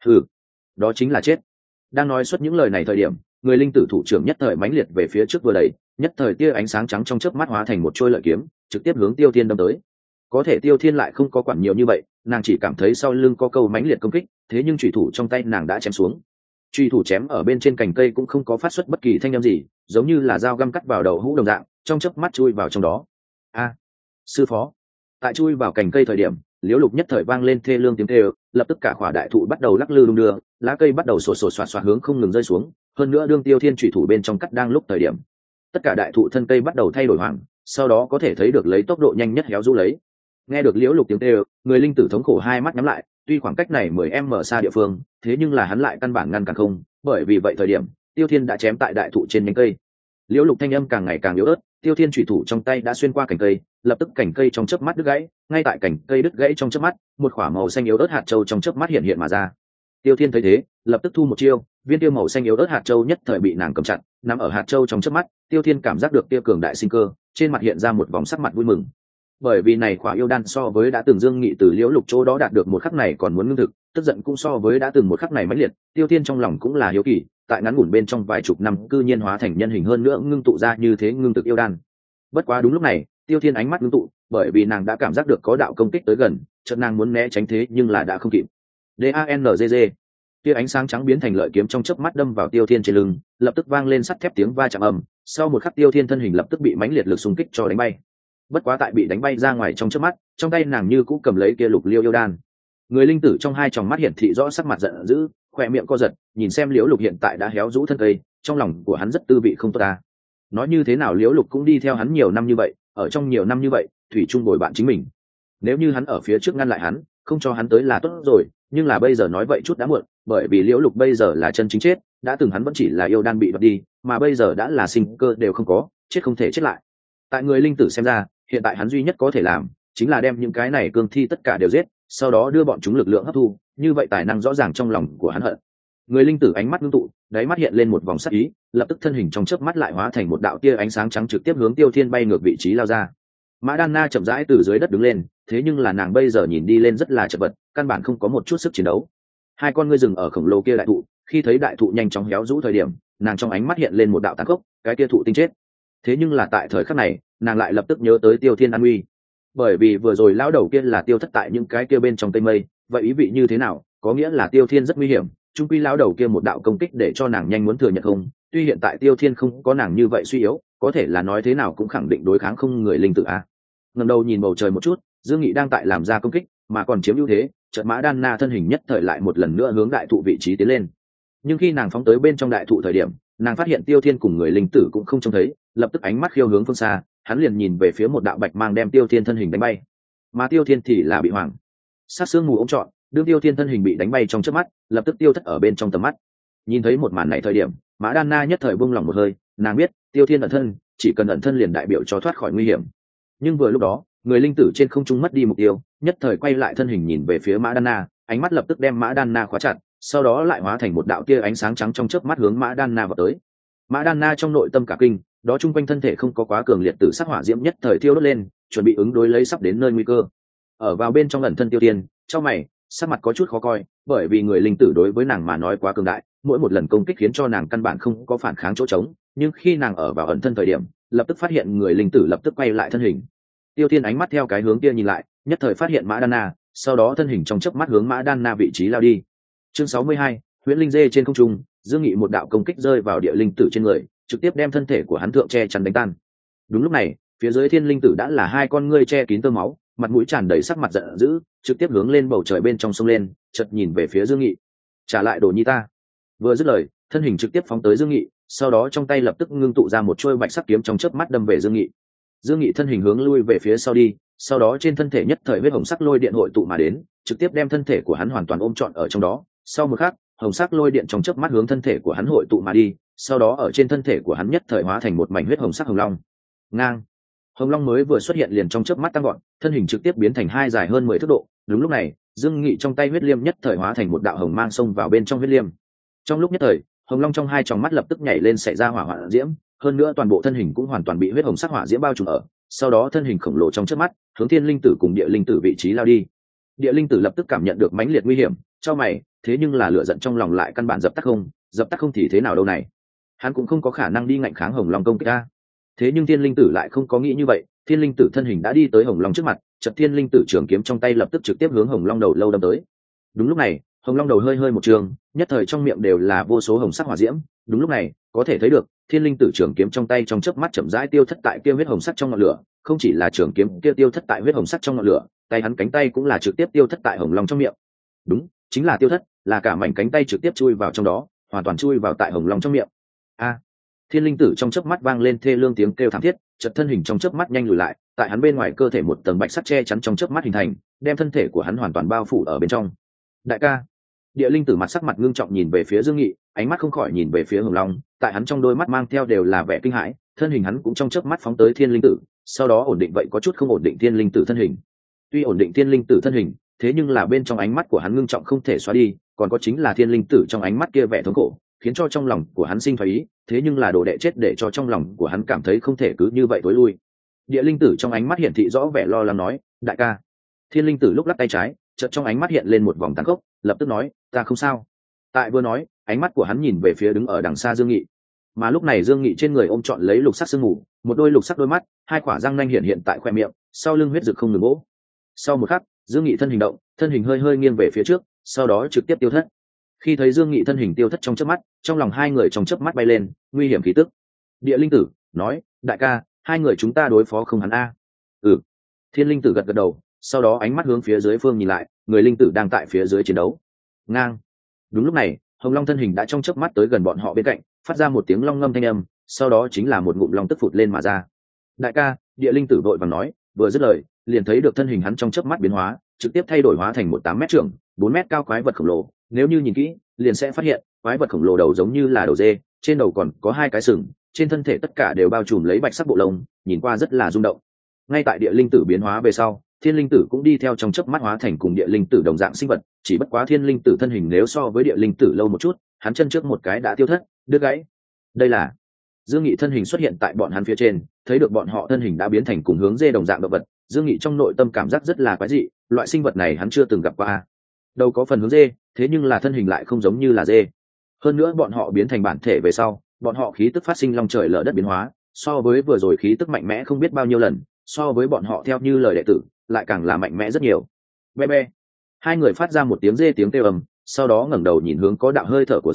Đó chính là chết. Đang nói xuất những lời này thời điểm, người linh tử thủ trưởng nhất thời mãnh liệt về phía trước vừa đẩy, nhất thời tia ánh sáng trắng trong chớp mắt hóa thành một trôi lợi kiếm, trực tiếp hướng Tiêu Thiên đâm tới. Có thể Tiêu Thiên lại không có quản nhiều như vậy, nàng chỉ cảm thấy sau lưng có câu mãnh liệt công kích, thế nhưng chủy thủ trong tay nàng đã chém xuống. Chủy thủ chém ở bên trên cành cây cũng không có phát xuất bất kỳ thanh âm gì, giống như là dao găm cắt vào đầu hũ đồng dạng, trong chớp mắt chui vào trong đó. A, sư phó! Tại chui vào cành cây thời điểm, Liễu Lục nhất thời vang lên thê lương tiếng kêu, lập tức cả khỏa đại thụ bắt đầu lắc lư đung đưa, lá cây bắt đầu sột soạt soạt hướng không ngừng rơi xuống, hơn nữa đương Tiêu Thiên chủy thủ bên trong cắt đang lúc thời điểm, tất cả đại thụ thân cây bắt đầu thay đổi hoàng, sau đó có thể thấy được lấy tốc độ nhanh nhất héo rũ lấy. Nghe được Liễu Lục tiếng kêu, người linh tử thống khổ hai mắt nhắm lại, tuy khoảng cách này 10 xa địa phương, thế nhưng là hắn lại căn bản ngăn cản không, bởi vì vậy thời điểm, Tiêu Thiên đã chém tại đại thụ trên nhánh cây. Liễu Lục thanh âm càng ngày càng yếu ớt, Tiêu Thiên chủy thủ trong tay đã xuyên qua cành cây, lập tức cành cây trong chớp mắt đứt gãy, ngay tại cành cây đứt gãy trong chớp mắt, một quả màu xanh yếu ớt hạt châu trong chớp mắt hiện hiện mà ra. Tiêu Thiên thấy thế, lập tức thu một chiêu, viên tiêu màu xanh yếu ớt hạt châu nhất thời bị nàng cầm chặt, nằm ở hạt châu trong chớp mắt, Tiêu Thiên cảm giác được tia cường đại sinh cơ, trên mặt hiện ra một vòng sắc mặt vui mừng. Bởi vì này quả yêu đan so với đã từng Dương Nghị từ Liễu Lục chỗ đó đạt được một khắc này còn muốn ngưng thực, tức giận cũng so với đã từng một khắc này mãnh liệt, Tiêu Thiên trong lòng cũng là hiếu kỳ, tại ngắn ngủn bên trong vài chục năm cư nhiên hóa thành nhân hình, hơn nữa ngưng tụ ra như thế ngưng thực yêu đan. Bất quá đúng lúc này, Tiêu Thiên ánh mắt ngưng tụ, bởi vì nàng đã cảm giác được có đạo công kích tới gần, chợt nàng muốn né tránh thế nhưng là đã không kịp. DANGG, tia ánh sáng trắng biến thành lợi kiếm trong chớp mắt đâm vào Tiêu Thiên trên lưng, lập tức vang lên sắt thép tiếng va chạm ầm, sau một khắc Tiêu Thiên thân hình lập tức bị mãnh liệt lực xung kích cho đánh bay. Bất quá tại bị đánh bay ra ngoài trong chớp mắt, trong tay nàng như cũ cầm lấy kia lục liêu yêu đan. Người linh tử trong hai tròng mắt hiển thị rõ sắc mặt giận dữ, khỏe miệng co giật, nhìn xem Liễu Lục hiện tại đã héo rũ thân cây, trong lòng của hắn rất tư vị không tốt ta. Nói như thế nào Liễu Lục cũng đi theo hắn nhiều năm như vậy, ở trong nhiều năm như vậy, thủy chung bồi bạn chính mình. Nếu như hắn ở phía trước ngăn lại hắn, không cho hắn tới là tốt rồi, nhưng là bây giờ nói vậy chút đã muộn, bởi vì Liễu Lục bây giờ là chân chính chết, đã từng hắn vẫn chỉ là yêu đan bị đoạt đi, mà bây giờ đã là sinh cơ đều không có, chết không thể chết lại. Tại người linh tử xem ra, hiện tại hắn duy nhất có thể làm chính là đem những cái này cương thi tất cả đều giết, sau đó đưa bọn chúng lực lượng hấp thu, như vậy tài năng rõ ràng trong lòng của hắn hận. Người linh tử ánh mắt ngưng tụ, đáy mắt hiện lên một vòng sắc ý, lập tức thân hình trong chớp mắt lại hóa thành một đạo tia ánh sáng trắng trực tiếp hướng Tiêu Thiên bay ngược vị trí lao ra. Mã Đan Na chậm rãi từ dưới đất đứng lên, thế nhưng là nàng bây giờ nhìn đi lên rất là chật vật, căn bản không có một chút sức chiến đấu. Hai con ngươi dừng ở khổng lồ kia đại thụ, khi thấy đại thụ nhanh chóng héo rũ thời điểm, nàng trong ánh mắt hiện lên một đạo tàn khốc, cái kia thụ tinh chết. Thế nhưng là tại thời khắc này, nàng lại lập tức nhớ tới Tiêu Thiên an nguy, bởi vì vừa rồi lão đầu kia là tiêu thất tại những cái kia bên trong tây mây, vậy ý vị như thế nào? Có nghĩa là Tiêu Thiên rất nguy hiểm, chung quy lão đầu kia một đạo công kích để cho nàng nhanh muốn thừa nhận không, tuy hiện tại Tiêu Thiên không có nàng như vậy suy yếu, có thể là nói thế nào cũng khẳng định đối kháng không người linh tử a. Ngẩng đầu nhìn bầu trời một chút, Dương Nghị đang tại làm ra công kích, mà còn chiếm ưu thế, chợt Mã Đan Na thân hình nhất thời lại một lần nữa hướng đại thụ vị trí tiến lên. Nhưng khi nàng phóng tới bên trong đại thụ thời điểm, nàng phát hiện Tiêu Thiên cùng người linh tử cũng không trông thấy, lập tức ánh mắt khiêu hướng phương xa, hắn liền nhìn về phía một đạo bạch mang đem Tiêu Thiên thân hình đánh bay. Mà Tiêu Thiên thì là bị hoảng. Sát sương mù ống trọn, đương Tiêu Thiên thân hình bị đánh bay trong chớp mắt, lập tức tiêu thất ở bên trong tầm mắt. Nhìn thấy một màn này thời điểm, Mã Đan Na nhất thời buông lỏng một hơi, nàng biết, Tiêu Thiên ẩn thân, chỉ cần ẩn thân liền đại biểu cho thoát khỏi nguy hiểm. Nhưng vừa lúc đó, người linh tử trên không trung mất đi mục tiêu, nhất thời quay lại thân hình nhìn về phía Mã Đan Na, ánh mắt lập tức đem Mã Đan Na khóa chặt, sau đó lại hóa thành một đạo tia ánh sáng trắng trong chớp mắt hướng Mã Đan Na vào tới. Mã Đan Na trong nội tâm cả kinh, đó chung quanh thân thể không có quá cường liệt tử sắc hỏa diễm nhất thời thiêu đốt lên, chuẩn bị ứng đối lấy sắp đến nơi nguy cơ. Ở vào bên trong ẩn thân Tiêu Thiên, trong mày, sắc mặt có chút khó coi, bởi vì người linh tử đối với nàng mà nói quá cường đại, mỗi một lần công kích khiến cho nàng căn bản không có phản kháng chỗ trống, nhưng khi nàng ở vào ẩn thân thời điểm, lập tức phát hiện người linh tử lập tức quay lại thân hình. Tiêu Thiên ánh mắt theo cái hướng kia nhìn lại, nhất thời phát hiện Mã Đan Na, sau đó thân hình trong chớp mắt hướng Mã Đan Na vị trí lao đi. Chương 62, Huyễn Linh Dê trên không trung, Dương Nghị một đạo công kích rơi vào địa linh tử trên người, trực tiếp đem thân thể của hắn thượng che chắn đánh tan. Đúng lúc này, phía dưới thiên linh tử đã là hai con ngươi che kín tơ máu, mặt mũi tràn đầy sắc mặt giận dữ, trực tiếp hướng lên bầu trời bên trong sông lên, chợt nhìn về phía Dương Nghị. Trả lại đồ nhi ta. Vừa dứt lời, thân hình trực tiếp phóng tới Dương Nghị, sau đó trong tay lập tức ngưng tụ ra một chuôi bạch sắc kiếm trong chớp mắt đâm về Dương Nghị. Dương Nghị thân hình hướng lui về phía sau đi, sau đó trên thân thể nhất thời huyết hồng sắc lôi điện hội tụ mà đến, trực tiếp đem thân thể của hắn hoàn toàn ôm trọn ở trong đó. Sau một khắc, hồng sắc lôi điện trong chớp mắt hướng thân thể của hắn hội tụ mà đi, sau đó ở trên thân thể của hắn nhất thời hóa thành một mảnh huyết hồng sắc hồng long. Ngang. Hồng long mới vừa xuất hiện liền trong chớp mắt tăng gọn, thân hình trực tiếp biến thành hai dài hơn 10 thước độ. Đúng lúc này, Dương Nghị trong tay huyết liêm nhất thời hóa thành một đạo hồng mang xông vào bên trong huyết liêm. Trong lúc nhất thời, hồng long trong hai tròng mắt lập tức nhảy lên xảy ra hỏa hoạn diễm, hơn nữa toàn bộ thân hình cũng hoàn toàn bị huyết hồng sắc hỏa diễm bao trùm ở. Sau đó thân hình khổng lồ trong chớp mắt hướng thiên linh tử cùng địa linh tử vị trí lao đi. Địa linh tử lập tức cảm nhận được mãnh liệt nguy hiểm, cho mày, thế nhưng là lửa giận trong lòng lại căn bản dập tắt không thì thế nào đâu này. Hắn cũng không có khả năng đi ngạnh kháng hồng long công kích ta. Thế nhưng thiên linh tử lại không có nghĩ như vậy, thiên linh tử thân hình đã đi tới hồng long trước mặt, chợt thiên linh tử trường kiếm trong tay lập tức trực tiếp hướng hồng long đầu lâu đâm tới. Đúng lúc này, hồng long đầu hơi hơi một trường, nhất thời trong miệng đều là vô số hồng sắc hỏa diễm. Đúng lúc này, có thể thấy được thiên linh tử trường kiếm trong tay trong chớp mắt chậm rãi tiêu thất tại kia huyết hồng sắc trong ngọn lửa, không chỉ là trường kiếm kia tiêu thất tại huyết hồng sắc trong ngọn lửa, tay hắn cánh tay cũng là trực tiếp tiêu thất tại hồng long trong miệng. Đúng, chính là tiêu thất, là cả mảnh cánh tay trực tiếp chui vào trong đó, hoàn toàn chui vào tại hồng long trong miệng. A! Thiên linh tử trong chớp mắt vang lên thê lương tiếng kêu thảm thiết, chợt thân hình trong chớp mắt nhanh lùi lại, tại hắn bên ngoài cơ thể một tầng bạch sắt che chắn trong chớp mắt hình thành, đem thân thể của hắn hoàn toàn bao phủ ở bên trong. Đại ca! Địa linh tử mặt sắc mặt ngưng trọng nhìn về phía Dương Nghị, ánh mắt không khỏi nhìn về phía hồng long, tại hắn trong đôi mắt mang theo đều là vẻ kinh hãi, thân hình hắn cũng trong chớp mắt phóng tới thiên linh tử, sau đó ổn định vậy có chút không ổn định thiên linh tử thân hình. Tuy ổn định thiên linh tử thân hình, thế nhưng là bên trong ánh mắt của hắn ngưng trọng không thể xóa đi, còn có chính là thiên linh tử trong ánh mắt kia vẻ thống khổ, khiến cho trong lòng của hắn sinh phái ý, thế nhưng là đồ đệ chết để cho trong lòng của hắn cảm thấy không thể cứ như vậy tối lui. Địa linh tử trong ánh mắt hiển thị rõ vẻ lo lắng nói, đại ca. Thiên linh tử lúc lắc tay trái, chợt trong ánh mắt hiện lên một vòng tàn khốc, lập tức nói, ta không sao. Tại vừa nói, ánh mắt của hắn nhìn về phía đứng ở đằng xa Dương Nghị, mà lúc này Dương Nghị trên người ôm trọn lấy lục sắc sương mù, một đôi lục sắc đôi mắt, hai quả răng nanh hiện tại khoe miệng, sau lưng huyết dực không ngừng bỗ. Sau một khắc, Dương Nghị thân hình động, thân hình hơi hơi nghiêng về phía trước, sau đó trực tiếp tiêu thất. Khi thấy Dương Nghị thân hình tiêu thất trong chớp mắt, trong lòng hai người trong chớp mắt bay lên nguy hiểm khí tức. Địa linh tử nói, đại ca, hai người chúng ta đối phó không hắn a? Ừ. Thiên linh tử gật gật đầu, sau đó ánh mắt hướng phía dưới phương nhìn lại, người linh tử đang tại phía dưới chiến đấu. Ngang. Đúng lúc này, hồng long thân hình đã trong chớp mắt tới gần bọn họ bên cạnh, phát ra một tiếng long ngâm thanh âm, sau đó chính là một ngụm long tức phụt lên mà ra. Đại ca, địa linh tử vội vàng nói, vừa dứt lời, liền thấy được thân hình hắn trong chớp mắt biến hóa, trực tiếp thay đổi hóa thành một 8 mét trưởng, 4 mét cao quái vật khổng lồ. Nếu như nhìn kỹ, liền sẽ phát hiện, quái vật khổng lồ đầu giống như là đầu dê, trên đầu còn có hai cái sừng, trên thân thể tất cả đều bao trùm lấy bạch sắc bộ lông, nhìn qua rất là rung động. Ngay tại địa linh tử biến hóa về sau, thiên linh tử cũng đi theo trong chớp mắt hóa thành cùng địa linh tử đồng dạng sinh vật, chỉ bất quá thiên linh tử thân hình nếu so với địa linh tử lâu một chút, hắn chân trước một cái đã tiêu thất, đứt gãy. Đây là Dương Nghị thân hình xuất hiện tại bọn hắn phía trên, thấy được bọn họ thân hình đã biến thành cùng hướng dê đồng dạng động vật, Dương Nghị trong nội tâm cảm giác rất là quái dị, loại sinh vật này hắn chưa từng gặp qua. Đâu có phần hướng dê, thế nhưng là thân hình lại không giống như là dê. Hơn nữa bọn họ biến thành bản thể về sau, bọn họ khí tức phát sinh long trời lở đất biến hóa, so với vừa rồi khí tức mạnh mẽ không biết bao nhiêu lần, so với bọn họ theo như lời đệ tử, lại càng là mạnh mẽ rất nhiều. Be be. Hai người phát ra một tiếng dê tiếng kêu ầm, sau đó ngẩng đầu nhìn hướng có đạo hơi thở của rồng,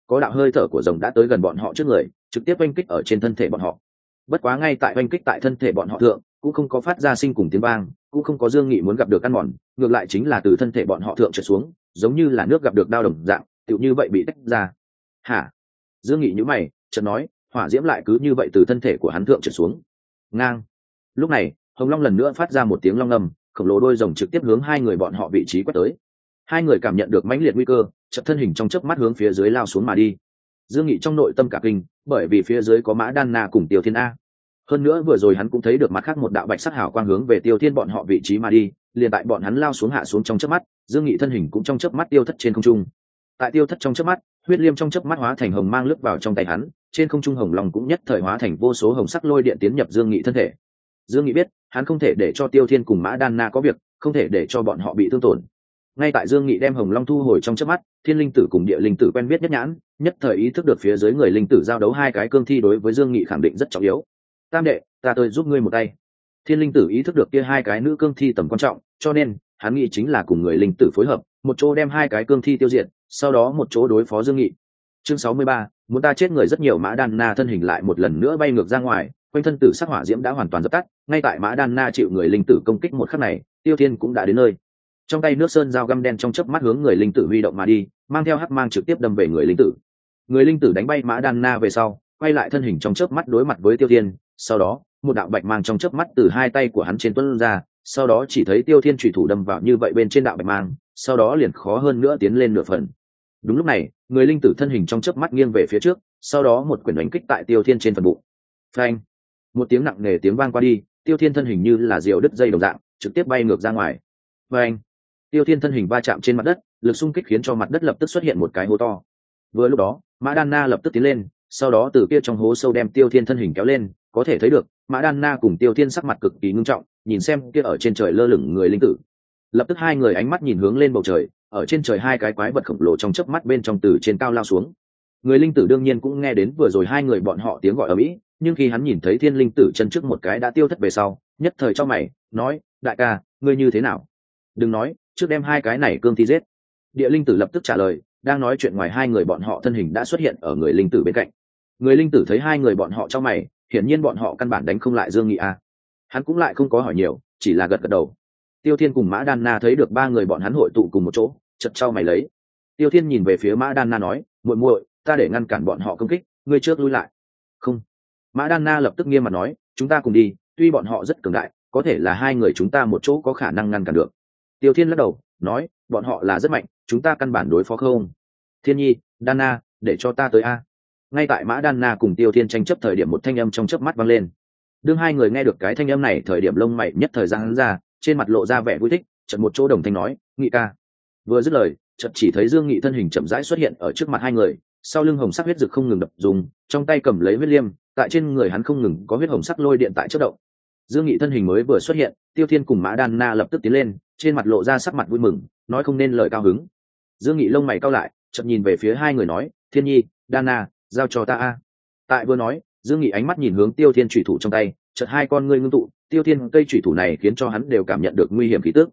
có đạo hơi thở của rồng đã tới gần bọn họ trước người, trực tiếp oanh kích ở trên thân thể bọn họ. Bất quá ngay tại oanh kích tại thân thể bọn họ thượng, cũng không có phát ra sinh cùng tiếng vang, cũng không có Dương Nghị muốn gặp được ăn mòn, ngược lại chính là từ thân thể bọn họ thượng trượt xuống, giống như là nước gặp được đao đồng dạng, tựu như vậy bị tách ra. Hả? Dương Nghị nhíu mày, chợt nói, hỏa diễm lại cứ như vậy từ thân thể của hắn thượng trượt xuống. Ngang. Lúc này, Hồng Long lần nữa phát ra một tiếng long ngầm, khổng lồ đôi rồng trực tiếp hướng hai người bọn họ vị trí quét tới. Hai người cảm nhận được mãnh liệt nguy cơ, chợt thân hình trong chớp mắt hướng phía dưới lao xuống mà đi. Dương Nghị trong nội tâm cả kinh, bởi vì phía dưới có Mã Đan Na cùng Tiêu Thiên A. Hơn nữa vừa rồi hắn cũng thấy được mặt khác một đạo bạch sắc hào quang hướng về Tiêu Thiên bọn họ vị trí mà đi, liền tại bọn hắn lao xuống hạ xuống trong chớp mắt, Dương Nghị thân hình cũng trong chớp mắt tiêu thất trên không trung. Tại tiêu thất trong chớp mắt, huyết liêm trong chớp mắt hóa thành hồng mang lướt vào trong tay hắn, trên không trung hồng long cũng nhất thời hóa thành vô số hồng sắc lôi điện tiến nhập Dương Nghị thân thể. Dương Nghị biết, hắn không thể để cho Tiêu Thiên cùng Mã Đan Na có việc, không thể để cho bọn họ bị thương tổn. Ngay tại Dương Nghị đem hồng long thu hồi trong chớp mắt, Thiên Linh Tử cùng Địa Linh Tử quen biết nhất nhãn, nhất thời ý thức được phía dưới người linh tử giao đấu hai cái cương thi đối với Dương Nghị khẳng định rất trọng yếu. Tam đệ, ta tới giúp ngươi một tay. Thiên Linh Tử ý thức được kia hai cái nữ cương thi tầm quan trọng, cho nên hắn nghĩ chính là cùng người linh tử phối hợp, một chỗ đem hai cái cương thi tiêu diệt, sau đó một chỗ đối phó Dương Nghị. Chương 63, muốn ta chết người rất nhiều. Mã Đan Na thân hình lại một lần nữa bay ngược ra ngoài, quanh thân tử sắc hỏa diễm đã hoàn toàn dập tắt, ngay tại Mã Đan Na chịu người linh tử công kích một khắc này, Tiêu Thiên cũng đã đến nơi. Trong tay nước sơn dao găm đen trong chớp mắt hướng người linh tử huy động mà đi, mang theo hắc mang trực tiếp đâm về người linh tử. Người linh tử đánh bay Mã Đan Na về sau, quay lại thân hình trong chớp mắt đối mặt với Tiêu Thiên, sau đó, một đạo bạch mang trong chớp mắt từ hai tay của hắn trên tuôn ra, sau đó chỉ thấy Tiêu Thiên chủy thủ đâm vào như vậy bên trên đạo bạch mang, sau đó liền khó hơn nữa tiến lên nửa phần. Đúng lúc này, người linh tử thân hình trong chớp mắt nghiêng về phía trước, sau đó một quyền đánh kích tại Tiêu Thiên trên phần bụng. Phanh! Một tiếng nặng nề tiếng vang qua đi, Tiêu Thiên thân hình như là diều đứt dây đồng dạng, trực tiếp bay ngược ra ngoài. Phanh! Tiêu Thiên thân hình va chạm trên mặt đất, lực xung kích khiến cho mặt đất lập tức xuất hiện một cái hố to. Vừa lúc đó, Mã Đan Na lập tức tiến lên, sau đó từ kia trong hố sâu đem Tiêu Thiên thân hình kéo lên, có thể thấy được Mã Đan Na cùng Tiêu Thiên sắc mặt cực kỳ ngưng trọng, nhìn xem kia ở trên trời lơ lửng người linh tử. Lập tức hai người ánh mắt nhìn hướng lên bầu trời, ở trên trời hai cái quái vật khổng lồ trong chớp mắt bên trong từ trên cao lao xuống. Người linh tử đương nhiên cũng nghe đến vừa rồi hai người bọn họ tiếng gọi ở mỹ, nhưng khi hắn nhìn thấy Thiên Linh Tử chân trước một cái đã tiêu thất về sau, nhất thời cho mày, nói: đại ca, ngươi như thế nào? Đừng nói, trước đem hai cái này cương thi giết. Địa Linh Tử lập tức trả lời, đang nói chuyện ngoài hai người bọn họ thân hình đã xuất hiện ở người linh tử bên cạnh. Người linh tử thấy hai người bọn họ cho mày, hiển nhiên bọn họ căn bản đánh không lại Dương Nghị a. Hắn cũng lại không có hỏi nhiều, chỉ là gật gật đầu. Tiêu Thiên cùng Mã Đan Na thấy được ba người bọn hắn hội tụ cùng một chỗ, chợt chau mày lấy. Tiêu Thiên nhìn về phía Mã Đan Na nói: muội muội, ta để ngăn cản bọn họ công kích, ngươi trước lui lại. Không. Mã Đan Na lập tức nghiêm mặt nói: chúng ta cùng đi, tuy bọn họ rất cường đại, có thể là hai người chúng ta một chỗ có khả năng ngăn cản được. Tiêu Thiên lắc đầu, nói: bọn họ là rất mạnh, chúng ta căn bản đối phó không. Thiên Nhi, Đan Na, để cho ta tới a. Ngay tại Mã Đan Na cùng Tiêu Thiên tranh chấp thời điểm, một thanh âm trong chớp mắt vang lên. Đương hai người nghe được cái thanh âm này, thời điểm lông mày nhất thời giãn ra, trên mặt lộ ra vẻ vui thích, chợt một chỗ đồng thanh nói: Nghị ca. Vừa dứt lời, chợt chỉ thấy Dương Nghị thân hình chậm rãi xuất hiện ở trước mặt hai người, sau lưng hồng sắc huyết dực không ngừng đập dùng, trong tay cầm lấy huyết liêm, tại trên người hắn không ngừng có huyết hồng sắc lôi điện tại chớp động. Dương Nghị thân hình mới vừa xuất hiện, Tiêu Thiên cùng Mã Đan Na lập tức tiến lên, trên mặt lộ ra sắc mặt vui mừng, nói không nên lời cao hứng. Dương Nghị lông mày cau lại, chợt nhìn về phía hai người nói: Thiên Nhi, Đan Na, giao cho ta a. Tại vừa nói, Dương Nghị ánh mắt nhìn hướng Tiêu Thiên chủy thủ trong tay, chợt hai con ngươi ngưng tụ, Tiêu Thiên cây chủy thủ này khiến cho hắn đều cảm nhận được nguy hiểm khí tức.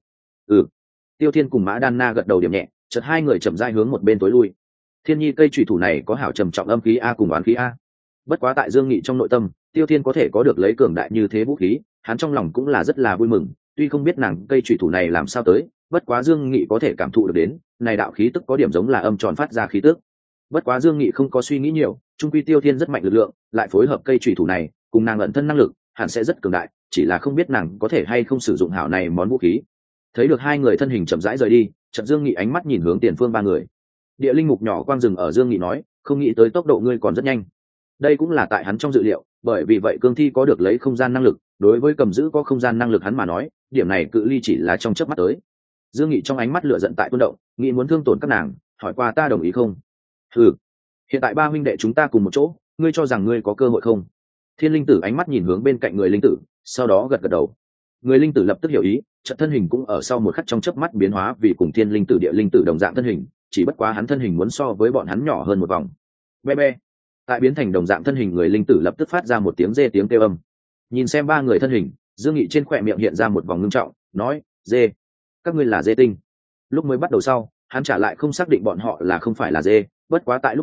Tiêu Thiên cùng Mã Đan Na gật đầu điểm nhẹ, chợt hai người chậm rãi hướng một bên tối lui. Thiên Nhi cây chủy thủ này có hảo trầm trọng âm khí a cùng oán khí a. Bất quá tại Dương Nghị trong nội tâm, Tiêu Thiên có thể có được lấy cường đại như thế vũ khí, hắn trong lòng cũng là rất là vui mừng, tuy không biết nàng cây chủy thủ này làm sao tới, bất quá Dương Nghị có thể cảm thụ được đến, này đạo khí tức có điểm giống là âm tròn phát ra khí tức. Bất quá Dương Nghị không có suy nghĩ nhiều, trung quy Tiêu Thiên rất mạnh lực lượng, lại phối hợp cây chủy thủ này, cùng nàng ẩn thân năng lực, hẳn sẽ rất cường đại, chỉ là không biết nàng có thể hay không sử dụng hảo này món vũ khí. Thấy được hai người thân hình chậm rãi rời đi, chợt Dương Nghị ánh mắt nhìn hướng tiền phương ba người. Địa linh mục nhỏ quang dừng ở Dương Nghị nói: không nghĩ tới tốc độ ngươi còn rất nhanh. Đây cũng là tại hắn trong dự liệu, bởi vì vậy cương thi có được lấy không gian năng lực, đối với cầm giữ có không gian năng lực hắn mà nói, điểm này cự ly chỉ là trong chớp mắt tới. Dương Nghị trong ánh mắt lửa giận tại tuôn động, nghĩ muốn thương tổn các nàng, hỏi qua ta đồng ý không? Hiện tại ba huynh đệ chúng ta cùng một chỗ, ngươi cho rằng ngươi có cơ hội không? Thiên Linh Tử ánh mắt nhìn hướng bên cạnh người linh tử, sau đó gật gật đầu. Người linh tử lập tức hiểu ý, trận thân hình cũng ở sau một khắc trong chớp mắt biến hóa vì cùng Thiên Linh Tử Địa Linh Tử đồng dạng thân hình, chỉ bất quá hắn thân hình muốn so với bọn hắn nhỏ hơn một vòng. Be be. Tại biến thành đồng dạng thân hình, người linh tử lập tức phát ra một tiếng dê tiếng kêu âm. Nhìn xem ba người thân hình, Dương Nghị trên khóe miệng hiện ra một vòng ngưng trọng, nói: dê, các ngươi là dê tinh. Lúc mới bắt đầu sau, hắn trả lại không xác định bọn họ là không phải là dê, bất quá tại lúc này,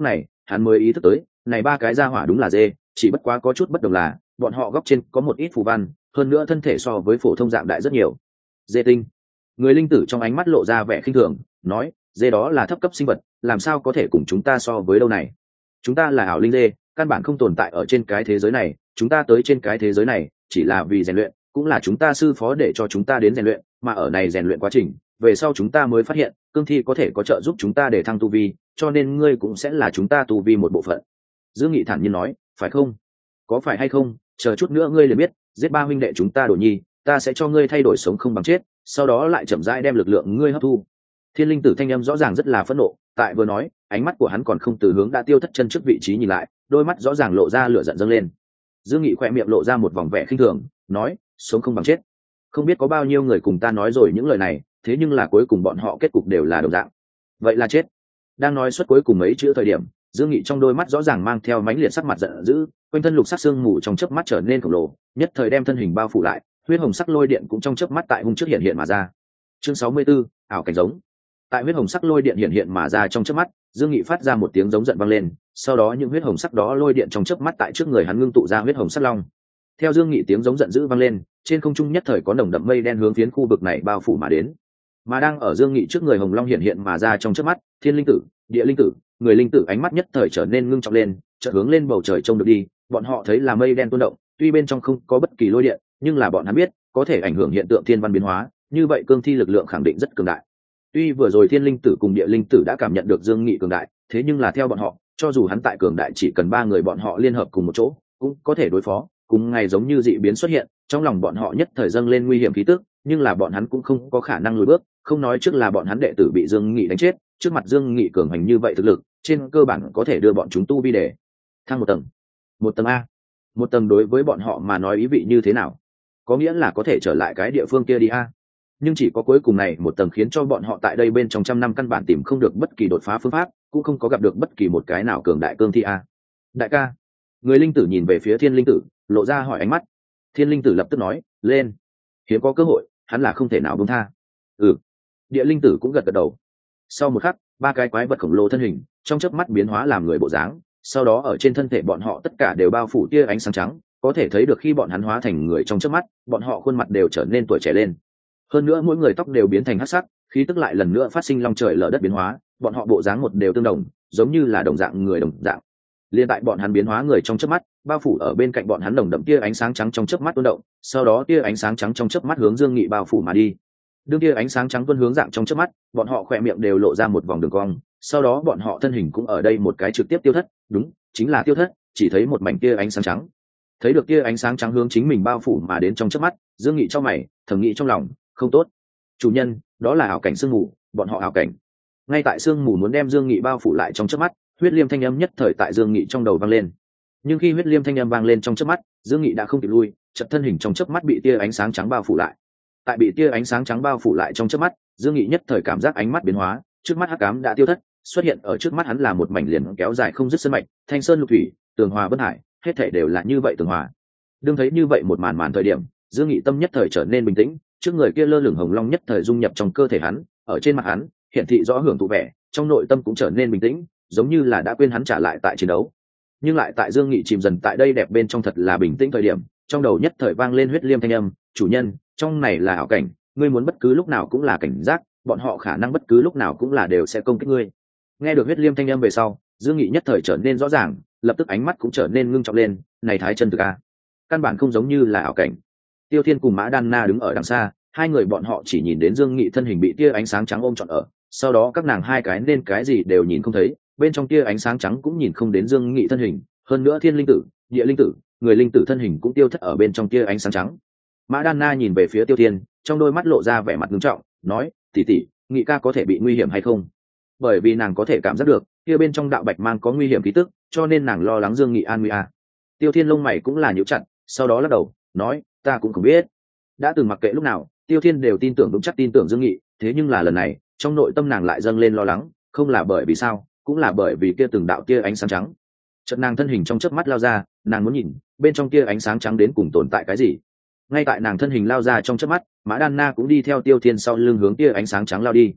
hắn mới ý thức tới này ba cái ra hỏa đúng là dê, chỉ bất quá có chút bất đồng là bọn họ góc trên có một ít phù văn, hơn nữa thân thể so với phổ thông dạng đại rất nhiều. Dê tinh. Người linh tử trong ánh mắt lộ ra vẻ khinh thường, nói, dê đó là thấp cấp sinh vật, làm sao có thể cùng chúng ta so với đâu này. Chúng ta là ảo linh dê, căn bản không tồn tại ở trên cái thế giới này, chúng ta tới trên cái thế giới này chỉ là vì rèn luyện, cũng là chúng ta sư phó để cho chúng ta đến rèn luyện, mà ở này rèn luyện quá trình về sau chúng ta mới phát hiện cương thi có thể có trợ giúp chúng ta để thăng tu vi, cho nên ngươi cũng sẽ là chúng ta tu vi một bộ phận. Dương Nghị thản nhiên nói, phải không? Có phải hay không, chờ chút nữa ngươi liền biết. Giết ba huynh đệ chúng ta Đồ Nhi, ta sẽ cho ngươi thay đổi sống không bằng chết, sau đó lại chậm rãi đem lực lượng ngươi hấp thu. Thiên linh tử thanh âm rõ ràng rất là phẫn nộ, tại vừa nói ánh mắt của hắn còn không từ hướng đã tiêu thất chân trước vị trí nhìn lại, đôi mắt rõ ràng lộ ra lửa giận dâng lên. Dương Nghị khỏe miệng lộ ra một vòng vẻ khinh thường, nói, sống không bằng chết. Không biết có bao nhiêu người cùng ta nói rồi những lời này, thế nhưng là cuối cùng bọn họ kết cục đều là đồng dạng. Vậy là chết. Đang nói suốt cuối cùng mấy chữ thời điểm, Dương Nghị trong đôi mắt rõ ràng mang theo mãnh liệt sắc mặt giận dữ, quanh thân lục sắc xương mù trong chớp mắt trở nên khổng lồ, nhất thời đem thân hình bao phủ lại, huyết hồng sắc lôi điện cũng trong chớp mắt tại hung trước hiện hiện mà ra. Chương 64, ảo cảnh giống. Tại huyết hồng sắc lôi điện hiện hiện mà ra trong chớp mắt, Dương Nghị phát ra một tiếng giống giận vang lên, sau đó những huyết hồng sắc đó lôi điện trong chớp mắt tại trước người hắn ngưng tụ ra huyết hồng sắc long. Theo Dương Nghị tiếng giống giận dữ vang lên, trên không trung nhất thời có nồng đậm mây đen hướng phiến khu vực này bao phủ mà đến. Mà đang ở Dương Nghị trước người hồng long hiện hiện mà ra trong chớp mắt, thiên linh tử, địa linh tử, người linh tử ánh mắt nhất thời trở nên ngưng trọng lên, chợt hướng lên bầu trời trông được đi. Bọn họ thấy là mây đen tuôn động, tuy bên trong không có bất kỳ lôi điện, nhưng là bọn hắn biết có thể ảnh hưởng hiện tượng thiên văn biến hóa, như vậy cương thi lực lượng khẳng định rất cường đại. Tuy vừa rồi thiên linh tử cùng địa linh tử đã cảm nhận được Dương Nghị cường đại, thế nhưng là theo bọn họ, cho dù hắn tại cường đại chỉ cần ba người bọn họ liên hợp cùng một chỗ, cũng có thể đối phó. Cùng ngày giống như dị biến xuất hiện, trong lòng bọn họ nhất thời dâng lên nguy hiểm khí tức, nhưng là bọn hắn cũng không có khả năng lùi bước, không nói trước là bọn hắn đệ tử bị Dương Nghị đánh chết, trước mặt Dương Nghị cường hành như vậy thực lực, trên cơ bản có thể đưa bọn chúng tu vi để thăng một tầng. Một tầng a. Một tầng đối với bọn họ mà nói ý vị như thế nào? Có nghĩa là có thể trở lại cái địa phương kia đi a. Nhưng chỉ có cuối cùng này một tầng khiến cho bọn họ tại đây bên trong trăm năm căn bản tìm không được bất kỳ đột phá phương pháp, cũng không có gặp được bất kỳ một cái nào cường đại cương thi a. Đại ca. Người linh tử nhìn về phía thiên linh tử, lộ ra hỏi ánh mắt. Thiên linh tử lập tức nói, lên. Hiếm có cơ hội, hắn là không thể nào buông tha. Ừ. Địa linh tử cũng gật gật đầu. Sau một khắc, ba cái quái vật khổng lồ thân hình trong chớp mắt biến hóa làm người bộ dáng, sau đó ở trên thân thể bọn họ tất cả đều bao phủ tia ánh sáng trắng, có thể thấy được khi bọn hắn hóa thành người trong chớp mắt, bọn họ khuôn mặt đều trở nên tuổi trẻ lên. Hơn nữa mỗi người tóc đều biến thành hắc sắc, khí tức lại lần nữa phát sinh long trời lở đất biến hóa, bọn họ bộ dáng một đều tương đồng, giống như là đồng dạng người đồng dạng. Liên tại bọn hắn biến hóa người trong chớp mắt, bao phủ ở bên cạnh bọn hắn đồng đậm tia ánh sáng trắng trong chớp mắt tuôn động, sau đó tia ánh sáng trắng trong chớp mắt hướng Dương Nghị bao phủ mà đi. Đương tia ánh sáng trắng tuôn hướng dạng trong chớp mắt, bọn họ khỏe miệng đều lộ ra một vòng đường cong, sau đó bọn họ thân hình cũng ở đây một cái trực tiếp tiêu thất, đúng, chính là tiêu thất, chỉ thấy một mảnh tia ánh sáng trắng. Thấy được tia ánh sáng trắng hướng chính mình bao phủ mà đến trong chớp mắt, Dương Nghị chau mày, thầm nghĩ trong lòng, không tốt. Chủ nhân, đó là ảo cảnh sương mù, bọn họ ảo cảnh. Ngay tại sương mù muốn đem Dương Nghị bao phủ lại trong chớp mắt, huyết liêm thanh âm nhất thời tại Dương Nghị trong đầu vang lên. Nhưng khi huyết liêm thanh âm vang lên trong chớp mắt, Dương Nghị đã không kịp lui, chợt thân hình trong chớp mắt bị tia ánh sáng trắng bao phủ lại. Tại bị tia ánh sáng trắng bao phủ lại trong chớp mắt, Dương Nghị nhất thời cảm giác ánh mắt biến hóa, trước mắt hắc ám đã tiêu thất, xuất hiện ở trước mắt hắn là một mảnh liền kéo dài không dứt sơn mạch, thanh sơn lục thủy, tường hòa bất hải, hết thảy đều là như vậy tường hòa. Đương thấy như vậy một màn màn thời điểm, Dương Nghị tâm nhất thời trở nên bình tĩnh, trước người kia lơ lửng hồng long nhất thời dung nhập trong cơ thể hắn, ở trên mặt hắn hiện thị rõ hưởng thụ vẻ, trong nội tâm cũng trở nên bình tĩnh, giống như là đã quên hắn trả lại tại chiến đấu. Nhưng lại tại Dương Nghị chìm dần tại đây đẹp bên trong thật là bình tĩnh thời điểm, trong đầu nhất thời vang lên huyết liêm thanh âm, chủ nhân, trong này là ảo cảnh, ngươi muốn bất cứ lúc nào cũng là cảnh giác, bọn họ khả năng bất cứ lúc nào cũng là đều sẽ công kích ngươi. Nghe được huyết liêm thanh âm về sau, Dương Nghị nhất thời trở nên rõ ràng, lập tức ánh mắt cũng trở nên ngưng trọng lên, này thái chân thực a, căn bản không giống như là ảo cảnh. Tiêu Thiên cùng Mã Đan Na đứng ở đằng xa, hai người bọn họ chỉ nhìn đến Dương Nghị thân hình bị tia ánh sáng trắng ôm trọn ở, sau đó các nàng hai cái nên cái gì đều nhìn không thấy, bên trong tia ánh sáng trắng cũng nhìn không đến Dương Nghị thân hình, hơn nữa thiên linh tử, địa linh tử, người linh tử thân hình cũng tiêu thất ở bên trong tia ánh sáng trắng. Mã Đan Na nhìn về phía Tiêu Thiên, trong đôi mắt lộ ra vẻ mặt nghiêm trọng, nói, tỷ tỷ, Nghị ca có thể bị nguy hiểm hay không? Bởi vì nàng có thể cảm giác được, kia bên trong đạo bạch mang có nguy hiểm khí tức, cho nên nàng lo lắng Dương Nghị an nguy à. Tiêu Thiên lông mày cũng là nhíu chặt, sau đó lắc đầu, nói, ta cũng không biết. Đã từng mặc kệ lúc nào, Tiêu Thiên đều tin tưởng vững chắc tin tưởng Dương Nghị, thế nhưng là lần này, trong nội tâm nàng lại dâng lên lo lắng, không là bởi vì sao, cũng là bởi vì kia từng đạo tia ánh sáng trắng. Chợt nàng thân hình trong chớp mắt lao ra, nàng muốn nhìn, bên trong tia ánh sáng trắng đến cùng tồn tại cái gì. Ngay tại nàng thân hình lao ra trong chớp mắt, Mã Đan Na cũng đi theo Tiêu Thiên sau lưng hướng tia ánh sáng trắng lao đi.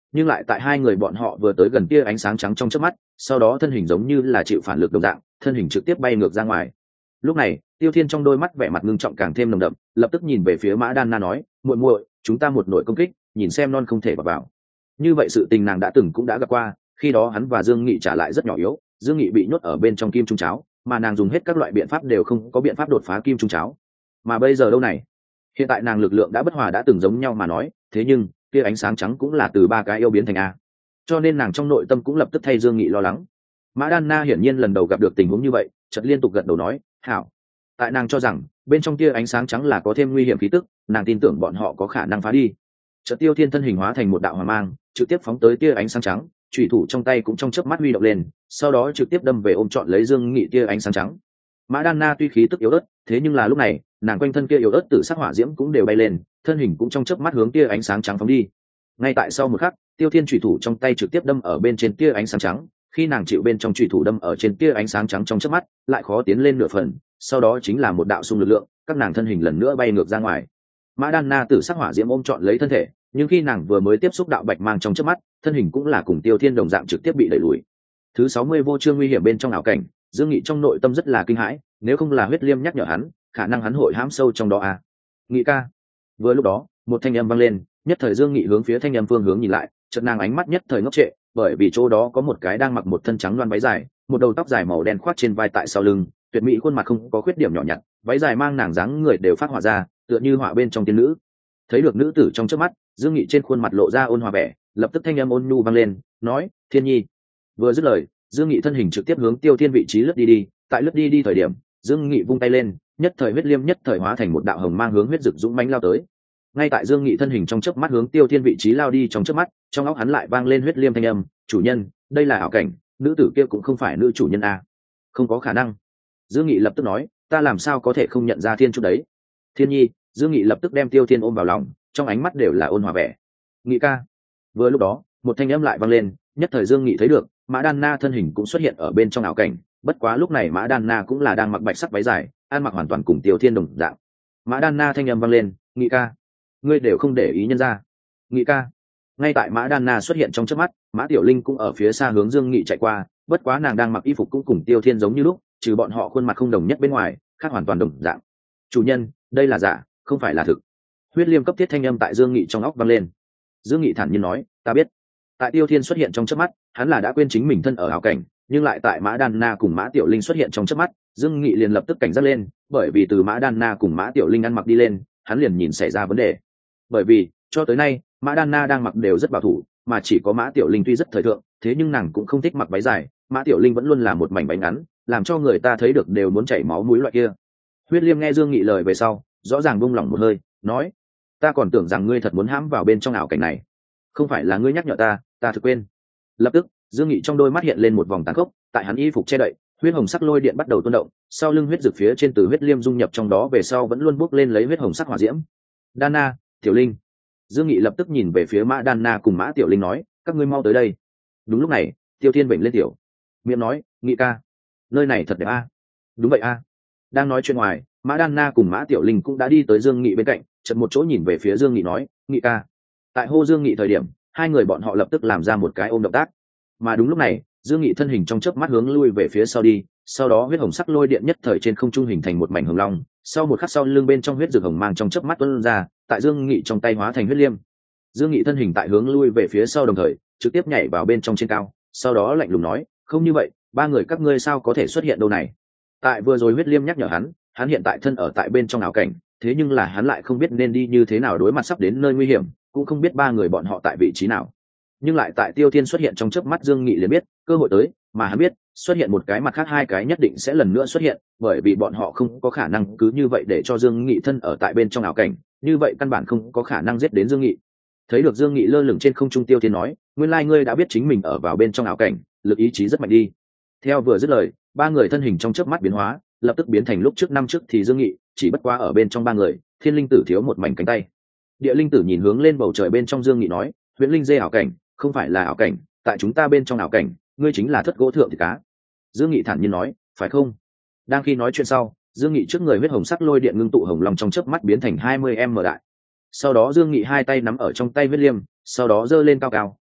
nhưng lại tại hai người bọn họ vừa tới gần tia ánh sáng trắng trong chớp mắt, sau đó thân hình giống như là chịu phản lực đồng dạng, thân hình trực tiếp bay ngược ra ngoài. Lúc này Tiêu Thiên trong đôi mắt vẻ mặt ngưng trọng càng thêm nồng đậm, lập tức nhìn về phía Mã Đan Na nói, muội muội, chúng ta một nội công kích, nhìn xem non không thể vào. Như vậy sự tình nàng đã từng cũng đã gặp qua, khi đó hắn và Dương Nghị trả lại rất nhỏ yếu, Dương Nghị bị nhốt ở bên trong kim trung cháo, mà nàng dùng hết các loại biện pháp đều không có biện pháp đột phá kim trung cháo. Mà bây giờ đâu này? Hiện tại nàng lực lượng đã bất hòa đã từng giống nhau mà nói, thế nhưng tia ánh sáng trắng cũng là từ ba cái yêu biến thành a, cho nên nàng trong nội tâm cũng lập tức thay Dương Nghị lo lắng. Mã Đan Na hiển nhiên lần đầu gặp được tình huống như vậy, chợt liên tục gật đầu nói, hảo. Tại nàng cho rằng bên trong tia ánh sáng trắng là có thêm nguy hiểm khí tức, nàng tin tưởng bọn họ có khả năng phá đi. Chợt Tiêu Thiên thân hình hóa thành một đạo hỏa mang, trực tiếp phóng tới tia ánh sáng trắng, chủy thủ trong tay cũng trong chớp mắt huy động lên, sau đó trực tiếp đâm về ôm trọn lấy Dương Nghị tia ánh sáng trắng. Mã Đan Na tuy khí tức yếu ớt, thế nhưng là lúc này nàng quanh thân kia yếu ớt tự sắc hỏa diễm cũng đều bay lên, thân hình cũng trong chớp mắt hướng tia ánh sáng trắng phóng đi. Ngay tại sau một khắc, Tiêu Thiên chủy thủ trong tay trực tiếp đâm ở bên trên tia ánh sáng trắng, khi nàng chịu bên trong chủy thủ đâm ở trên tia ánh sáng trắng trong chớp mắt, lại khó tiến lên nửa phần, sau đó chính là một đạo xung lực lượng, các nàng thân hình lần nữa bay ngược ra ngoài. Mã Đan Na tự sắc hỏa diễm ôm trọn lấy thân thể, nhưng khi nàng vừa mới tiếp xúc đạo bạch mang trong chớp mắt, thân hình cũng là cùng Tiêu Thiên đồng dạng trực tiếp bị đẩy lùi. Thứ 60 vô chương nguy hiểm bên trong ảo cảnh, Dương Nghị trong nội tâm rất là kinh hãi, nếu không là huyết liêm nhắc nhở hắn, khả năng hắn hội hãm sâu trong đó à. Nghị ca. Vừa lúc đó, một thanh âm vang lên, nhất thời Dương Nghị hướng phía thanh âm phương hướng nhìn lại, chợt nàng ánh mắt nhất thời ngốc trệ, bởi vì chỗ đó có một cái đang mặc một thân trắng loan váy dài, một đầu tóc dài màu đen khoác trên vai tại sau lưng, tuyệt mỹ khuôn mặt không có khuyết điểm nhỏ nhặt, váy dài mang nàng dáng người đều phát họa ra, tựa như họa bên trong tiên nữ. Thấy được nữ tử trong chớp mắt, Dương Nghị trên khuôn mặt lộ ra ôn hòa vẻ, lập tức thanh âm ôn nhu vang lên, nói, Thiên Nhi. Vừa dứt lời, Dương Nghị thân hình trực tiếp hướng Tiêu Thiên vị trí lướt đi, tại lướt đi thời điểm, Dương Nghị vung tay lên, nhất thời huyết liêm nhất thời hóa thành một đạo hồng mang hướng huyết dực dũng mãnh lao tới. Ngay tại Dương Nghị thân hình trong chớp mắt hướng Tiêu Thiên vị trí lao đi trong chớp mắt, trong óc hắn lại vang lên huyết liêm thanh âm, chủ nhân, đây là ảo cảnh, nữ tử kia cũng không phải nữ chủ nhân a. Không có khả năng. Dương Nghị lập tức nói, ta làm sao có thể không nhận ra Thiên chút đấy. Thiên Nhi. Dương Nghị lập tức đem Tiêu Thiên ôm vào lòng, trong ánh mắt đều là ôn hòa vẻ. Nghị ca. Vừa lúc đó, một thanh âm lại vang lên, nhất thời Dương Nghị thấy được, Mã Đan Na thân hình cũng xuất hiện ở bên trong ảo cảnh, bất quá lúc này Mã Đan Na cũng là đang mặc bạch sắc váy dài, ăn mặc hoàn toàn cùng Tiêu Thiên đồng dạng. Mã Đan Na thanh âm vang lên, Nghị ca, ngươi đều không để ý nhân ra. Nghị ca. Ngay tại Mã Đan Na xuất hiện trong chớp mắt, Mã Tiểu Linh cũng ở phía xa hướng Dương Nghị chạy qua, bất quá nàng đang mặc y phục cũng cùng Tiêu Thiên giống như lúc, trừ bọn họ khuôn mặt không đồng nhất bên ngoài, khác hoàn toàn đồng dạng. Chủ nhân, đây là giả, không phải là thực. Huyết liêm cấp thiết thanh âm tại Dương Nghị trong óc vang lên. Dương Nghị thản nhiên nói, ta biết. Tại Tiêu Thiên xuất hiện trong chớp mắt, hắn là đã quên chính mình thân ở ảo cảnh, nhưng lại tại Mã Đan Na cùng Mã Tiểu Linh xuất hiện trong chớp mắt, Dương Nghị liền lập tức cảnh giác lên, bởi vì từ Mã Đan Na cùng Mã Tiểu Linh ăn mặc đi lên, hắn liền nhìn xảy ra vấn đề. Bởi vì cho tới nay, Mã Đan Na đang mặc đều rất bảo thủ, mà chỉ có Mã Tiểu Linh tuy rất thời thượng, thế nhưng nàng cũng không thích mặc váy dài, Mã Tiểu Linh vẫn luôn là một mảnh váy ngắn, làm cho người ta thấy được đều muốn chảy máu mũi loại kia. Huyết Liêm nghe Dương Nghị lời về sau, rõ ràng buông lỏng một hơi, nói: "Ta còn tưởng rằng ngươi thật muốn hãm vào bên trong ảo cảnh này, không phải là ngươi nhắc nhở ta thực quên." Lập tức, Dương Nghị trong đôi mắt hiện lên một vòng tàn khốc, tại hắn y phục che đậy, huyết hồng sắc lôi điện bắt đầu tuôn động, sau lưng huyết dược phía trên từ huyết liêm dung nhập trong đó về sau vẫn luôn bốc lên lấy huyết hồng sắc hỏa diễm. "Đana, Tiểu Linh." Dương Nghị lập tức nhìn về phía Mã Đan Na cùng Mã Tiểu Linh nói: "Các ngươi mau tới đây." Đúng lúc này, Tiêu Thiên bệnh lên tiểu miệng nói: "Nghị ca, nơi này thật đẹp a." "Đúng vậy a." Đang nói chuyện ngoài, Mã Đan Na cùng Mã Tiểu Linh cũng đã đi tới Dương Nghị bên cạnh, chợt một chỗ nhìn về phía Dương Nghị nói: "Nghị ca." Tại hô Dương Nghị thời điểm, hai người bọn họ lập tức làm ra một cái ôm động tác. Mà đúng lúc này, Dương Nghị thân hình trong chớp mắt hướng lui về phía sau đi, sau đó huyết hồng sắc lôi điện nhất thời trên không trung hình thành một mảnh hồng long, sau một khắc sau lưng bên trong huyết dược hồng mang trong chớp mắt tuôn ra, tại Dương Nghị trong tay hóa thành huyết liêm. Dương Nghị thân hình tại hướng lui về phía sau đồng thời, trực tiếp nhảy vào bên trong trên cao, sau đó lạnh lùng nói: "Không như vậy, ba người các ngươi sao có thể xuất hiện đâu này?" Tại vừa rồi huyết liêm nhắc nhở hắn hiện tại thân ở tại bên trong ảo cảnh, thế nhưng là hắn lại không biết nên đi như thế nào đối mặt sắp đến nơi nguy hiểm, cũng không biết ba người bọn họ tại vị trí nào. Nhưng lại tại Tiêu Thiên xuất hiện trong chớp mắt, Dương Nghị liền biết cơ hội tới, mà hắn biết xuất hiện một cái mặt khác hai cái nhất định sẽ lần nữa xuất hiện, bởi vì bọn họ không có khả năng cứ như vậy để cho Dương Nghị thân ở tại bên trong ảo cảnh, như vậy căn bản không có khả năng giết đến Dương Nghị. Thấy được Dương Nghị lơ lửng trên không trung, Tiêu Thiên nói: "Nguyên lai ngươi đã biết chính mình ở vào bên trong ảo cảnh, lực ý chí rất mạnh đi." Theo vừa dứt lời, ba người thân hình trong chớp mắt biến hóa, lập tức biến thành lúc trước năm trước thì Dương Nghị, chỉ bất quá ở bên trong ba người, Thiên Linh Tử thiếu một mảnh cánh tay. Địa Linh Tử nhìn hướng lên bầu trời bên trong Dương Nghị nói: "Huyễn Linh dê ảo cảnh, không phải là ảo cảnh, tại chúng ta bên trong ảo cảnh, ngươi chính là thất gỗ thượng thịt cá." Dương Nghị thản nhiên nói: "Phải không?" Đang khi nói chuyện sau, Dương Nghị trước người huyết hồng sắc lôi điện ngưng tụ hồng long trong chớp mắt biến thành 20m đại. Sau đó Dương Nghị hai tay nắm ở trong tay huyết liêm, sau đó giơ lên cao cao,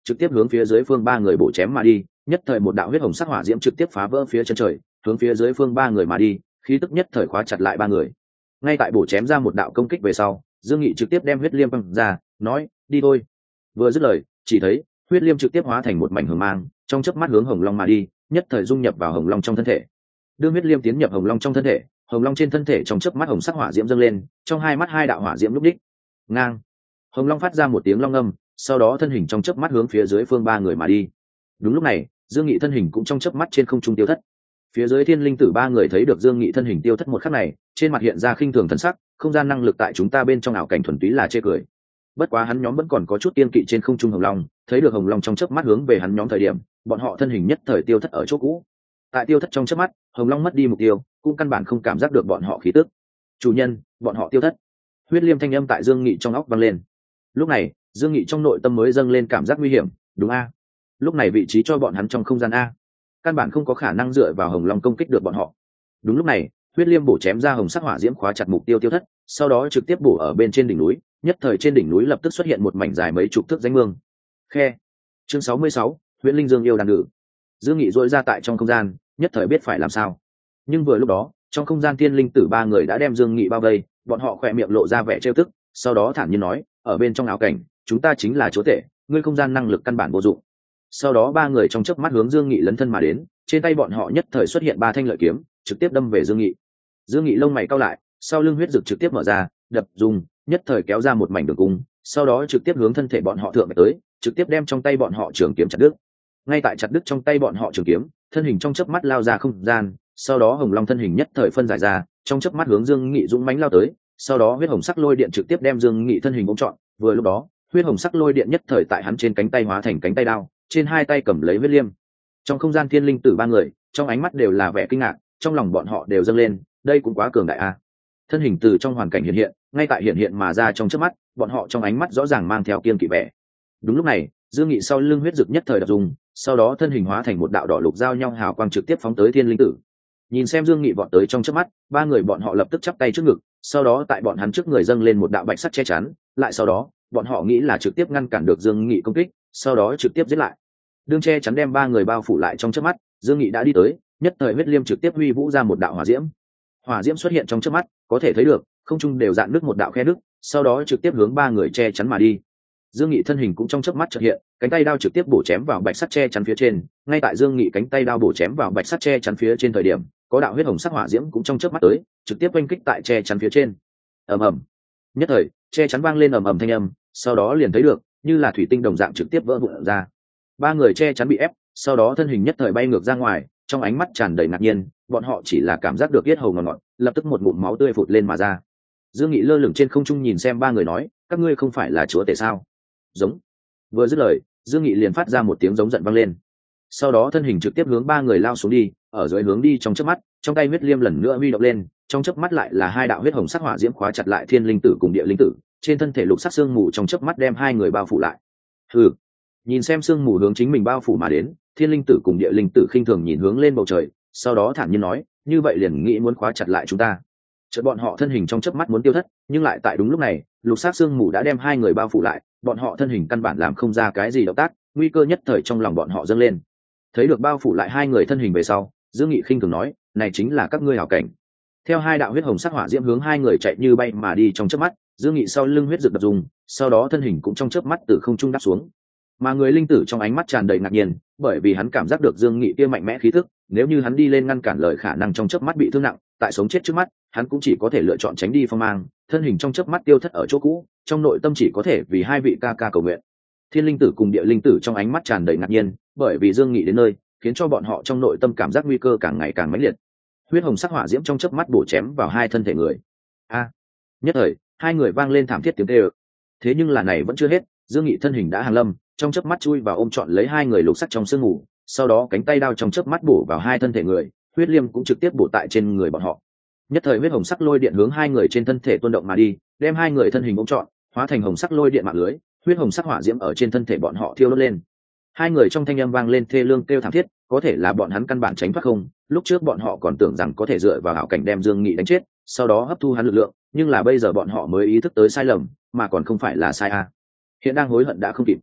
trực tiếp hướng phía dưới phương ba người bổ chém mà đi, nhất thời một đạo huyết hồng sắc hỏa diễm trực tiếp phá vỡ phía chân trời, hướng phía dưới phương ba người mà đi, khí tức nhất thời khóa chặt lại ba người. Ngay tại bổ chém ra một đạo công kích về sau, Dương Nghị trực tiếp đem huyết liêm văng ra, nói, đi thôi. Vừa dứt lời, chỉ thấy huyết liêm trực tiếp hóa thành một mảnh hường mang, trong chớp mắt hướng hồng long mà đi, nhất thời dung nhập vào hồng long trong thân thể. Đương huyết liêm tiến nhập hồng long trong thân thể, hồng long trên thân thể trong chớp mắt hồng sắc hỏa diễm dâng lên, trong hai mắt hai đạo hỏa diễm lúc đích. Ngang. Hồng long phát ra một tiếng long ngâm, sau đó thân hình trong chớp mắt hướng phía dưới phương ba người mà đi. Đúng lúc này, Dương Nghị thân hình cũng trong chớp mắt trên không trung tiêu thất. Phía dưới thiên linh tử ba người thấy được Dương Nghị thân hình tiêu thất một khắc này, trên mặt hiện ra khinh thường thần sắc, không gian năng lực tại chúng ta bên trong ảo cảnh thuần túy là chê cười. Bất quá hắn nhóm vẫn còn có chút kiên kỵ trên không trung hồng long, thấy được hồng long trong chớp mắt hướng về hắn nhóm thời điểm, bọn họ thân hình nhất thời tiêu thất ở chỗ cũ. Tại tiêu thất trong chớp mắt, hồng long mất đi mục tiêu, cũng căn bản không cảm giác được bọn họ khí tức. Chủ nhân, bọn họ tiêu thất. Huyết liêm thanh âm tại Dương Nghị trong óc vang lên. Lúc này, Dương Nghị trong nội tâm mới dâng lên cảm giác nguy hiểm, đúng a? Lúc này vị trí cho bọn hắn trong không gian a, căn bản không có khả năng dựa vào hồng long công kích được bọn họ. Đúng lúc này, huyết liêm bổ chém ra hồng sắc hỏa diễm khóa chặt mục tiêu tiêu thất, sau đó trực tiếp bổ ở bên trên đỉnh núi, nhất thời trên đỉnh núi lập tức xuất hiện một mảnh dài mấy chục thước rãnh mương. Khe. Chương 66, Huyễn Linh Dương yêu đàn nữ. Dương Nghị duỗi ra tại trong không gian, nhất thời biết phải làm sao. Nhưng vừa lúc đó, trong không gian thiên linh tử ba người đã đem Dương Nghị bao vây, bọn họ khỏe miệng lộ ra vẻ trêu tức, sau đó thản nhiên nói, ở bên trong ảo cảnh, chúng ta chính là chúa tể, ngươi không gian năng lực căn bản vô dụng. Sau đó ba người trong chớp mắt hướng Dương Nghị lấn thân mà đến, trên tay bọn họ nhất thời xuất hiện ba thanh lợi kiếm, trực tiếp đâm về Dương Nghị. Dương Nghị lông mày cau lại, sau lưng huyết dực trực tiếp mở ra, đập dùng, nhất thời kéo ra một mảnh đường cung, sau đó trực tiếp hướng thân thể bọn họ thượng tới, trực tiếp đem trong tay bọn họ trường kiếm chặt đứt. Ngay tại chặt đứt trong tay bọn họ trường kiếm, thân hình trong chớp mắt lao ra không gian, sau đó hồng long thân hình nhất thời phân giải ra, trong chớp mắt hướng Dương Nghị dũng mãnh lao tới, sau đó huyết hồng sắc lôi điện trực tiếp đem Dương Nghị thân hình ôm trọn, vừa lúc đó, huyết hồng sắc lôi điện nhất thời tại hắn trên cánh tay hóa thành cánh tay đao, trên hai tay cầm lấy huyết liêm. Trong không gian thiên linh tử ba người, trong ánh mắt đều là vẻ kinh ngạc, trong lòng bọn họ đều dâng lên, đây cũng quá cường đại a. Thân hình từ trong hoàn cảnh hiện hiện, ngay tại hiện hiện mà ra trong chớp mắt, bọn họ trong ánh mắt rõ ràng mang theo kiên kỵ vẻ. Đúng lúc này, Dương Nghị sau lưng huyết dực nhất thời đập dùng, sau đó thân hình hóa thành một đạo đỏ lục giao nhau hào quang trực tiếp phóng tới thiên linh tử. Nhìn xem Dương Nghị vọt tới trong chớp mắt, ba người bọn họ lập tức chắp tay trước ngực, sau đó tại bọn hắn trước người dâng lên một đạo bạch sắt che chắn, lại sau đó, bọn họ nghĩ là trực tiếp ngăn cản được Dương Nghị công kích, sau đó trực tiếp giết lại. Đương che chắn đem ba người bao phủ lại trong chớp mắt, Dương Nghị đã đi tới, nhất thời huyết liêm trực tiếp huy vũ ra một đạo hỏa diễm. Hỏa diễm xuất hiện trong chớp mắt, có thể thấy được, không trung đều dạn nước một đạo khe nước, sau đó trực tiếp hướng ba người che chắn mà đi. Dương Nghị thân hình cũng trong chớp mắt chợt hiện, cánh tay đao trực tiếp bổ chém vào bạch sắt che chắn phía trên, ngay tại Dương Nghị cánh tay đao bổ chém vào bạch sắt che chắn phía trên thời điểm, có đạo huyết hồng sắc hỏa diễm cũng trong chớp mắt tới, trực tiếp oanh kích tại che chắn phía trên. Ầm ầm. Nhất thời, che chắn vang lên ầm ầm thanh âm, sau đó liền thấy được, như là thủy tinh đồng dạng trực tiếp vỡ vụn ra. Ba người che chắn bị ép, sau đó thân hình nhất thời bay ngược ra ngoài, trong ánh mắt tràn đầy ngạc nhiên, bọn họ chỉ là cảm giác được yết hầu ngọt ngọt, lập tức một ngụm máu tươi phụt lên mà ra. Dương Nghị lơ lửng trên không trung nhìn xem ba người nói, các ngươi không phải là chúa tể sao? Giống. Vừa dứt lời, Dương Nghị liền phát ra một tiếng giống giận vang lên. Sau đó thân hình trực tiếp hướng ba người lao xuống đi, ở dưới hướng đi trong chớp mắt, trong tay huyết liêm lần nữa huy động lên, trong chớp mắt lại là hai đạo huyết hồng sắc hỏa diễm khóa chặt lại thiên linh tử cùng địa linh tử, trên thân thể lục sắc xương mù trong chớp mắt đem hai người bao phủ lại. Hừ. Nhìn xem xương mù hướng chính mình bao phủ mà đến, thiên linh tử cùng địa linh tử khinh thường nhìn hướng lên bầu trời, sau đó thản nhiên nói, như vậy liền nghĩ muốn khóa chặt lại chúng ta. Chợt bọn họ thân hình trong chớp mắt muốn tiêu thất, nhưng lại tại đúng lúc này, lục sắc xương mù đã đem hai người bao phủ lại, bọn họ thân hình căn bản làm không ra cái gì động tác, nguy cơ nhất thời trong lòng bọn họ dâng lên. Thấy được bao phủ lại hai người thân hình về sau, Dương Nghị khinh thường nói, này chính là các ngươi hảo cảnh. Theo hai đạo huyết hồng sắc hỏa diễm hướng hai người chạy như bay mà đi trong chớp mắt, Dương Nghị sau lưng huyết rực đập dùng, sau đó thân hình cũng trong chớp mắt từ không trung đáp xuống. Mà người linh tử trong ánh mắt tràn đầy ngạc nhiên, bởi vì hắn cảm giác được Dương Nghị kia mạnh mẽ khí tức, nếu như hắn đi lên ngăn cản lời khả năng trong chớp mắt bị thương nặng, tại sống chết trước mắt, hắn cũng chỉ có thể lựa chọn tránh đi phong mang, thân hình trong chớp mắt tiêu thất ở chỗ cũ, trong nội tâm chỉ có thể vì hai vị ca ca cầu nguyện. Thiên linh tử cùng địa linh tử trong ánh mắt tràn đầy ngạc nhiên, bởi vì Dương Nghị đến nơi, khiến cho bọn họ trong nội tâm cảm giác nguy cơ càng ngày càng mãnh liệt. Huyết hồng sắc hỏa diễm trong chớp mắt bổ chém vào hai thân thể người. A! Nhất thời, hai người vang lên thảm thiết tiếng kêu. Thế nhưng là này vẫn chưa hết, Dương Nghị thân hình đã hàng lâm, trong chớp mắt chui vào ôm trọn lấy hai người lục sắc trong sương mù, sau đó cánh tay đao trong chớp mắt bổ vào hai thân thể người, huyết liêm cũng trực tiếp bổ tại trên người bọn họ. Nhất thời huyết hồng sắc lôi điện hướng hai người trên thân thể tuôn động mà đi, đem hai người thân hình ôm trọn, hóa thành hồng sắc lôi điện mạng lưới, huyết hồng sắc hỏa diễm ở trên thân thể bọn họ thiêu đốt lên. Hai người trong thanh âm vang lên thê lương kêu thảm thiết, có thể là bọn hắn căn bản tránh thoát không, lúc trước bọn họ còn tưởng rằng có thể dựa vào hảo cảnh đem Dương Nghị đánh chết, sau đó hấp thu hắn lực lượng, nhưng là bây giờ bọn họ mới ý thức tới sai lầm, mà còn không phải là sai a. Hiện đang hối hận đã không kịp.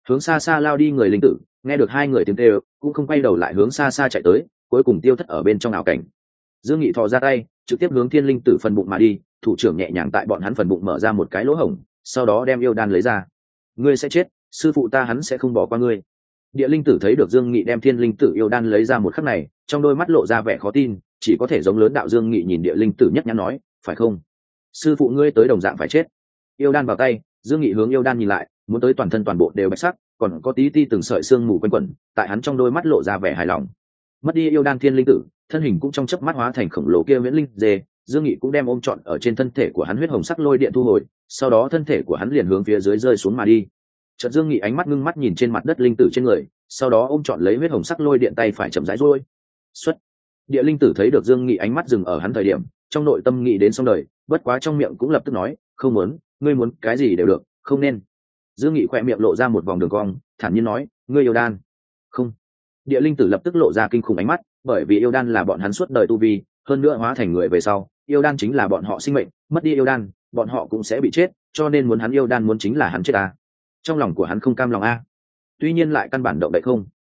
hướng xa xa lao đi người linh tử nghe được hai người tiếng kêu cũng không quay đầu lại, hướng xa xa chạy tới, cuối cùng tiêu thất ở bên trong ảo cảnh. Dương Nghị thò ra tay trực tiếp hướng thiên linh tử phần bụng mà đi, thủ trưởng nhẹ nhàng tại bọn hắn phần bụng mở ra một cái lỗ hổng, sau đó đem yêu đan lấy ra. Ngươi sẽ chết, sư phụ ta hắn sẽ không bỏ qua ngươi. Địa linh tử thấy được Dương Nghị đem thiên linh tử yêu đan lấy ra một khắc này, trong đôi mắt lộ ra vẻ khó tin, chỉ có thể giống lớn đạo. Dương Nghị nhìn địa linh tử nhất nhãn nói, phải không, sư phụ ngươi tới đồng dạng phải chết. Yêu đan vào tay, Dương Nghị hướng yêu đan nhìn lại, muốn tới toàn thân toàn bộ đều bạch sắc, còn có tí ti từng sợi xương mù quanh quẩn, tại hắn trong đôi mắt lộ ra vẻ hài lòng. Mất đi yêu đan thiên linh tử, thân hình cũng trong chớp mắt hóa thành khổng lồ kia viễn linh dê. Dương Nghị cũng đem ôm trọn ở trên thân thể của hắn huyết hồng sắc lôi điện thu hồi, sau đó thân thể của hắn liền hướng phía dưới rơi xuống mà đi. Chợt Dương Nghị ánh mắt ngưng mắt nhìn trên mặt đất linh tử trên người, sau đó ôm trọn lấy huyết hồng sắc lôi điện tay phải chậm rãi duỗi xuất. Địa linh tử thấy được Dương Nghị ánh mắt dừng ở hắn thời điểm, trong nội tâm nghĩ đến xong đời, bất quá trong miệng cũng lập tức nói, không muốn, ngươi muốn cái gì đều được, không nên. Dương Nghị khỏe miệng lộ ra một vòng đường cong, thản nhiên nói, ngươi yêu đan. Không. Địa linh tử lập tức lộ ra kinh khủng ánh mắt, bởi vì yêu đan là bọn hắn suốt đời tu vi, hơn nữa hóa thành người về sau, yêu đan chính là bọn họ sinh mệnh, mất đi yêu đan, bọn họ cũng sẽ bị chết, cho nên muốn hắn yêu đan muốn chính là hắn chết à. Trong lòng của hắn không cam lòng a, tuy nhiên lại căn bản động đậy không.